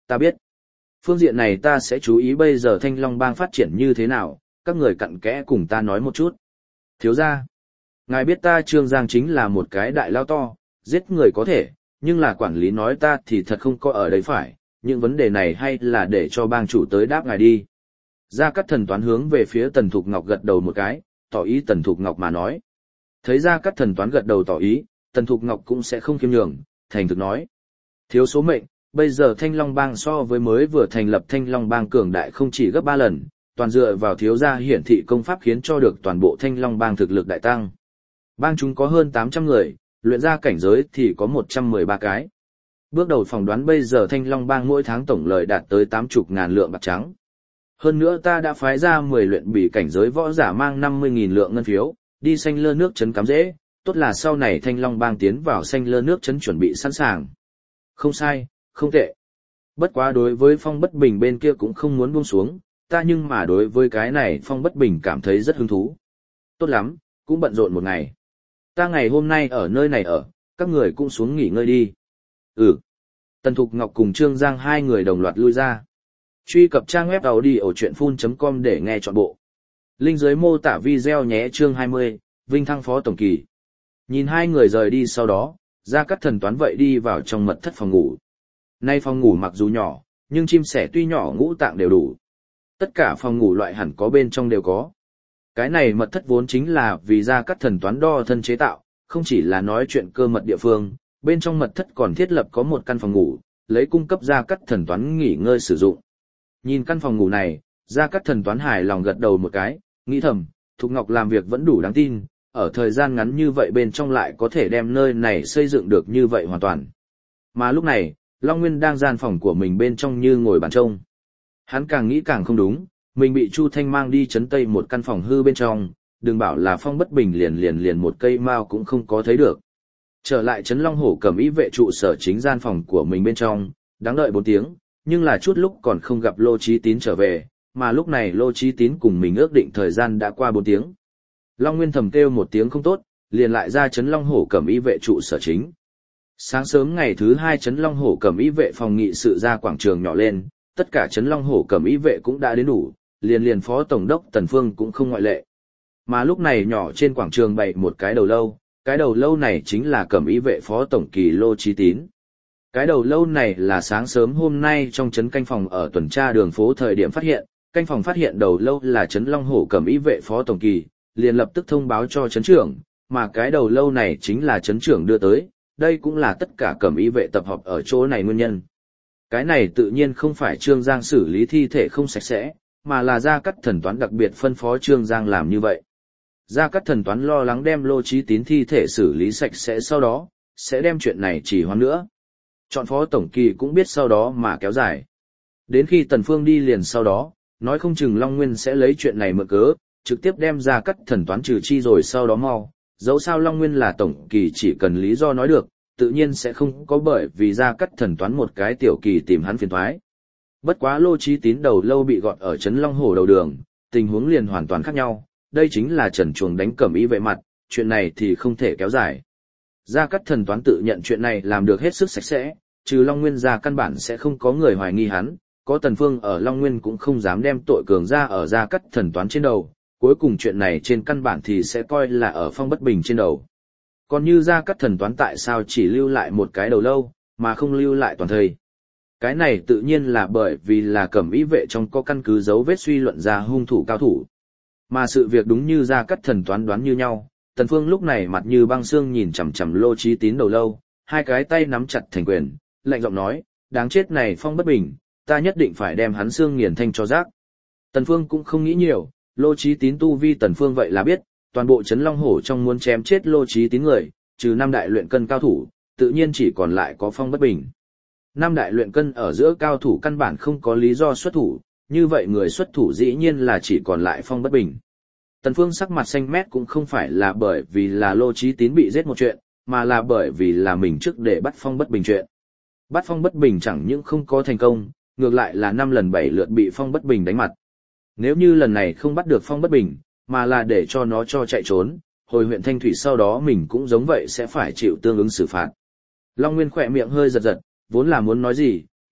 ta biết. Phương diện này ta sẽ chú ý bây giờ Thanh Long Bang phát triển như thế nào, các người cặn kẽ cùng ta nói một chút. Thiếu gia, ngài biết ta Trương Giang chính là một cái đại lao to, giết người có thể, nhưng là quản lý nói ta thì thật không có ở đây phải, những vấn đề này hay là để cho bang chủ tới đáp ngài đi. Gia Cát Thần Toán hướng về phía Tần Thục Ngọc gật đầu một cái, tỏ ý Tần Thục Ngọc mà nói. Thấy Gia Cát Thần Toán gật đầu tỏ ý, Tần Thục Ngọc cũng sẽ không khiêm nhường, thành thực nói. Thiếu số mệnh, bây giờ Thanh Long Bang so với mới vừa thành lập Thanh Long Bang cường đại không chỉ gấp ba lần, toàn dựa vào thiếu gia hiển thị công pháp khiến cho được toàn bộ Thanh Long Bang thực lực đại tăng. Bang chúng có hơn tám trăm người, luyện ra cảnh giới thì có một trăm mười ba cái. Bước đầu phỏng đoán bây giờ Thanh Long Bang mỗi tháng tổng lợi đạt tới tám mươi ngàn lượng bạc trắng. Hơn nữa ta đã phái ra mười luyện bỉ cảnh giới võ giả mang năm mươi nghìn lượng ngân phiếu, đi xanh lơ nước chấn cắm dễ, tốt là sau này Thanh Long Bang tiến vào xanh lơ nước chấn chuẩn bị sẵn sàng. Không sai, không tệ. Bất quá đối với Phong Bất Bình bên kia cũng không muốn buông xuống, ta nhưng mà đối với cái này Phong Bất Bình cảm thấy rất hứng thú. Tốt lắm, cũng bận rộn một ngày. Ta ngày hôm nay ở nơi này ở, các người cũng xuống nghỉ ngơi đi. Ừ. Tần Thục Ngọc cùng Trương Giang hai người đồng loạt lui ra. Truy cập trang web audiochuyenphun chấm com để nghe trọn bộ. Link dưới mô tả video nhé. Chương hai mươi, Vinh thăng phó tổng kỳ. Nhìn hai người rời đi sau đó, Gia Cát Thần Toán vậy đi vào trong mật thất phòng ngủ. Nay phòng ngủ mặc dù nhỏ, nhưng chim sẻ tuy nhỏ ngũ tạng đều đủ. Tất cả phòng ngủ loại hẳn có bên trong đều có. Cái này mật thất vốn chính là vì Gia Cát Thần Toán đo thân chế tạo, không chỉ là nói chuyện cơ mật địa phương, bên trong mật thất còn thiết lập có một căn phòng ngủ, lấy cung cấp Gia Cát Thần Toán nghỉ ngơi sử dụng. Nhìn căn phòng ngủ này, Gia Cát Thần Toán hài lòng gật đầu một cái, nghĩ thầm, Thục Ngọc làm việc vẫn đủ đáng tin, ở thời gian ngắn như vậy bên trong lại có thể đem nơi này xây dựng được như vậy hoàn toàn. Mà lúc này, Long Nguyên đang gian phòng của mình bên trong như ngồi bàn trông. Hắn càng nghĩ càng không đúng, mình bị Chu Thanh mang đi trấn Tây một căn phòng hư bên trong, đừng bảo là Phong Bất Bình liền liền liền một cây mao cũng không có thấy được. Trở lại trấn Long Hổ Cẩm Ý vệ trụ sở chính gian phòng của mình bên trong, đáng đợi bốn tiếng, nhưng là chút lúc còn không gặp Lô Chí Tín trở về, mà lúc này Lô Chí Tín cùng mình ước định thời gian đã qua bốn tiếng. Long Nguyên thầm kêu một tiếng không tốt, liền lại ra trấn Long Hổ Cẩm Ý vệ trụ sở chính. Sáng sớm ngày thứ hai trấn Long Hổ Cẩm Ý vệ phòng nghị sự ra quảng trường nhỏ lên, tất cả trấn Long Hổ Cẩm Ý vệ cũng đã đến đủ, liền liền phó tổng đốc Tần Phương cũng không ngoại lệ. Mà lúc này nhỏ trên quảng trường bày một cái đầu lâu, cái đầu lâu này chính là Cẩm Ý vệ phó tổng kỳ Lô Chí Tín. Cái đầu lâu này là sáng sớm hôm nay trong trấn canh phòng ở tuần tra đường phố thời điểm phát hiện, canh phòng phát hiện đầu lâu là trấn Long Hổ Cẩm Ý vệ phó tổng kỳ, liền lập tức thông báo cho trấn trưởng, mà cái đầu lâu này chính là trấn trưởng đưa tới, đây cũng là tất cả Cẩm Ý vệ tập hợp ở chỗ này nguyên nhân. Cái này tự nhiên không phải Trương Giang xử lý thi thể không sạch sẽ, mà là Gia Cát Thần Toán đặc biệt phân phó Trương Giang làm như vậy. Gia Cát Thần Toán lo lắng đem Lô Chí Tín thi thể xử lý sạch sẽ sau đó, sẽ đem chuyện này trì hoãn nữa. Chọn phó tổng kỳ cũng biết sau đó mà kéo dài. Đến khi Tần Phương đi liền sau đó, nói không chừng Long Nguyên sẽ lấy chuyện này mượn cớ, trực tiếp đem Gia Cát Thần Toán trừ chi rồi sau đó mau. Dẫu sao Long Nguyên là tổng kỳ chỉ cần lý do nói được, tự nhiên sẽ không có bởi vì Gia Cát Thần Toán một cái tiểu kỳ tìm hắn phiền toái. Bất quá Lô Chí Tín đầu lâu bị gọt ở trấn Long Hổ đầu đường, tình huống liền hoàn toàn khác nhau, đây chính là trần chuồng đánh Cẩm Ý vệ mặt, chuyện này thì không thể kéo dài. Gia Cát Thần Toán tự nhận chuyện này làm được hết sức sạch sẽ, trừ Long Nguyên ra căn bản sẽ không có người hoài nghi hắn, có Tần Phương ở Long Nguyên cũng không dám đem tội cường ra ở Gia Cát Thần Toán trên đầu, cuối cùng chuyện này trên căn bản thì sẽ coi là ở Phong Bất Bình trên đầu. Còn như Gia Cát Thần Toán tại sao chỉ lưu lại một cái đầu lâu, mà không lưu lại toàn thây? Cái này tự nhiên là bởi vì là Cẩm Ý vệ trong có căn cứ dấu vết suy luận ra hung thủ cao thủ. Mà sự việc đúng như Gia Cát Thần Toán đoán như nhau, Tần Phương lúc này mặt như băng xương nhìn chằm chằm Lô Chí Tín đầu lâu, hai cái tay nắm chặt thành quyền, lạnh giọng nói, đáng chết này Phong Bất Bình, ta nhất định phải đem hắn xương nghiền thanh cho rác. Tần Phương cũng không nghĩ nhiều, Lô Chí Tín tu vi Tần Phương vậy là biết, toàn bộ trấn Long Hổ trong muốn chém chết Lô Chí Tín người, trừ năm đại luyện cân cao thủ, tự nhiên chỉ còn lại có Phong Bất Bình. Năm đại luyện cân ở giữa cao thủ căn bản không có lý do xuất thủ, như vậy người xuất thủ dĩ nhiên là chỉ còn lại Phong Bất Bình. Tần Phương sắc mặt xanh mét cũng không phải là bởi vì là Lô Chí Tín bị giết một chuyện, mà là bởi vì là mình trước để bắt Phong Bất Bình chuyện. Bắt Phong Bất Bình chẳng những không có thành công, ngược lại là năm lần bảy lượt bị Phong Bất Bình đánh mặt. Nếu như lần này không bắt được Phong Bất Bình, mà là để cho nó cho chạy trốn, hồi huyện Thanh Thủy sau đó mình cũng giống vậy sẽ phải chịu tương ứng xử phạt. Long Nguyên khỏe miệng hơi giật giật, vốn là muốn nói gì,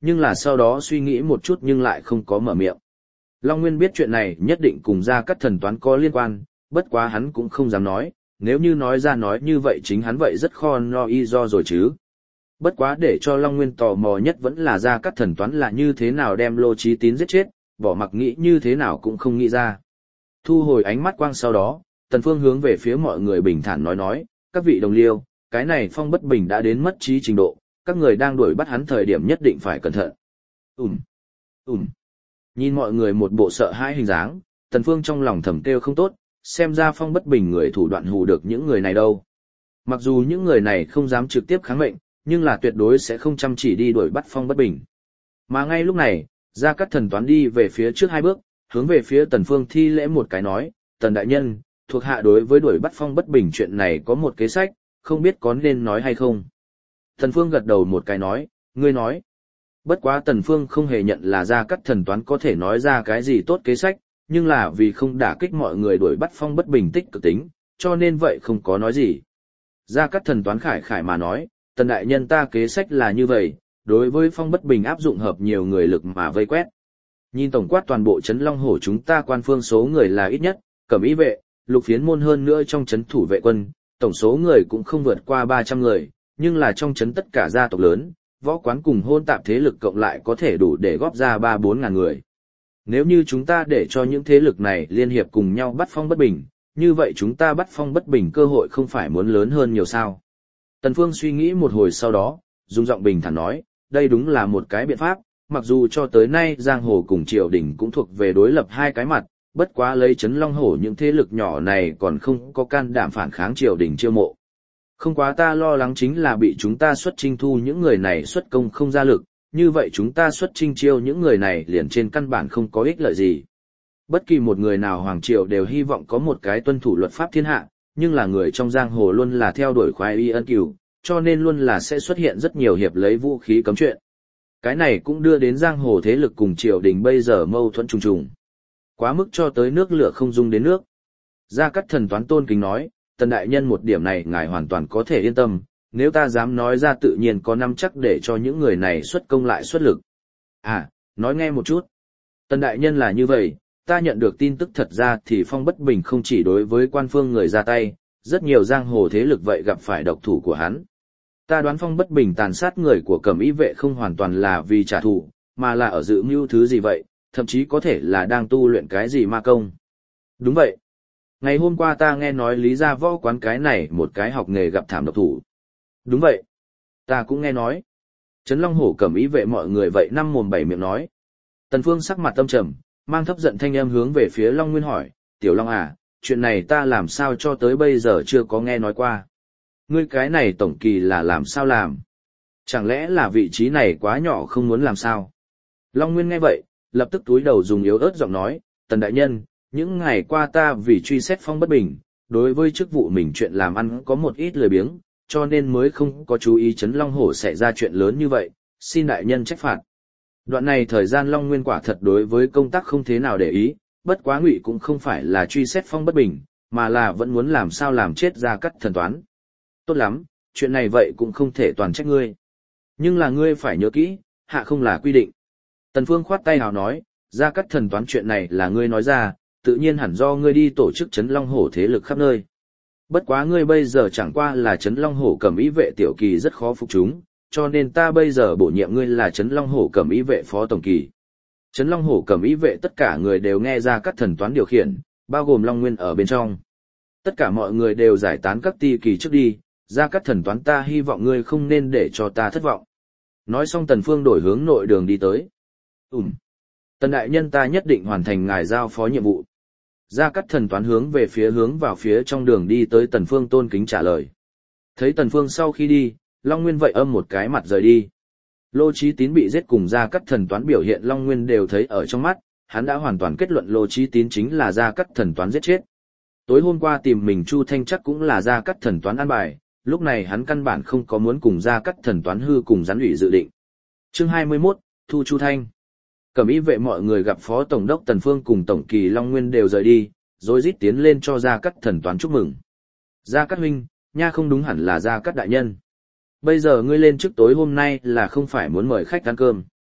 nhưng là sau đó suy nghĩ một chút nhưng lại không có mở miệng. Long Nguyên biết chuyện này nhất định cùng Gia Cát Thần Toán có liên quan, bất quá hắn cũng không dám nói, nếu như nói ra nói như vậy chính hắn vậy rất khó no y do rồi chứ. Bất quá để cho Long Nguyên tò mò nhất vẫn là Gia Cát Thần Toán là như thế nào đem Lô Chí Tín giết chết, bỏ mặc nghĩ như thế nào cũng không nghĩ ra. Thu hồi ánh mắt quang sau đó, Tần Phương hướng về phía mọi người bình thản nói nói, các vị đồng liêu, cái này Phong Bất Bình đã đến mất trí trình độ, các người đang đuổi bắt hắn thời điểm nhất định phải cẩn thận. Ùm, ùm. Nhìn mọi người một bộ sợ hãi hình dáng, Tần Phương trong lòng thầm kêu không tốt, xem ra Phong Bất Bình người thủ đoạn hù được những người này đâu. Mặc dù những người này không dám trực tiếp kháng mệnh, nhưng là tuyệt đối sẽ không chăm chỉ đi đuổi bắt Phong Bất Bình. Mà ngay lúc này, Gia Cát Thần Toán đi về phía trước hai bước, hướng về phía Tần Phương thi lễ một cái nói, Tần đại nhân, thuộc hạ đối với đuổi bắt Phong Bất Bình chuyện này có một kế sách, không biết có nên nói hay không. Tần Phương gật đầu một cái nói, ngươi nói. Bất quá Tần Phương không hề nhận là Gia Cát Thần Toán có thể nói ra cái gì tốt kế sách, nhưng là vì không đả kích mọi người đuổi bắt Phong Bất Bình tích cực tính, cho nên vậy không có nói gì. Gia Cát Thần Toán khải khải mà nói, Tần đại nhân ta kế sách là như vậy, đối với Phong Bất Bình áp dụng hợp nhiều người lực mà vây quét. Nhìn tổng quát toàn bộ trấn Long Hổ chúng ta quan phương số người là ít nhất, cẩm y vệ, lục phiến môn hơn nữa trong trấn thủ vệ quân, tổng số người cũng không vượt qua ba trăm người, nhưng là trong trấn tất cả gia tộc lớn, võ quán cùng hôn tạp thế lực cộng lại có thể đủ để góp ra ba bốn ngàn người. Nếu như chúng ta để cho những thế lực này liên hiệp cùng nhau bắt Phong Bất Bình, như vậy chúng ta bắt Phong Bất Bình cơ hội không phải muốn lớn hơn nhiều sao. Tần Phương suy nghĩ một hồi sau đó, dùng giọng bình thản nói, đây đúng là một cái biện pháp, mặc dù cho tới nay giang hồ cùng triều đình cũng thuộc về đối lập hai cái mặt, bất quá lấy trấn Long Hổ những thế lực nhỏ này còn không có can đảm phản kháng triều đình chiêu mộ. Không quá ta lo lắng chính là bị chúng ta xuất chinh thu những người này xuất công không ra lực, như vậy chúng ta xuất chinh chiêu những người này liền trên căn bản không có ích lợi gì. Bất kỳ một người nào hoàng triều đều hy vọng có một cái tuân thủ luật pháp thiên hạ, nhưng là người trong giang hồ luôn là theo đuổi khoái y ân cửu, cho nên luôn là sẽ xuất hiện rất nhiều hiệp lấy vũ khí cấm chuyện. Cái này cũng đưa đến giang hồ thế lực cùng triều đình bây giờ mâu thuẫn trùng trùng. Quá mức cho tới nước lửa không dung đến nước. Gia Cát Thần Toán tôn kính nói, Tần đại nhân một điểm này ngài hoàn toàn có thể yên tâm, nếu ta dám nói ra tự nhiên có năm chắc để cho những người này xuất công lại xuất lực. À, nói nghe một chút. Tần đại nhân là như vậy, ta nhận được tin tức thật ra thì Phong Bất Bình không chỉ đối với quan phương người ra tay, rất nhiều giang hồ thế lực vậy gặp phải độc thủ của hắn. Ta đoán Phong Bất Bình tàn sát người của cẩm y vệ không hoàn toàn là vì trả thù, mà là ở dự mưu thứ gì vậy, thậm chí có thể là đang tu luyện cái gì ma công. Đúng vậy. Ngày hôm qua ta nghe nói Lý Gia Võ quán cái này một cái học nghề gặp thảm độc thủ. Đúng vậy. Ta cũng nghe nói. Trấn Long Hổ cẩm y vệ mọi người vậy năm mồm bảy miệng nói. Tần Phương sắc mặt tâm trầm, mang thấp giận thanh âm hướng về phía Long Nguyên hỏi, Tiểu Long à, chuyện này ta làm sao cho tới bây giờ chưa có nghe nói qua. Ngươi cái này tổng kỳ là làm sao làm? Chẳng lẽ là vị trí này quá nhỏ không muốn làm sao? Long Nguyên nghe vậy, lập tức túi đầu dùng yếu ớt giọng nói, Tần đại nhân, những ngày qua ta vì truy xét Phong Bất Bình, đối với chức vụ mình chuyện làm ăn có một ít lười biếng, cho nên mới không có chú ý Trấn Long Hổ xảy ra chuyện lớn như vậy, xin đại nhân trách phạt. Đoạn này thời gian Long Nguyên quả thật đối với công tác không thế nào để ý, bất quá Ngụy cũng không phải là truy xét Phong Bất Bình, mà là vẫn muốn làm sao làm chết Gia Cát Thần Toán. Tốt lắm, chuyện này vậy cũng không thể toàn trách ngươi. Nhưng là ngươi phải nhớ kỹ, hạ không là quy định. Tần Phương khoát tay hào nói, Gia Cát Thần Toán chuyện này là ngươi nói ra, tự nhiên hẳn do ngươi đi tổ chức Trấn Long Hổ thế lực khắp nơi. Bất quá ngươi bây giờ chẳng qua là Trấn Long Hổ cẩm y vệ tiểu kỳ rất khó phục chúng, cho nên ta bây giờ bổ nhiệm ngươi là Trấn Long Hổ cẩm y vệ phó tổng kỳ. Trấn Long Hổ cẩm y vệ tất cả người đều nghe Gia Cát Thần Toán điều khiển, bao gồm Long Nguyên ở bên trong. Tất cả mọi người đều giải tán các ti kỳ trước đi, Gia Cát Thần Toán ta hy vọng ngươi không nên để cho ta thất vọng. Nói xong Tần Phương đổi hướng nội đường đi tới. Ừm. Tần đại nhân ta nhất định hoàn thành ngài giao phó nhiệm vụ. Gia Cát Thần Toán hướng về phía hướng vào phía trong đường đi tới Tần Phương tôn kính trả lời. Thấy Tần Phương sau khi đi, Long Nguyên vậy âm một cái mặt rời đi. Lô Chí Tín bị giết cùng Gia Cát Thần Toán biểu hiện Long Nguyên đều thấy ở trong mắt, hắn đã hoàn toàn kết luận Lô Chí Tín chính là Gia Cát Thần Toán giết chết. Tối hôm qua tìm mình Chu Thanh chắc cũng là Gia Cát Thần Toán an bài, lúc này hắn căn bản không có muốn cùng Gia Cát Thần Toán hư cùng gián ủy dự định. Chương hai mươi mốt, Thu Chu Thanh. Cẩm y vệ mọi người gặp Phó Tổng đốc Tần Phương cùng Tổng kỳ Long Nguyên đều rời đi, rồi rít tiến lên cho Gia Cát Thần Toán chúc mừng. Gia Cát huynh, nha không đúng hẳn là Gia Cát đại nhân. Bây giờ ngươi lên trước tối hôm nay là không phải muốn mời khách ăn cơm.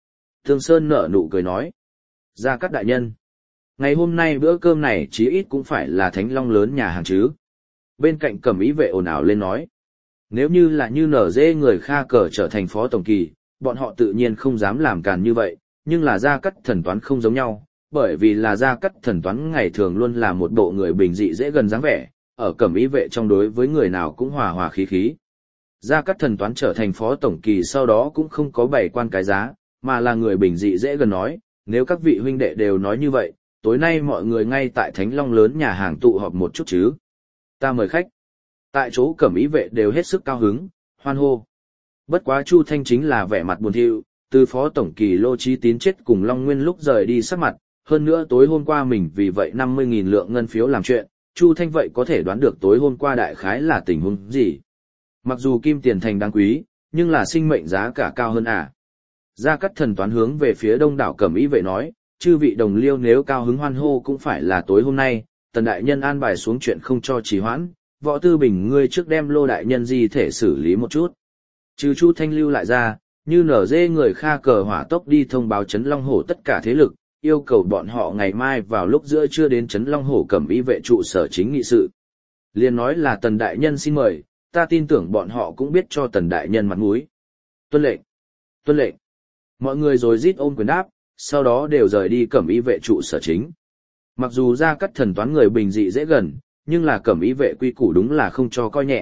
Tương Sơn nở nụ cười nói. Gia Cát đại nhân. Ngày hôm nay bữa cơm này chí ít cũng phải là Thánh Long lớn nhà hàng chứ. Bên cạnh Cẩm Ý vệ ồn ào lên nói. Nếu như là như nở dê người Kha Cờ trở thành phó tổng kỳ, bọn họ tự nhiên không dám làm càn như vậy, nhưng là Gia Cát thần toán không giống nhau, bởi vì là Gia Cát thần toán ngày thường luôn là một bộ người bình dị dễ gần dáng vẻ, ở Cẩm Ý vệ trong đối với người nào cũng hòa hòa khí khí. Gia Cát thần toán trở thành phó tổng kỳ sau đó cũng không có bày quan cái giá, mà là người bình dị dễ gần nói, nếu các vị huynh đệ đều nói như vậy, tối nay mọi người ngay tại Thánh Long lớn nhà hàng tụ họp một chút chứ. Ta mời khách. Tại chỗ Cẩm Ý vệ đều hết sức cao hứng, hoan hô. Bất quá Chu Thanh chính là vẻ mặt buồn thiu, từ phó tổng kỳ Lô Chí Tín chết cùng Long Nguyên lúc rời đi sắc mặt, hơn nữa tối hôm qua mình vì vậy năm mươi nghìn lượng ngân phiếu làm chuyện, Chu Thanh vậy có thể đoán được tối hôm qua đại khái là tình huống gì. Mặc dù kim tiền thành đáng quý, nhưng là sinh mệnh giá cả cao hơn à. Gia Cát thần toán hướng về phía đông đảo Cẩm Ý vệ nói, chư vị đồng liêu nếu cao hứng hoan hô cũng phải là tối hôm nay, tần đại nhân an bài xuống chuyện không cho trì hoãn, Võ Tư Bình ngươi trước đem Lô đại nhân di thể xử lý một chút. Trừ Chu Thanh lưu lại ra, như nở dê người Kha Cờ hỏa tốc đi thông báo Trấn Long Hổ tất cả thế lực, yêu cầu bọn họ ngày mai vào lúc giữa trưa đến Trấn Long Hổ Cẩm Ý vệ trụ sở chính nghị sự. Liên nói là tần đại nhân xin mời, ta tin tưởng bọn họ cũng biết cho tần đại nhân mặt mũi. Tuân lệnh, tuân lệnh. Mọi người rồi rít ôm quyền đáp, sau đó đều rời đi Cẩm Ý vệ trụ sở chính. Mặc dù Gia Cát thần toán người bình dị dễ gần, nhưng là Cẩm Ý vệ quy củ đúng là không cho coi nhẹ.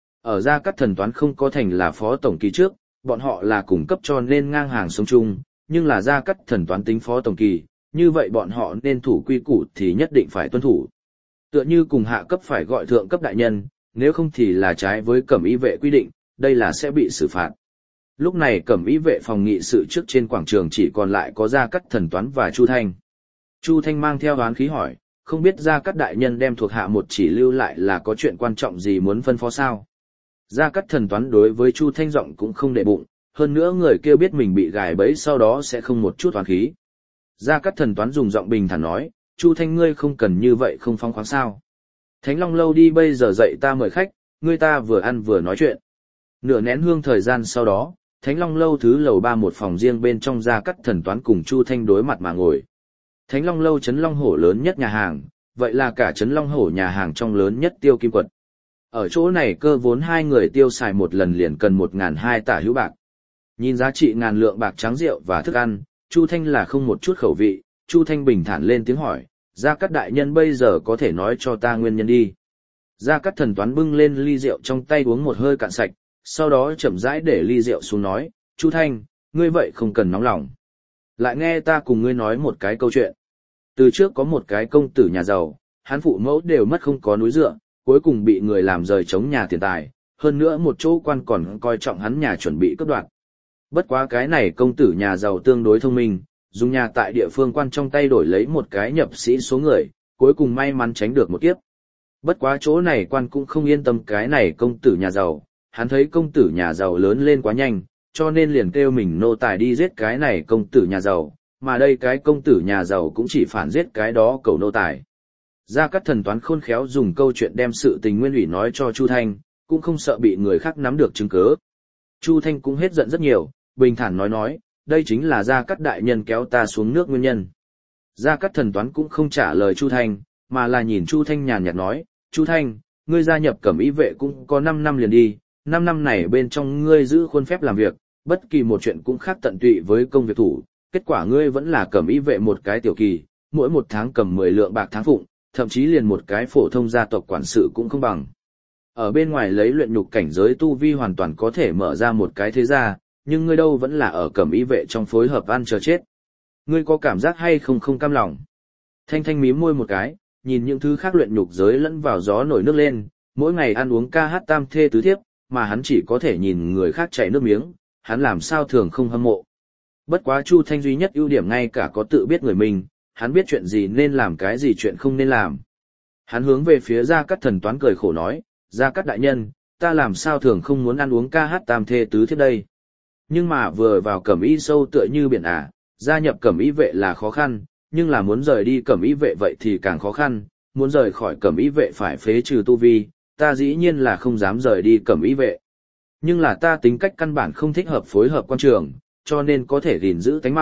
Ở Gia Cát thần toán không có thành là phó tổng kỳ trước, bọn họ là cùng cấp cho nên ngang hàng sống chung, nhưng là Gia Cát thần toán tính phó tổng kỳ, như vậy bọn họ nên thủ quy củ thì nhất định phải tuân thủ. Tựa như cùng hạ cấp phải gọi thượng cấp đại nhân, nếu không thì là trái với Cẩm Ý vệ quy định, đây là sẽ bị xử phạt. Lúc này Cẩm Ý vệ phòng nghị sự trước trên quảng trường chỉ còn lại có Gia Cát thần toán và Chu Thanh. Chu Thanh mang theo đoán khí hỏi, không biết Gia Cát đại nhân đem thuộc hạ một chỉ lưu lại là có chuyện quan trọng gì muốn phân phó sao? Gia Cát thần toán đối với Chu Thanh giọng cũng không để bụng, hơn nữa người kia biết mình bị gài bẫy sau đó sẽ không một chút oán khí. Gia Cát thần toán dùng giọng bình thản nói, Chu Thanh ngươi không cần như vậy không phóng khoáng sao. Thánh Long lâu đi bây giờ dậy ta mời khách, ngươi ta vừa ăn vừa nói chuyện. Nửa nén hương thời gian sau đó, Thánh Long lâu thứ lầu ba một phòng riêng bên trong Gia Cát thần toán cùng Chu Thanh đối mặt mà ngồi. Thánh Long lâu Trấn Long Hổ lớn nhất nhà hàng, vậy là cả Trấn Long Hổ nhà hàng trong lớn nhất Tiêu Kim Quật. Ở chỗ này cơ vốn hai người tiêu xài một lần liền cần một ngàn hai tả hữu bạc. Nhìn giá trị ngàn lượng bạc trắng rượu và thức ăn, Chu Thanh là không một chút khẩu vị, Chu Thanh bình thản lên tiếng hỏi, Gia Cát đại nhân bây giờ có thể nói cho ta nguyên nhân đi. Gia Cát thần toán bưng lên ly rượu trong tay uống một hơi cạn sạch, sau đó chậm rãi để ly rượu xuống nói, Chu Thanh, ngươi vậy không cần nóng lòng. Lại nghe ta cùng ngươi nói một cái câu chuyện. Từ trước có một cái công tử nhà giàu, hắn phụ mẫu đều mất không có núi dựa, cuối cùng bị người làm rời chống nhà tiền tài, hơn nữa một chỗ quan còn coi trọng hắn nhà chuẩn bị cướp đoạt. Bất quá cái này công tử nhà giàu tương đối thông minh, dùng nhà tại địa phương quan trong tay đổi lấy một cái nhập sĩ số người, cuối cùng may mắn tránh được một kiếp. Bất quá chỗ này quan cũng không yên tâm cái này công tử nhà giàu, hắn thấy công tử nhà giàu lớn lên quá nhanh, cho nên liền kêu mình nô tài đi giết cái này công tử nhà giàu, mà đây cái công tử nhà giàu cũng chỉ phản giết cái đó cầu nô tài. Gia Cát thần toán khôn khéo dùng câu chuyện đem sự tình nguyên ủy nói cho Chu Thanh, cũng không sợ bị người khác nắm được chứng cứ. Chu Thanh cũng hết giận rất nhiều, bình thản nói nói, đây chính là Gia Cát đại nhân kéo ta xuống nước nguyên nhân. Gia Cát thần toán cũng không trả lời Chu Thanh, mà là nhìn Chu Thanh nhàn nhạt nói, Chu Thanh, ngươi gia nhập Cẩm Ý vệ cũng có năm năm liền đi, năm năm này bên trong ngươi giữ khuôn phép làm việc, bất kỳ một chuyện cũng khác tận tụy với công việc thủ, kết quả ngươi vẫn là Cẩm Ý vệ một cái tiểu kỳ, mỗi một tháng cầm mười lượng bạc tháng phụng, thậm chí liền một cái phổ thông gia tộc quản sự cũng không bằng. Ở bên ngoài lấy luyện nhục cảnh giới tu vi hoàn toàn có thể mở ra một cái thế gia, nhưng ngươi đâu vẫn là ở Cẩm Ý vệ trong phối hợp ăn chờ chết. Ngươi có cảm giác hay không không cam lòng? Thanh Thanh mím môi một cái, nhìn những thứ khác luyện nhục giới lẫn vào gió nổi nước lên, mỗi ngày ăn uống ca hát tam thê tứ thiếp, mà hắn chỉ có thể nhìn người khác chảy nước miếng, hắn làm sao thường không hâm mộ. Bất quá Chu Thanh duy nhất ưu điểm ngay cả có tự biết người mình, hắn biết chuyện gì nên làm cái gì chuyện không nên làm. Hắn hướng về phía Gia Cát thần toán cười khổ nói, Gia Cát đại nhân, ta làm sao thường không muốn ăn uống ca hát tam thê tứ thiết đây. Nhưng mà vừa vào Cẩm Ý sâu tựa như biển ả, gia nhập Cẩm Ý vệ là khó khăn, nhưng là muốn rời đi Cẩm Ý vệ vậy thì càng khó khăn, muốn rời khỏi Cẩm Ý vệ phải phế trừ tu vi, ta dĩ nhiên là không dám rời đi Cẩm Ý vệ. Nhưng là ta tính cách căn bản không thích hợp phối hợp quan trường, cho nên có thể gìn giữ tánh mạng,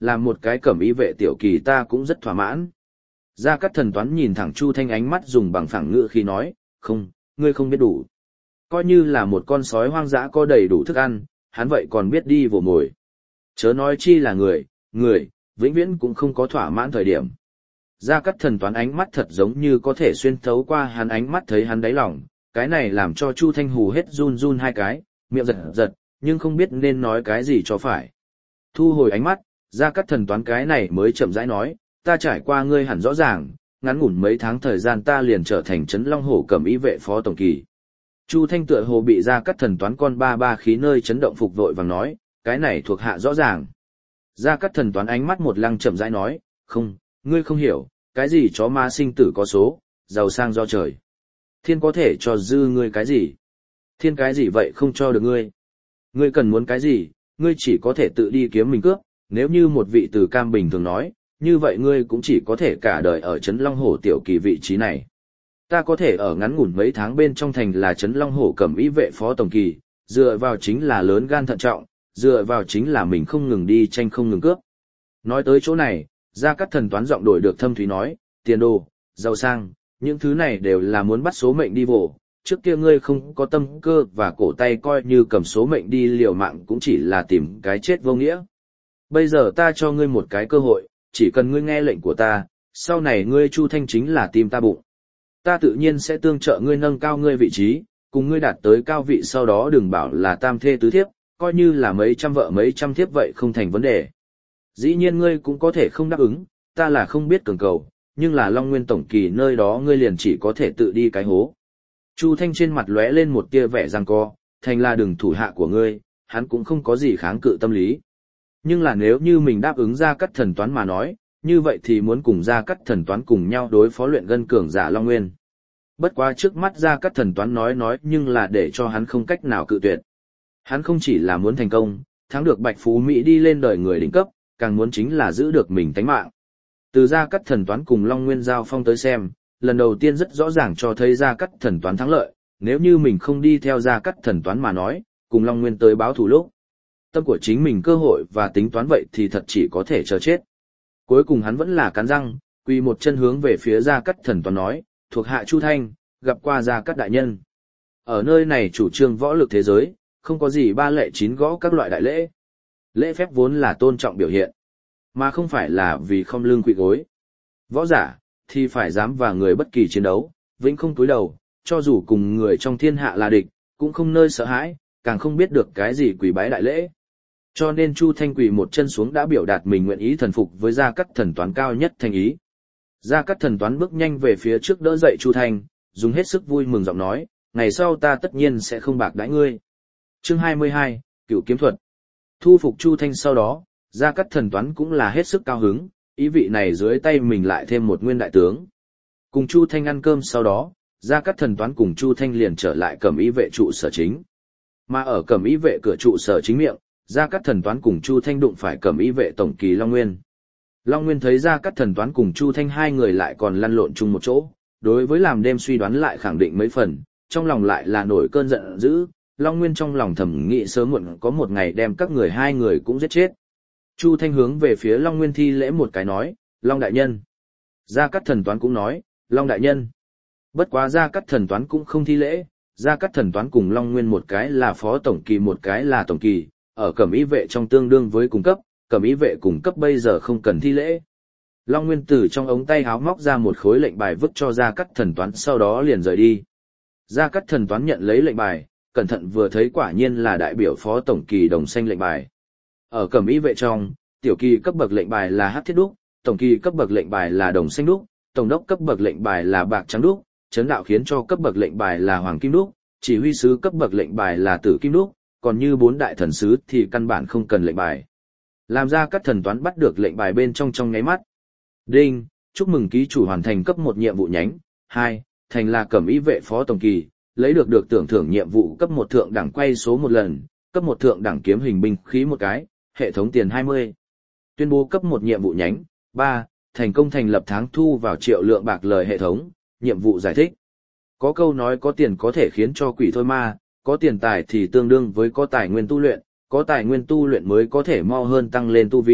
làm một cái cẩm y vệ tiểu kỳ ta cũng rất thỏa mãn. Gia Cát Thần Toán nhìn thẳng Chu Thanh ánh mắt dùng bằng phẳng ngữ khi nói, không, ngươi không biết đủ. Coi như là một con sói hoang dã có đầy đủ thức ăn, hắn vậy còn biết đi vồ mồi. Chớ nói chi là người, người, vĩnh viễn cũng không có thỏa mãn thời điểm. Gia Cát Thần Toán ánh mắt thật giống như có thể xuyên thấu qua hắn ánh mắt thấy hắn đáy lòng, cái này làm cho Chu Thanh hù hết run run hai cái, miệng giật giật, nhưng không biết nên nói cái gì cho phải. Thu hồi ánh mắt, Gia Cát Thần Toán cái này mới chậm rãi nói, ta trải qua ngươi hẳn rõ ràng, ngắn ngủn mấy tháng thời gian ta liền trở thành Trấn Long Hổ Cẩm Y vệ phó tổng kỳ. Chu Thanh tựa hồ bị Gia Cát Thần Toán con ba ba khí nơi chấn động phục vội vàng nói, cái này thuộc hạ rõ ràng. Gia Cát Thần Toán ánh mắt một lăng chậm rãi nói, không, ngươi không hiểu, cái gì chó ma sinh tử có số, giàu sang do trời. Thiên có thể cho dư ngươi cái gì? Thiên cái gì vậy không cho được ngươi? Ngươi cần muốn cái gì, ngươi chỉ có thể tự đi kiếm mình cướp, nếu như một vị từ cam bình thường nói, như vậy ngươi cũng chỉ có thể cả đời ở Trấn Long Hổ tiểu kỳ vị trí này. Ta có thể ở ngắn ngủn mấy tháng bên trong thành là Trấn Long Hổ Cẩm Y vệ phó tổng kỳ, dựa vào chính là lớn gan thận trọng, dựa vào chính là mình không ngừng đi tranh không ngừng cướp. Nói tới chỗ này, Gia Cát Thần Toán giọng đổi được thâm thúy nói, tiền đồ, giàu sang, những thứ này đều là muốn bắt số mệnh đi vồ. Trước kia ngươi không có tâm cơ và cổ tay coi như cầm số mệnh đi liều mạng cũng chỉ là tìm cái chết vô nghĩa. Bây giờ ta cho ngươi một cái cơ hội, chỉ cần ngươi nghe lệnh của ta, sau này ngươi Chu Thanh chính là tim ta bụng. Ta tự nhiên sẽ tương trợ ngươi nâng cao ngươi vị trí, cùng ngươi đạt tới cao vị sau đó đừng bảo là tam thê tứ thiếp, coi như là mấy trăm vợ mấy trăm thiếp vậy không thành vấn đề. Dĩ nhiên ngươi cũng có thể không đáp ứng, ta là không biết cường cầu, nhưng là Long Nguyên tổng kỳ nơi đó ngươi liền chỉ có thể tự đi cái hố. Chu Thanh trên mặt lóe lên một tia vẻ giằng co, thành là đừng thủ hạ của ngươi, hắn cũng không có gì kháng cự tâm lý. Nhưng là nếu như mình đáp ứng Gia Cát Thần Toán mà nói, như vậy thì muốn cùng Gia Cát Thần Toán cùng nhau đối phó luyện gân cường giả Long Nguyên. Bất quá trước mắt Gia Cát Thần Toán nói nói nhưng là để cho hắn không cách nào cự tuyệt. Hắn không chỉ là muốn thành công, thắng được Bạch Phú Mỹ đi lên đời người đỉnh cấp, càng muốn chính là giữ được mình tánh mạng. Từ Gia Cát Thần Toán cùng Long Nguyên giao phong tới xem, lần đầu tiên rất rõ ràng cho thấy Gia Cát Thần Toán thắng lợi, nếu như mình không đi theo Gia Cát Thần Toán mà nói, cùng Long Nguyên tới báo thù lúc. Tâm của chính mình cơ hội và tính toán vậy thì thật chỉ có thể chờ chết. Cuối cùng hắn vẫn là cắn răng, quỳ một chân hướng về phía Gia Cát Thần Toán nói, thuộc hạ Chu Thanh, gặp qua Gia Cát đại nhân. Ở nơi này chủ trương võ lực thế giới, không có gì ba lệ chín gõ các loại đại lễ. Lễ phép vốn là tôn trọng biểu hiện, mà không phải là vì không lưng quỳ gối. Võ giả, thì phải dám và người bất kỳ chiến đấu, vĩnh không túi đầu, cho dù cùng người trong thiên hạ là địch, cũng không nơi sợ hãi, càng không biết được cái gì quỳ bái đại lễ. Cho nên Chu Thanh quỳ một chân xuống đã biểu đạt mình nguyện ý thần phục với Gia Cát Thần Toán cao nhất thành ý. Gia Cát Thần Toán bước nhanh về phía trước đỡ dậy Chu Thanh, dùng hết sức vui mừng giọng nói, ngày sau ta tất nhiên sẽ không bạc đãi ngươi. Chương hai mươi hai, Cửu kiếm thuật. Thu phục Chu Thanh sau đó, Gia Cát Thần Toán cũng là hết sức cao hứng, ý vị này dưới tay mình lại thêm một nguyên đại tướng. Cùng Chu Thanh ăn cơm sau đó, Gia Cát Thần Toán cùng Chu Thanh liền trở lại Cẩm Y vệ trụ sở chính. Mà ở Cẩm Y vệ cửa trụ sở chính miệng, Gia Cát Thần Toán cùng Chu Thanh đụng phải Cẩm Y vệ tổng kỳ Long Nguyên. Long Nguyên thấy Gia Cát Thần Toán cùng Chu Thanh hai người lại còn lăn lộn chung một chỗ, đối với làm đêm suy đoán lại khẳng định mấy phần, trong lòng lại là nổi cơn giận dữ. Long Nguyên trong lòng thầm nghĩ sớm muộn có một ngày đem các người hai người cũng giết chết. Chu Thanh hướng về phía Long Nguyên thi lễ một cái nói, Long đại nhân. Gia Cát Thần Toán cũng nói, Long đại nhân. Bất quá Gia Cát Thần Toán cũng không thi lễ, Gia Cát Thần Toán cùng Long Nguyên một cái là phó tổng kỳ một cái là tổng kỳ, ở Cẩm Y vệ trong tương đương với cùng cấp, Cẩm Y vệ cùng cấp bây giờ không cần thi lễ. Long Nguyên từ trong ống tay áo móc ra một khối lệnh bài vứt cho Gia Cát Thần Toán sau đó liền rời đi. Gia Cát Thần Toán nhận lấy lệnh bài, cẩn thận vừa thấy quả nhiên là đại biểu phó tổng kỳ đồng xanh lệnh bài. Ở Cẩm Y vệ trong, tiểu kỳ cấp bậc lệnh bài là hắc thiết đúc, tổng kỳ cấp bậc lệnh bài là đồng xanh đúc, tổng đốc cấp bậc lệnh bài là bạc trắng đúc, chấn đạo khiến cho cấp bậc lệnh bài là hoàng kim đúc, chỉ huy sứ cấp bậc lệnh bài là tử kim đúc, còn như bốn đại thần sứ thì căn bản không cần lệnh bài. Làm ra các thần toán bắt được lệnh bài bên trong trong nháy mắt. Đinh, chúc mừng ký chủ hoàn thành cấp một nhiệm vụ nhánh, hai, thành là Cẩm Y vệ phó tổng kỳ, lấy được được tưởng thưởng nhiệm vụ cấp một thượng đẳng quay số một lần, cấp một thượng đẳng kiếm hình binh khí một cái, hệ thống tiền hai mươi. Tuyên bố cấp một nhiệm vụ nhánh, ba, thành công thành lập tháng thu vào triệu lượng bạc lời hệ thống, nhiệm vụ giải thích. Có câu nói có tiền có thể khiến cho quỷ thôi ma, có tiền tài thì tương đương với có tài nguyên tu luyện, có tài nguyên tu luyện mới có thể mau hơn tăng lên tu vi,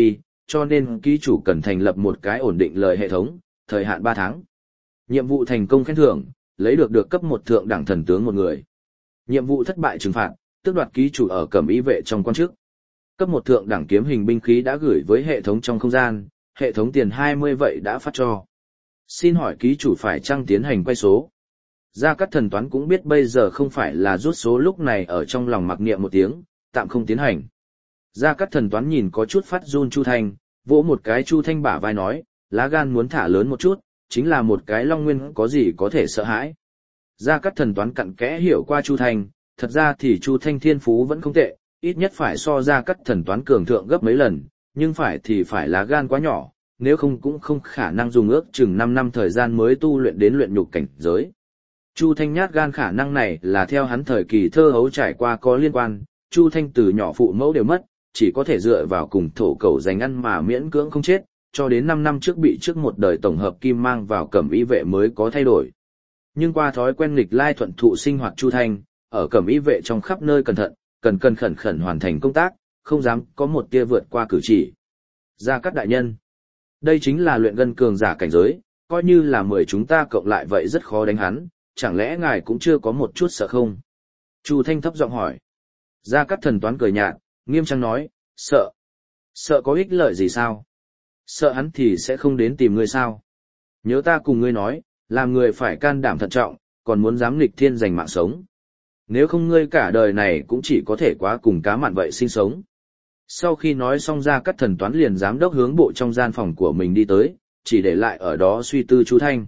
cho nên ký chủ cần thành lập một cái ổn định lời hệ thống, thời hạn ba tháng. Nhiệm vụ thành công khen thưởng, lấy được được cấp một thượng đẳng thần tướng một người. Nhiệm vụ thất bại trừng phạt, tước đoạt ký chủ ở cẩm y vệ trong quan chức. Cấp một thượng đẳng kiếm hình binh khí đã gửi với hệ thống trong không gian, hệ thống tiền hai mươi vậy đã phát cho. Xin hỏi ký chủ phải chăng tiến hành quay số? Gia Cát Thần Toán cũng biết bây giờ không phải là rút số, lúc này ở trong lòng mặc niệm một tiếng, tạm không tiến hành. Gia Cát Thần Toán nhìn có chút phát run Chu Thanh, vỗ một cái Chu Thanh bả vai nói, lá gan muốn thả lớn một chút, chính là một cái Long Nguyên có gì có thể sợ hãi. Gia Cát Thần Toán cặn kẽ hiểu qua Chu Thanh, thật ra thì Chu Thanh thiên phú vẫn không tệ, ít nhất phải so Gia Cát Thần Toán cường thượng gấp mấy lần, nhưng phải thì phải lá gan quá nhỏ, nếu không cũng không khả năng dùng ước chừng năm năm thời gian mới tu luyện đến luyện nhục cảnh giới. Chu Thanh nhát gan khả năng này là theo hắn thời kỳ thơ hấu trải qua có liên quan, Chu Thanh từ nhỏ phụ mẫu đều mất, chỉ có thể dựa vào cùng thổ cầu giành ăn mà miễn cưỡng không chết, cho đến năm năm trước bị trước một đời tổng hợp kim mang vào cẩm y vệ mới có thay đổi. Nhưng qua thói quen nghịch lai thuận thụ sinh hoạt Chu Thanh, ở cẩm y vệ trong khắp nơi cẩn thận, cần cần khẩn khẩn hoàn thành công tác, không dám có một tia vượt qua cử chỉ. Gia Cát đại nhân, đây chính là luyện gân cường giả cảnh giới, coi như là mười chúng ta cộng lại vậy rất khó đánh hắn, chẳng lẽ ngài cũng chưa có một chút sợ không? Chu Thanh thấp giọng hỏi. Gia Cát Thần Toán cười nhạt, nghiêm trang nói, sợ. Sợ có ích lợi gì sao? Sợ hắn thì sẽ không đến tìm ngươi sao? Nhớ ta cùng ngươi nói, làm người phải can đảm thận trọng, còn muốn dám nghịch thiên giành mạng sống. Nếu không ngươi cả đời này cũng chỉ có thể quá cùng cá mặn vậy sinh sống. Sau khi nói xong Gia Cát Thần Toán liền giám đốc hướng bộ trong gian phòng của mình đi tới, chỉ để lại ở đó suy tư Chu Thanh.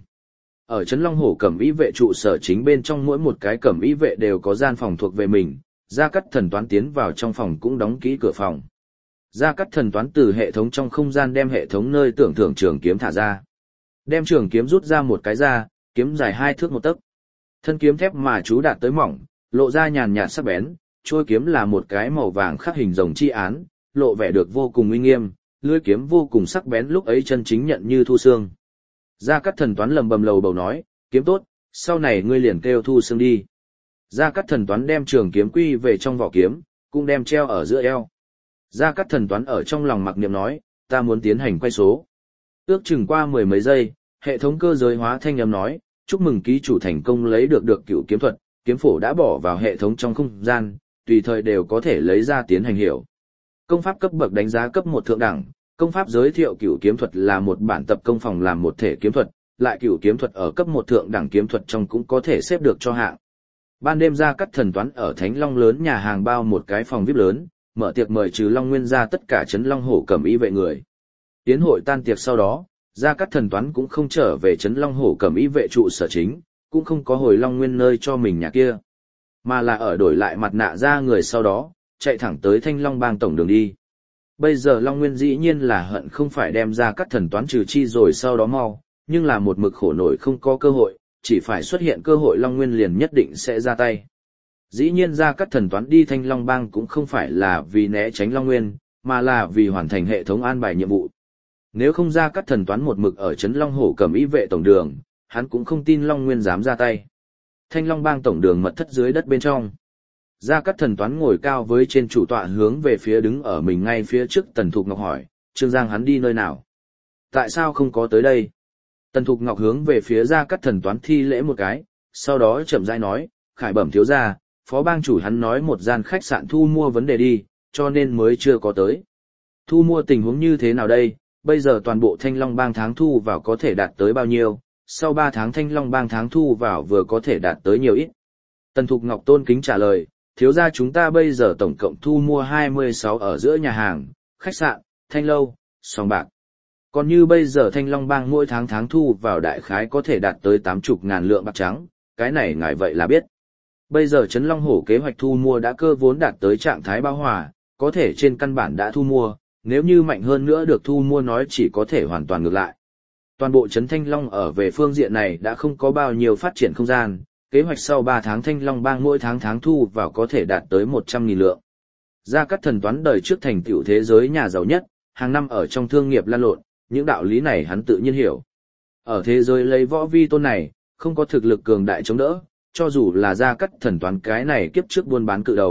Ở Trấn Long Hổ cẩm y vệ trụ sở chính bên trong mỗi một cái cẩm y vệ đều có gian phòng thuộc về mình, Gia Cát Thần Toán tiến vào trong phòng cũng đóng kỹ cửa phòng. Gia Cát Thần Toán từ hệ thống trong không gian đem hệ thống nơi tưởng thưởng trường kiếm thả ra. Đem trường kiếm rút ra một cái ra, kiếm dài hai thước một tấc. Thân kiếm thép mà chú đạt tới mỏng, lộ ra nhàn nhạt sắc bén, trôi kiếm là một cái màu vàng khắc hình rồng chi án, lộ vẻ được vô cùng uy nghiêm, lưỡi kiếm vô cùng sắc bén lúc ấy chân chính nhận như thu xương. Gia Cát Thần Toán lầm bầm lầu bầu nói, kiếm tốt, sau này ngươi liền kêu thu xương đi. Gia Cát Thần Toán đem trường kiếm quy về trong vỏ kiếm, cũng đem treo ở giữa eo. Gia Cát Thần Toán ở trong lòng mặc niệm nói, ta muốn tiến hành quay số. Ước chừng qua mười mấy giây, hệ thống cơ giới hóa thanh âm nói, chúc mừng ký chủ thành công lấy được được cựu kiếm thuật, kiếm phổ đã bỏ vào hệ thống trong không gian, tùy thời đều có thể lấy ra tiến hành hiểu. Công pháp cấp bậc đánh giá cấp một thượng đẳng, công pháp giới thiệu cựu kiếm thuật là một bản tập công phòng làm một thể kiếm thuật, lại cựu kiếm thuật ở cấp một thượng đẳng kiếm thuật trong cũng có thể xếp được cho hạng. Ban đêm Gia Cát Thần Toán ở Thánh Long lớn nhà hàng bao một cái phòng vi ai pi lớn, mở tiệc mời trừ Long Nguyên ra tất cả Trấn Long Hổ cẩm y vệ người. Tiến hội tan tiệc sau đó, Gia Cát Thần Toán cũng không trở về Trấn Long Hổ cẩm y vệ trụ sở chính, cũng không có hồi Long Nguyên nơi cho mình nhà kia, mà là ở đổi lại mặt nạ ra người sau đó, chạy thẳng tới Thanh Long bang tổng đường đi. Bây giờ Long Nguyên dĩ nhiên là hận không phải đem Gia Cát Thần Toán trừ chi rồi sau đó mau, nhưng là một mực khổ nổi không có cơ hội, chỉ phải xuất hiện cơ hội Long Nguyên liền nhất định sẽ ra tay. Dĩ nhiên Gia Cát Thần Toán đi Thanh Long bang cũng không phải là vì né tránh Long Nguyên, mà là vì hoàn thành hệ thống an bài nhiệm vụ. Nếu không Gia Cát Thần Toán một mực ở Trấn Long Hổ cẩm y vệ tổng đường, hắn cũng không tin Long Nguyên dám ra tay. Thanh Long bang tổng đường mật thất dưới đất bên trong. Gia Cát Thần Toán ngồi cao với trên chủ tọa hướng về phía đứng ở mình ngay phía trước Tần Thục Ngọc hỏi, Trương Giang hắn đi nơi nào? Tại sao không có tới đây? Tần Thục Ngọc hướng về phía Gia Cát Thần Toán thi lễ một cái, sau đó chậm rãi nói, khải bẩm thiếu gia, phó bang chủ hắn nói một gian khách sạn thu mua vấn đề đi, cho nên mới chưa có tới. Thu mua tình huống như thế nào đây? Bây giờ toàn bộ Thanh Long bang tháng thu vào có thể đạt tới bao nhiêu? Sau ba tháng Thanh Long bang tháng thu vào vừa có thể đạt tới nhiều ít? Tần Thục Ngọc tôn kính trả lời, thiếu gia chúng ta bây giờ tổng cộng thu mua hai mươi sáu ở giữa nhà hàng, khách sạn, thanh lâu, sòng bạc. Còn như bây giờ Thanh Long bang mỗi tháng tháng thu vào đại khái có thể đạt tới tám mươi ngàn lượng bạc trắng, cái này ngài vậy là biết. Bây giờ Trấn Long Hổ kế hoạch thu mua đã cơ vốn đạt tới trạng thái bão hòa, có thể trên căn bản đã thu mua, nếu như mạnh hơn nữa được thu mua nói chỉ có thể hoàn toàn ngược lại. Toàn bộ Trấn Thanh Long ở về phương diện này đã không có bao nhiêu phát triển không gian, kế hoạch sau ba tháng Thanh Long bang mỗi tháng tháng thu vào có thể đạt tới một trăm nghìn lượng. Gia Cát Thần Toán đời trước thành tựu thế giới nhà giàu nhất, hàng năm ở trong thương nghiệp lan lộn, những đạo lý này hắn tự nhiên hiểu. Ở thế giới lấy võ vi tôn này, không có thực lực cường đại chống đỡ, cho dù là Gia Cát Thần Toán cái này kiếp trước buôn bán cự đầu,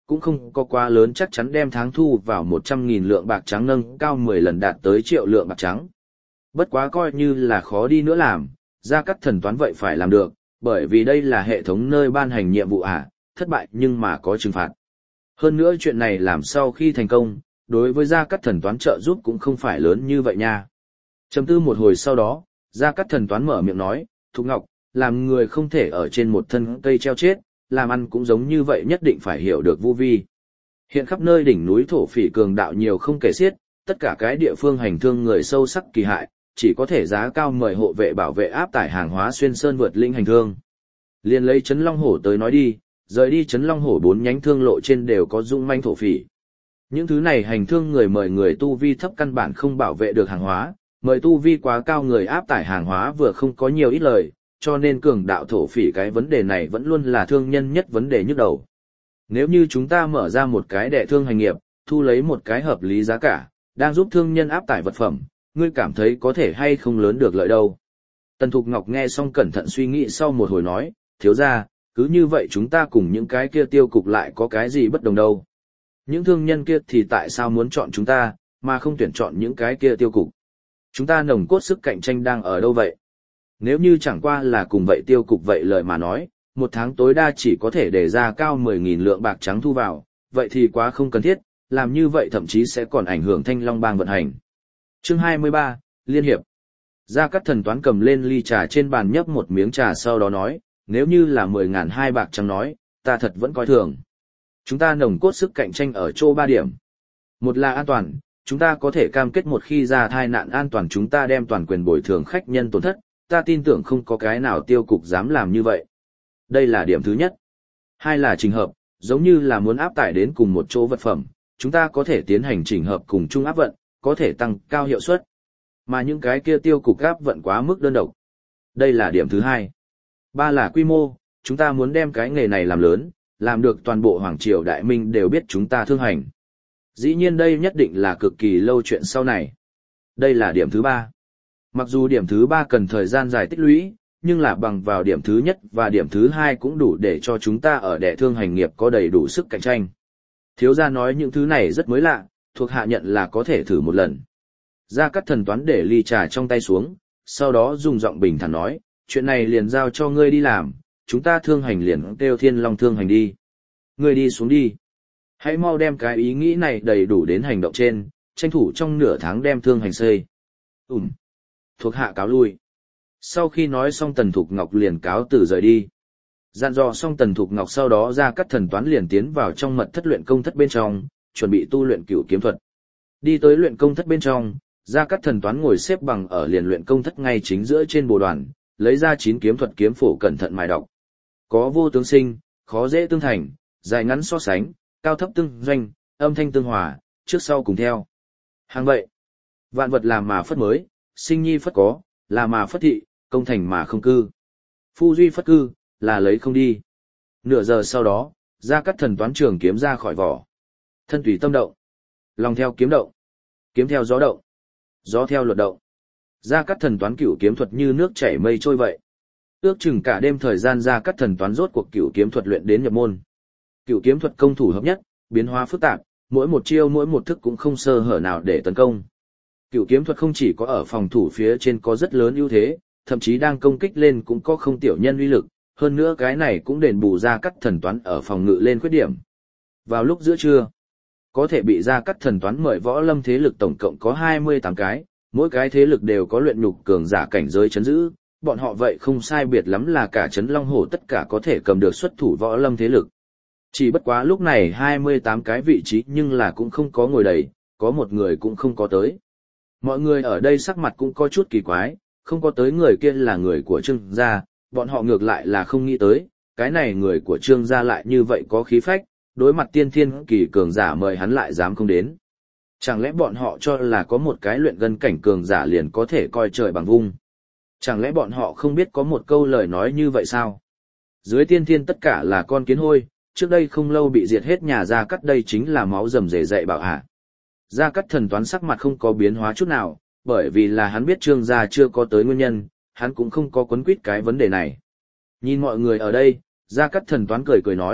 cũng không có quá lớn chắc chắn đem tháng thu vào một trăm nghìn lượng bạc trắng nâng cao mười lần đạt tới triệu lượng bạc trắng. Bất quá coi như là khó đi nữa làm, Gia Cát Thần toán vậy phải làm được, bởi vì đây là hệ thống nơi ban hành nhiệm vụ à, thất bại nhưng mà có trừng phạt. Hơn nữa chuyện này làm sau khi thành công, đối với Gia Cát Thần toán trợ giúp cũng không phải lớn như vậy nha. Chầm tư một hồi sau đó, Gia Cát Thần toán mở miệng nói, Thục Ngọc, làm người không thể ở trên một thân cây treo chết, làm ăn cũng giống như vậy nhất định phải hiểu được vô vi. Hiện khắp nơi đỉnh núi thổ phỉ cường đạo nhiều không kể xiết, tất cả cái địa phương hành thương người sâu sắc kỳ hại, chỉ có thể giá cao mời hộ vệ bảo vệ áp tải hàng hóa xuyên sơn vượt linh hành thương. Liên lấy Trấn Long Hổ tới nói đi, rời đi Trấn Long Hổ bốn nhánh thương lộ trên đều có dung manh thổ phỉ. Những thứ này hành thương người mời người tu vi thấp căn bản không bảo vệ được hàng hóa, mời tu vi quá cao người áp tải hàng hóa vừa không có nhiều ít lời, cho nên cường đạo thổ phỉ cái vấn đề này vẫn luôn là thương nhân nhất vấn đề nhức đầu. Nếu như chúng ta mở ra một cái đệ thương hành nghiệp, thu lấy một cái hợp lý giá cả, đang giúp thương nhân áp tải vật phẩm, ngươi cảm thấy có thể hay không lớn được lợi đâu. Tần Thục Ngọc nghe xong cẩn thận suy nghĩ sau một hồi nói, thiếu ra, cứ như vậy chúng ta cùng những cái kia tiêu cục lại có cái gì bất đồng đâu. Những thương nhân kia thì tại sao muốn chọn chúng ta, mà không tuyển chọn những cái kia tiêu cục. Chúng ta nồng cốt sức cạnh tranh đang ở đâu vậy? Nếu như chẳng qua là cùng vậy tiêu cục vậy lời mà nói, một tháng tối đa chỉ có thể để ra cao mười nghìn lượng bạc trắng thu vào, vậy thì quá không cần thiết, làm như vậy thậm chí sẽ còn ảnh hưởng Thanh Long Bang vận hành. Chương hai mươi ba, Liên Hiệp. Gia Cát Thần toán cầm lên ly trà trên bàn nhấp một miếng trà sau đó nói, nếu như là mười ngàn hai bạc trắng nói, ta thật vẫn coi thường. Chúng ta nồng cốt sức cạnh tranh ở chỗ ba điểm. Một là an toàn, chúng ta có thể cam kết một khi ra tai nạn an toàn chúng ta đem toàn quyền bồi thường khách nhân tổn thất, ta tin tưởng không có cái nào tiêu cục dám làm như vậy. Đây là điểm thứ nhất. Hai là trình hợp, giống như là muốn áp tải đến cùng một chỗ vật phẩm, chúng ta có thể tiến hành chỉnh hợp cùng chung áp vận, có thể tăng cao hiệu suất. Mà những cái kia tiêu cục áp vận quá mức đơn độc. Đây là điểm thứ hai. Ba là quy mô, chúng ta muốn đem cái nghề này làm lớn, làm được toàn bộ Hoàng Triều Đại Minh đều biết chúng ta thương hành. Dĩ nhiên đây nhất định là cực kỳ lâu chuyện sau này. Đây là điểm thứ ba. Mặc dù điểm thứ ba cần thời gian dài tích lũy, nhưng là bằng vào điểm thứ nhất và điểm thứ hai cũng đủ để cho chúng ta ở đệ thương hành nghiệp có đầy đủ sức cạnh tranh. Thiếu gia nói những thứ này rất mới lạ, thuộc hạ nhận là có thể thử một lần. Gia Cát Thần toán để ly trà trong tay xuống, sau đó dùng giọng bình thản nói, chuyện này liền giao cho ngươi đi làm, chúng ta thương hành liền kêu Thiên Long thương hành đi. Ngươi đi xuống đi. Hãy mau đem cái ý nghĩ này đầy đủ đến hành động trên, tranh thủ trong nửa tháng đem thương hành xây. Ừm. Thuộc hạ cáo lui. Sau khi nói xong Tần Thục Ngọc liền cáo từ rời đi. Dặn dò xong Tần Thục Ngọc sau đó Gia Cát Thần toán liền tiến vào trong mật thất luyện công thất bên trong, chuẩn bị tu luyện cửu kiếm thuật. Đi tới luyện công thất bên trong, Gia Cát Thần toán ngồi xếp bằng ở liền luyện công thất ngay chính giữa trên bồ đoàn, lấy ra chín kiếm thuật kiếm phổ cẩn thận mài đọc. Có vô tướng sinh, khó dễ tương thành, dài ngắn so sánh, cao thấp tương doanh, âm thanh tương hòa, trước sau cùng theo. Hàng vậy, vạn vật làm mà phất mới, sinh nhi phất có, là mà phất thị, công thành mà không cư. Phu duy phất cư, là lấy không đi. Nửa giờ sau đó, Gia Cát Thần toán trường kiếm ra khỏi vỏ. Thân tùy tâm động, lòng theo kiếm động, kiếm theo gió động, gió theo luật động. Gia Cát Thần toán cửu kiếm thuật như nước chảy mây trôi vậy. Ước chừng cả đêm thời gian Gia Cát Thần toán rốt cuộc cửu kiếm thuật luyện đến nhập môn. Cửu kiếm thuật công thủ hợp nhất, biến hóa phức tạp, mỗi một chiêu mỗi một thức cũng không sơ hở nào để tấn công. Cửu kiếm thuật không chỉ có ở phòng thủ phía trên có rất lớn ưu thế, thậm chí đang công kích lên cũng có không tiểu nhân uy lực, hơn nữa cái này cũng đền bù Gia Cát Thần toán ở phòng ngự lên khuyết điểm. Vào lúc giữa trưa, có thể bị Gia Cát Thần toán mời võ lâm thế lực tổng cộng có hai mươi tám cái, mỗi cái thế lực đều có luyện nhục cường giả cảnh giới chấn giữ, bọn họ vậy không sai biệt lắm là cả Trấn Long Hổ tất cả có thể cầm được xuất thủ võ lâm thế lực. Chỉ bất quá lúc này hai mươi tám cái vị trí nhưng là cũng không có ngồi đầy, có một người cũng không có tới. Mọi người ở đây sắc mặt cũng có chút kỳ quái, không có tới người kia là người của Trương gia, bọn họ ngược lại là không nghĩ tới, cái này người của Trương gia lại như vậy có khí phách, đối mặt tiên thiên kỳ cường giả mời hắn lại dám không đến. Chẳng lẽ bọn họ cho là có một cái luyện gân cảnh cường giả liền có thể coi trời bằng vung? Chẳng lẽ bọn họ không biết có một câu lời nói như vậy sao? Dưới tiên thiên tất cả là con kiến hôi, trước đây không lâu bị diệt hết nhà Gia Cát đây chính là máu rầm rề dậy bảo hạ. Gia Cát Thần toán sắc mặt không có biến hóa chút nào, bởi vì là hắn biết Trương gia chưa có tới nguyên nhân, hắn cũng không có quấn quýt cái vấn đề này. Nhìn mọi người ở đây, Gia Cát Thần toán cười cười nói,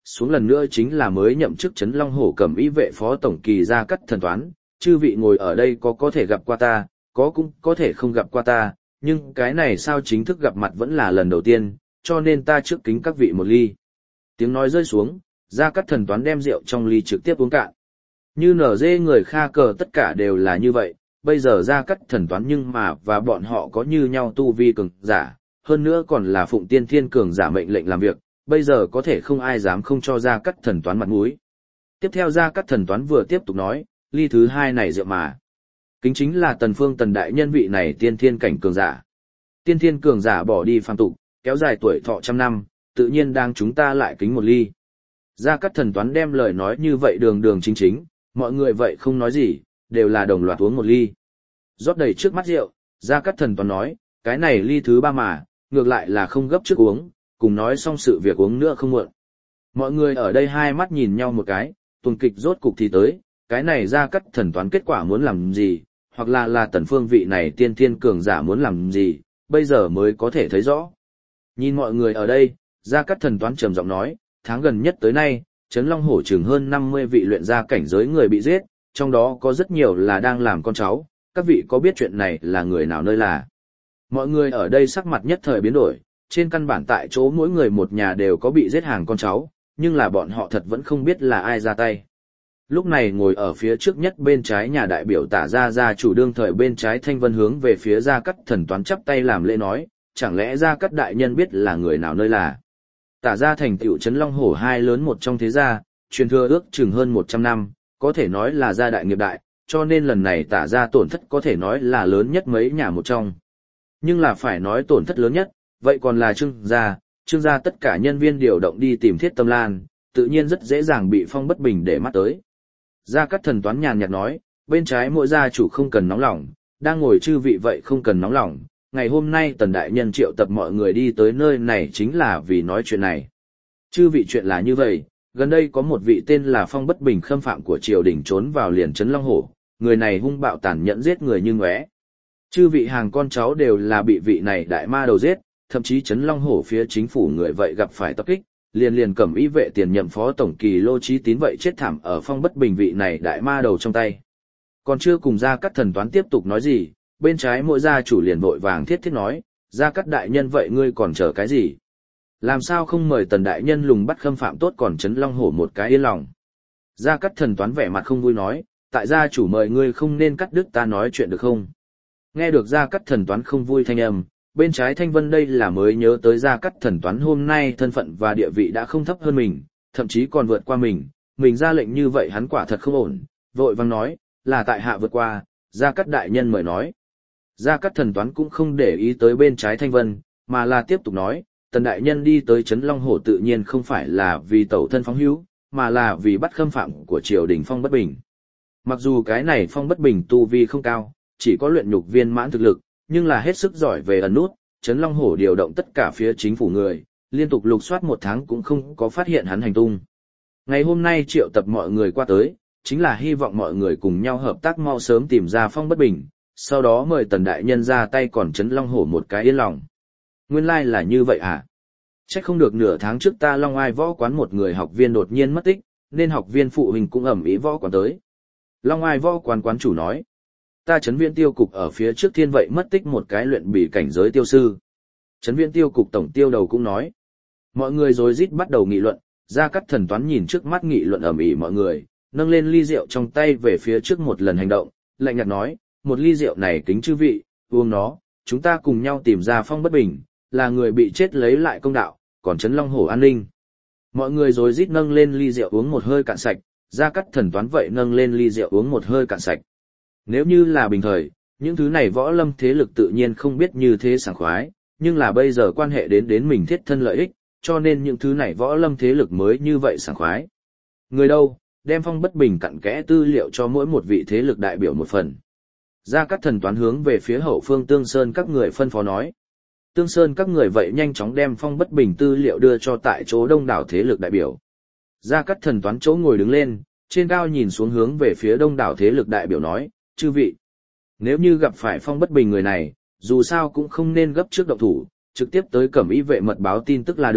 xuống lần nữa chính là mới nhậm chức Trấn Long Hổ Cẩm Y vệ phó tổng kỳ Gia Cát Thần Toán, chư vị ngồi ở đây có có thể gặp qua ta, có cũng có thể không gặp qua ta, nhưng cái này sao chính thức gặp mặt vẫn là lần đầu tiên, cho nên ta trước kính các vị một ly. Tiếng nói rơi xuống, Gia Cát Thần Toán đem rượu trong ly trực tiếp uống cạn. Như nở dê người Kha Cờ tất cả đều là như vậy, bây giờ Gia Cát Thần Toán nhưng mà và bọn họ có như nhau tu vi cường giả, hơn nữa còn là Phụng Tiên Thiên cường giả mệnh lệnh làm việc, bây giờ có thể không ai dám không cho Gia Cát Thần Toán mặt mũi. Tiếp theo Gia Cát Thần Toán vừa tiếp tục nói, ly thứ hai này rượu mà. Kính chính là Tần Phương Tần đại nhân vị này tiên thiên cảnh cường giả. Tiên thiên cường giả bỏ đi phàm tục, kéo dài tuổi thọ trăm năm, tự nhiên đang chúng ta lại kính một ly. Gia Cát Thần Toán đem lời nói như vậy đường đường chính chính, mọi người vậy không nói gì, đều là đồng loạt uống một ly. Rót đầy trước mắt rượu, Gia Cát Thần Toán nói, cái này ly thứ ba mà, ngược lại là không gấp trước uống, cùng nói xong sự việc uống nữa không muộn. Mọi người ở đây hai mắt nhìn nhau một cái, tuần kịch rốt cục thì tới, cái này Gia Cát Thần Toán kết quả muốn làm gì, hoặc là là Tần Phương vị này tiên thiên cường giả muốn làm gì, bây giờ mới có thể thấy rõ. Nhìn mọi người ở đây, Gia Cát Thần Toán trầm giọng nói, tháng gần nhất tới nay, Trấn Long Hổ chừng hơn năm mươi vị luyện gia cảnh giới người bị giết, trong đó có rất nhiều là đang làm con cháu, các vị có biết chuyện này là người nào nơi là. Mọi người ở đây sắc mặt nhất thời biến đổi, trên căn bản tại chỗ mỗi người một nhà đều có bị giết hàng con cháu, nhưng là bọn họ thật vẫn không biết là ai ra tay. Lúc này ngồi ở phía trước nhất bên trái nhà đại biểu Tả Gia gia chủ đương thời bên trái Thanh Vân hướng về phía Gia Cát Thần Toán chắp tay làm lễ nói, chẳng lẽ Gia Cát đại nhân biết là người nào nơi là. Tả Gia thành tựu Trấn Long Hổ hai lớn một trong thế gia, truyền thừa ước chừng hơn một trăm năm, có thể nói là gia đại nghiệp đại, cho nên lần này Tả Gia tổn thất có thể nói là lớn nhất mấy nhà một trong. Nhưng là phải nói tổn thất lớn nhất, vậy còn là Trương Gia, Trương Gia tất cả nhân viên điều động đi tìm Thiết Tâm Lan, tự nhiên rất dễ dàng bị phong bất bình để mắt tới. Gia Cát Thần Toán nhàn nhạt nói, bên trái mỗi gia chủ không cần nóng lòng, đang ngồi chư vị vậy không cần nóng lòng, ngày hôm nay Tần Đại Nhân triệu tập mọi người đi tới nơi này chính là vì nói chuyện này. Chư vị chuyện là như vậy, gần đây có một vị tên là Phong Bất Bình khâm phạm của triều đình trốn vào liền Trấn Long Hổ, người này hung bạo tàn nhẫn giết người như ngóe. Chư vị hàng con cháu đều là bị vị này đại ma đầu giết, thậm chí Trấn Long Hổ phía chính phủ người vậy gặp phải tập kích, liền liền Cẩm Y vệ tiền nhậm phó tổng kỳ Lô Chí Tín vậy chết thảm ở Phong Bất Bình vị này đại ma đầu trong tay. Còn chưa cùng Gia Cát Thần Toán tiếp tục nói gì, bên trái mỗi gia chủ liền vội vàng thiết thiết nói, Gia Cát đại nhân vậy ngươi còn chờ cái gì? Làm sao không mời Tần đại nhân lùng bắt khâm phạm tốt còn Trấn Long Hổ một cái yên lòng? Gia Cát Thần Toán vẻ mặt không vui nói, tại gia chủ mời ngươi không nên cắt đứt ta nói chuyện được không? Nghe được Gia Cát Thần Toán không vui thanh âm, bên trái Thanh Vân đây là mới nhớ tới Gia Cát Thần Toán hôm nay thân phận và địa vị đã không thấp hơn mình, thậm chí còn vượt qua mình, mình ra lệnh như vậy hắn quả thật không ổn, vội vang nói, là tại hạ vượt qua, Gia Cát đại nhân mời nói. Gia Cát Thần Toán cũng không để ý tới bên trái Thanh Vân, mà là tiếp tục nói, Tần đại nhân đi tới Trấn Long Hổ tự nhiên không phải là vì tẩu thân phóng hữu, mà là vì bắt khâm phạm của triều đình Phong Bất Bình. Mặc dù cái này Phong Bất Bình tu vi không cao, chỉ có luyện nhục viên mãn thực lực, nhưng là hết sức giỏi về ẩn nút, Trấn Long Hổ điều động tất cả phía chính phủ người, liên tục lục soát một tháng cũng không có phát hiện hắn hành tung. Ngày hôm nay triệu tập mọi người qua tới, chính là hy vọng mọi người cùng nhau hợp tác mau sớm tìm ra Phong Bất Bình, sau đó mời Tần đại nhân ra tay còn Trấn Long Hổ một cái yên lòng. Nguyên lai like là như vậy à? Chắc không được nửa tháng trước ta Long Ai võ quán một người học viên đột nhiên mất tích, nên học viên phụ huynh cũng ẩm ý võ quán tới. Long Ai võ quán quán chủ nói, ta Trấn Viễn tiêu cục ở phía trước thiên vậy mất tích một cái luyện bỉ cảnh giới tiêu sư. Trấn Viễn tiêu cục tổng tiêu đầu cũng nói. Mọi người rối rít bắt đầu nghị luận, Gia Cát Thần Toán nhìn trước mắt nghị luận ầm ĩ mọi người, nâng lên ly rượu trong tay về phía trước một lần hành động, lạnh nhạt nói, một ly rượu này kính chư vị, uống nó, chúng ta cùng nhau tìm ra Phong Bất Bình, là người bị chết lấy lại công đạo, còn Trấn Long Hổ an ninh. Mọi người rối rít nâng lên ly rượu uống một hơi cạn sạch, Gia Cát Thần Toán vậy nâng lên ly rượu uống một hơi cạn sạch. Nếu như là bình thời, những thứ này võ lâm thế lực tự nhiên không biết như thế sảng khoái, nhưng là bây giờ quan hệ đến đến mình thiết thân lợi ích, cho nên những thứ này võ lâm thế lực mới như vậy sảng khoái. Người đâu, đem Phong Bất Bình cặn kẽ tư liệu cho mỗi một vị thế lực đại biểu một phần. Gia Cát Thần Toán hướng về phía hậu phương Tương Sơn các người phân phó nói. Tương Sơn các người vậy nhanh chóng đem Phong Bất Bình tư liệu đưa cho tại chỗ đông đảo thế lực đại biểu. Gia Cát Thần Toán chỗ ngồi đứng lên, trên cao nhìn xuống hướng về phía đông đảo thế lực đại biểu nói, chư vị, nếu như gặp phải Phong Bất Bình người này, dù sao cũng không nên gấp trước động thủ, trực tiếp tới Cẩm Y vệ mật báo tin tức là được,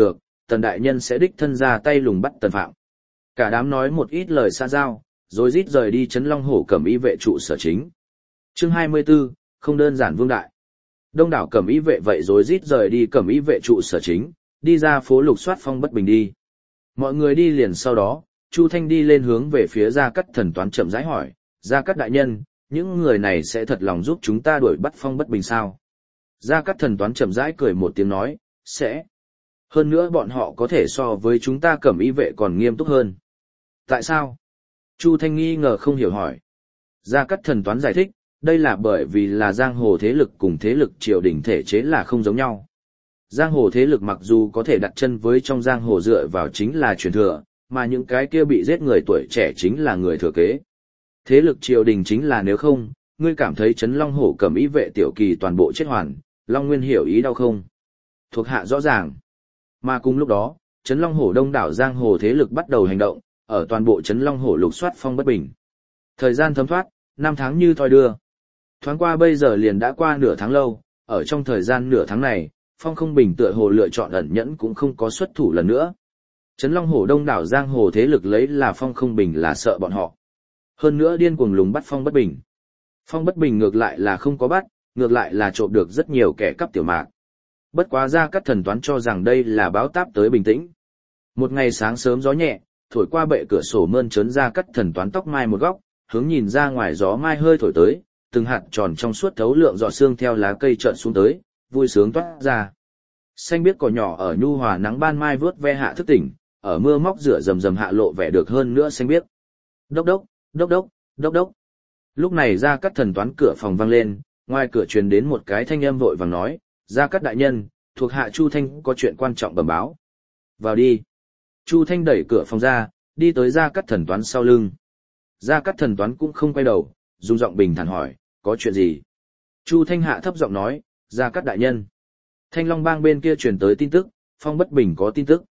Tần đại nhân sẽ đích thân ra tay lùng bắt Tần Phạm. Cả đám nói một ít lời xa giao, rồi rít rời đi Trấn Long Hổ Cẩm Y vệ trụ sở chính. Chương hai mươi 24, không đơn giản vương đại. Đông đảo Cẩm Y vệ vậy rồi rít rời đi Cẩm Y vệ trụ sở chính, đi ra phố lục soát Phong Bất Bình đi. Mọi người đi liền sau đó, Chu Thanh đi lên hướng về phía Gia Cát Thần Toán chậm rãi hỏi, Gia Cát đại nhân, những người này sẽ thật lòng giúp chúng ta đuổi bắt Phong Bất Bình sao? Gia Cát Thần Toán chậm rãi cười một tiếng nói, sẽ. Hơn nữa bọn họ có thể so với chúng ta Cẩm Y vệ còn nghiêm túc hơn. Tại sao? Chu Thanh nghi ngờ không hiểu hỏi. Gia Cát Thần Toán giải thích, đây là bởi vì là giang hồ thế lực cùng thế lực triều đình thể chế là không giống nhau. Giang hồ thế lực mặc dù có thể đặt chân với trong giang hồ dựa vào chính là truyền thừa, mà những cái kia bị giết người tuổi trẻ chính là người thừa kế. Thế lực triều đình chính là nếu không, ngươi cảm thấy Trấn Long Hổ Cẩm Y vệ tiểu kỳ toàn bộ chết hoàn, Long Nguyên hiểu ý đau không? Thuộc hạ rõ ràng. Mà cùng lúc đó, Trấn Long Hổ đông đảo giang hồ thế lực bắt đầu hành động, ở toàn bộ Trấn Long Hổ lục soát Phong Bất Bình. Thời gian thấm thoát, năm tháng như thoi đưa. Thoáng qua bây giờ liền đã qua nửa tháng lâu, ở trong thời gian nửa tháng này, Phong Không Bình tựa hồ lựa chọn ẩn nhẫn cũng không có xuất thủ lần nữa. Trấn Long Hổ đông đảo giang hồ thế lực lấy là Phong Không Bình là sợ bọn họ. Hơn nữa điên cuồng lùng bắt Phong Bất Bình. Phong Bất Bình ngược lại là không có bắt, ngược lại là trộm được rất nhiều kẻ cắp tiểu mạc. Bất quá Gia Cát Thần Toán cho rằng đây là báo táp tới bình tĩnh. Một ngày sáng sớm gió nhẹ, thổi qua bệ cửa sổ mơn trớn Gia Cát Thần Toán tóc mai một góc, hướng nhìn ra ngoài gió mai hơi thổi tới, từng hạt tròn trong suốt thấu lượng giọt sương theo lá cây trợn xuống tới, vui sướng toát ra. Xanh biếc cỏ nhỏ ở nhu hòa nắng ban mai vớt ve hạ thức tỉnh, ở mưa móc rửa rầm rầm hạ lộ vẻ được hơn nữa xanh biếc. Đốc đốc, đốc đốc, đốc đốc. Lúc này Gia Cát Thần Toán cửa phòng vang lên, ngoài cửa truyền đến một cái thanh âm vội vàng nói, Gia Cát đại nhân, thuộc hạ Chu Thanh có chuyện quan trọng bẩm báo. Vào đi. Chu Thanh đẩy cửa phòng ra, đi tới Gia Cát Thần Toán sau lưng. Gia Cát Thần Toán cũng không quay đầu, dùng giọng bình thản hỏi, có chuyện gì? Chu Thanh hạ thấp giọng nói, Gia Cát đại nhân. Thanh Long Bang bên kia truyền tới tin tức, Phong Bất Bình có tin tức.